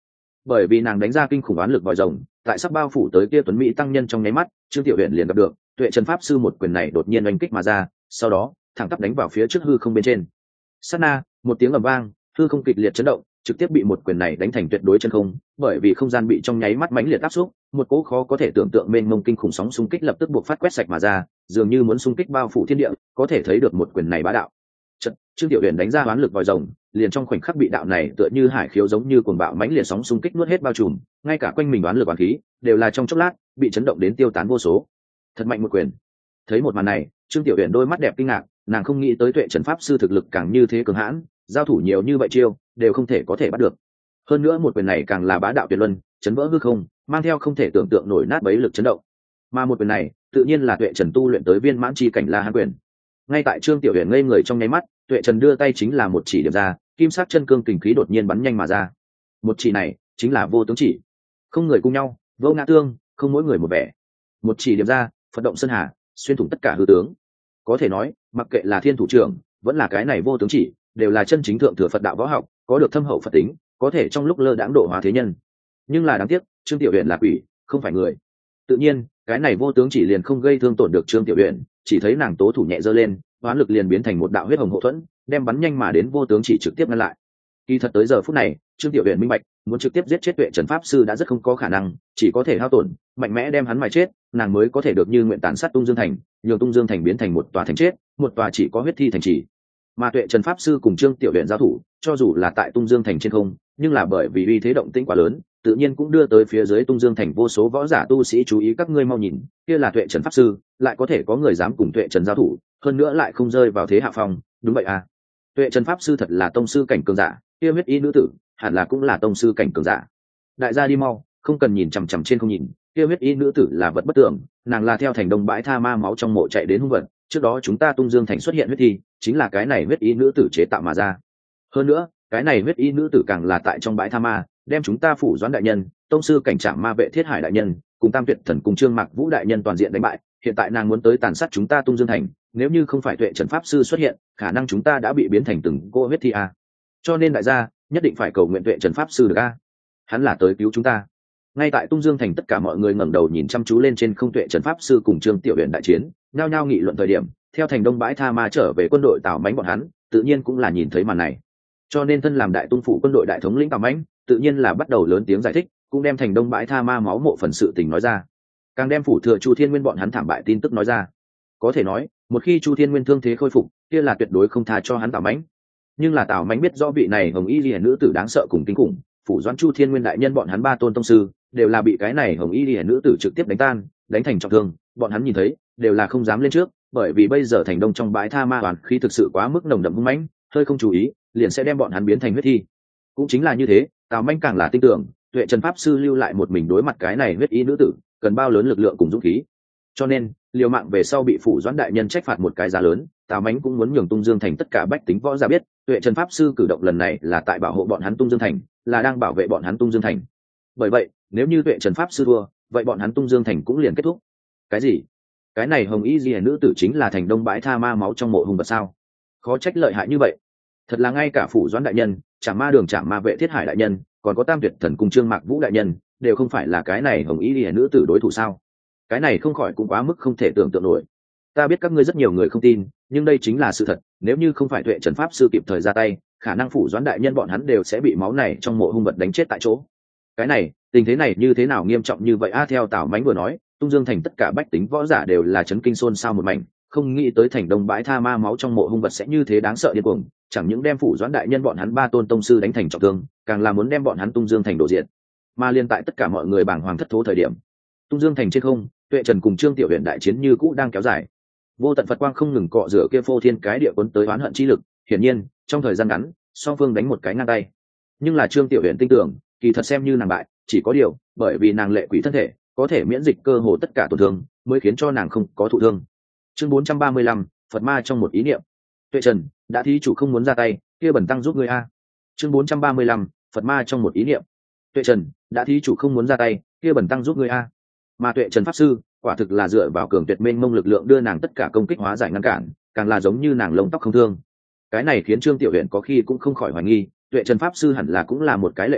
Speaker 1: bởi vì nàng đánh ra kinh khủng oán lực vòi rồng, tại sắp bao phủ tới kia tuấn mỹ tăng nhân trong nháy mắt, Trương Tiểu Huyền liền gặp được Tuệ Trần pháp sư một quyền này đột nhiên oanh kích mà ra, sau đó thẳng tắp đánh vào phía trước hư không bên trên. Sát na, một tiếng ầm vang, hư không kịch liệt chấn động, trực tiếp bị một quyền này đánh thành tuyệt đối chân không, bởi vì không gian bị trong nháy mắt mãnh liệt áp xúc, một cỗ khó có thể tưởng tượng mênh mông kinh khủng sóng xung kích lập tức buộc phát quét sạch mà ra, dường như muốn xung kích bao phủ thiên địa, có thể thấy được một quyền này bá đạo. Chợt, Trương Tiểu Huyền đánh ra oán lực vòi rồng, liền trong khoảnh khắc bị đạo này tựa như hải khiếu giống như cuồng bạo mãnh liệt sóng xung kích nuốt hết bao trùm, ngay cả quanh mình oán lực oán khí đều là trong chốc lát bị chấn động đến tiêu tán vô số. Thật mạnh một quyền. Thấy một màn này, Trương Tiểu Huyền đôi mắt đẹp kinh ngạc, nàng không nghĩ tới Tuệ Trần pháp sư thực lực càng như thế cường hãn, giao thủ nhiều như vậy chiêu đều không thể có thể bắt được. Hơn nữa một quyền này càng là bá đạo tuyệt luân, chấn vỡ hư không, mang theo không thể tưởng tượng nổi nát bấy lực chấn động. Mà một quyền này, tự nhiên là Tuệ Trần tu luyện tới viên mãn chi cảnh La Hán quyền. Ngay tại Trương Tiểu Huyền ngây người trong nháy mắt, Tuệ Trần đưa tay chính là một chỉ điểm ra, kim sắc chân cương kình khí đột nhiên bắn nhanh mà ra. Một chỉ này chính là vô tướng chỉ. Không người cùng nhau, vô ngã tương, không mỗi người một vẻ. Một chỉ điểm ra, phật động sơn hà, xuyên thủng tất cả hư tướng. Có thể nói, mặc kệ là Thiên Thủ trưởng, vẫn là cái này vô tướng chỉ, đều là chân chính thượng thừa Phật đạo võ học, có được thâm hậu Phật tính, có thể trong lúc lơ đãng độ hóa thế nhân. Nhưng là đáng tiếc, Trương Tiểu Huyền là quỷ, không phải người. Tự nhiên, cái này vô tướng chỉ liền không gây thương tổn được Trương Tiểu Huyền, chỉ thấy nàng tố thủ nhẹ giơ lên, hoán lực liền biến thành một đạo huyết hồng hộ thuẫn, đem bắn nhanh mà đến vô tướng chỉ trực tiếp ngăn lại. Kỳ thật tới giờ phút này, Trương Tiểu Huyền minh bạch, muốn trực tiếp giết chết Tuệ Trần pháp sư đã rất không có khả năng, chỉ có thể hao tổn, mạnh mẽ đem hắn mà chết, nàng mới có thể được như nguyện tàn sát Tung Dương thành, nhường Tung Dương thành biến thành một tòa thành chết, một tòa chỉ có huyết thi thành trì. Mà Tuệ Trần pháp sư cùng Trương Tiểu Huyền giao thủ, cho dù là tại Tung Dương thành trên không, nhưng là bởi vì uy thế động tĩnh quá lớn, tự nhiên cũng đưa tới phía dưới Tung Dương thành vô số võ giả tu sĩ chú ý. Các ngươi mau nhìn, kia là Tuệ Trần pháp sư, lại có thể có người dám cùng Tuệ Trần giao thủ, hơn nữa lại không rơi vào thế hạ phong. Đúng vậy à, Tuệ Trần pháp sư thật là tông sư cảnh cường giả, kia huyết y nữ tử hẳn là cũng là tông sư cảnh cường giả. Đại gia đi mau, không cần nhìn chằm chằm trên không nhìn, kia huyết y nữ tử là vật bất tưởng, nàng là theo thành đông bãi tha ma máu trong mộ chạy đến hung vật, trước đó chúng ta Tung Dương thành xuất hiện huyết thi, chính là cái này huyết y nữ tử chế tạo mà ra. Hơn nữa, cái này huyết y nữ tử càng là tại trong bãi tha ma, đem chúng ta phủ doãn đại nhân, tông sư cảnh trạm ma vệ thiết hải đại nhân, cùng tam tuyệt thần cùng trương mạc vũ đại nhân toàn diện đánh bại. Hiện tại nàng muốn tới tàn sát chúng ta Tung Dương thành, nếu như không phải Tuệ Trần pháp sư xuất hiện, khả năng chúng ta đã bị biến thành từng cô huyết thi a. Cho nên đại gia nhất định phải cầu nguyện Tuệ Trần pháp sư được a, hắn là tới cứu chúng ta. Ngay tại Tung Dương thành, tất cả mọi người ngẩng đầu nhìn chăm chú lên trên không Tuệ Trần pháp sư cùng Trương Tiểu Huyền đại chiến, nhao nhao nghị luận thời điểm, theo thành đông bãi tha ma trở về quân đội Tào Mánh bọn hắn, tự nhiên cũng là nhìn thấy màn này. Cho nên thân làm đại tung phủ quân đội đại thống lĩnh Tào Mánh, tự nhiên là bắt đầu lớn tiếng giải thích, cũng đem thành đông bãi tha ma máu mộ phần sự tình nói ra, càng đem phủ thừa Chu Thiên Nguyên bọn hắn thảm bại tin tức nói ra. Có thể nói, một khi Chu Thiên Nguyên thương thế khôi phục, kia là tuyệt đối không tha cho hắn Tào Mánh. Nhưng là Tào Mánh biết rõ vị này hồng y liễu nữ tử đáng sợ cùng kinh khủng, phủ doãn Chu Thiên Nguyên đại nhân bọn hắn ba tôn tông sư đều là bị cái này hồng y liễu nữ tử trực tiếp đánh tan, đánh thành trọng thương, bọn hắn nhìn thấy đều là không dám lên trước, bởi vì bây giờ thành đông trong bãi tha ma hoàn khí thực sự quá mức nồng đậm hung mãnh, hơi không chú ý liền sẽ đem bọn hắn biến thành huyết thi. Cũng chính là như thế, Tào Mánh càng là tin tưởng Tuệ Trần pháp sư lưu lại một mình đối mặt cái này huyết y nữ tử, cần bao lớn lực lượng cùng dũng khí. Cho nên liều mạng về sau bị phủ doãn đại nhân trách phạt một cái giá lớn, Tào Mánh cũng muốn nhường Tung Dương thành tất cả bách tính võ giả biết, Tuệ Trần pháp sư cử động lần này là tại bảo hộ bọn hắn Tung Dương thành, là đang bảo vệ bọn hắn Tung Dương thành. Bởi vậy, nếu như Tuệ Trần pháp sư thua, vậy bọn hắn Tung Dương thành cũng liền kết thúc. Cái gì? Cái này hồng y liễu nữ tử chính là thành đông bãi tha ma máu trong mộ hung vật sao? Khó trách lợi hại như vậy. Thật là ngay cả phủ doãn đại nhân, Trảm Ma đường Trảm Ma vệ thiết hải đại nhân, còn có tam tuyệt thần cùng trương mạc vũ đại nhân, đều không phải là cái này hồng y liễu nữ tử đối thủ sao? Cái này không khỏi cũng quá mức không thể tưởng tượng nổi. Ta biết các ngươi rất nhiều người không tin, nhưng đây chính là sự thật. Nếu như không phải Tuệ Trần pháp sư kịp thời ra tay, khả năng phủ doãn đại nhân bọn hắn đều sẽ bị máu này trong mộ hung vật đánh chết tại chỗ. Cái này, tình thế này như thế nào nghiêm trọng như vậy a? À, theo Tào Mánh vừa nói, Tung Dương thành tất cả bách tính võ giả đều là chấn kinh xôn xao một mảnh, không nghĩ tới thành đông bãi tha ma máu trong mộ hung vật sẽ như thế đáng sợ điên cuồng, chẳng những đem phủ doãn đại nhân bọn hắn ba tôn tông sư đánh thành trọng thương, càng là muốn đem bọn hắn Tung Dương thành đổ diện. Mà liên tại tất cả mọi người bàng hoàng thất thố thời điểm, Tung Dương thành trên không, Tuệ Trần cùng Trương Tiểu Huyền đại chiến như cũ đang kéo dài. Vô tận Phật quang không ngừng cọ rửa kia phô thiên cái địa cuốn tới oán hận chi lực, hiển nhiên, trong thời gian ngắn, song phương đánh một cái ngang tay. Nhưng là Trương Tiểu Huyền tin tưởng, kỳ thật xem như nàng bại, chỉ có điều, bởi vì nàng lệ quỷ thân thể, có thể miễn dịch cơ hồ tất cả tổn thương, mới khiến cho nàng không có thụ thương. Chương bốn trăm ba mươi lăm, Phật ma trong một ý niệm. Tuệ Trần, đã thí chủ không muốn ra tay, kia bẩn tăng giúp ngươi a. Chương bốn trăm ba mươi lăm, Phật ma trong một ý niệm. Tuệ Trần, đã thí chủ không muốn ra tay, kia bẩn tăng giúp ngươi a. Mà Tuệ Trần pháp sư, quả thực là dựa vào cường tuyệt mênh mông lực lượng đưa nàng tất cả công kích hóa giải ngăn cản, càng là giống như nàng lông tóc không thương. Cái này khiến Trương Tiểu Huyền có khi cũng không khỏi hoài nghi, Tuệ Trần pháp sư hẳn là cũng là một cái lệ quỷ,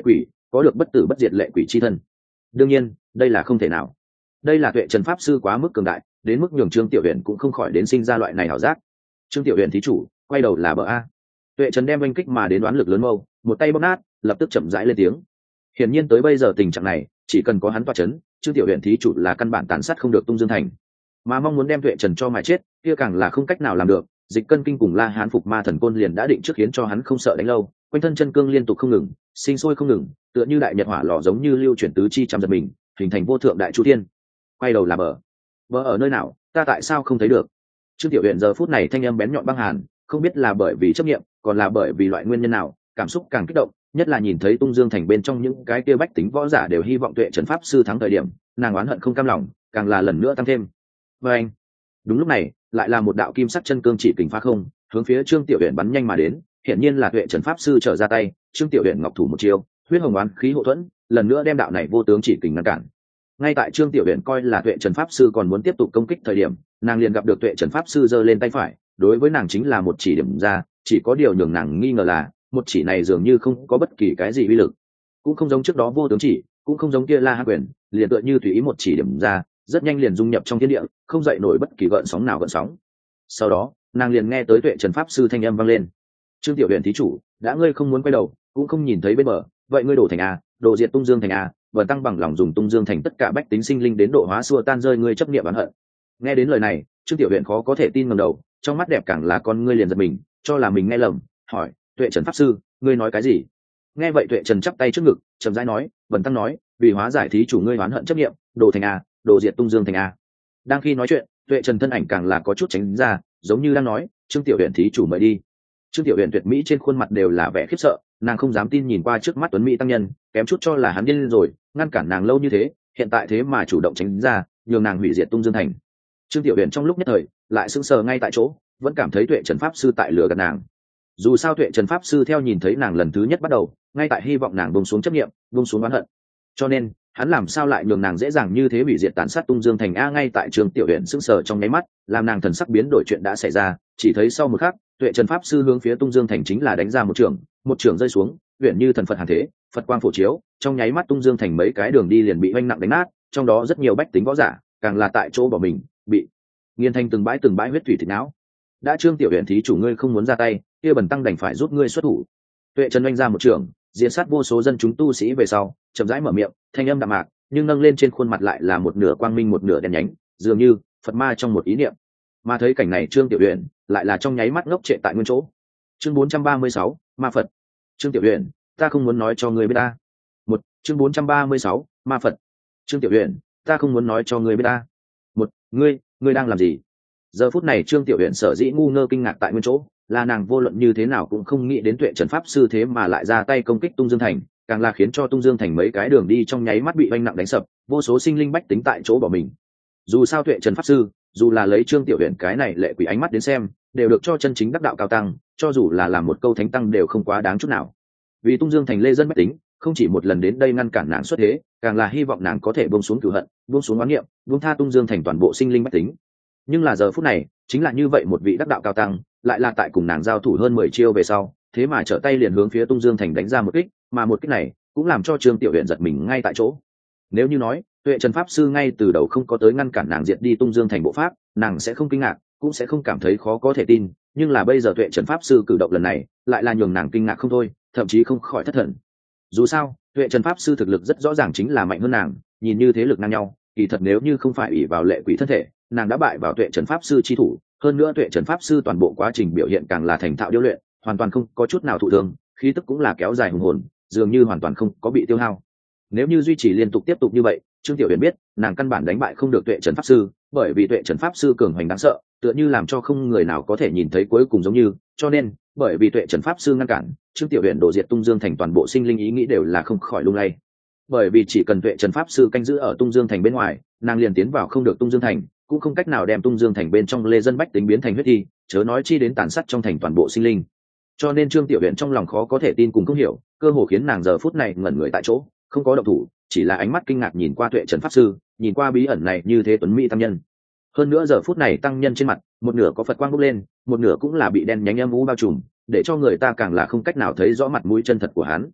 Speaker 1: có được bất tử bất diệt lệ quỷ chi thân. Đương nhiên đây là không thể nào, đây là tuệ trần pháp sư quá mức cường đại đến mức nhường trương tiểu huyền cũng không khỏi đến sinh ra loại này ảo giác. Trương tiểu huyền thí chủ quay đầu là bờ a. Tuệ trần đem oanh kích mà đến đoán lực lớn mâu một tay bóp nát, lập tức chậm rãi lên tiếng. Hiển nhiên tới bây giờ tình trạng này chỉ cần có hắn toa chấn, trương tiểu huyền thí chủ là căn bản tàn sát không được tung dương thành, mà mong muốn đem tuệ trần cho mà chết kia càng là không cách nào làm được. Dịch cân kinh cùng la hán phục ma thần côn liền đã định trước khiến cho hắn không sợ đánh lâu, quanh thân chân cương liên tục không ngừng sinh sôi không ngừng, tựa như đại nhật hỏa lò giống như lưu chuyển tứ chi trăm giật mình hình thành vô thượng đại chu thiên. Quay đầu là bờ, bờ ở nơi nào, ta tại sao không thấy được? Trương tiểu huyền giờ phút này thanh âm bén nhọn băng hàn, không biết là bởi vì chấp nghiệm còn là bởi vì loại nguyên nhân nào, cảm xúc càng kích động, nhất là nhìn thấy tung dương thành bên trong những cái kia bách tính võ giả đều hy vọng tuệ trần pháp sư thắng thời điểm, nàng oán hận không cam lòng càng là lần nữa tăng thêm. Và anh đúng lúc này lại là một đạo kim sắc chân cương chỉ kình phá không hướng phía trương tiểu huyền bắn nhanh mà đến, hiển nhiên là tuệ trần pháp sư trở ra tay. Trương tiểu huyền ngọc thủ một chiêu, huyết hồng oán khí hộ thuẫn lần nữa đem đạo này vô tướng chỉ kình ngăn cản. Ngay tại trương tiểu huyền coi là tuệ trần pháp sư còn muốn tiếp tục công kích thời điểm, nàng liền gặp được tuệ trần pháp sư giơ lên tay phải, đối với nàng chính là một chỉ điểm ra. Chỉ có điều nhường nàng nghi ngờ là một chỉ này dường như không có bất kỳ cái gì uy lực, cũng không giống trước đó vô tướng chỉ, cũng không giống kia la hán quyền, liền tựa như tùy ý một chỉ điểm ra, rất nhanh liền dung nhập trong thiên địa, không dậy nổi bất kỳ gợn sóng nào gợn sóng. Sau đó nàng liền nghe tới tuệ trần pháp sư thanh âm vang lên: trương tiểu huyền thí chủ, đã ngươi không muốn quay đầu cũng không nhìn thấy bên bờ, vậy ngươi đổ thành a, đổ diệt tung dương thành a, và tăng bằng lòng dùng tung dương thành tất cả bách tính sinh linh đến độ hóa xua tan rơi ngươi chấp niệm oán hận. Nghe đến lời này, trương tiểu huyền khó có thể tin ngẩng đầu, trong mắt đẹp càng là con ngươi liền giật mình, cho là mình nghe lầm, hỏi: tuệ trần pháp sư, ngươi nói cái gì? Nghe vậy tuệ trần chắp tay trước ngực chậm rãi nói: vần tăng nói, vì hóa giải thí chủ ngươi oán hận chấp niệm, đổ thành a, đổ diệt tung dương thành a. Đang khi nói chuyện, tuệ trần thân ảnh càng là có chút tránh ra, giống như đang nói: trương tiểu huyền thí chủ mời đi. Trương tiểu huyền tuyệt mỹ trên khuôn mặt đều là vẻ khiếp sợ, nàng không dám tin nhìn qua trước mắt tuấn mỹ tăng nhân, kém chút cho là hắn điên rồi, ngăn cản nàng lâu như thế, hiện tại thế mà chủ động tránh ra, nhường nàng hủy diệt tung dương thành. Trương tiểu huyền trong lúc nhất thời lại sững sờ ngay tại chỗ, vẫn cảm thấy tuệ trần pháp sư tại lừa gạt nàng. Dù sao tuệ trần pháp sư theo nhìn thấy nàng lần thứ nhất bắt đầu, ngay tại hy vọng nàng buông xuống chấp niệm, buông xuống oán hận, cho nên hắn làm sao lại nhường nàng dễ dàng như thế hủy diệt tàn sát tung dương thành a. Ngay tại Trương tiểu huyền sững sờ trong nháy mắt, làm nàng thần sắc biến đổi chuyện đã xảy ra, chỉ thấy sau một khắc, tuệ trần pháp sư hướng phía tung dương thành chính là đánh ra một trường, một trường rơi xuống, huyền như thần phật hàn thế, phật quang phổ chiếu, trong nháy mắt tung dương thành mấy cái đường đi liền bị oanh nặng đánh nát, trong đó rất nhiều bách tính võ giả càng là tại chỗ bỏ mình, bị nghiền thành từng bãi từng bãi huyết thủy thịt não. Đã Trương tiểu huyền thí chủ ngươi không muốn ra tay, kia bần tăng đành phải giúp ngươi xuất thủ. Tuệ trần oanh ra một trường, diễn sát vô số dân chúng tu sĩ về sau, chậm rãi mở miệng, thanh âm đạm mạc, nhưng nâng lên trên khuôn mặt lại là một nửa quang minh một nửa đen nhánh, dường như phật ma trong một ý niệm. Mà thấy cảnh này Trương tiểu huyền lại là trong nháy mắt ngốc trệ tại nguyên chỗ. Chương bốn trăm ba mươi sáu, ma phật. Trương tiểu huyền, ta không muốn nói cho ngươi biết ta. Một, chương bốn trăm ba mươi sáu, ma phật. Trương tiểu huyền, ta không muốn nói cho ngươi biết ta. Một, ngươi, ngươi đang làm gì? Giờ phút này Trương tiểu huyền sở dĩ ngu ngơ kinh ngạc tại nguyên chỗ, là nàng vô luận như thế nào cũng không nghĩ đến tuệ trần pháp sư thế mà lại ra tay công kích tung dương thành, càng là khiến cho tung dương thành mấy cái đường đi trong nháy mắt bị oanh nặng đánh sập, vô số sinh linh bách tính tại chỗ bỏ mình. Dù sao tuệ trần pháp sư, dù là lấy Trương tiểu huyền cái này lệ quỷ ánh mắt đến xem, đều được cho chân chính đắc đạo cao tăng, cho dù là làm một câu thánh tăng đều không quá đáng chút nào. Vì tung dương thành lê dân bách tính, không chỉ một lần đến đây ngăn cản nàng xuất thế, càng là hy vọng nàng có thể buông xuống cửu hận, buông xuống oán niệm, buông tha tung dương thành toàn bộ sinh linh bách tính. Nhưng là giờ phút này, chính là như vậy một vị đắc đạo cao tăng, lại là tại cùng nàng giao thủ hơn mười chiêu về sau, thế mà trở tay liền hướng phía tung dương thành đánh ra một kích, mà một kích này cũng làm cho Trương tiểu huyền giật mình ngay tại chỗ. Nếu như nói tuệ trần pháp sư ngay từ đầu không có tới ngăn cản nàng diệt đi tung dương thành bộ pháp, nàng sẽ không kinh ngạc, cũng sẽ không cảm thấy khó có thể tin, nhưng là bây giờ tuệ trần pháp sư cử động lần này lại là nhường nàng kinh ngạc không thôi, thậm chí không khỏi thất thần. Dù sao tuệ trần pháp sư thực lực rất rõ ràng chính là mạnh hơn nàng, nhìn như thế lực ngang nhau, kỳ thật nếu như không phải ủy vào lệ quỷ thân thể, nàng đã bại vào tuệ trần pháp sư chi thủ. Hơn nữa tuệ trần pháp sư toàn bộ quá trình biểu hiện càng là thành thạo điêu luyện, hoàn toàn không có chút nào thụ thương, khí tức cũng là kéo dài hùng hồn, dường như hoàn toàn không có bị tiêu hao. Nếu như duy trì liên tục tiếp tục như vậy, Trương tiểu huyền biết nàng căn bản đánh bại không được tuệ trần pháp sư, bởi vì tuệ trần pháp sư cường hoành đáng sợ, tựa như làm cho không người nào có thể nhìn thấy cuối cùng giống như, cho nên bởi vì tuệ trần pháp sư ngăn cản, Trương tiểu huyền đổ diệt tung dương thành toàn bộ sinh linh ý nghĩ đều là không khỏi lung lay. Bởi vì chỉ cần tuệ trần pháp sư canh giữ ở tung dương thành bên ngoài, nàng liền tiến vào không được tung dương thành, cũng không cách nào đem tung dương thành bên trong lê dân bách tính biến thành huyết thi, chớ nói chi đến tàn sát trong thành toàn bộ sinh linh. Cho nên Trương tiểu huyền trong lòng khó có thể tin cùng không hiểu, cơ hồ khiến nàng giờ phút này ngẩn người tại chỗ, không có động thủ, chỉ là ánh mắt kinh ngạc nhìn qua tuệ trần pháp sư, nhìn qua bí ẩn này như thế tuấn mỹ tăng nhân. Hơn nữa giờ phút này tăng nhân trên mặt, một nửa có phật quang bốc lên, một nửa cũng là bị đen nhánh âm u bao trùm, để cho người ta càng là không cách nào thấy rõ mặt mũi chân thật của hắn.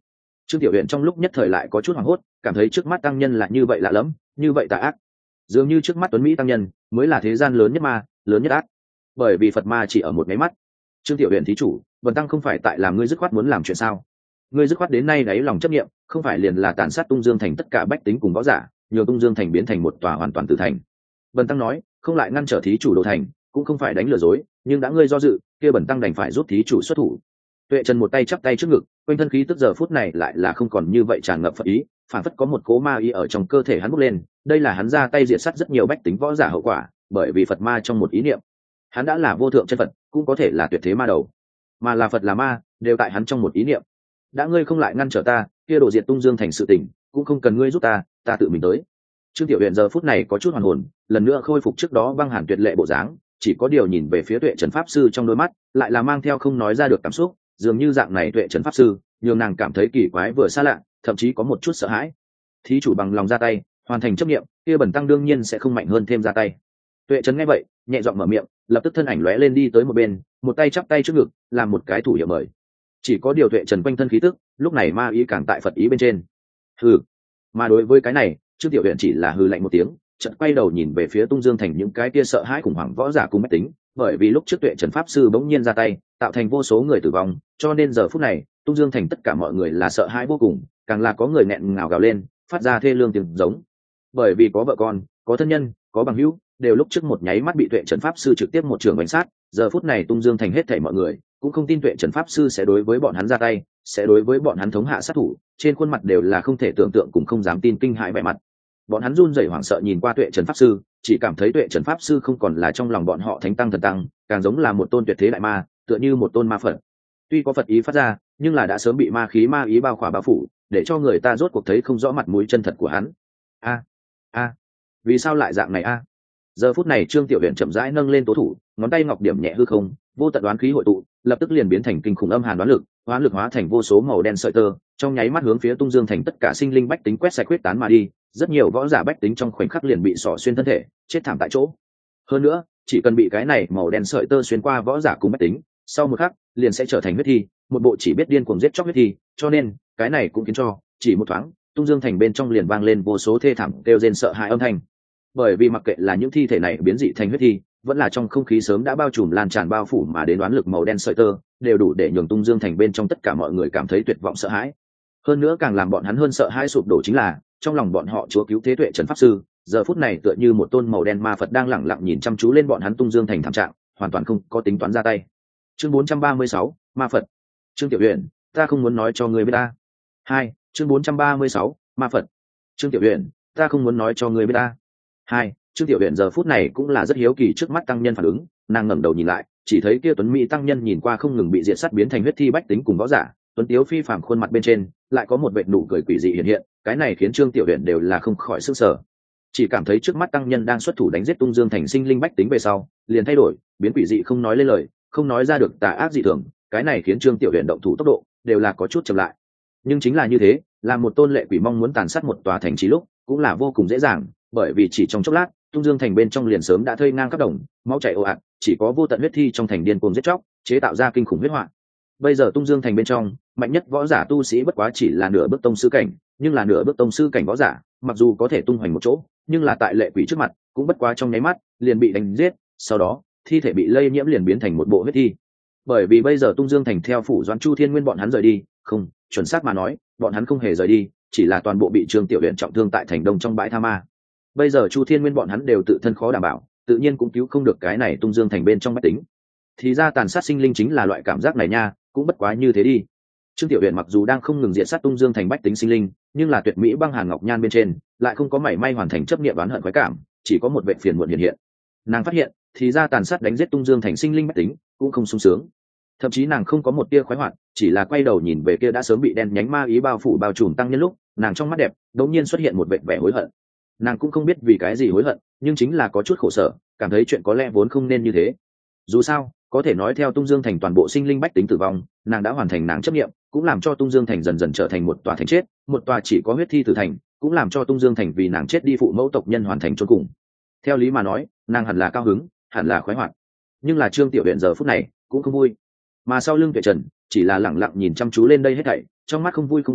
Speaker 1: Trương Tiểu Huyền trong lúc nhất thời lại có chút hoảng hốt, cảm thấy trước mắt tăng nhân là như vậy lạ lẫm, như vậy tà ác. Dường như trước mắt tuấn mỹ tăng nhân mới là thế gian lớn nhất ma, lớn nhất ác. Bởi vì Phật ma chỉ ở một cái mắt. Trương Tiểu Huyền thí chủ, Vân tăng không phải tại làm ngươi dứt khoát muốn làm chuyện sao? Ngươi dứt khoát đến nay đáy lòng chấp niệm, không phải liền là tàn sát Tung Dương thành tất cả bách tính cùng võ giả, nhờ Tung Dương thành biến thành một tòa hoàn toàn tử thành. Vân tăng nói, không lại ngăn trở thí chủ đồ thành, cũng không phải đánh lừa dối, nhưng đã ngươi do dự, kia bần tăng đành phải giúp thí chủ xuất thủ. Tuệ Trần một tay chắp tay trước ngực, quanh thân khí tức giờ phút này lại là không còn như vậy tràn ngập Phật ý, phản phất có một cố ma ý ở trong cơ thể hắn bốc lên. Đây là hắn ra tay diệt sát rất nhiều bách tính võ giả hậu quả, bởi vì Phật ma trong một ý niệm, hắn đã là vô thượng chân Phật, cũng có thể là tuyệt thế ma đầu, mà là Phật là ma, đều tại hắn trong một ý niệm. Đã ngươi không lại ngăn trở ta, kia đổ diệt Tung Dương thành sự tình, cũng không cần ngươi giúp ta, ta tự mình tới. Trương Tiểu Huyền giờ phút này có chút hoàn hồn, lần nữa khôi phục trước đó băng hàn tuyệt lệ bộ dáng, chỉ có điều nhìn về phía Tuệ Trần pháp sư trong đôi mắt, lại là mang theo không nói ra được cảm xúc, dường như dạng này Tuệ Trần pháp sư, nhường nàng cảm thấy kỳ quái vừa xa lạ, thậm chí có một chút sợ hãi. Thí chủ bằng lòng ra tay, hoàn thành chấp niệm, kia bẩn tăng đương nhiên sẽ không mạnh hơn thêm ra tay. Tuệ Trần nghe vậy, nhẹ giọng mở miệng, lập tức thân ảnh lóe lên đi tới một bên, một tay chắp tay trước ngực, làm một cái thủ hiệu mời. Chỉ có điều Tuệ Trần quanh thân khí tức, lúc này ma ý càng tại Phật ý bên trên. Hừ. Mà đối với cái này, Trương Tiểu Huyền chỉ là hừ lạnh một tiếng, chợt quay đầu nhìn về phía Tung Dương thành những cái kia sợ hãi khủng hoảng võ giả cùng mách tính, bởi vì lúc trước Tuệ Trần pháp sư bỗng nhiên ra tay, tạo thành vô số người tử vong, cho nên giờ phút này, Tung Dương thành tất cả mọi người là sợ hãi vô cùng, càng là có người nghẹn ngào gào lên, phát ra thê lương tiếng giống. Bởi vì có vợ con, có thân nhân, có bằng hữu, đều lúc trước một nháy mắt bị Tuệ Trần pháp sư trực tiếp một trường đánh sát, giờ phút này Tung Dương thành hết thảy mọi người cũng không tin Tuệ Trần pháp sư sẽ đối với bọn hắn ra tay, sẽ đối với bọn hắn thống hạ sát thủ, trên khuôn mặt đều là không thể tưởng tượng cũng không dám tin kinh hãi vẻ mặt. Bọn hắn run rẩy hoảng sợ nhìn qua Tuệ Trần pháp sư, chỉ cảm thấy Tuệ Trần pháp sư không còn là trong lòng bọn họ thánh tăng thần tăng, càng giống là một tôn tuyệt thế đại ma, tựa như một tôn ma Phật. Tuy có Phật ý phát ra, nhưng là đã sớm bị ma khí ma ý bao khỏa bao phủ, để cho người ta rốt cuộc thấy không rõ mặt mũi chân thật của hắn. A a, vì sao lại dạng này a? Giờ phút này Trương Tiểu Huyền chậm rãi nâng lên tố thủ, ngón tay ngọc điểm nhẹ hư không, vô tận đoán khí hội tụ, lập tức liền biến thành kinh khủng âm hàn đoán lực, đoán lực hóa thành vô số màu đen sợi tơ, trong nháy mắt hướng phía Tung Dương thành tất cả sinh linh bách tính quét sạch quyết tán mà đi, rất nhiều võ giả bách tính trong khoảnh khắc liền bị xỏ xuyên thân thể, chết thảm tại chỗ. Hơn nữa, chỉ cần bị cái này màu đen sợi tơ xuyên qua võ giả cùng bách tính, sau một khắc liền sẽ trở thành huyết thi, một bộ chỉ biết điên cuồng giết chóc huyết thi, cho nên cái này cũng khiến cho chỉ một thoáng, Tung Dương thành bên trong liền vang lên vô số thê thảm kêu rên sợ hãi âm thanh. Bởi vì mặc kệ là những thi thể này biến dị thành huyết thi, vẫn là trong không khí sớm đã bao trùm lan tràn bao phủ mà đến đoán lực màu đen sợi tơ, đều đủ để nhường Tung Dương thành bên trong tất cả mọi người cảm thấy tuyệt vọng sợ hãi. Hơn nữa càng làm bọn hắn hơn sợ hãi sụp đổ chính là, trong lòng bọn họ chúa cứu thế Tuệ Trần pháp sư, giờ phút này tựa như một tôn màu đen ma Phật đang lẳng lặng nhìn chăm chú lên bọn hắn Tung Dương thành thảm trạng, hoàn toàn không có tính toán ra tay. Chương bốn trăm ba mươi sáu, ma Phật. Trương Tiểu Huyền, ta không muốn nói cho ngươi biết ta. Hai, chương bốn trăm ba mươi sáu, ma Phật. Trương Tiểu Huyền, ta không muốn nói cho ngươi biết ta. Hai, Trương Tiểu Huyền giờ phút này cũng là rất hiếu kỳ trước mắt tăng nhân phản ứng, nàng ngẩng đầu nhìn lại, chỉ thấy kia tuấn mỹ tăng nhân nhìn qua không ngừng bị diệt sát biến thành huyết thi bách tính cùng võ giả, tuấn tiếu phi phàm khuôn mặt bên trên lại có một vệt nụ cười quỷ dị hiện hiện, cái này khiến Trương Tiểu Huyền đều là không khỏi sức sở. Chỉ cảm thấy trước mắt tăng nhân đang xuất thủ đánh giết Tung Dương thành sinh linh bách tính về sau, liền thay đổi, biến quỷ dị không nói lên lời, không nói ra được tà ác dị thường, cái này khiến Trương Tiểu Huyền động thủ tốc độ đều là có chút chậm lại. Nhưng chính là như thế, làm một tôn lệ quỷ mong muốn tàn sát một tòa thành trì lúc, cũng là vô cùng dễ dàng, bởi vì chỉ trong chốc lát, Tung Dương thành bên trong liền sớm đã thây ngang khắp đồng, máu chảy ồ ạt, chỉ có vô tận huyết thi trong thành điên cuồng giết chóc, chế tạo ra kinh khủng huyết họa. Bây giờ Tung Dương thành bên trong, mạnh nhất võ giả tu sĩ bất quá chỉ là nửa bước tông sư cảnh, nhưng là nửa bước tông sư cảnh võ giả, mặc dù có thể tung hoành một chỗ, nhưng là tại lệ quỷ trước mặt, cũng bất quá trong nháy mắt, liền bị đánh giết, sau đó, thi thể bị lây nhiễm liền biến thành một bộ huyết thi. Bởi vì bây giờ Tung Dương thành theo phủ Doãn Chu Thiên Nguyên bọn hắn rời đi, không, chuẩn xác mà nói, bọn hắn không hề rời đi, chỉ là toàn bộ bị Trương Tiểu Huyền trọng thương tại thành đông trong bãi tha ma. Bây giờ Chu Thiên Nguyên bọn hắn đều tự thân khó đảm bảo, tự nhiên cũng cứu không được cái này Tung Dương thành bên trong bách tính. Thì ra tàn sát sinh linh chính là loại cảm giác này nha, cũng bất quá như thế đi. Trương Tiểu Huyền mặc dù đang không ngừng diệt sát Tung Dương thành bách tính sinh linh, nhưng là tuyệt mỹ băng hàn ngọc nhan bên trên, lại không có mảy may hoàn thành chấp niệm oán hận khoái cảm, chỉ có một vẻ phiền muộn hiện hiện. Nàng phát hiện, thì ra tàn sát đánh giết Tung Dương thành sinh linh bách tính, cũng không sung sướng. Thậm chí nàng không có một tia khoái hoạt, chỉ là quay đầu nhìn về kia đã sớm bị đen nhánh ma ý bao phủ bao trùm tăng nhân lúc, nàng trong mắt đẹp, đột nhiên xuất hiện một vẻ vẻ hối hận. Nàng cũng không biết vì cái gì hối hận, nhưng chính là có chút khổ sở, cảm thấy chuyện có lẽ vốn không nên như thế. Dù sao, có thể nói theo Tung Dương thành toàn bộ sinh linh bách tính tử vong, nàng đã hoàn thành nàng chấp niệm, cũng làm cho Tung Dương thành dần dần trở thành một tòa thành chết, một tòa chỉ có huyết thi tử thành, cũng làm cho Tung Dương thành vì nàng chết đi phụ mẫu tộc nhân hoàn thành chôn cùng. Theo lý mà nói, nàng hẳn là cao hứng, hẳn là khoái hoạt. Nhưng là Trương Tiểu Huyền giờ phút này cũng không vui. Mà sau lưng Tuệ Trần, chỉ là lẳng lặng nhìn chăm chú lên đây hết thảy, trong mắt không vui không buồn,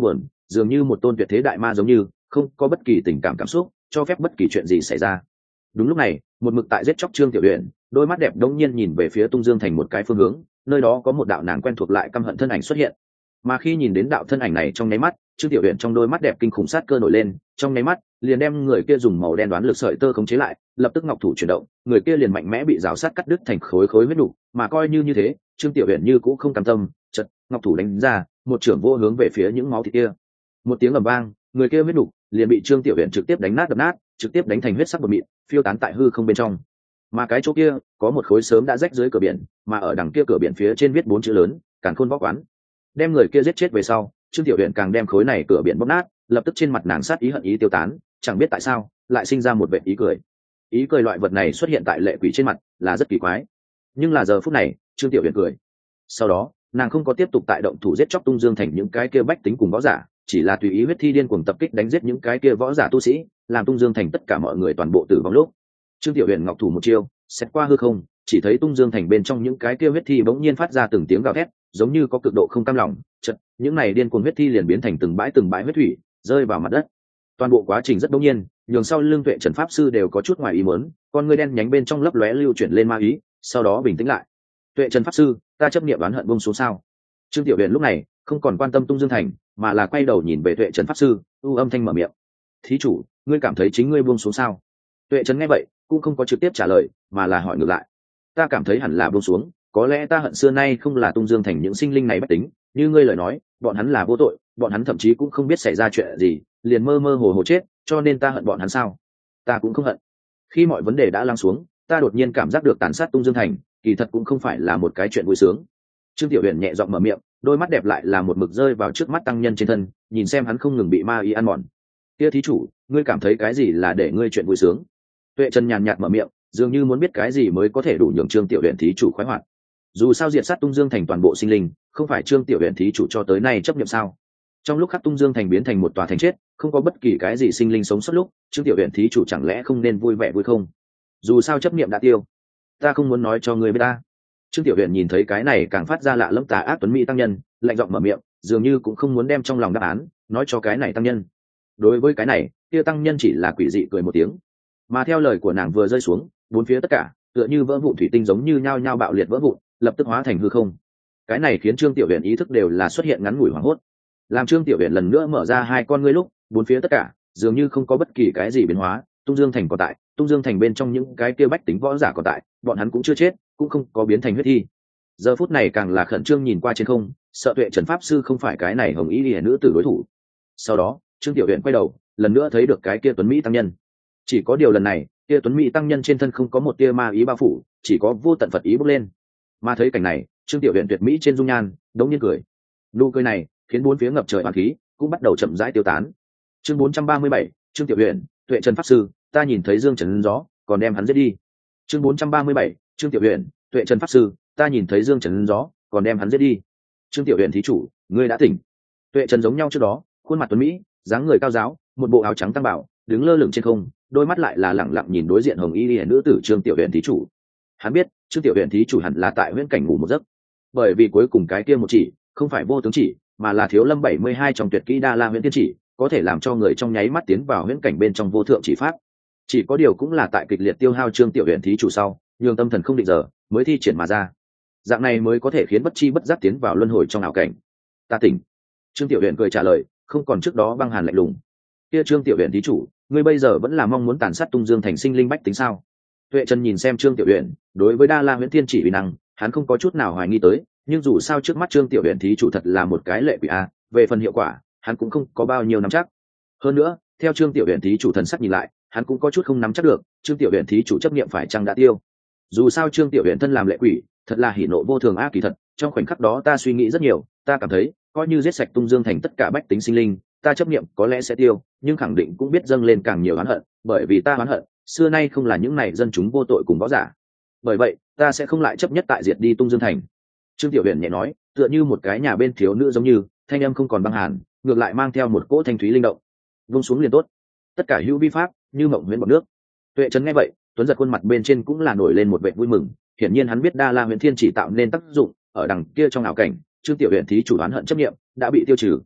Speaker 1: dường như một tôn tuyệt thế đại ma giống như không có bất kỳ tình cảm cảm xúc, cho phép bất kỳ chuyện gì xảy ra. Đúng lúc này, một mực tại giết chóc Trương Tiểu Uyển, đôi mắt đẹp đống nhiên nhìn về phía Tung Dương Thành một cái phương hướng, nơi đó có một đạo nàng quen thuộc lại căm hận thân ảnh xuất hiện. Mà khi nhìn đến đạo thân ảnh này trong nháy mắt, Trương Tiểu Uyển trong đôi mắt đẹp kinh khủng sát cơ nổi lên, trong nháy mắt liền đem người kia dùng màu đen đoán lực sợi tơ khống chế lại, lập tức ngọc thủ chuyển động, người kia liền mạnh mẽ bị rào sát cắt đứt thành khối khối huyết nục, mà coi như như thế, Trương Tiểu Uyển như cũng không cam tâm, chợt ngọc thủ đánh ra, một chưởng vô hướng về phía những máu thịt kia. Một tiếng ầm vang, người kia huyết nục liền bị Trương Tiểu Uyển trực tiếp đánh nát đập nát, trực tiếp đánh thành huyết sắc bột mịn, phiêu tán tại hư không bên trong. Mà cái chỗ kia có một khối sớm đã rách dưới cửa biển, mà ở đằng kia cửa biển phía trên viết bốn chữ lớn, Càn Khôn Võ Quán. Đem người kia giết chết về sau, Trương Tiểu Uyển càng đem khối này cửa biển bóp nát, lập tức trên mặt nàng sát ý hận ý tiêu tán, chẳng biết tại sao lại sinh ra một vệt ý cười. Ý cười loại vật này xuất hiện tại lệ quỷ trên mặt là rất kỳ quái, nhưng là giờ phút này Trương Tiểu Uyển cười. Sau đó nàng không có tiếp tục tại động thủ giết chóc Tung Dương Thành những cái kia bách tính cùng võ giả, chỉ là tùy ý huyết thi điên cuồng tập kích đánh giết những cái kia võ giả tu sĩ, làm Tung Dương Thành tất cả mọi người toàn bộ tử vong lúc. Trương Tiểu Uyển ngọc thủ một chiêu, xét qua hư không, chỉ thấy Tung Dương Thành bên trong những cái kia huyết thi bỗng nhiên phát ra từng tiếng gào thét, giống như có cực độ không cam lòng, chợt những này điên cuồng huyết thi liền biến thành từng bãi từng bãi huyết thủy, rơi vào mặt đất. Toàn bộ quá trình rất đột nhiên, nhường sau lưng Tuệ Trần pháp sư đều có chút ngoài ý muốn, con ngươi đen nhánh bên trong lấp lóe lưu chuyển lên ma ý, sau đó bình tĩnh lại. Tuệ Trần pháp sư, ta chấp niệm oán hận buông xuống sao? Trương Tiểu Uyển lúc này không còn quan tâm Tung Dương Thành, mà là quay đầu nhìn về Tuệ Trần pháp sư, u âm thanh mở miệng. Thí chủ, ngươi cảm thấy chính ngươi buông xuống sao? Tuệ Trần nghe vậy cũng không có trực tiếp trả lời, mà là hỏi ngược lại. Ta cảm thấy hẳn là buông xuống, có lẽ ta hận xưa nay không là Tung Dương Thành những sinh linh này bất tính, như ngươi lời nói, bọn hắn là vô tội, bọn hắn thậm chí cũng không biết xảy ra chuyện gì, liền mơ mơ hồ hồ chết, cho nên ta hận bọn hắn sao? Ta cũng không hận. Khi mọi vấn đề đã lắng xuống, ta đột nhiên cảm giác được tàn sát Tung Dương Thành, kỳ thật cũng không phải là một cái chuyện vui sướng. Trương Tiểu Uyển nhẹ giọng mở miệng, đôi mắt đẹp lại là một mực rơi vào trước mắt tăng nhân trên thân, nhìn xem hắn không ngừng bị ma ý ăn mòn. Kia thí chủ, ngươi cảm thấy cái gì là để ngươi chuyện vui sướng? Tuệ Trần nhàn nhạt mở miệng, dường như muốn biết cái gì mới có thể đủ nhường Trương Tiểu Uyển thí chủ khoái hoạt. Dù sao diệt sát Tung Dương Thành toàn bộ sinh linh, không phải Trương Tiểu Uyển thí chủ cho tới nay chấp niệm sao? Trong lúc khắc Tung Dương Thành biến thành một tòa thành chết, không có bất kỳ cái gì sinh linh sống sót lúc, Trương Tiểu Uyển thí chủ chẳng lẽ không nên vui vẻ vui không? Dù sao chấp niệm đã tiêu, ta không muốn nói cho ngươi biết ta. Trương Tiểu Uyển nhìn thấy cái này càng phát ra lạ lẫm tà ác tuấn mỹ tăng nhân, lạnh giọng mở miệng, dường như cũng không muốn đem trong lòng đáp án nói cho cái này tăng nhân. Đối với cái này, kia tăng nhân chỉ là quỷ dị cười một tiếng, mà theo lời của nàng vừa rơi xuống, bốn phía tất cả tựa như vỡ vụn thủy tinh giống như nhao nhao bạo liệt vỡ vụn, lập tức hóa thành hư không. Cái này khiến Trương Tiểu Uyển ý thức đều là xuất hiện ngắn ngủi hoảng hốt. Làm Trương Tiểu Uyển lần nữa mở ra hai con ngươi lúc, bốn phía tất cả dường như không có bất kỳ cái gì biến hóa, Tung Dương Thành còn tại, Tung Dương Thành bên trong những cái kia bách tính võ giả còn tại, bọn hắn cũng chưa chết, cũng không có biến thành huyết thi. Giờ phút này càng là khẩn trương nhìn qua trên không, sợ Tuệ Trần pháp sư không phải cái này hồng y liễu nữ tử đối thủ. Sau đó, Trương Tiểu Uyển quay đầu, lần nữa thấy được cái kia tuấn mỹ tăng nhân. Chỉ có điều lần này, kia tuấn mỹ tăng nhân trên thân không có một tia ma ý bao phủ, chỉ có vô tận Phật ý bốc lên. Mà thấy cảnh này, Trương Tiểu Uyển tuyệt mỹ trên dung nhan đống nhiên cười. Nụ cười này khiến bốn phía ngập trời oán khí cũng bắt đầu chậm rãi tiêu tán. Chương bốn trăm ba mươi bảy, Trương Tiểu Uyển, Tuệ Trần pháp sư, ta nhìn thấy Dương Trần gió, còn đem hắn giết đi. Chương bốn trăm ba mươi bảy, Trương Tiểu Uyển, Tuệ Trần pháp sư, ta nhìn thấy Dương Trần gió, còn đem hắn giết đi. Trương Tiểu Uyển thí chủ, ngươi đã tỉnh. Tuệ Trần giống nhau trước đó, khuôn mặt tuấn mỹ, dáng người cao giáo, một bộ áo trắng tăng bảo, đứng lơ lửng trên không, đôi mắt lại là lẳng lặng nhìn đối diện hồng y liễu nữ tử Trương Tiểu Uyển thí chủ. Hắn biết, Trương Tiểu Uyển thí chủ hẳn là tại huyễn cảnh ngủ một giấc, bởi vì cuối cùng cái kia một chỉ không phải vô tướng chỉ, mà là Thiếu Lâm bảy mươi hai trong tuyệt kỹ Đa La Huyễn Tiên chỉ, có thể làm cho người trong nháy mắt tiến vào huyễn cảnh bên trong vô thượng chỉ pháp. Chỉ có điều cũng là tại kịch liệt tiêu hao Trương Tiểu Uyển thí chủ sau, nhường tâm thần không định giờ, mới thi triển mà ra. Dạng này mới có thể khiến bất chi bất giác tiến vào luân hồi trong ảo cảnh. Ta tỉnh. Trương Tiểu Uyển cười trả lời, không còn trước đó băng hàn lạnh lùng. Kia Trương Tiểu Uyển thí chủ, ngươi bây giờ vẫn là mong muốn tàn sát Tung Dương Thành sinh linh bách tính sao? Tuệ Trần nhìn xem Trương Tiểu Uyển, đối với Đa La Huyễn Tiên chỉ uy năng, hắn không có chút nào hoài nghi tới, nhưng dù sao trước mắt Trương Tiểu Uyển thí chủ thật là một cái lệ quỷ a, về phần hiệu quả, hắn cũng không có bao nhiêu nắm chắc. Hơn nữa, theo Trương Tiểu Uyển thí chủ thần sắc nhìn lại, hắn cũng có chút không nắm chắc được, Trương Tiểu Uyển thí chủ chấp niệm phải chăng đã tiêu. Dù sao Trương Tiểu Uyển thân làm lệ quỷ, thật là hỉ nộ vô thường a, kỳ thật, trong khoảnh khắc đó ta suy nghĩ rất nhiều, ta cảm thấy, coi như giết sạch Tung Dương Thành tất cả bách tính sinh linh, ta chấp niệm có lẽ sẽ tiêu, nhưng khẳng định cũng biết dâng lên càng nhiều oán hận, bởi vì ta oán hận, xưa nay không là những này dân chúng vô tội cùng võ giả. Bởi vậy, ta sẽ không lại chấp nhất tại diệt đi Tung Dương Thành. Trương Tiểu Uyển nhẹ nói, tựa như một cái nhà bên thiếu nữ giống như, thanh âm không còn băng hàn, ngược lại mang theo một cỗ thanh thúy linh động. Vung xuống liền tốt. Tất cả hữu vi pháp, như mộng huyễn bọt nước. Tuệ Trần nghe vậy, tuấn giật khuôn mặt bên trên cũng là nổi lên một vẻ vui mừng, hiển nhiên hắn biết Đa La Huyễn Thiên chỉ tạo nên tác dụng, ở đằng kia trong ảo cảnh, Trương Tiểu Uyển thí chủ oán hận chấp niệm đã bị tiêu trừ.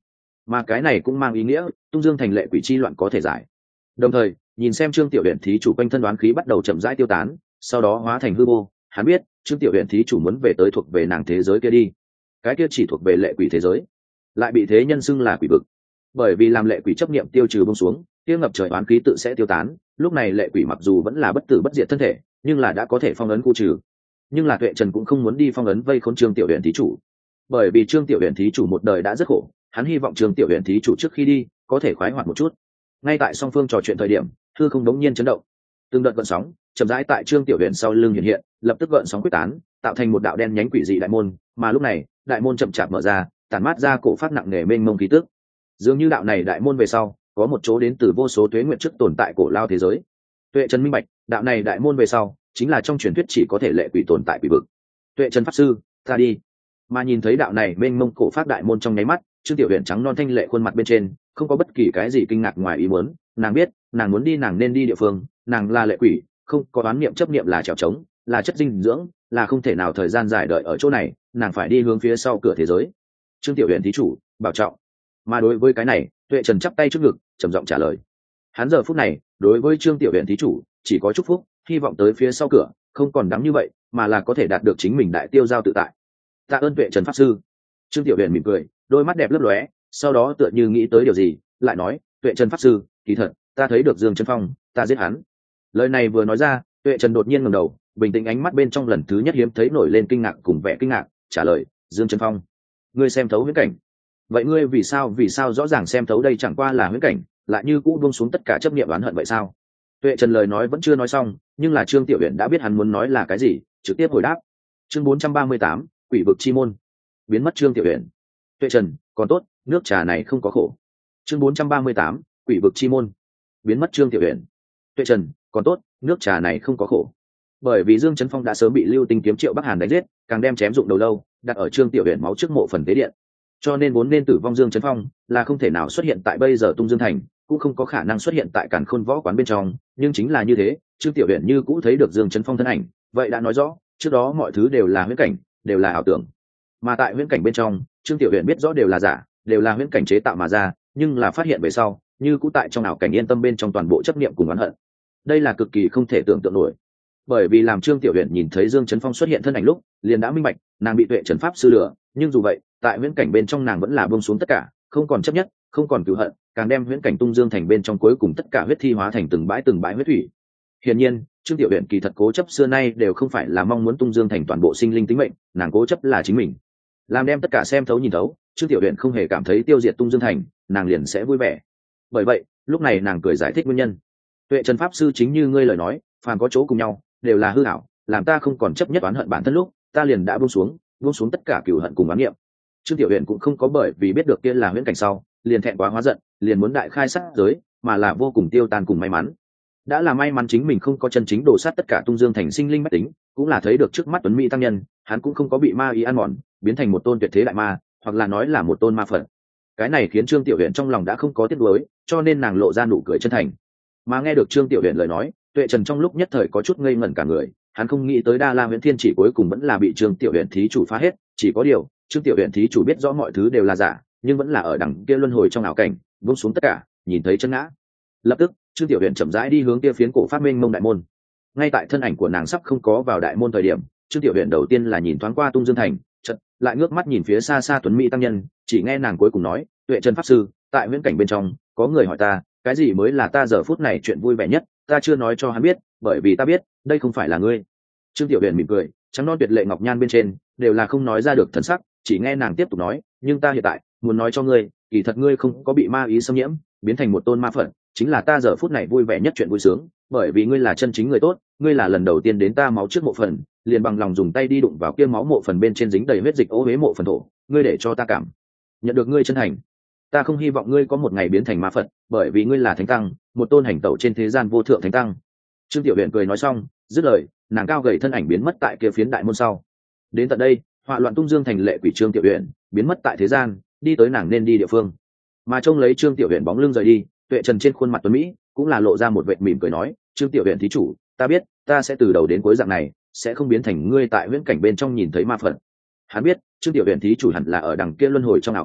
Speaker 1: mà cái này cũng mang ý nghĩa tung dương thành lệ quỷ chi loạn có thể giải. Đồng thời nhìn xem trương tiểu huyện thí chủ quanh thân đoán khí bắt đầu chậm rãi tiêu tán, sau đó hóa thành hư vô, hắn biết trương tiểu huyện thí chủ muốn về tới thuộc về nàng thế giới kia đi. Cái kia chỉ thuộc về lệ quỷ thế giới, lại bị thế nhân xưng là quỷ vực. Bởi vì làm lệ quỷ chấp niệm tiêu trừ bông xuống, tiêu ngập trời oán khí tự sẽ tiêu tán, lúc này lệ quỷ mặc dù vẫn là bất tử bất diệt thân thể, nhưng là đã có thể phong ấn khu trừ. Nhưng là Tuệ Trần cũng không muốn đi phong ấn vây khốn trương tiểu huyện thí chủ, bởi vì trương tiểu huyện thí chủ một đời đã rất khổ, hắn hy vọng trương tiểu huyện thí chủ trước khi đi có thể khoái hoạt một chút. Ngay tại song phương trò chuyện thời điểm, thư không đống nhiên chấn động, từng đợt gợn sóng chậm rãi tại trương tiểu huyện sau lưng hiện hiện, lập tức gợn sóng quyết tán, tạo thành một đạo đen nhánh quỷ dị đại môn. Mà lúc này đại môn chậm chạp mở ra, tản mát ra cổ phát nặng nề mênh mông khí tức. Dường như đạo này đại môn về sau có một chỗ đến từ vô số tuế nguyện trước tồn tại cổ lao thế giới. Tuệ Trần minh bạch, đạo này đại môn về sau chính là trong truyền thuyết chỉ có thể lệ quỷ tồn tại quỷ vực. Tuệ Trần pháp sư, ta đi. Mà nhìn thấy đạo này mênh mông cổ phát đại môn trong nháy mắt, trương tiểu huyện trắng non thanh lệ khuôn mặt bên trên không có bất kỳ cái gì kinh ngạc ngoài ý muốn. Nàng biết nàng muốn đi, nàng nên đi địa phương, nàng là lệ quỷ, không có đoán niệm chấp niệm là trèo trống, là chất dinh dưỡng, là không thể nào thời gian dài đợi ở chỗ này, nàng phải đi hướng phía sau cửa thế giới. Trương tiểu huyện thí chủ bảo trọng. Mà đối với cái này, Tuệ Trần chắp tay trước ngực trầm giọng trả lời. Hắn giờ phút này đối với trương tiểu huyện thí chủ chỉ có chúc phúc, hy vọng tới phía sau cửa không còn đắng như vậy, mà là có thể đạt được chính mình đại tiêu giao tự tại. Tạ ơn Tuệ Trần pháp sư. Trương tiểu huyện mỉm cười, đôi mắt đẹp lấp lóe, sau đó tựa như nghĩ tới điều gì, lại nói, Tuệ Trần pháp sư, kỳ thật ta thấy được Dương Chân Phong, ta giết hắn. Lời này vừa nói ra, Tuệ Trần đột nhiên ngẩng đầu, bình tĩnh ánh mắt bên trong lần thứ nhất hiếm thấy nổi lên kinh ngạc cùng vẻ kinh ngạc, trả lời, Dương Chân Phong, ngươi xem thấu huyễn cảnh. Vậy ngươi vì sao vì sao rõ ràng xem thấu đây chẳng qua là huyễn cảnh, lại như cũ buông xuống tất cả chấp niệm oán hận vậy sao? Tuệ Trần lời nói vẫn chưa nói xong, nhưng là Trương Tiểu Uyển đã biết hắn muốn nói là cái gì, trực tiếp hồi đáp. Chương bốn trăm ba mươi tám, Quỷ vực chi môn. Biến mất Trương Tiểu Uyển. Tuệ Trần, còn tốt, nước trà này không có khổ. Chương bốn trăm ba mươi tám, Quỷ vực chi môn. Biến mất Trương Tiểu Uyển. Tuệ Trần, còn tốt, nước trà này không có khổ. Bởi vì Dương Chấn Phong đã sớm bị Lưu Tinh kiếm Triệu Bắc Hàn đánh giết, càng đem chém dụng đầu lâu, đặt ở Trương Tiểu Uyển máu trước mộ phần tế điện. Cho nên vốn nên tử vong Dương Chấn Phong là không thể nào xuất hiện tại bây giờ Tung Dương Thành, cũng không có khả năng xuất hiện tại Càn Khôn Võ quán bên trong, nhưng chính là như thế, Trương Tiểu Uyển như cũ thấy được Dương Chấn Phong thân ảnh, vậy đã nói rõ, trước đó mọi thứ đều là huyễn cảnh, đều là ảo tưởng. Mà tại huyễn cảnh bên trong, Trương Tiểu Uyển biết rõ đều là giả, đều là huyễn cảnh chế tạo mà ra, nhưng là phát hiện về sau, như cũ tại trong ảo cảnh yên tâm bên trong toàn bộ chấp niệm cùng oán hận. Đây là cực kỳ không thể tưởng tượng nổi. Bởi vì làm Trương Tiểu Uyển nhìn thấy Dương Chấn Phong xuất hiện thân ảnh lúc, liền đã minh bạch, nàng bị Tuệ Trần pháp sư lừa, nhưng dù vậy, tại huyễn cảnh bên trong nàng vẫn là buông xuống tất cả, không còn chấp nhất, không còn cừu hận, càng đem huyễn cảnh Tung Dương Thành bên trong cuối cùng tất cả huyết thi hóa thành từng bãi từng bãi huyết thủy. Hiển nhiên, Trương Tiểu Uyển kỳ thật cố chấp xưa nay đều không phải là mong muốn Tung Dương Thành toàn bộ sinh linh tính mệnh, nàng cố chấp là chính mình. Làm đem tất cả xem thấu nhìn thấu, Trương Tiểu Uyển không hề cảm thấy tiêu diệt Tung Dương Thành, nàng liền sẽ vui vẻ. Bởi vậy, lúc này nàng cười giải thích nguyên nhân. Tuệ Trần pháp sư chính như ngươi lời nói, phàm có chỗ cùng nhau, đều là hư ảo, làm ta không còn chấp nhất oán hận bản thân lúc, ta liền đã buông xuống, buông xuống tất cả cừu hận cùng oán niệm. Trương Tiểu Uyển cũng không có bởi vì biết được kia là huyễn cảnh sau, liền thẹn quá hóa giận, liền muốn đại khai sát giới, mà là vô cùng tiêu tan cùng may mắn. Đã là may mắn chính mình không có chân chính đổ sát tất cả Tung Dương Thành sinh linh bách tính, cũng là thấy được trước mắt tuấn mỹ tăng nhân, hắn cũng không có bị ma ý ăn mòn, biến thành một tôn tuyệt thế đại ma, hoặc là nói là một tôn ma phật. Cái này khiến Trương Tiểu Uyển trong lòng đã không có tiếc nuối, cho nên nàng lộ ra nụ cười chân thành. Mà nghe được Trương Tiểu Uyển lời nói, Tuệ Trần trong lúc nhất thời có chút ngây ngẩn cả người, hắn không nghĩ tới Đa La Huyễn Thiên chỉ cuối cùng vẫn là bị Trương Tiểu Uyển thí chủ phá hết, chỉ có điều, Trương Tiểu Uyển thí chủ biết rõ mọi thứ đều là giả, nhưng vẫn là ở đằng kia luân hồi trong ảo cảnh, buông xuống tất cả, nhìn thấy chân ngã. Lập tức, Trương Tiểu Uyển chậm rãi đi hướng kia phiến cổ phát minh mông đại môn. Ngay tại thân ảnh của nàng sắp không có vào đại môn thời điểm, Trương Tiểu Uyển đầu tiên là nhìn thoáng qua Tung Dương Thành, chợt lại ngước mắt nhìn phía xa xa tuấn mỹ tăng nhân, chỉ nghe nàng cuối cùng nói, Tuệ Trần pháp sư, tại huyễn cảnh bên trong, có người hỏi ta, cái gì mới là ta giờ phút này chuyện vui vẻ nhất, ta chưa nói cho hắn biết, bởi vì ta biết, đây không phải là ngươi. Trương Tiểu Uyển mỉm cười, trắng non tuyệt lệ ngọc nhan bên trên đều là không nói ra được thần sắc, chỉ nghe nàng tiếp tục nói, nhưng ta hiện tại muốn nói cho ngươi, kỳ thật ngươi không có bị ma ý xâm nhiễm, biến thành một tôn ma phật, chính là ta giờ phút này vui vẻ nhất chuyện vui sướng, bởi vì ngươi là chân chính người tốt, ngươi là lần đầu tiên đến ta máu trước mộ phần, liền bằng lòng dùng tay đi đụng vào kia máu mộ phần bên trên dính đầy huyết dịch ô uế mộ phần thổ, ngươi để cho ta cảm nhận được ngươi chân thành. Ta không hy vọng ngươi có một ngày biến thành ma phật, bởi vì ngươi là thánh tăng, một tôn hành tẩu trên thế gian vô thượng thánh tăng. Trương Tiểu Uyển cười nói xong, dứt lời, nàng cao gầy thân ảnh biến mất tại kia phiến đại môn sau. Đến tận đây, họa loạn Tung Dương Thành lệ quỷ Trương Tiểu Uyển biến mất tại thế gian, đi tới nàng nên đi địa phương. Mà trông lấy Trương Tiểu Uyển bóng lưng rời đi, Tuệ Trần trên khuôn mặt tuấn mỹ cũng là lộ ra một vệt mỉm cười nói, Trương Tiểu Uyển thí chủ, ta biết, ta sẽ từ đầu đến cuối dạng này, sẽ không biến thành ngươi tại huyễn cảnh bên trong nhìn thấy ma phật. Hắn biết, Trương Tiểu Uyển thí chủ hẳn là ở đằng kia luân hồi trong ảo cảnh,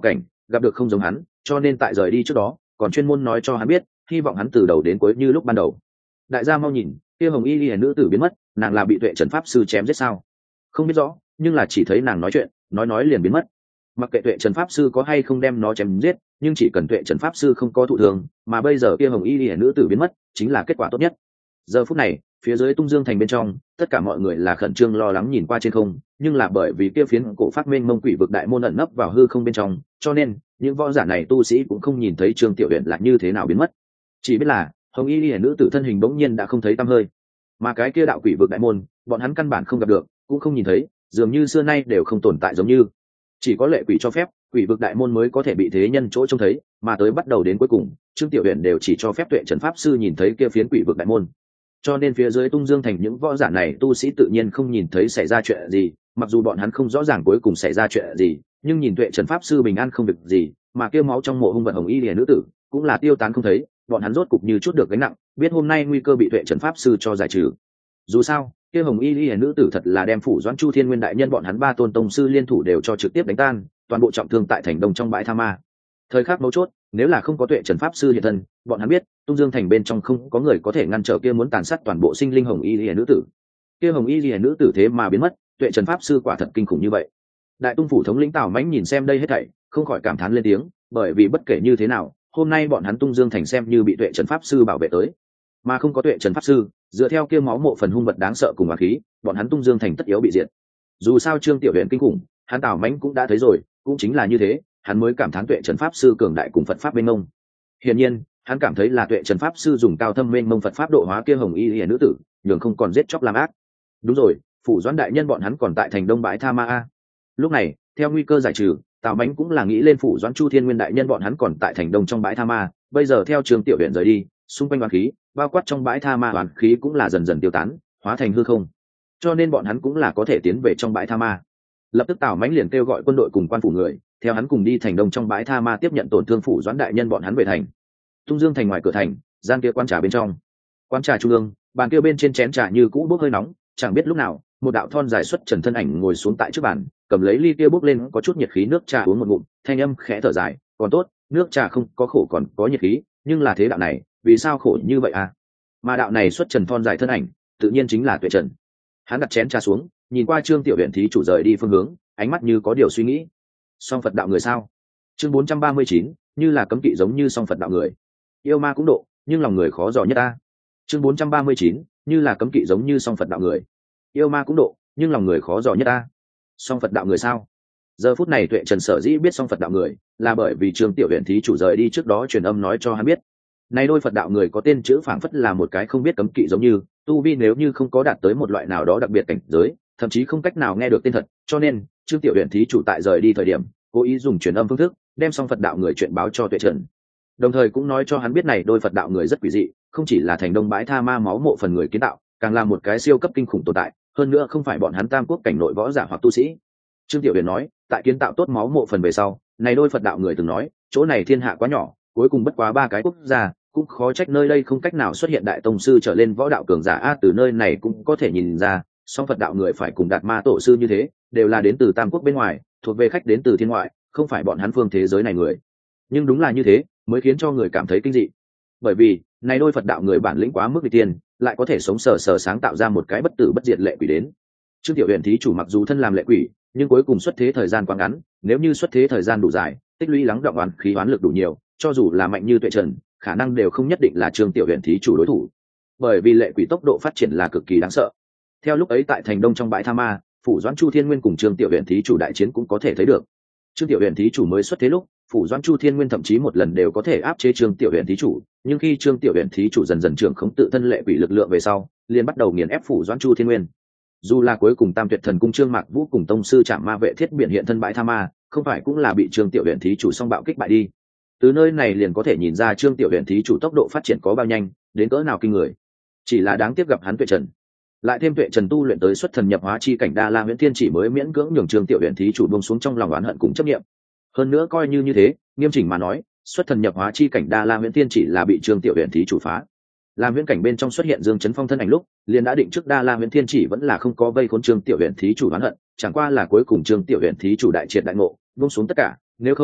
Speaker 1: gặp được không giống hắn, cho nên tại rời đi trước đó còn chuyên môn nói cho hắn biết, hy vọng hắn từ đầu đến cuối như lúc ban đầu. Đại gia mau nhìn, kia hồng y liễu nữ tử biến mất, nàng là bị Tuệ Trần pháp sư chém giết sao? Không biết rõ, nhưng là chỉ thấy nàng nói chuyện, nói nói liền biến mất. Mặc kệ Tuệ Trần pháp sư có hay không đem nó chém giết, nhưng chỉ cần Tuệ Trần pháp sư không có thụ thương, mà bây giờ kia hồng y liễu nữ tử biến mất, chính là kết quả tốt nhất. Giờ phút này, phía dưới Tung Dương thành bên trong, tất cả mọi người là khẩn trương lo lắng nhìn qua trên không, nhưng là bởi vì kia phiến cổ phát mênh mông quỷ vực đại môn ẩn nấp vào hư không bên trong, cho nên những võ giả này tu sĩ cũng không nhìn thấy Trương Tiểu Uyển là như thế nào biến mất, chỉ biết là hồng y liễu nữ tử thân hình bỗng nhiên đã không thấy tăm hơi, mà cái kia đạo quỷ vực đại môn, bọn hắn căn bản không gặp được, cũng không nhìn thấy, dường như xưa nay đều không tồn tại giống như. Chỉ có lệ quỷ cho phép, quỷ vực đại môn mới có thể bị thế nhân chỗ trông thấy, mà tới bắt đầu đến cuối cùng, Trương Tiểu Uyển đều chỉ cho phép Tuệ Trần pháp sư nhìn thấy kia phiến quỷ vực đại môn. Cho nên phía dưới Tung Dương thành những võ giả này tu sĩ tự nhiên không nhìn thấy xảy ra chuyện gì, mặc dù bọn hắn không rõ ràng cuối cùng xảy ra chuyện gì, nhưng nhìn Tuệ Trần pháp sư bình an không việc gì, mà kia máu trong mộ hung vật hồng y liễu nữ tử cũng là tiêu tán không thấy, bọn hắn rốt cục như chút được gánh nặng, biết hôm nay nguy cơ bị Tuệ Trần pháp sư cho giải trừ. Dù sao, kia hồng y liễu nữ tử thật là đem phủ Doãn Chu Thiên Nguyên đại nhân bọn hắn ba tôn tông sư liên thủ đều cho trực tiếp đánh tan, toàn bộ trọng thương tại thành đông trong bãi tha ma. Thời khắc mấu chốt, nếu là không có Tuệ Trần pháp sư hiện thân, bọn hắn biết Tung Dương thành bên trong không có người có thể ngăn trở kia muốn tàn sát toàn bộ sinh linh hồng y liễu nữ tử. Kia hồng y liễu nữ tử thế mà biến mất, Tuệ Trần pháp sư quả thật kinh khủng như vậy. Đại Tung phủ thống lĩnh Tào Mãnh nhìn xem đây hết thảy, không khỏi cảm thán lên tiếng, bởi vì bất kể như thế nào, hôm nay bọn hắn Tung Dương thành xem như bị Tuệ Trần pháp sư bảo vệ tới, mà không có Tuệ Trần pháp sư, dựa theo kia máu mộ phần hung vật đáng sợ cùng hỏa khí, bọn hắn Tung Dương thành tất yếu bị diệt. Dù sao Trương Tiểu Uyển kinh khủng, hắn Tào Mãnh cũng đã thấy rồi, cũng chính là như thế, hắn mới cảm thán Tuệ Trần pháp sư cường đại cùng Phật pháp mênh mông. Hiển nhiên, hắn cảm thấy là Tuệ Trần pháp sư dùng cao thâm mênh mông Phật pháp độ hóa kia hồng y liễu nữ tử, nhường không còn giết chóc làm ác. Đúng rồi, phủ Doãn đại nhân bọn hắn còn tại thành đông bãi tha ma a. Lúc này, theo nguy cơ giải trừ, Tào Mãnh cũng là nghĩ lên phủ Doãn Chu Thiên Nguyên đại nhân bọn hắn còn tại thành đông trong bãi tha ma, bây giờ theo Trương Tiểu Uyển rời đi, xung quanh oán khí, bao quát trong bãi tha ma oán khí cũng là dần dần tiêu tán, hóa thành hư không. Cho nên bọn hắn cũng là có thể tiến về trong bãi tha ma. Lập tức Tào Mãnh liền kêu gọi quân đội cùng quan phủ người, theo hắn cùng đi thành đông trong bãi tha ma tiếp nhận tổn thương phủ Doãn đại nhân bọn hắn về thành. Tung Dương thành ngoài cửa thành, gian kia quan trà bên trong. Quan trà trung ương, bàn kia bên trên chén trà như cũ bốc hơi nóng, chẳng biết lúc nào, một đạo thon dài xuất trần thân ảnh ngồi xuống tại trước bàn, cầm lấy ly kia bốc lên có chút nhiệt khí nước trà uống một ngụm, thanh âm khẽ thở dài, còn tốt, nước trà không có khổ còn có nhiệt khí, nhưng là thế đạo này, vì sao khổ như vậy à? Mà đạo này xuất trần thon dài thân ảnh, tự nhiên chính là Tuệ Trần. Hắn đặt chén trà xuống, nhìn qua Trương Tiểu Uyển thí chủ rời đi phương hướng, ánh mắt như có điều suy nghĩ. Song Phật đạo người sao? Chương bốn trăm ba mươi chín, như là cấm kỵ giống như song Phật đạo người. Yêu ma cũng độ, nhưng lòng người khó dò nhất ta. Chương bốn trăm ba mươi chín, như là cấm kỵ giống như song Phật đạo người. Yêu ma cũng độ, nhưng lòng người khó dò nhất ta. Song Phật đạo người sao? Giờ phút này Tuệ Trần sở dĩ biết song Phật đạo người, là bởi vì Trương Tiểu Uyển thí chủ rời đi trước đó truyền âm nói cho hắn biết. Này đôi Phật đạo người có tên chữ phảng phất là một cái không biết cấm kỵ giống như, tu vi nếu như không có đạt tới một loại nào đó đặc biệt cảnh giới, thậm chí không cách nào nghe được tên thật, cho nên Trương Tiểu Uyển thí chủ tại rời đi thời điểm, cố ý dùng truyền âm phương thức, đem song Phật đạo người chuyện báo cho Tuệ Trần. Đồng thời cũng nói cho hắn biết này đôi Phật đạo người rất quỷ dị, không chỉ là thành đông bãi tha ma máu mộ phần người kiến tạo, càng là một cái siêu cấp kinh khủng tồn tại, hơn nữa không phải bọn hắn tam quốc cảnh nội võ giả hoặc tu sĩ. Trương Tiểu Uyển nói, tại kiến tạo tốt máu mộ phần về sau, này đôi Phật đạo người từng nói, chỗ này thiên hạ quá nhỏ, cuối cùng bất quá ba cái quốc gia, cũng khó trách nơi đây không cách nào xuất hiện đại tông sư trở lên võ đạo cường giả a. Từ nơi này cũng có thể nhìn ra, song Phật đạo người phải cùng Đạt Ma tổ sư như thế, đều là đến từ tam quốc bên ngoài, thuộc về khách đến từ thiên ngoại, không phải bọn hắn phương thế giới này người. Nhưng đúng là như thế, mới khiến cho người cảm thấy kinh dị. Bởi vì, này đôi Phật đạo người bản lĩnh quá mức vị tiên, lại có thể sống sờ sờ sáng tạo ra một cái bất tử bất diệt lệ quỷ đến. Trương Tiểu Uyển thí chủ mặc dù thân làm lệ quỷ, nhưng cuối cùng xuất thế thời gian quá ngắn, nếu như xuất thế thời gian đủ dài, tích lũy lắng đọng oán khí oán lực đủ nhiều, cho dù là mạnh như Tuệ Trần, khả năng đều không nhất định là Trương Tiểu Uyển thí chủ đối thủ. Bởi vì lệ quỷ tốc độ phát triển là cực kỳ đáng sợ. Theo lúc ấy tại thành đông trong bãi tha ma, phủ Doãn Chu Thiên Nguyên cùng Trương Tiểu Uyển thí chủ đại chiến cũng có thể thấy được. Trương Tiểu Uyển thí chủ mới xuất thế lúc, phủ Doãn Chu Thiên Nguyên thậm chí một lần đều có thể áp chế Trương Tiểu Uyển thí chủ, nhưng khi Trương Tiểu Uyển thí chủ dần dần trưởng khống tự thân lệ quỷ lực lượng về sau, liền bắt đầu nghiền ép phủ Doãn Chu Thiên Nguyên. Dù là cuối cùng Tam Tuyệt Thần Cung Trương Mạc Vũ cùng tông sư Trảm Ma Vệ Thiết biển hiện thân bãi tha ma, không phải cũng là bị Trương Tiểu Uyển thí chủ song bạo kích bại đi. Từ nơi này liền có thể nhìn ra Trương Tiểu Uyển thí chủ tốc độ phát triển có bao nhanh, đến cỡ nào kinh người. Chỉ là đáng tiếc gặp hắn Tuệ Trần, lại thêm Tuệ Trần tu luyện tới xuất thần nhập hóa chi cảnh Đa La Huyễn Thiên chỉ mới miễn cưỡng nhường Trương Tiểu Uyển thí chủ buông xuống trong lòng oán hận cùng chấp niệm. Hơn nữa coi như như thế, nghiêm chỉnh mà nói, xuất thần nhập hóa chi cảnh Đa La Huyễn Thiên chỉ là bị Trương Tiểu Uyển thí chủ phá. Làm huyễn cảnh bên trong xuất hiện Dương Chấn Phong thân ảnh lúc, liền đã định trước Đa La Huyễn Thiên chỉ vẫn là không có vây khốn Trương Tiểu Uyển thí chủ oán hận, chẳng qua là cuối cùng Trương Tiểu Uyển thí chủ đại triệt đại ngộ, buông xuống tất cả, nếu không,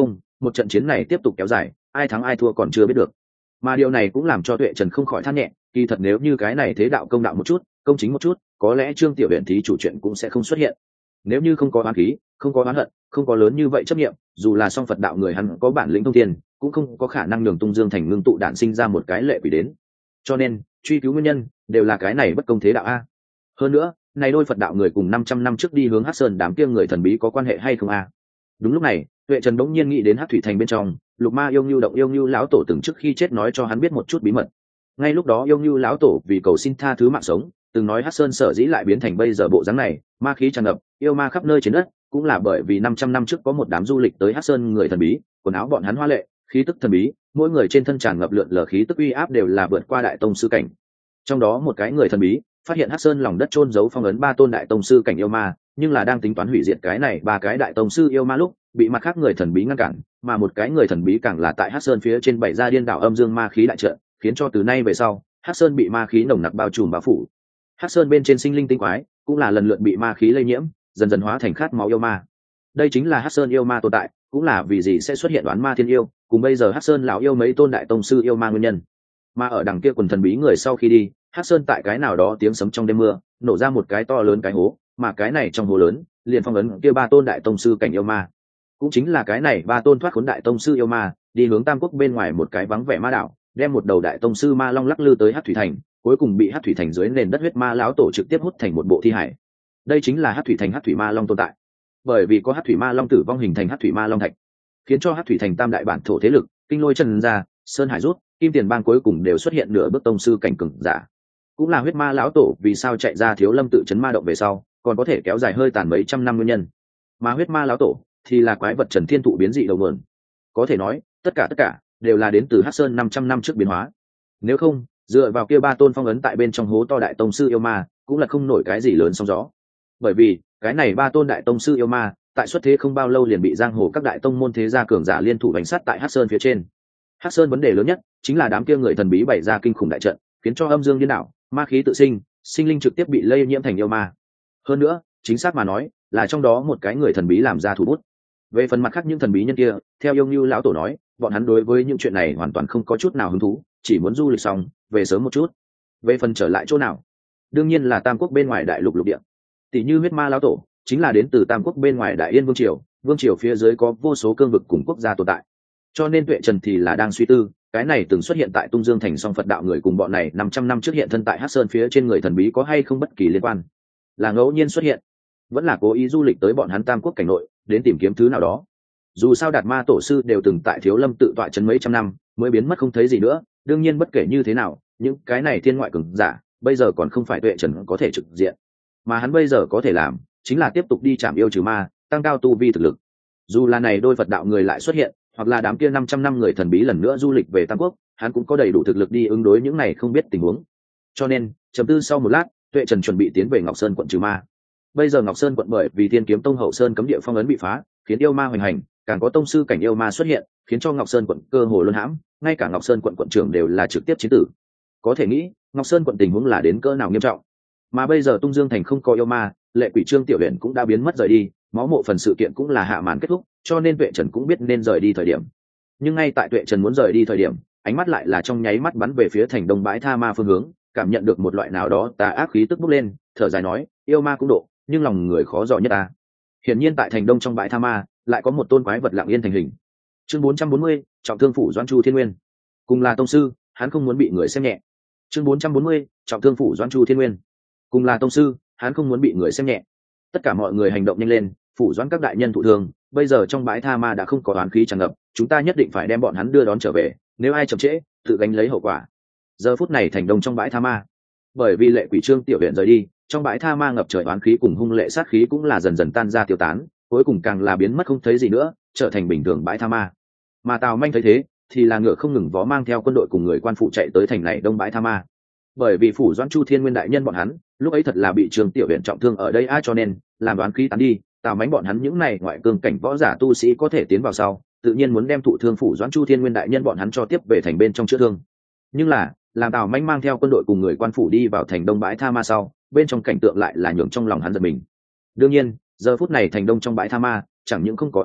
Speaker 1: một trận chiến này tiếp tục kéo dài, ai thắng ai thua còn chưa biết được. Mà điều này cũng làm cho Tuệ Trần không khỏi than nhẹ, kỳ thật nếu như cái này thế đạo công đạo một chút, công chính một chút, có lẽ Trương Tiểu Uyển thí chủ chuyện cũng sẽ không xuất hiện. Nếu như không có oán khí, không có oán hận, không có lớn như vậy chấp niệm, dù là song Phật đạo người hắn có bản lĩnh thông thiên, cũng không có khả năng nhường Tung Dương Thành ngưng tụ đạn sinh ra một cái lệ quỷ đến. Cho nên, truy cứu nguyên nhân đều là cái này bất công thế đạo a. Hơn nữa, này đôi Phật đạo người cùng năm trăm năm trước đi hướng Hắc Sơn đám kia người thần bí có quan hệ hay không a? Đúng lúc này, Tuệ Trần bỗng nhiên nghĩ đến Hắc Thủy Thành bên trong, Lục Ma Yêu Nưu động Yêu Nưu lão tổ từng trước khi chết nói cho hắn biết một chút bí mật. Ngay lúc đó Yêu Nưu lão tổ vì cầu xin tha thứ mạng sống, từng nói Hắc Sơn sở dĩ lại biến thành bây giờ bộ dáng này, ma khí tràn ngập, yêu ma khắp nơi trên đất, cũng là bởi vì năm trăm năm trước có một đám du lịch tới Hắc Sơn người thần bí, quần áo bọn hắn hoa lệ, khí tức thần bí, mỗi người trên thân tràn ngập lượn lờ khí tức uy áp đều là vượt qua đại tông sư cảnh. Trong đó một cái người thần bí phát hiện Hắc Sơn lòng đất chôn giấu phong ấn ba tôn đại tông sư cảnh yêu ma, nhưng là đang tính toán hủy diệt cái này ba cái đại tông sư yêu ma lúc, bị mặt khác người thần bí ngăn cản, mà một cái người thần bí càng là tại Hắc Sơn phía trên bảy ra điên đảo âm dương ma khí đại trận, khiến cho từ nay về sau, Hắc Sơn bị ma khí nồng nặc bao trùm bao phủ. Hắc Sơn bên trên sinh linh tinh quái cũng là lần lượt bị ma khí lây nhiễm, dần dần hóa thành khát máu yêu ma. Đây chính là Hắc Sơn yêu ma tồn tại, cũng là vì gì sẽ xuất hiện đoán ma thiên yêu, cùng bây giờ Hắc Sơn lão yêu mấy tôn đại tông sư yêu ma nguyên nhân. Mà ở đằng kia quần thần bí người sau khi đi, Hắc Sơn tại cái nào đó tiếng sấm trong đêm mưa, nổ ra một cái to lớn cái hố, mà cái này trong hố lớn, liền phong ấn kia ba tôn đại tông sư cảnh yêu ma. Cũng chính là cái này ba tôn thoát khốn đại tông sư yêu ma, đi hướng Tam Quốc bên ngoài một cái vắng vẻ ma đảo, đem một đầu đại tông sư ma long lắc lư tới Hắc Thủy Thành, cuối cùng bị Hắc Thủy Thành dưới nền đất huyết ma lão tổ trực tiếp hút thành một bộ thi hải. Đây chính là Hắc Thủy Thành Hắc Thủy Ma Long tồn tại. Bởi vì có Hắc Thủy Ma Long tử vong hình thành Hắc Thủy Ma Long thạch, khiến cho Hắc Thủy Thành tam đại bản thổ thế lực, Kinh Lôi Trần ra, Sơn Hải rút, Kim Tiền Bang cuối cùng đều xuất hiện nửa bước tông sư cảnh cường giả. Cũng là huyết ma lão tổ vì sao chạy ra Thiếu Lâm tự trấn ma động về sau, còn có thể kéo dài hơi tàn mấy trăm năm nguyên nhân. Mà huyết ma lão tổ thì là quái vật Trần Thiên Thụ biến dị đầu nguồn. Có thể nói, tất cả tất cả đều là đến từ Hắc Sơn năm trăm năm trước biến hóa. Nếu không, dựa vào kia ba tôn phong ấn tại bên trong hố to đại tông sư yêu ma, cũng là không nổi cái gì lớn sóng gió. Bởi vì cái này ba tôn đại tông sư yêu ma tại xuất thế không bao lâu liền bị giang hồ các đại tông môn thế gia cường giả liên thủ đánh sát tại Hắc Sơn phía trên. Hắc Sơn vấn đề lớn nhất chính là đám kia người thần bí bày ra kinh khủng đại trận, khiến cho âm dương điên đảo, ma khí tự sinh, sinh linh trực tiếp bị lây nhiễm thành yêu ma. Hơn nữa, chính xác mà nói, là trong đó một cái người thần bí làm ra thủ bút. Về phần mặt khác những thần bí nhân kia, theo Yêu Nưu lão tổ nói, bọn hắn đối với những chuyện này hoàn toàn không có chút nào hứng thú, chỉ muốn du lịch xong, về sớm một chút. Về phần trở lại chỗ nào, đương nhiên là Tam Quốc bên ngoài đại lục lục địa. Tỷ như huyết ma lão tổ chính là đến từ Tam Quốc bên ngoài Đại Yên vương triều, vương triều phía dưới có vô số cương vực cùng quốc gia tồn tại. Cho nên Tuệ Trần thì là đang suy tư, cái này từng xuất hiện tại Tung Dương Thành song Phật đạo người cùng bọn này năm trăm năm trước hiện thân tại Hắc Sơn phía trên người thần bí có hay không bất kỳ liên quan, là ngẫu nhiên xuất hiện, vẫn là cố ý du lịch tới bọn hắn Tam Quốc cảnh nội đến tìm kiếm thứ nào đó. Dù sao Đạt Ma tổ sư đều từng tại Thiếu Lâm tự tọa trấn mấy trăm năm mới biến mất không thấy gì nữa, đương nhiên bất kể như thế nào, những cái này thiên ngoại cường giả bây giờ còn không phải Tuệ Trần có thể trực diện, mà hắn bây giờ có thể làm chính là tiếp tục đi chạm yêu trừ ma, tăng cao tu vi thực lực. Dù là này đôi Phật đạo người lại xuất hiện, hoặc là đám kia năm trăm năm người thần bí lần nữa du lịch về Tam Quốc, hắn cũng có đầy đủ thực lực đi ứng đối những này không biết tình huống. Cho nên, trầm tư sau một lát, Tuệ Trần chuẩn bị tiến về Ngọc Sơn quận trừ ma. Bây giờ Ngọc Sơn quận bởi vì Thiên Kiếm Tông hậu sơn cấm địa phong ấn bị phá, khiến yêu ma hoành hành, càng có tông sư cảnh yêu ma xuất hiện, khiến cho Ngọc Sơn quận cơ hồ luân hãm, ngay cả Ngọc Sơn quận quận trưởng đều là trực tiếp chiến tử. Có thể nghĩ, Ngọc Sơn quận tình huống là đến cỡ nào nghiêm trọng. Mà bây giờ Tung Dương Thành không có yêu ma, lệ quỷ Trương Tiểu Uyển cũng đã biến mất rời đi, máu mộ phần sự kiện cũng là hạ màn kết thúc, cho nên Tuệ Trần cũng biết nên rời đi thời điểm. Nhưng ngay tại Tuệ Trần muốn rời đi thời điểm, ánh mắt lại là trong nháy mắt bắn về phía thành đông bãi tha ma phương hướng, cảm nhận được một loại nào đó tà ác khí tức bốc lên, thở dài nói, yêu ma cũng độ, nhưng lòng người khó dò nhất ta. Hiển nhiên tại thành đông trong bãi tha ma, lại có một tôn quái vật lặng yên thành hình. Chương bốn trăm bốn mươi, trọng thương phủ Doãn Chu Thiên Nguyên. Cùng là tông sư, hắn không muốn bị người xem nhẹ. Chương bốn trăm bốn mươi, trọng thương phủ Doãn Chu Thiên Nguyên. Cùng là tông sư, hắn không muốn bị người xem nhẹ. Tất cả mọi người hành động nhanh lên, phủ Doãn các đại nhân thụ thương, bây giờ trong bãi tha ma đã không có oán khí tràn ngập, chúng ta nhất định phải đem bọn hắn đưa đón trở về, nếu ai chậm trễ, tự gánh lấy hậu quả. Giờ phút này thành đông trong bãi tha ma, bởi vì lệ quỷ Trương Tiểu Uyển rời đi, trong bãi tha ma ngập trời oán khí cùng hung lệ sát khí cũng là dần dần tan ra tiêu tán, cuối cùng càng là biến mất không thấy gì nữa, trở thành bình thường bãi tha ma. Mà Tào Manh thấy thế, thì là ngựa không ngừng vó mang theo quân đội cùng người quan phụ chạy tới thành này đông bãi tha ma. Bởi vì phủ Doãn Chu Thiên Nguyên đại nhân bọn hắn, lúc ấy thật là bị Trương Tiểu Uyển trọng thương ở đây a, cho nên làm oán khí tán đi, Tào Manh bọn hắn những này ngoại cương cảnh võ giả tu sĩ có thể tiến vào sau, tự nhiên muốn đem thụ thương phủ Doãn Chu Thiên Nguyên đại nhân bọn hắn cho tiếp về thành bên trong chữa thương. Nhưng là, làm Tào Manh mang theo quân đội cùng người quan phủ đi vào thành đông bãi tha ma sau, bên trong cảnh tượng lại là nhường trong lòng hắn giật mình. Đương nhiên, giờ phút này thành đông trong bãi tha ma chẳng những không có oán khí,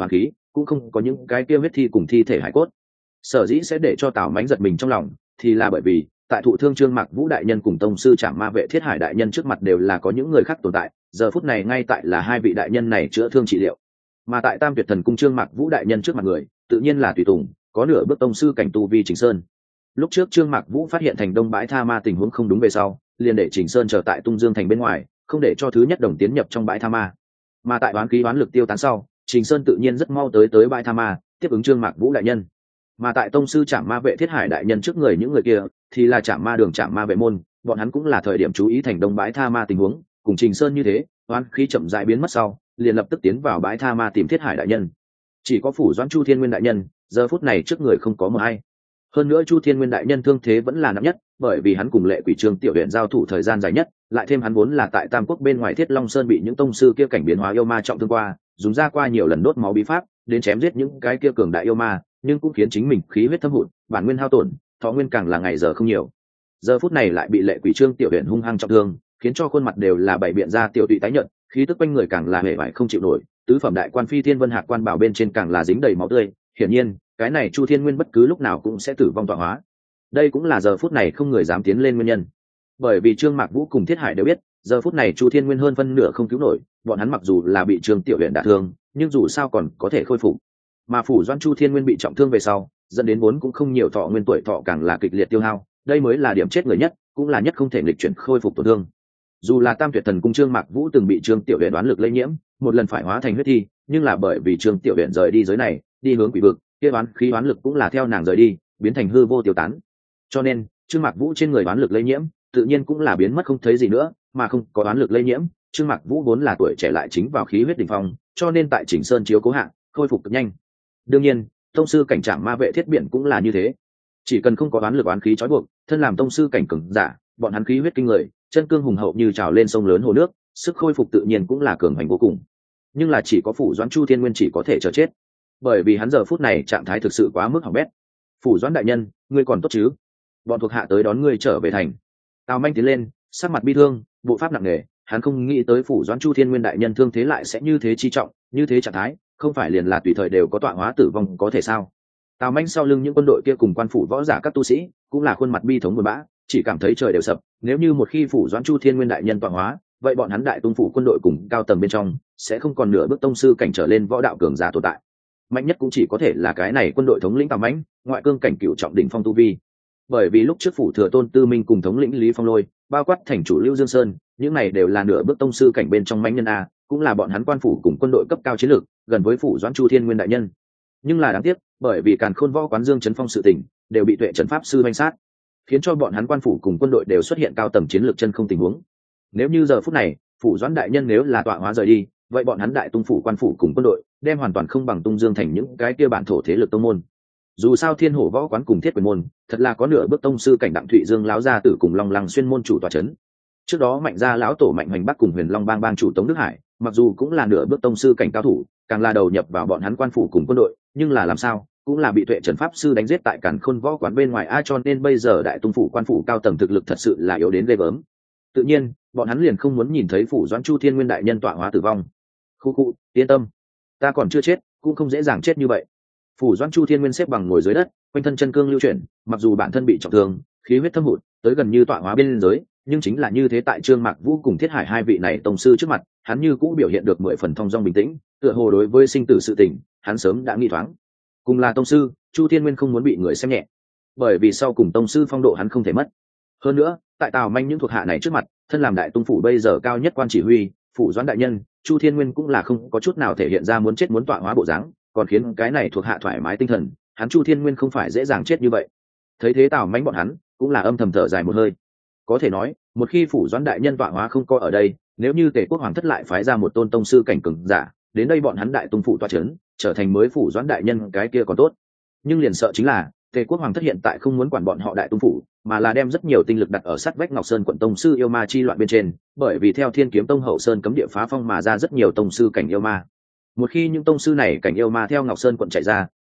Speaker 1: cũng không có những cái kia huyết thi cùng thi thể hải cốt. Sở dĩ sẽ để cho Tào Mánh giật mình trong lòng thì là bởi vì tại thụ thương Trương Mạc Vũ đại nhân cùng tông sư Trảm Ma Vệ Thiết Hải đại nhân trước mặt đều là có những người khác tồn tại, giờ phút này ngay tại là hai vị đại nhân này chữa thương trị liệu. Mà tại Tam Tuyệt Thần cung Trương Mạc Vũ đại nhân trước mặt người, tự nhiên là tùy tùng, có nửa bước tông sư cảnh tu vi Trình Sơn. Lúc trước Trương Mạc Vũ phát hiện thành Đông bãi tha ma tình huống không đúng về sau, liền để Trình Sơn chờ tại Tung Dương thành bên ngoài, không để cho thứ nhất đồng tiến nhập trong bãi tha ma. Mà tại đoán khí đoán lực tiêu tán sau, Trình Sơn tự nhiên rất mau tới tới bãi tha ma, tiếp ứng Trương Mạc Vũ đại nhân. Mà tại tông sư Trảm Ma Vệ Thiết Hải đại nhân trước người những người kia thì là Trảm Ma đường Trảm Ma vệ môn, bọn hắn cũng là thời điểm chú ý thành Đông bãi tha ma tình huống, cùng Trình Sơn như thế, oán khí chậm rãi biến mất sau, liền lập tức tiến vào bãi tha ma tìm Thiết Hải đại nhân. Chỉ có phủ Doãn Chu Thiên Nguyên đại nhân, giờ phút này trước người không có một ai. Hơn nữa Chu Thiên Nguyên đại nhân thương thế vẫn là nặng nhất, bởi vì hắn cùng Lệ Quỷ Trương tiểu huyện giao thủ thời gian dài nhất, lại thêm hắn vốn là tại Tam Quốc bên ngoài Thiết Long Sơn bị những tông sư kia cảnh biến hóa yêu ma trọng thương qua, dùng ra qua nhiều lần đốt máu bí pháp, đến chém giết những cái kia cường đại yêu ma, nhưng cũng khiến chính mình khí huyết thâm hụt, bản nguyên hao tổn, thọ nguyên càng là ngày giờ không nhiều. Giờ phút này lại bị Lệ Quỷ Trương tiểu huyện hung hăng trọng thương, khiến cho khuôn mặt đều là bảy biện ra tiểu tụy tái nhợt, khí tức quanh người càng là hề vải không chịu nổi, tứ phẩm đại quan phi thiên vân hạc quan bảo bên trên càng là dính đầy máu tươi, hiển nhiên, cái này Chu Thiên Nguyên bất cứ lúc nào cũng sẽ tử vong tọa hóa. Đây cũng là giờ phút này không người dám tiến lên nguyên nhân. Bởi vì Trương Mạc Vũ cùng Thiết Hải đều biết, giờ phút này Chu Thiên Nguyên hơn phân nửa không cứu nổi, bọn hắn mặc dù là bị Trương tiểu huyện đả thương, nhưng dù sao còn có thể khôi phục. Mà phủ Doãn Chu Thiên Nguyên bị trọng thương về sau, dẫn đến vốn cũng không nhiều thọ nguyên tuổi thọ càng là kịch liệt tiêu hao, đây mới là điểm chết người nhất, cũng là nhất không thể nghịch chuyển khôi phục tổn thương. Dù là Tam Tuyệt Thần cung Trương Mạc Vũ từng bị Trương tiểu huyện đoán lực lây nhiễm, một lần phải hóa thành huyết thi, nhưng là bởi vì Trương tiểu huyện rời đi giới này, đi hướng quỷ vực, kia đoán khí đoán lực cũng là theo nàng rời đi, biến thành hư vô tiêu tán. Cho nên, Trương Mạc Vũ trên người đoán lực lây nhiễm, tự nhiên cũng là biến mất không thấy gì nữa, mà không có đoán lực lây nhiễm, Trương Mạc Vũ vốn là tuổi trẻ lại chính vào khí huyết đỉnh phong, cho nên tại Chỉnh Sơn chiếu cố hạ, khôi phục cực nhanh. Đương nhiên, tông sư cảnh Trảm Ma Vệ Thiết Biển cũng là như thế. Chỉ cần không có đoán lực oán khí trói buộc, thân làm tông sư cảnh cường giả, bọn hắn khí huyết kinh người, chân cương hùng hậu như trào lên sông lớn hồ nước, sức khôi phục tự nhiên cũng là cường hành vô cùng. Nhưng là chỉ có phủ Doãn Chu Thiên Nguyên chỉ có thể chờ chết, bởi vì hắn giờ phút này trạng thái thực sự quá mức hỏng bét. Phủ Doãn đại nhân, ngươi còn tốt chứ? Bọn thuộc hạ tới đón ngươi trở về thành. Tào Manh tiến lên, sắc mặt bi thương, bộ pháp nặng nề, hắn không nghĩ tới phủ Doãn Chu Thiên Nguyên đại nhân thương thế lại sẽ như thế chi trọng, như thế trạng thái, không phải liền là tùy thời đều có tọa hóa tử vong có thể sao? Tào Manh sau lưng những quân đội kia cùng quan phủ võ giả các tu sĩ, cũng là khuôn mặt bi thống buồn bã, chỉ cảm thấy trời đều sập, nếu như một khi phủ Doãn Chu Thiên Nguyên đại nhân tọa hóa, vậy bọn hắn đại tung phủ quân đội cùng cao tầng bên trong sẽ không còn nửa bước tông sư cảnh trở lên võ đạo cường giả tồn tại. Mạnh nhất cũng chỉ có thể là cái này quân đội thống lĩnh Tào Manh, ngoại cương cảnh cửu trọng đỉnh phong tu vi. Bởi vì lúc trước phủ thừa tôn Tư Minh cùng thống lĩnh Lý Phong Lôi, bao quát thành chủ Lưu Dương Sơn, những này đều là nửa bước tông sư cảnh bên trong mãnh nhân a, cũng là bọn hắn quan phủ cùng quân đội cấp cao chiến lược, gần với phủ Doãn Chu Thiên Nguyên đại nhân. Nhưng là đáng tiếc, bởi vì Càn Khôn Võ quán Dương Chấn Phong sự tình, đều bị Tuệ Trấn pháp sư vây sát, khiến cho bọn hắn quan phủ cùng quân đội đều xuất hiện cao tầng chiến lược chân không tình huống. Nếu như giờ phút này, phủ Doãn đại nhân nếu là tọa hóa rời đi, vậy bọn hắn đại tung phủ quan phủ cùng quân đội, đem hoàn toàn không bằng Tung Dương thành những cái kia bản thổ thế lực tông môn. Dù sao Thiên Hổ Võ quán cùng Thiết Quyền môn, thật là có nửa bước tông sư cảnh Đặng Thụy Dương lão gia tử cùng Long Lăng xuyên môn chủ tọa trấn. Trước đó Mạnh gia lão tổ Mạnh Hoành Bắc cùng Huyền Long bang bang chủ Tống Đức Hải, mặc dù cũng là nửa bước tông sư cảnh cao thủ, càng là đầu nhập vào bọn hắn quan phủ cùng quân đội, nhưng là làm sao, cũng là bị Tuệ Trần pháp sư đánh giết tại Càn Khôn Võ quán bên ngoài a, cho nên bây giờ đại tung phủ quan phủ cao tầng thực lực thật sự là yếu đến ghê gớm. Tự nhiên, bọn hắn liền không muốn nhìn thấy phủ Doãn Chu Thiên Nguyên đại nhân tọa hóa tử vong. Khu khu, yên tâm, ta còn chưa chết, cũng không dễ dàng chết như vậy. Phủ Doãn Chu Thiên Nguyên xếp bằng ngồi dưới đất, quanh thân chân cương lưu chuyển, mặc dù bản thân bị trọng thương, khí huyết thâm hụt, tới gần như tọa hóa bên dưới, nhưng chính là như thế tại Trương Mạc Vũ cùng Thiết Hải hai vị này tông sư trước mặt, hắn như cũng biểu hiện được mười phần thong dong bình tĩnh, tựa hồ đối với sinh tử sự tình, hắn sớm đã nghĩ thoáng. Cùng là tông sư, Chu Thiên Nguyên không muốn bị người xem nhẹ, bởi vì sau cùng tông sư phong độ hắn không thể mất. Hơn nữa, tại Tào Manh những thuộc hạ này trước mặt, thân làm đại tung phủ bây giờ cao nhất quan chỉ huy, phủ Doãn đại nhân, Chu Thiên Nguyên cũng là không có chút nào thể hiện ra muốn chết muốn tọa hóa bộ dáng, còn khiến cái này thuộc hạ thoải mái tinh thần, hắn Chu Thiên Nguyên không phải dễ dàng chết như vậy. Thấy thế Tào Manh bọn hắn cũng là âm thầm thở dài một hơi. Có thể nói, một khi phủ Doãn đại nhân tọa hóa không có ở đây, nếu như Tề quốc hoàng thất lại phái ra một tôn tông sư cảnh cường giả, đến đây bọn hắn đại tung phủ tọa trấn, trở thành mới phủ Doãn đại nhân cái kia còn tốt. Nhưng liền sợ chính là, Tề quốc hoàng thất hiện tại không muốn quản bọn họ đại tung phủ, mà là đem rất nhiều tinh lực đặt ở sát vách Ngọc Sơn quận tông sư yêu ma chi loạn bên trên, bởi vì theo Thiên Kiếm Tông hậu sơn cấm địa phá phong mà ra rất nhiều tông sư cảnh yêu ma. Một khi những tông sư này cảnh yêu ma theo Ngọc Sơn quận chạy ra,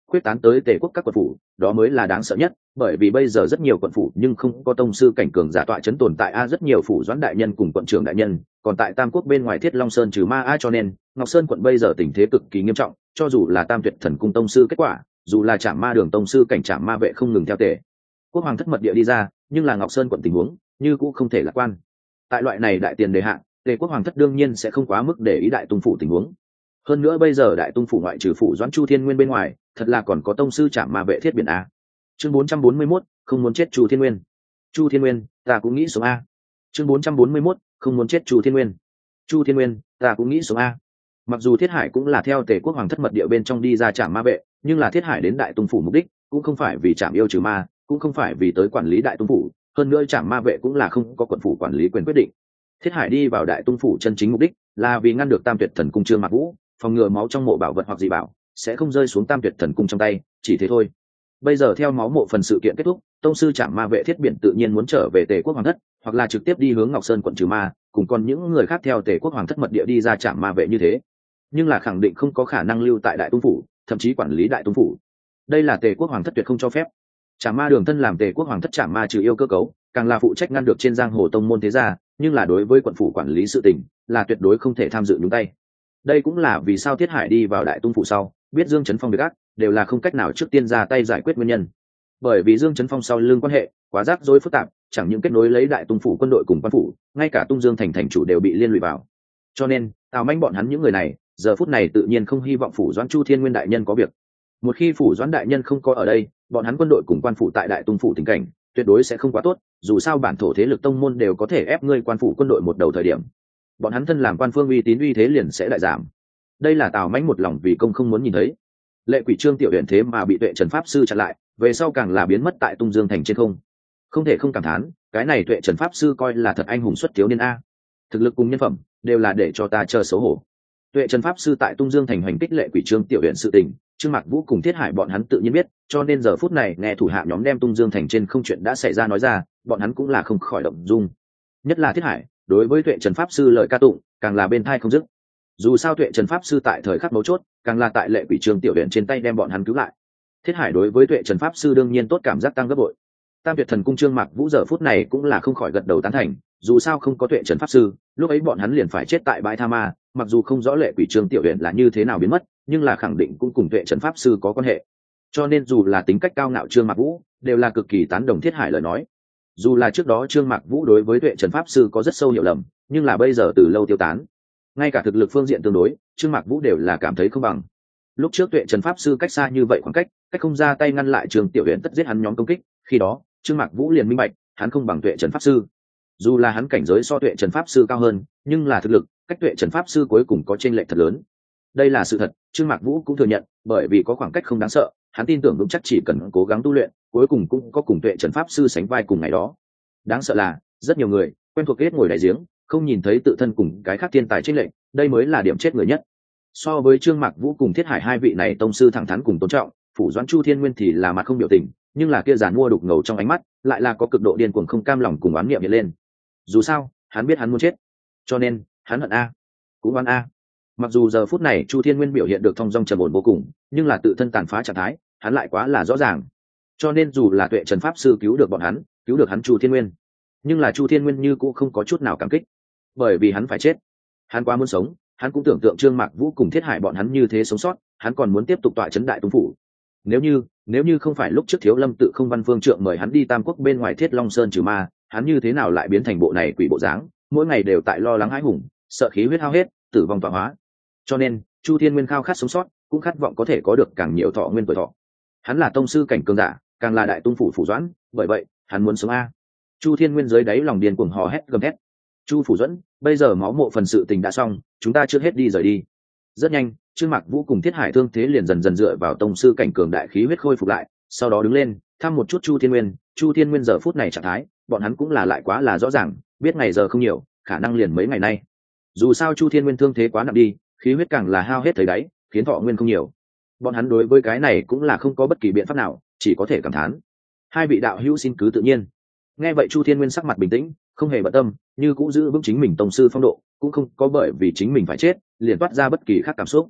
Speaker 1: khuyết tán tới tề quốc các quận phủ, đó mới là đáng sợ nhất, bởi vì bây giờ rất nhiều quận phủ nhưng không có tông sư cảnh cường giả tọa chấn tồn tại a, rất nhiều phủ doãn đại nhân cùng quận trưởng đại nhân còn tại Tam Quốc bên ngoài Thiết Long Sơn trừ ma a, cho nên Ngọc Sơn quận bây giờ tình thế cực kỳ nghiêm trọng, cho dù là Tam Tuyệt Thần cung tông sư kết quả, dù là Trảm Ma Đường tông sư cảnh Trảm Ma vệ không ngừng theo tề quốc hoàng thất mật địa đi ra, nhưng là Ngọc Sơn quận tình huống như cũng không thể lạc quan. Tại loại này đại tiền đề hạn, tề quốc hoàng thất đương nhiên sẽ không quá mức để ý đại tung phủ tình huống. Hơn nữa bây giờ đại tung phủ ngoại trừ phủ doãn Chu Thiên Nguyên bên ngoài, thật là còn có tông sư Trảm Ma vệ Thiết Biển a. Chương bốn trăm bốn mươi mốt, không muốn chết Chu Thiên Nguyên. Chu Thiên Nguyên, ta cũng nghĩ sống a. Chương bốn trăm bốn mươi mốt, không muốn chết Chu Thiên Nguyên. Chu Thiên Nguyên, ta cũng nghĩ sống a. Mặc dù Thiết Hải cũng là theo tề quốc hoàng thất mật địa bên trong đi ra Trảm Ma vệ, nhưng là Thiết Hải đến đại tung phủ mục đích cũng không phải vì Trảm yêu trừ ma, cũng không phải vì tới quản lý đại tung phủ, hơn nữa Trảm Ma vệ cũng là không có quận phủ quản lý quyền quyết định. Thiết Hải đi vào đại tung phủ chân chính mục đích là vì ngăn được Tam Tuyệt Thần cung Trương Mạc Vũ, phòng ngừa máu trong mộ bảo vật hoặc dị bảo sẽ không rơi xuống Tam Tuyệt Thần cung trong tay, chỉ thế thôi. Bây giờ theo máu mộ phần sự kiện kết thúc, tông sư Trảm Ma vệ Thiết Biển tự nhiên muốn trở về tề quốc hoàng thất, hoặc là trực tiếp đi hướng Ngọc Sơn quận trừ ma, cùng còn những người khác theo tề quốc hoàng thất mật địa đi ra Trảm Ma vệ như thế, nhưng là khẳng định không có khả năng lưu tại đại tung phủ, thậm chí quản lý đại tung phủ. Đây là tề quốc hoàng thất tuyệt không cho phép. Trảm Ma Đường thân làm tề quốc hoàng thất Trảm Ma trừ yêu cơ cấu, càng là phụ trách ngăn được trên giang hồ tông môn thế gia, nhưng là đối với quận phủ quản lý sự tình là tuyệt đối không thể tham dự nhúng tay. Đây cũng là vì sao Thiết Hải đi vào đại tung phủ sau biết Dương Chấn Phong việc ác đều là không cách nào trước tiên ra tay giải quyết nguyên nhân, bởi vì Dương Chấn Phong sau lưng quan hệ quá rắc rối phức tạp, chẳng những kết nối lấy đại tung phủ quân đội cùng quan phủ, ngay cả Tung Dương thành thành chủ đều bị liên lụy vào. Cho nên Tào Manh bọn hắn những người này giờ phút này tự nhiên không hy vọng phủ doãn Chu Thiên Nguyên đại nhân có việc. Một khi phủ doãn đại nhân không có ở đây, bọn hắn quân đội cùng quan phủ tại đại tung phủ tình cảnh tuyệt đối sẽ không quá tốt, dù sao bản thổ thế lực tông môn đều có thể ép ngươi quan phủ quân đội một đầu thời điểm, bọn hắn thân làm quan phương uy tín uy thế liền sẽ đại giảm. Đây là Tào Mãnh một lòng vì công không muốn nhìn thấy. Lệ Quỷ Trương tiểu huyện thế mà bị Tuệ Trần pháp sư chặn lại, về sau càng là biến mất tại Tung Dương thành trên không. Không thể không cảm thán, cái này Tuệ Trần pháp sư coi là thật anh hùng xuất thiếu niên a. Thực lực cùng nhân phẩm đều là để cho ta chờ xấu hổ. Tuệ Trần pháp sư tại Tung Dương thành hành kích Lệ Quỷ Trương tiểu huyện sự tình, Trương Mạc Vũ cùng Thiết Hải bọn hắn tự nhiên biết, cho nên giờ phút này nghe thủ hạ nhóm đem Tung Dương thành trên không chuyện đã xảy ra nói ra, bọn hắn cũng là không khỏi động dung. Nhất là Thiết Hải, đối với Tuệ Trần pháp sư lời ca tụng, càng là bên tai không dứt. Dù sao Tuệ Trần pháp sư tại thời khắc mấu chốt, càng là tại Lệ Quỷ Trương tiểu huyện trên tay đem bọn hắn cứu lại. Thiết Hải đối với Tuệ Trần pháp sư đương nhiên tốt cảm giác tăng gấp bội. Tam Tuyệt Thần cung Trương Mạc Vũ giờ phút này cũng là không khỏi gật đầu tán thành, dù sao không có Tuệ Trần pháp sư, lúc ấy bọn hắn liền phải chết tại bãi tha ma, mặc dù không rõ Lệ Quỷ Trương tiểu huyện là như thế nào biến mất, nhưng là khẳng định cũng cùng Tuệ Trần pháp sư có quan hệ. Cho nên dù là tính cách cao ngạo Trương Mạc Vũ, đều là cực kỳ tán đồng Thiết Hải lời nói. Dù là trước đó Trương Mạc Vũ đối với Tuệ Trần pháp sư có rất sâu hiểu lầm, nhưng là bây giờ từ lâu tiêu tán. Ngay cả thực lực phương diện tương đối, Trương Mạc Vũ đều là cảm thấy không bằng. Lúc trước Tuệ Trần pháp sư cách xa như vậy khoảng cách, cách không ra tay ngăn lại Trương tiểu huyện tất giết hắn nhóm công kích, khi đó Trương Mạc Vũ liền minh bạch, hắn không bằng Tuệ Trần pháp sư. Dù là hắn cảnh giới so Tuệ Trần pháp sư cao hơn, nhưng là thực lực, cách Tuệ Trần pháp sư cuối cùng có chênh lệch thật lớn. Đây là sự thật, Trương Mạc Vũ cũng thừa nhận, bởi vì có khoảng cách không đáng sợ, hắn tin tưởng vững chắc chỉ cần cố gắng tu luyện, cuối cùng cũng có cùng Tuệ Trần pháp sư sánh vai cùng ngày đó. Đáng sợ là, rất nhiều người quen thuộc kết ngồi đại giếng, không nhìn thấy tự thân cùng cái khác thiên tài chênh lệch, đây mới là điểm chết người nhất. So với Trương Mạc Vũ cùng Thiết Hải hai vị này tông sư thẳng thắn cùng tôn trọng, phủ doãn Chu Thiên Nguyên thì là mặt không biểu tình, nhưng là kia giàn mua đục ngầu trong ánh mắt, lại là có cực độ điên cuồng không cam lòng cùng oán niệm hiện lên. Dù sao, hắn biết hắn muốn chết, cho nên hắn hận a, cũng oán a. Mặc dù giờ phút này Chu Thiên Nguyên biểu hiện được thong dong trầm ổn vô cùng, nhưng là tự thân tàn phá trạng thái, hắn lại quá là rõ ràng. Cho nên dù là Tuệ Trần pháp sư cứu được bọn hắn, cứu được hắn Chu Thiên Nguyên, nhưng là Chu Thiên Nguyên như cũng không có chút nào cảm kích, bởi vì hắn phải chết. Hắn quá muốn sống, hắn cũng tưởng tượng Trương Mạc Vũ cùng Thiết Hải bọn hắn như thế sống sót, hắn còn muốn tiếp tục tọa trấn đại tung phủ. Nếu như, nếu như không phải lúc trước Thiếu Lâm tự không văn phương trượng mời hắn đi Tam Quốc bên ngoài Thiết Long Sơn trừ ma, hắn như thế nào lại biến thành bộ này quỷ bộ dáng, mỗi ngày đều tại lo lắng hãi hùng, sợ khí huyết hao hết, tử vong tọa hóa. Cho nên, Chu Thiên Nguyên khao khát sống sót, cũng khát vọng có thể có được càng nhiều thọ nguyên tuổi thọ. Hắn là tông sư cảnh cường giả, càng là đại tung phủ phủ doãn, bởi vậy, hắn muốn sống a. Chu Thiên Nguyên dưới đáy lòng điên cuồng hò hét gầm thét. Chu phủ dẫn, bây giờ máu mộ phần sự tình đã xong, chúng ta trước hết đi rời đi. Rất nhanh, Trương Mạc Vũ cùng Thiết Hải thương thế liền dần dần dựa vào tông sư cảnh cường đại khí huyết khôi phục lại, sau đó đứng lên, thăm một chút Chu Thiên Nguyên. Chu Thiên Nguyên giờ phút này trạng thái, bọn hắn cũng là lại quá là rõ ràng, biết ngày giờ không nhiều, khả năng liền mấy ngày nay. Dù sao Chu Thiên Nguyên thương thế quá nặng đi, khí huyết càng là hao hết thấy đáy, khiến thọ nguyên không nhiều. Bọn hắn đối với cái này cũng là không có bất kỳ biện pháp nào, chỉ có thể cảm thán. Hai vị đạo hữu xin cứ tự nhiên. Nghe vậy Chu Thiên Nguyên sắc mặt bình tĩnh, không hề bận tâm, như cũng giữ vững chính mình tông sư phong độ, cũng không có bởi vì chính mình phải chết liền toát ra bất kỳ khác cảm xúc.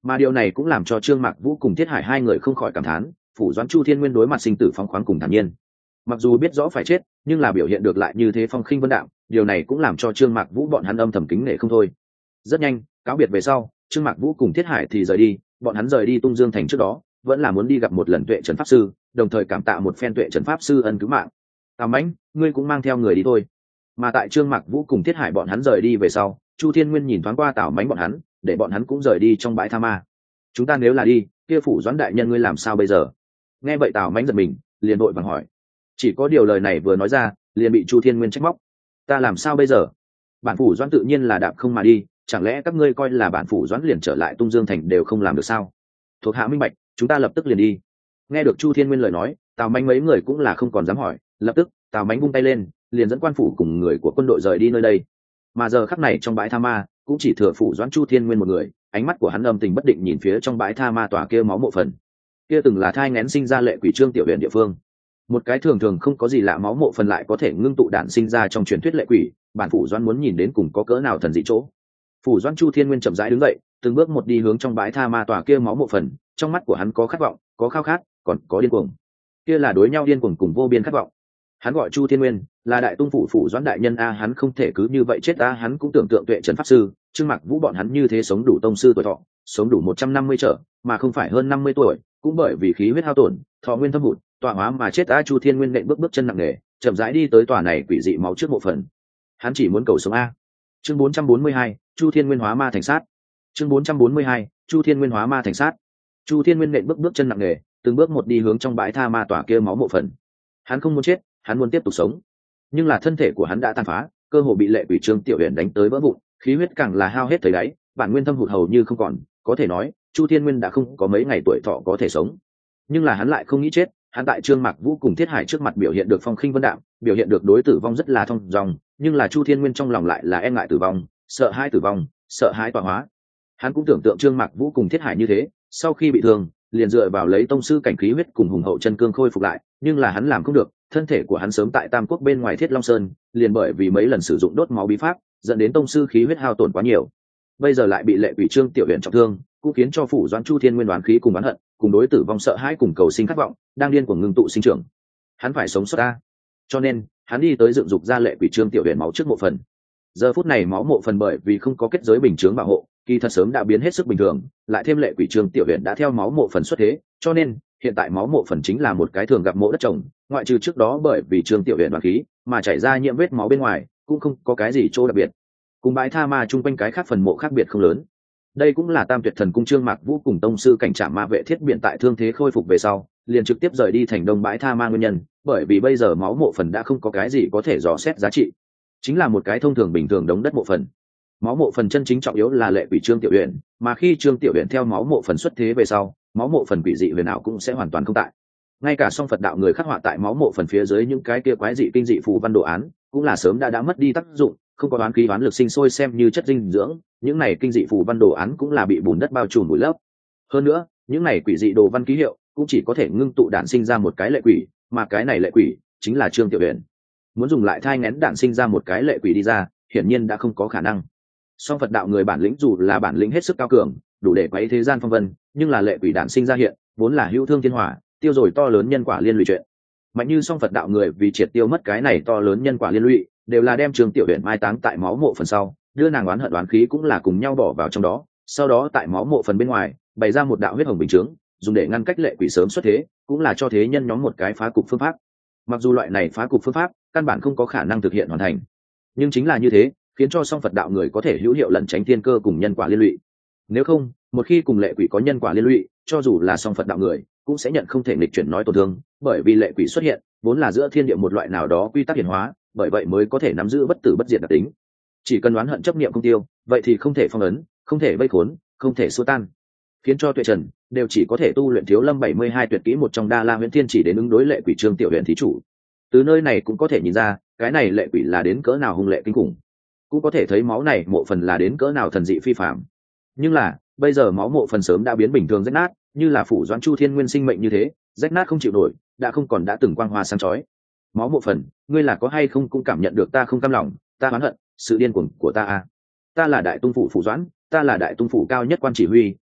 Speaker 1: Mà điều này cũng làm cho Trương Mạc Vũ cùng Thiết Hải hai người không khỏi cảm thán, phủ doãn Chu Thiên Nguyên đối mặt sinh tử phóng khoáng cùng thản nhiên. Mặc dù biết rõ phải chết, nhưng là biểu hiện được lại như thế phong khinh vân đạm, điều này cũng làm cho Trương Mạc Vũ bọn hắn âm thầm kính nể không thôi. Rất nhanh, cáo biệt về sau, Trương Mạc Vũ cùng Thiết Hải thì rời đi, bọn hắn rời đi Tung Dương thành trước đó, vẫn là muốn đi gặp một lần Tuệ Trấn pháp sư, đồng thời cảm tạ một phen Tuệ Trấn pháp sư ân cứu mạng. Tào Mãnh, ngươi cũng mang theo người đi thôi. Mà tại Trương Mạc Vũ cùng Thiết Hải bọn hắn rời đi về sau, Chu Thiên Nguyên nhìn thoáng qua Tào Mãnh bọn hắn, để bọn hắn cũng rời đi trong bãi tha ma. Chúng ta nếu là đi, kia phủ doãn đại nhân ngươi làm sao bây giờ? Nghe vậy Tào Mãnh giật mình, liền đội vàng hỏi. Chỉ có điều lời này vừa nói ra, liền bị Chu Thiên Nguyên trách móc. Ta làm sao bây giờ? Bản phủ doãn tự nhiên là đạp không mà đi, chẳng lẽ các ngươi coi là bản phủ doãn liền trở lại Tung Dương thành đều không làm được sao? Thuộc hạ minh bạch, chúng ta lập tức liền đi. Nghe được Chu Thiên Nguyên lời nói, Tào Mãnh mấy người cũng là không còn dám hỏi, lập tức Tào Mãnh vung tay lên, liền dẫn quan phủ cùng người của quân đội rời đi nơi đây. Mà giờ khắc này trong bãi tha ma, cũng chỉ thừa phủ doãn Chu Thiên Nguyên một người, ánh mắt của hắn âm tình bất định nhìn phía trong bãi tha ma tòa kia máu mộ phần. Kia từng là thai nghén sinh ra lệ quỷ Trương Tiểu Huyền địa phương. Một cái thường thường không có gì lạ máu mộ phần lại có thể ngưng tụ đản sinh ra trong truyền thuyết lệ quỷ, bản phủ doãn muốn nhìn đến cùng có cỡ nào thần dị chỗ. Phủ doãn Chu Thiên Nguyên chậm rãi đứng dậy, từng bước một đi hướng trong bãi tha ma tòa kia máu mộ phần, trong mắt của hắn có khát vọng, có khao khát, còn có điên cuồng. Kia là đối nhau điên cuồng cùng vô biên khát vọng. Hắn gọi Chu Thiên Nguyên, là đại tung phủ phủ doãn đại nhân a, hắn không thể cứ như vậy chết a, hắn cũng tưởng tượng Tuệ Trấn pháp sư, Trương Mạc Vũ bọn hắn như thế sống đủ tông sư tuổi thọ, sống đủ một trăm năm mươi trở, mà không phải hơn năm mươi tuổi, cũng bởi vì khí huyết hao tổn, thọ nguyên thâm hụt, tọa hóa mà chết a. Chu Thiên Nguyên nện bước bước chân nặng nề, chậm rãi đi tới tòa này quỷ dị máu trước mộ phần. Hắn chỉ muốn cầu sống a. Chương bốn trăm bốn mươi hai, Chu Thiên Nguyên hóa ma thành sát. Chương bốn trăm bốn mươi hai, Chu Thiên Nguyên hóa ma thành sát. Chu Thiên Nguyên nện bước bước chân nặng nề, từng bước một đi hướng trong bãi tha ma tòa kia máu mộ phần. Hắn không muốn chết, hắn muốn tiếp tục sống, nhưng là thân thể của hắn đã tàn phá, cơ hồ bị lệ quỷ Trương Tiểu Huyền đánh tới vỡ vụn, khí huyết càng là hao hết tới đáy, bản nguyên thâm hụt hầu như không còn, có thể nói Chu Thiên Nguyên đã không có mấy ngày tuổi thọ có thể sống. Nhưng là hắn lại không nghĩ chết, hắn tại Trương Mạc Vũ cùng Thiết Hải trước mặt biểu hiện được phong khinh vân đạm, biểu hiện được đối tử vong rất là thông dong, nhưng là Chu Thiên Nguyên trong lòng lại là e ngại tử vong, sợ hãi tử vong, sợ hãi tọa hóa. Hắn cũng tưởng tượng Trương Mạc Vũ cùng Thiết Hải như thế, sau khi bị thương, liền dựa vào lấy tông sư cảnh khí huyết cùng hùng hậu chân cương khôi phục lại, nhưng là hắn làm không được, thân thể của hắn sớm tại Tam Quốc bên ngoài Thiết Long Sơn, liền bởi vì mấy lần sử dụng đốt máu bí pháp, dẫn đến tông sư khí huyết hao tổn quá nhiều. Bây giờ lại bị lệ quỷ Trương Tiểu Huyền trọng thương, cũng khiến cho phủ doãn Chu Thiên Nguyên đoán khí cùng oán hận, cùng đối tử vong sợ hãi cùng cầu sinh khát vọng, đang điên cuồng ngưng tụ sinh trưởng. Hắn phải sống sót ta. Cho nên, hắn đi tới dựng dục ra lệ quỷ Trương Tiểu Huyền máu trước mộ phần. Giờ phút này máu mộ phần bởi vì không có kết giới bình chướng bảo hộ, kỳ thật sớm đã biến hết sức bình thường, lại thêm lệ quỷ Trương Tiểu Huyền đã theo máu mộ phần xuất thế, cho nên hiện tại máu mộ phần chính là một cái thường gặp mộ đất trồng, ngoại trừ trước đó bởi vì Trương Tiểu Huyền đoán khí mà chảy ra nhiễm vết máu bên ngoài, cũng không có cái gì chỗ đặc biệt. Cùng bãi tha ma chung quanh cái khác phần mộ khác biệt không lớn. Đây cũng là Tam Tuyệt Thần cung Trương Mạc Vũ cùng tông sư cảnh Trảm Ma Vệ Thiết biện tại thương thế khôi phục về sau, liền trực tiếp rời đi thành đông bãi tha ma nguyên nhân, bởi vì bây giờ máu mộ phần đã không có cái gì có thể dò xét giá trị, chính là một cái thông thường bình thường đống đất mộ phần. Máu mộ phần chân chính trọng yếu là lệ quỷ Trương Tiểu Huyền, mà khi Trương Tiểu Huyền theo máu mộ phần xuất thế về sau, máu mộ phần quỷ dị huyền ảo cũng sẽ hoàn toàn không tại. Ngay cả song Phật đạo người khắc họa tại máu mộ phần phía dưới những cái kia quái dị kinh dị phù văn đồ án, cũng là sớm đã đã mất đi tác dụng, không có đoán khí đoán lực sinh sôi xem như chất dinh dưỡng, những này kinh dị phù văn đồ án cũng là bị bùn đất bao trùm bụi lấp. Hơn nữa, những này quỷ dị đồ văn ký hiệu cũng chỉ có thể ngưng tụ đản sinh ra một cái lệ quỷ, mà cái này lệ quỷ chính là Trương Tiểu Huyền. Muốn dùng lại thai nghén đản sinh ra một cái lệ quỷ đi ra, hiển nhiên đã không có khả năng. Song Phật đạo người bản lĩnh dù là bản lĩnh hết sức cao cường, đủ để quấy thế gian phong vân, nhưng là lệ quỷ đản sinh ra hiện, vốn là hữu thương thiên hỏa, tiêu rồi to lớn nhân quả liên lụy chuyện. Mạnh như Song Phật đạo người vì triệt tiêu mất cái này to lớn nhân quả liên lụy, đều là đem Trương Tiểu Huyền mai táng tại máu mộ phần sau, đưa nàng oán hận đoán khí cũng là cùng nhau bỏ vào trong đó, sau đó tại máu mộ phần bên ngoài bày ra một đạo huyết hồng bình chướng, dùng để ngăn cách lệ quỷ sớm xuất thế, cũng là cho thế nhân nhóm một cái phá cục phương pháp. Mặc dù loại này phá cục phương pháp căn bản không có khả năng thực hiện hoàn thành, nhưng chính là như thế, khiến cho Song Phật đạo người có thể hữu hiệu lẩn tránh thiên cơ cùng nhân quả liên lụy. Nếu không, một khi cùng lệ quỷ có nhân quả liên lụy, cho dù là Song Phật đạo người cũng sẽ nhận không thể nghịch chuyển nói tổn thương, bởi vì lệ quỷ xuất hiện vốn là giữa thiên địa một loại nào đó quy tắc hiển hóa, bởi vậy mới có thể nắm giữ bất tử bất diệt đặc tính. Chỉ cần oán hận chấp niệm không tiêu, vậy thì không thể phong ấn, không thể vây khốn, không thể xua tan, khiến cho Tuệ Trần đều chỉ có thể tu luyện Thiếu Lâm bảy mươi hai tuyệt kỹ một trong Đa La Huyễn Thiên chỉ đến ứng đối lệ quỷ Trương Tiểu Huyền thí chủ. Từ nơi này cũng có thể nhìn ra, cái này lệ quỷ là đến cỡ nào hung lệ kinh khủng, cũng có thể thấy máu này mộ phần là đến cỡ nào thần dị phi phàm. Nhưng là bây giờ máu mộ phần sớm đã biến bình thường rách nát, như là phủ doãn Chu Thiên Nguyên sinh mệnh như thế, rách nát không chịu nổi, đã không còn đã từng quang hoa sáng chói. Máu mộ phần, ngươi là có hay không cũng cảm nhận được ta không cam lòng, ta oán hận sự điên cuồng của ta a. Ta là đại tung phủ phủ doãn, ta là đại tung phủ cao nhất quan chỉ huy,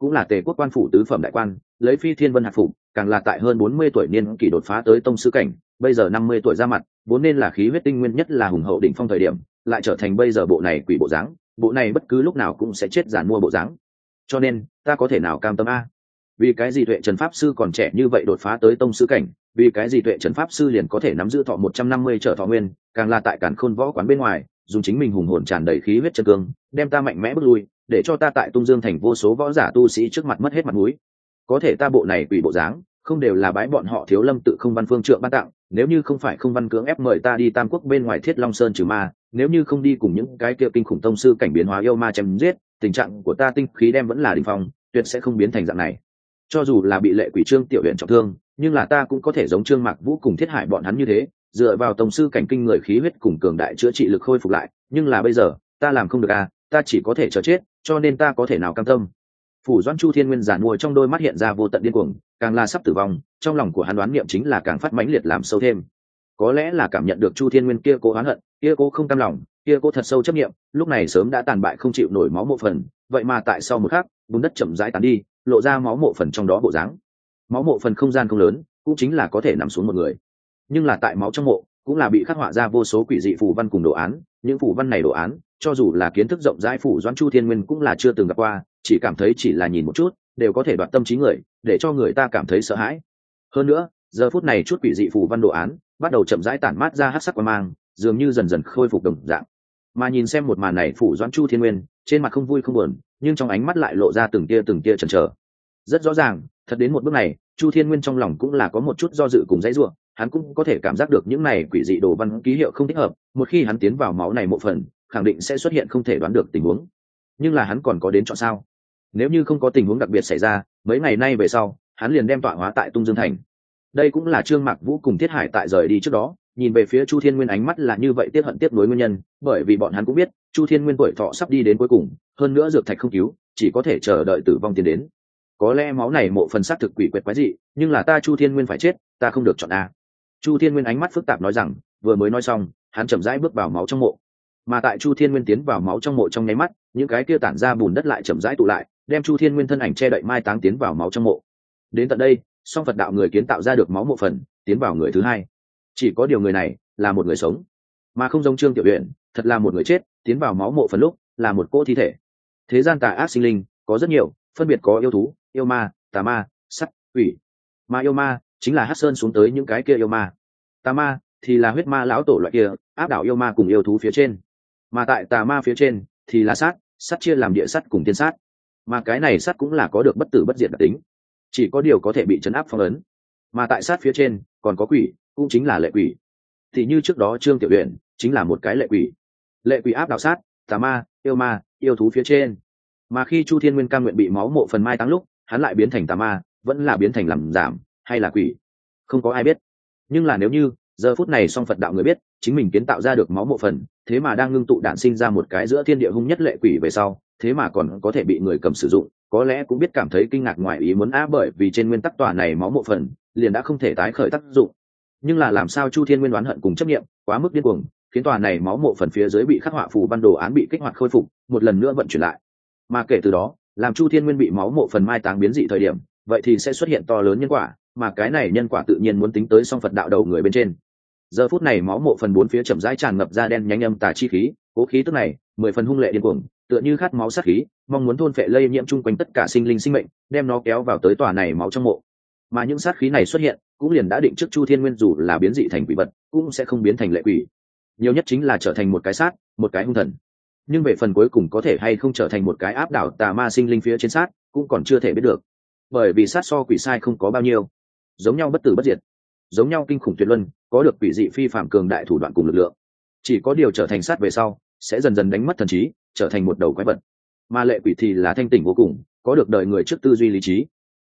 Speaker 1: cũng là Tề quốc quan phủ tứ phẩm đại quan, lấy phi thiên vân hạc phục, càng là tại hơn bốn mươi tuổi niên kỷ đột phá tới tông sư cảnh, bây giờ năm mươi tuổi ra mặt, vốn nên là khí huyết tinh nguyên nhất là hùng hậu đỉnh phong thời điểm, lại trở thành bây giờ bộ này quỷ bộ dáng, bộ này bất cứ lúc nào cũng sẽ chết giàn mua bộ dáng. Cho nên, ta có thể nào cam tâm a? Vì cái gì Tuệ Trần pháp sư còn trẻ như vậy đột phá tới tông sư cảnh, vì cái gì Tuệ Trần pháp sư liền có thể nắm giữ thọ một trăm năm mươi trở thọ nguyên, càng là tại Càn Khôn võ quán bên ngoài, dùng chính mình hùng hồn tràn đầy khí huyết chân cương, đem ta mạnh mẽ bước lui, để cho ta tại Tung Dương thành vô số võ giả tu sĩ trước mặt mất hết mặt mũi. Có thể ta bộ này quỷ bộ dáng, không đều là bái bọn họ Thiếu Lâm tự Không Văn Phương trượng ban tặng, nếu như không phải Không Văn cưỡng ép mời ta đi Tam Quốc bên ngoài Thiết Long Sơn trừ ma, nếu như không đi cùng những cái kia kinh khủng tông sư cảnh biến hóa yêu ma chém giết, tình trạng của ta tinh khí đem vẫn là đỉnh phong, tuyệt sẽ không biến thành dạng này. Cho dù là bị Lệ Quỷ Trương tiểu huyện trọng thương, nhưng là ta cũng có thể giống Trương Mạc Vũ cùng Thiết Hải bọn hắn như thế, dựa vào tông sư cảnh kinh người khí huyết cùng cường đại chữa trị lực khôi phục lại, nhưng là bây giờ, ta làm không được à, ta chỉ có thể chờ chết, cho nên ta có thể nào cam tâm. Phủ Doãn Chu Thiên Nguyên giản mua trong đôi mắt hiện ra vô tận điên cuồng, càng là sắp tử vong, trong lòng của hắn đoán niệm chính là càng phát mãnh liệt làm sâu thêm. Có lẽ là cảm nhận được Chu Thiên Nguyên kia cố oán hận, kia cố không cam lòng, kia cố thật sâu chấp niệm, lúc này sớm đã tàn bại không chịu nổi máu mộ phần, vậy mà tại sau một khắc, bùn đất chậm rãi tàn đi, lộ ra máu mộ phần trong đó bộ dáng. Máu mộ phần không gian không lớn, cũng chính là có thể nằm xuống một người. Nhưng là tại máu trong mộ, cũng là bị khắc họa ra vô số quỷ dị phù văn cùng đồ án, những phù văn này đồ án, cho dù là kiến thức rộng rãi Phủ Doãn Chu Thiên Nguyên cũng là chưa từng gặp qua, chỉ cảm thấy chỉ là nhìn một chút, đều có thể đoạt tâm trí người, để cho người ta cảm thấy sợ hãi. Hơn nữa, giờ phút này chút quỷ dị phù văn đồ án bắt đầu chậm rãi tản mát ra hắc sắc quang mang, dường như dần dần khôi phục đồng dạng. Mà nhìn xem một màn này, Phủ Doãn Chu Thiên Nguyên trên mặt không vui không buồn, nhưng trong ánh mắt lại lộ ra từng tia từng tia chần chờ. Rất rõ ràng, thật đến một bước này, Chu Thiên Nguyên trong lòng cũng là có một chút do dự cùng dãy rủa, hắn cũng có thể cảm giác được những này quỷ dị đồ văn ký hiệu không thích hợp, một khi hắn tiến vào máu này một phần, khẳng định sẽ xuất hiện không thể đoán được tình huống. Nhưng là hắn còn có đến chọn sao? Nếu như không có tình huống đặc biệt xảy ra, mấy ngày nay về sau, hắn liền đem tọa hóa tại Tung Dương thành. Đây cũng là Trương Mạc Vũ cùng Thiết Hải tại rời đi trước đó, nhìn về phía Chu Thiên Nguyên ánh mắt là như vậy tiếc hận tiếc nuối nguyên nhân, bởi vì bọn hắn cũng biết, Chu Thiên Nguyên tuổi thọ sắp đi đến cuối cùng, hơn nữa dược thạch không cứu, chỉ có thể chờ đợi tử vong tiến đến. Có lẽ máu này mộ phần xác thực quỷ quyệt quái dị, nhưng là ta Chu Thiên Nguyên phải chết, ta không được chọn a. Chu Thiên Nguyên ánh mắt phức tạp nói rằng, vừa mới nói xong, hắn chậm rãi bước vào máu trong mộ. Mà tại Chu Thiên Nguyên tiến vào máu trong mộ trong nháy mắt, những cái kia tản ra bùn đất lại chậm rãi tụ lại, đem Chu Thiên Nguyên thân ảnh che đậy mai táng tiến vào máu trong mộ. Đến tận đây, song Phật đạo người kiến tạo ra được máu mộ phần, tiến vào người thứ hai. Chỉ có điều người này là một người sống, mà không giống Trương Tiểu Uyển, thật là một người chết, tiến vào máu mộ phần lúc là một cỗ thi thể. Thế gian tà ác sinh linh có rất nhiều, phân biệt có yêu thú, yêu ma, tà ma, sắt, quỷ. Mà yêu ma chính là Hắc Sơn xuống tới những cái kia yêu ma. Tà ma thì là huyết ma lão tổ loại kia, áp đảo yêu ma cùng yêu thú phía trên. Mà tại tà ma phía trên thì là sát, sát chia làm địa sát cùng tiên sát. Mà cái này sát cũng là có được bất tử bất diệt đặc tính, chỉ có điều có thể bị trấn áp phong ấn. Mà tại sát phía trên còn có quỷ, cũng chính là lệ quỷ. Thì như trước đó Trương Tiểu Uyển chính là một cái lệ quỷ. Lệ quỷ áp đảo sát, tà ma, yêu ma, yêu thú phía trên. Mà khi Chu Thiên Nguyên cam nguyện bị máu mộ phần mai táng lúc, hắn lại biến thành tà ma, vẫn là biến thành làm giảm hay là quỷ, không có ai biết. Nhưng là nếu như giờ phút này song Phật đạo người biết chính mình kiến tạo ra được máu mộ phần, thế mà đang ngưng tụ đản sinh ra một cái giữa thiên địa hung nhất lệ quỷ về sau, thế mà còn có thể bị người cầm sử dụng, có lẽ cũng biết cảm thấy kinh ngạc ngoài ý muốn á, bởi vì trên nguyên tắc tòa này máu mộ phần liền đã không thể tái khởi tác dụng. Nhưng là làm sao Chu Thiên Nguyên đoán hận cùng chấp niệm quá mức điên cuồng, khiến tòa này máu mộ phần phía dưới bị khắc họa phù văn đồ án bị kích hoạt khôi phục, một lần nữa vận chuyển lại. Mà kể từ đó, làm Chu Thiên Nguyên bị máu mộ phần mai táng biến dị thời điểm, vậy thì sẽ xuất hiện to lớn nhân quả, mà cái này nhân quả tự nhiên muốn tính tới song Phật đạo đầu người bên trên. Giờ phút này máu mộ phần bốn phía chậm rãi tràn ngập ra đen nhánh âm tà chi khí, cố khí tức này mười phần hung lệ điên cuồng, tựa như khát máu sát khí, mong muốn thôn phệ lây nhiễm chung quanh tất cả sinh linh sinh mệnh, đem nó kéo vào tới tòa này máu trong mộ. Mà những sát khí này xuất hiện, cũng liền đã định trước Chu Thiên Nguyên dù là biến dị thành quỷ vật, cũng sẽ không biến thành lệ quỷ, nhiều nhất chính là trở thành một cái sát, một cái hung thần. Nhưng về phần cuối cùng có thể hay không trở thành một cái áp đảo tà ma sinh linh phía trên sát, cũng còn chưa thể biết được, bởi vì sát so quỷ sai không có bao nhiêu, giống nhau bất tử bất diệt, giống nhau kinh khủng tuyệt luân, có được quỷ dị phi phạm cường đại thủ đoạn cùng lực lượng. Chỉ có điều trở thành sát về sau, sẽ dần dần đánh mất thần trí, trở thành một đầu quái vật. Mà lệ quỷ thì là thanh tỉnh vô cùng, có được đời người trước tư duy lý trí.